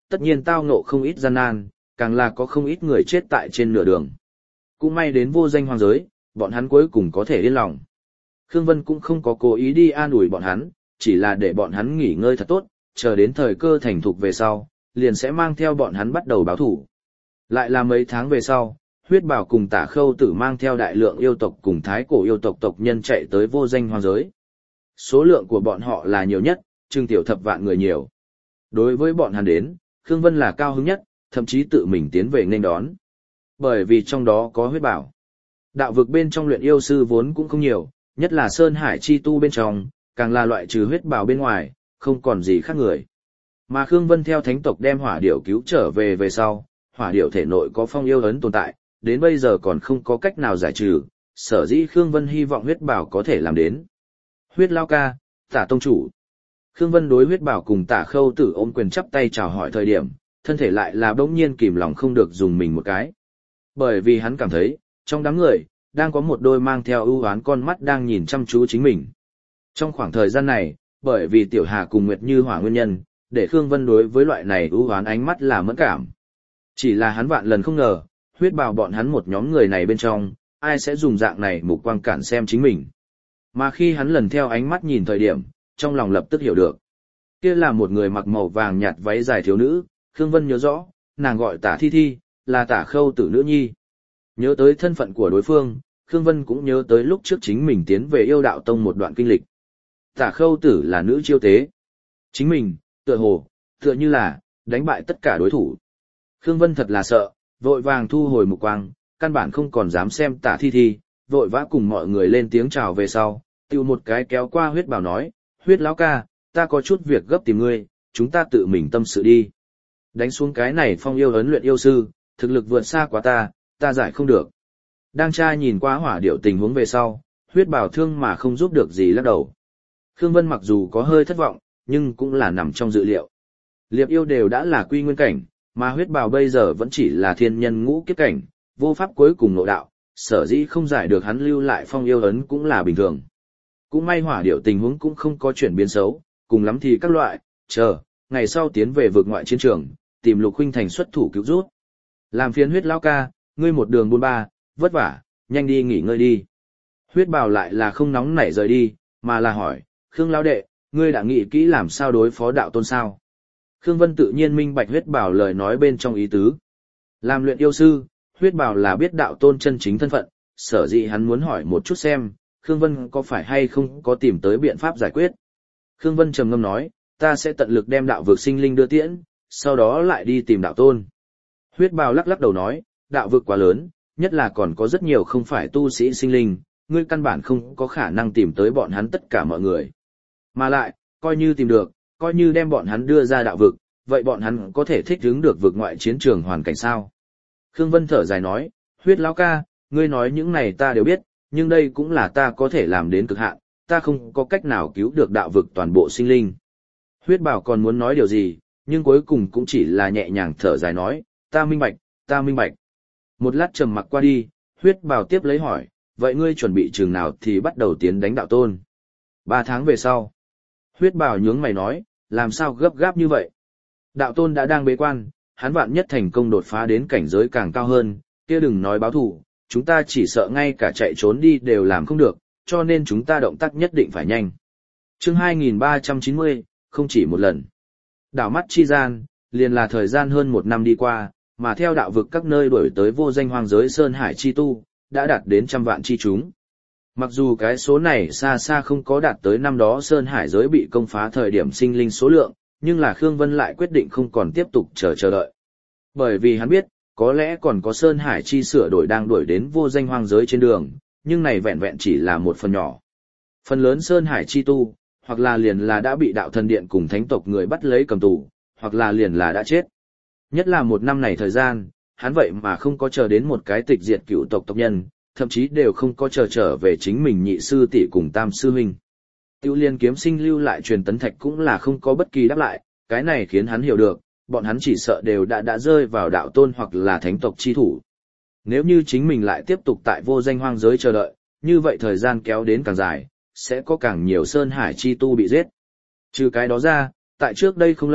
tất nhiên tao ngộ không ít gian nan, càng là có không ít người chết tại trên nửa đường. Cũng may đến vô danh hoang giới, bọn hắn cuối cùng có thể yên lòng. Khương Vân cũng không có cố ý đi an ủi bọn hắn, chỉ là để bọn hắn nghỉ ngơi thật tốt, chờ đến thời cơ thành thục về sau, liền sẽ mang theo bọn hắn bắt đầu báo thủ. Lại là mấy tháng về sau, Huyết Bảo cùng Tả Khâu Tử mang theo đại lượng yêu tộc cùng thái cổ yêu tộc tộc nhân chạy tới vô danh hoang giới. Số lượng của bọn họ là nhiều nhất, chừng tiểu thập vạn người nhiều. Đối với bọn hắn đến, Khương Vân là cao hứng nhất, thậm chí tự mình tiến về nghênh đón. Bởi vì trong đó có Huyết Bảo. Đạo vực bên trong luyện yêu sư vốn cũng không nhiều, nhất là Sơn Hải chi tu bên trong, càng là loại trừ Huyết Bảo bên ngoài, không còn gì khác người. Mà Khương Vân theo thánh tộc đem hỏa điểu cứu trở về về sau, hỏa điểu thể nội có phong yêu ấn tồn tại, đến bây giờ còn không có cách nào giải trừ, sở dĩ Khương Vân hy vọng Huyết Bảo có thể làm đến. Huyết Lao ca, Tả tông chủ. Khương Vân đối Huyết Bảo cùng Tả Khâu Tử ôm quyền chắp tay chào hỏi thời điểm, thân thể lại là bỗng nhiên kìm lòng không được dùng mình một cái. Bởi vì hắn cảm thấy, trong đám người, đang có một đôi mang theo ưu oán con mắt đang nhìn chăm chú chính mình. Trong khoảng thời gian này, bởi vì Tiểu Hà cùng Nguyệt Như Hỏa nguyên nhân, để Khương Vân đối với loại này ưu oán ánh mắt là mẫn cảm. Chỉ là hắn vạn lần không ngờ, Huyết Bảo bọn hắn một nhóm người này bên trong, ai sẽ dùng dạng này mục quang cản xem chính mình. Mà khi hắn lần theo ánh mắt nhìn thời điểm, trong lòng lập tức hiểu được. Kia là một người mặc màu vàng nhạt váy dài thiếu nữ, Khương Vân nhớ rõ, nàng gọi Tả Thi Thi, là Tả Khâu Tử nữ nhi. Nhớ tới thân phận của đối phương, Khương Vân cũng nhớ tới lúc trước chính mình tiến về Yêu Đạo Tông một đoạn kinh lịch. Tả Khâu Tử là nữ chiêu tế. Chính mình, tựa hồ, tựa như là, đánh bại tất cả đối thủ. Khương Vân thật là sợ, vội vàng thu hồi mục quang, căn bản không còn dám xem Tả Thi Thi, vội vã cùng mọi người lên tiếng chào về sau, tiêu một cái kéo qua Huyết Bảo nói, Huyết lão ca, ta có chút việc gấp tìm ngươi, chúng ta tự mình tâm sự đi. Đánh xuống cái này phong yêu ấn luyện yêu sư, thực lực vượt xa quá ta, ta giải không được. Đang tra nhìn qua hỏa điệu tình huống về sau, Huyết Bảo thương mà không giúp được gì lắc đầu. Khương Vân mặc dù có hơi thất vọng, nhưng cũng là nằm trong dự liệu. Liệp yêu đều đã là quy nguyên cảnh, mà Huyết Bảo bây giờ vẫn chỉ là thiên nhân ngũ kiếp cảnh, vô pháp cuối cùng nội đạo, sở dĩ không giải được hắn lưu lại phong yêu ấn cũng là bình thường. Cũng may hỏa điệu tình huống cũng không có chuyển biến xấu, cùng lắm thì các loại, chờ, ngày sau tiến về vực ngoại chiến trường, tìm Lục huynh thành xuất thủ cứu rút. Làm phiền Huyết lão ca, ngươi một đường buôn ba, vất vả, nhanh đi nghỉ ngơi đi. Huyết Bảo lại là không nóng nảy rời đi, mà là hỏi, Khương lão đệ, ngươi đã nghĩ kỹ làm sao đối phó đạo tôn sao? Khương Vân tự nhiên minh bạch Huyết Bảo lời nói bên trong ý tứ. Làm luyện yêu sư, Huyết Bảo là biết đạo tôn chân chính thân phận, sở dĩ hắn muốn hỏi một chút xem, Khương Vân có phải hay không có tìm tới biện pháp giải quyết. Khương Vân trầm ngâm nói, ta sẽ tận lực đem đạo vực sinh linh đưa tiễn, sau đó lại đi tìm đạo tôn. Huyết Bảo lắc lắc đầu nói, đạo vực quá lớn, nhất là còn có rất nhiều không phải tu sĩ sinh linh, ngươi căn bản không có khả năng tìm tới bọn hắn tất cả mọi người. Mà lại, coi như tìm được, coi như đem bọn hắn đưa ra đạo vực, vậy bọn hắn có thể thích ứng được vực ngoại chiến trường hoàn cảnh sao? Khương Vân thở dài nói, Huyết lão ca, ngươi nói những này ta đều biết, nhưng đây cũng là ta có thể làm đến cực hạn, ta không có cách nào cứu được đạo vực toàn bộ sinh linh. Huyết Bảo còn muốn nói điều gì, nhưng cuối cùng cũng chỉ là nhẹ nhàng thở dài nói, ta minh bạch, ta minh bạch. Một lát trầm mặc qua đi, Huyết Bảo tiếp lấy hỏi, vậy ngươi chuẩn bị chừng nào thì bắt đầu tiến đánh đạo tôn? Ba tháng về sau. Huyết Bảo nhướng mày nói, làm sao gấp gáp như vậy? Đạo tôn đã đang bế quan, hắn vạn nhất thành công đột phá đến cảnh giới càng cao hơn, kia đừng nói báo thù, chúng ta chỉ sợ ngay cả chạy trốn đi đều làm không được, cho nên chúng ta động tác nhất định phải nhanh. Chương hai nghìn ba trăm chín mươi, không chỉ một lần. Đảo mắt chi gian, liền là thời gian hơn một năm đi qua, mà theo đạo vực các nơi đổi tới vô danh hoang giới Sơn Hải chi tu, đã đạt đến trăm vạn chi chúng. Mặc dù cái số này xa xa không có đạt tới năm đó Sơn Hải giới bị công phá thời điểm sinh linh số lượng, nhưng là Khương Vân lại quyết định không còn tiếp tục chờ chờ đợi. Bởi vì hắn biết, có lẽ còn có Sơn Hải chi sửa đổi đang đuổi đến vô danh hoang giới trên đường, nhưng này vẹn vẹn chỉ là một phần nhỏ. Phần lớn Sơn Hải chi tu, hoặc là liền là đã bị đạo thần điện cùng thánh tộc người bắt lấy cầm tù, hoặc là liền là đã chết. Nhất là một năm này thời gian, hắn vậy mà không có chờ đến một cái tịch diệt cựu tộc tộc nhân, thậm chí đều không có chờ trở về chính mình nhị sư tỷ cùng tam sư huynh. Tiêu Liên kiếm sinh lưu lại truyền tấn thạch cũng là không có bất kỳ đáp lại, cái này khiến hắn hiểu được, bọn hắn chỉ sợ đều đã đã rơi vào đạo tôn hoặc là thánh tộc chi thủ. Nếu như chính mình lại tiếp tục tại vô danh hoang giới chờ đợi, như vậy thời gian kéo đến càng dài, sẽ có càng nhiều Sơn Hải chi tu bị giết. Trừ cái đó ra, tại trước đây không lâu,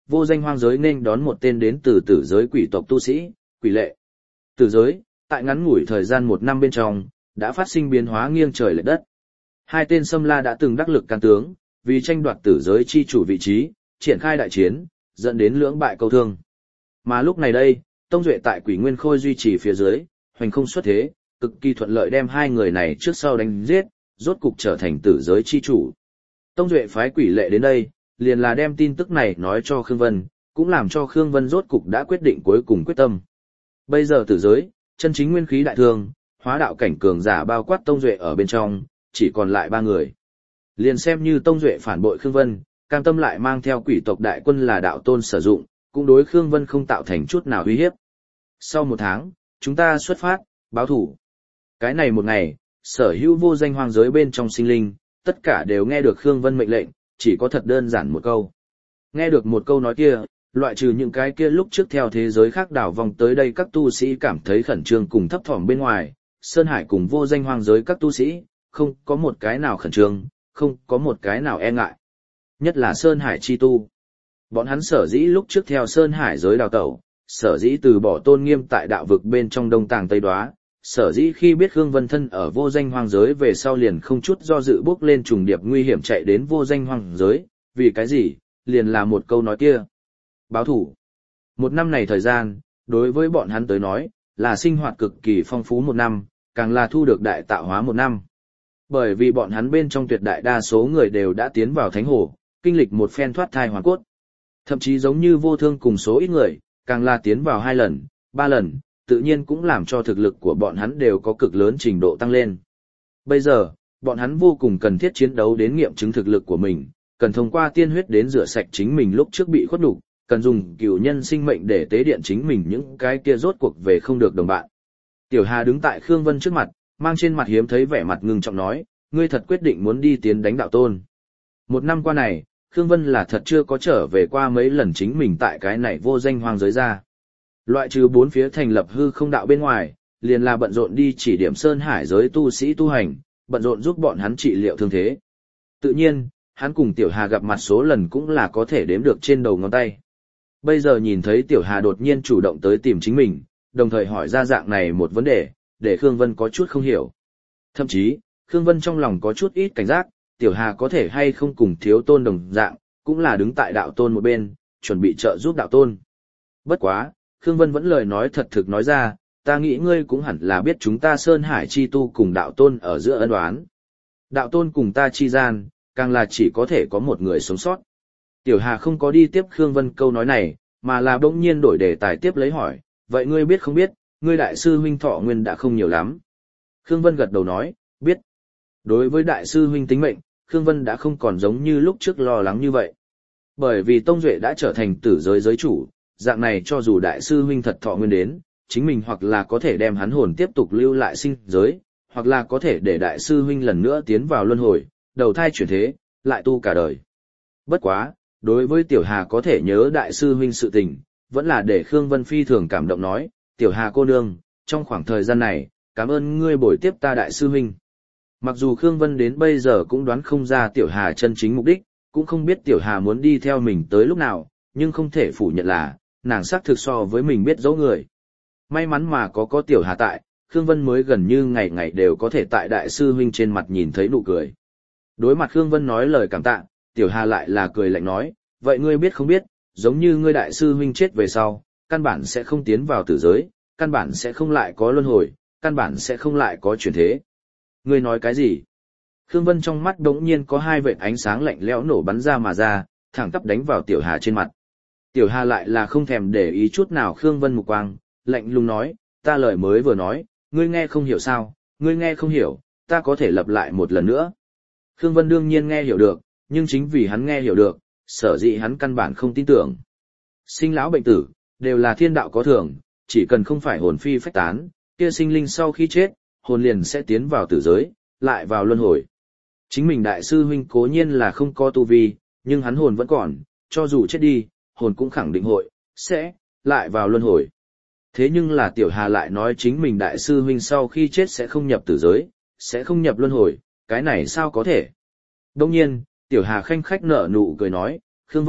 vô danh hoang giới nên đón một tên đến từ tử giới quỷ tộc tu sĩ, Quỷ Lệ. Tử giới, tại ngắn ngủi thời gian một năm bên trong, đã phát sinh biến hóa nghiêng trời lệch đất. Hai tên xâm la đã từng đắc lực can tướng, vì tranh đoạt tử giới chi chủ vị trí, triển khai đại chiến, dẫn đến lưỡng bại câu thương. Mà lúc này đây, Tông Duệ tại Quỷ Nguyên Khôi duy trì phía dưới, hoành không xuất thế, cực kỳ thuận lợi đem hai người này trước sau đánh giết, rốt cục trở thành tử giới chi chủ. Tông Duệ phái Quỷ Lệ đến đây, liền là đem tin tức này nói cho Khương Vân, cũng làm cho Khương Vân rốt cục đã quyết định cuối cùng quyết tâm. Bây giờ tử giới, chân chính nguyên khí đại thương, hóa đạo cảnh cường giả bao quát Tông Duệ ở bên trong, chỉ còn lại ba người. Liền xem như Tông Duệ phản bội Khương Vân, cam tâm lại mang theo quỷ tộc đại quân là đạo tôn sử dụng, cũng đối Khương Vân không tạo thành chút nào uy hiếp. Sau một tháng, chúng ta xuất phát, báo thủ. Cái này một ngày, sở hữu vô danh hoang giới bên trong sinh linh, tất cả đều nghe được Khương Vân mệnh lệnh, chỉ có thật đơn giản một câu. Nghe được một câu nói kia, loại trừ những cái kia lúc trước theo thế giới khác đảo vòng tới đây các tu sĩ cảm thấy khẩn trương cùng thấp thỏm bên ngoài, Sơn Hải cùng vô danh hoang giới các tu sĩ, không có một cái nào khẩn trương, không có một cái nào e ngại. Nhất là Sơn Hải chi tu. Bọn hắn sở dĩ lúc trước theo Sơn Hải giới đào tẩu, sở dĩ từ bỏ tôn nghiêm tại đạo vực bên trong đông tàng tây đoá, sở dĩ khi biết Khương Vân thân ở vô danh hoang giới về sau liền không chút do dự bước lên trùng điệp nguy hiểm chạy đến vô danh hoang giới, vì cái gì, liền là một câu nói kia. Báo thủ. Một năm này thời gian, đối với bọn hắn tới nói, là sinh hoạt cực kỳ phong phú một năm, càng là thu được đại tạo hóa một năm. Bởi vì bọn hắn bên trong tuyệt đại đa số người đều đã tiến vào thánh hồ, kinh lịch một phen thoát thai hoàn cốt. Thậm chí giống như vô thương cùng số ít người, càng là tiến vào hai lần, ba lần, tự nhiên cũng làm cho thực lực của bọn hắn đều có cực lớn trình độ tăng lên. Bây giờ, bọn hắn vô cùng cần thiết chiến đấu đến nghiệm chứng thực lực của mình, cần thông qua tiên huyết đến rửa sạch chính mình lúc trước bị khuất nhục, cần dùng cửu nhân sinh mệnh để tế điện chính mình những cái kia rốt cuộc về không được đồng bạn. Tiểu Hà đứng tại Khương Vân trước mặt, mang trên mặt hiếm thấy vẻ mặt ngưng trọng nói, ngươi thật quyết định muốn đi tiến đánh đạo tôn. Một năm qua này, Khương Vân là thật chưa có trở về qua mấy lần chính mình tại cái này vô danh hoang giới ra. Loại trừ bốn phía thành lập hư không đạo bên ngoài, liền là bận rộn đi chỉ điểm Sơn Hải giới tu sĩ tu hành, bận rộn giúp bọn hắn trị liệu thương thế. Tự nhiên, hắn cùng Tiểu Hà gặp mặt số lần cũng là có thể đếm được trên đầu ngón tay. Bây giờ nhìn thấy Tiểu Hà đột nhiên chủ động tới tìm chính mình, đồng thời hỏi ra dạng này một vấn đề, để Khương Vân có chút không hiểu. Thậm chí, Khương Vân trong lòng có chút ít cảnh giác, Tiểu Hà có thể hay không cùng thiếu tôn đồng dạng, cũng là đứng tại đạo tôn một bên, chuẩn bị trợ giúp đạo tôn. Bất quá, Khương Vân vẫn lời nói thật thực nói ra, ta nghĩ ngươi cũng hẳn là biết chúng ta Sơn Hải chi tu cùng đạo tôn ở giữa ân oán. Đạo tôn cùng ta chi gian, càng là chỉ có thể có một người sống sót. Tiểu Hà không có đi tiếp Khương Vân câu nói này, mà là bỗng nhiên đổi đề tài tiếp lấy hỏi, vậy ngươi biết không biết, ngươi đại sư huynh thọ nguyên đã không nhiều lắm. Khương Vân gật đầu nói, biết. Đối với đại sư huynh tính mệnh, Khương Vân đã không còn giống như lúc trước lo lắng như vậy. Bởi vì Tông Duệ đã trở thành tử giới giới chủ, dạng này cho dù đại sư huynh thật thọ nguyên đến, chính mình hoặc là có thể đem hắn hồn tiếp tục lưu lại sinh giới, hoặc là có thể để đại sư huynh lần nữa tiến vào luân hồi, đầu thai chuyển thế, lại tu cả đời. Bất quá, đối với Tiểu Hà có thể nhớ đại sư huynh sự tình, vẫn là để Khương Vân phi thường cảm động nói, Tiểu Hà cô nương, trong khoảng thời gian này, cảm ơn ngươi bồi tiếp ta đại sư huynh. Mặc dù Khương Vân đến bây giờ cũng đoán không ra Tiểu Hà chân chính mục đích, cũng không biết Tiểu Hà muốn đi theo mình tới lúc nào, nhưng không thể phủ nhận là, nàng xác thực so với mình biết dấu người. May mắn mà có có Tiểu Hà tại, Khương Vân mới gần như ngày ngày đều có thể tại đại sư huynh trên mặt nhìn thấy nụ cười. Đối mặt Khương Vân nói lời cảm tạ, Tiểu Hà lại là cười lạnh nói, vậy ngươi biết không biết, giống như ngươi đại sư huynh chết về sau, căn bản sẽ không tiến vào tử giới, căn bản sẽ không lại có luân hồi, căn bản sẽ không lại có chuyển thế. Ngươi nói cái gì? Khương Vân trong mắt đống nhiên có hai vệt ánh sáng lạnh lẽo nổ bắn ra mà ra, thẳng tắp đánh vào Tiểu Hà trên mặt. Tiểu Hà lại là không thèm để ý chút nào Khương Vân mục quang, lạnh lùng nói, ta lời mới vừa nói, ngươi nghe không hiểu sao, ngươi nghe không hiểu, ta có thể lặp lại một lần nữa. Khương Vân đương nhiên nghe hiểu được, nhưng chính vì hắn nghe hiểu được, sở dĩ hắn căn bản không tin tưởng. Sinh lão bệnh tử, đều là thiên đạo có thường, chỉ cần không phải hồn phi phách tán, kia sinh linh sau khi chết, hồn liền sẽ tiến vào tử giới, lại vào luân hồi. Chính mình đại sư huynh cố nhiên là không có tu vi, nhưng hắn hồn vẫn còn, cho dù chết đi, hồn cũng khẳng định hội, sẽ, lại vào luân hồi. Thế nhưng là Tiểu Hà lại nói chính mình đại sư huynh sau khi chết sẽ không nhập tử giới, sẽ không nhập luân hồi, cái này sao có thể? Đồng nhiên, Tiểu Hà khanh khách nở nụ cười nói, Khương Vân,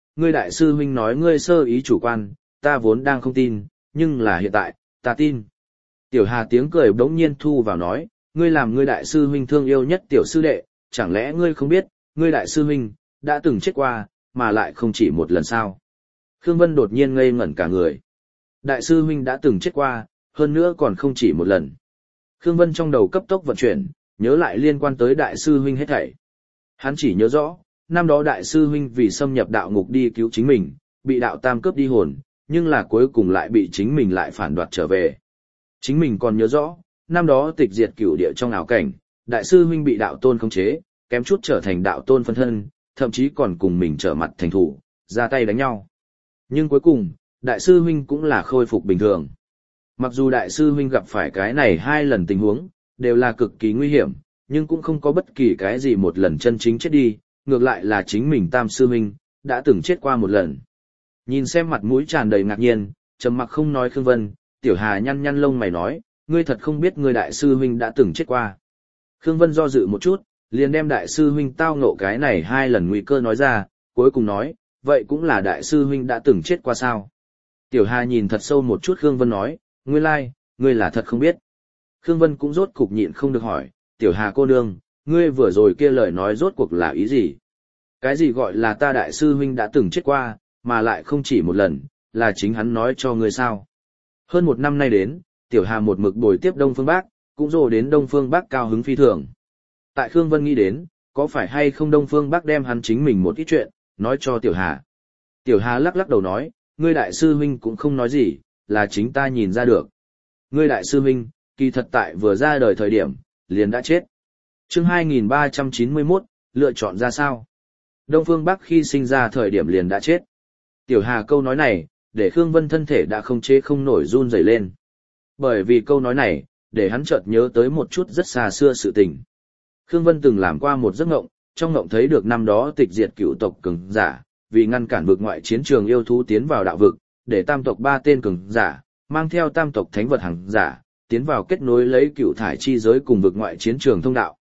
ngươi đại sư huynh nói ngươi sơ ý chủ quan, ta vốn đang không tin, nhưng là hiện tại, ta tin. Tiểu Hà tiếng cười bỗng nhiên thu vào nói, ngươi làm ngươi đại sư huynh thương yêu nhất tiểu sư đệ, chẳng lẽ ngươi không biết, ngươi đại sư huynh, đã từng chết qua, mà lại không chỉ một lần sao. Khương Vân đột nhiên ngây ngẩn cả người. Đại sư huynh đã từng chết qua, hơn nữa còn không chỉ một lần. Khương Vân trong đầu cấp tốc vận chuyển, nhớ lại liên quan tới đại sư huynh hết thảy. Hắn chỉ nhớ rõ, năm đó đại sư huynh vì xâm nhập đạo ngục đi cứu chính mình, bị đạo tam cướp đi hồn, nhưng là cuối cùng lại bị chính mình lại phản đoạt trở về. Chính mình còn nhớ rõ, năm đó tịch diệt cửu địa trong ảo cảnh, đại sư huynh bị đạo tôn khống chế, kém chút trở thành đạo tôn phân thân, thậm chí còn cùng mình trở mặt thành thủ, ra tay đánh nhau. Nhưng cuối cùng, đại sư huynh cũng là khôi phục bình thường. Mặc dù đại sư huynh gặp phải cái này hai lần tình huống, đều là cực kỳ nguy hiểm, nhưng cũng không có bất kỳ cái gì một lần chân chính chết đi, ngược lại là chính mình tam sư huynh, đã từng chết qua một lần. Nhìn xem mặt mũi tràn đầy ngạc nhiên, trầm mặc không nói Khương Vân, Tiểu Hà nhăn nhăn lông mày nói, ngươi thật không biết ngươi đại sư huynh đã từng chết qua. Khương Vân do dự một chút, liền đem đại sư huynh tao ngộ cái này hai lần nguy cơ nói ra, cuối cùng nói, vậy cũng là đại sư huynh đã từng chết qua sao. Tiểu Hà nhìn thật sâu một chút Khương Vân nói, nguyên lai, ngươi là thật không biết. Khương Vân cũng rốt cục nhịn không được hỏi, Tiểu Hà cô nương, ngươi vừa rồi kia lời nói rốt cuộc là ý gì? Cái gì gọi là ta đại sư huynh đã từng chết qua, mà lại không chỉ một lần, là chính hắn nói cho ngươi sao? Hơn một năm nay đến, Tiểu Hà một mực bồi tiếp Đông Phương Bắc, cũng rồi đến Đông Phương Bắc cao hứng phi thường. Tại Khương Vân nghĩ đến, có phải hay không Đông Phương Bắc đem hắn chính mình một ít chuyện, nói cho Tiểu Hà. Tiểu Hà lắc lắc đầu nói, ngươi đại sư huynh cũng không nói gì, là chính ta nhìn ra được. Ngươi đại sư huynh, kỳ thật tại vừa ra đời thời điểm, liền đã chết. Chương hai nghìn ba trăm chín mươi mốt, lựa chọn ra sao? Đông Phương Bắc khi sinh ra thời điểm liền đã chết. Tiểu Hà câu nói này, để Khương Vân thân thể đã không chế không nổi run rẩy lên. Bởi vì câu nói này, để hắn chợt nhớ tới một chút rất xa xưa sự tình. Khương Vân từng làm qua một giấc ngộng, trong ngộng thấy được năm đó tịch diệt cửu tộc cường giả, vì ngăn cản vực ngoại chiến trường yêu thú tiến vào đạo vực, để tam tộc ba tên cường giả, mang theo tam tộc thánh vật hàng giả, tiến vào kết nối lấy cửu thải chi giới cùng vực ngoại chiến trường thông đạo,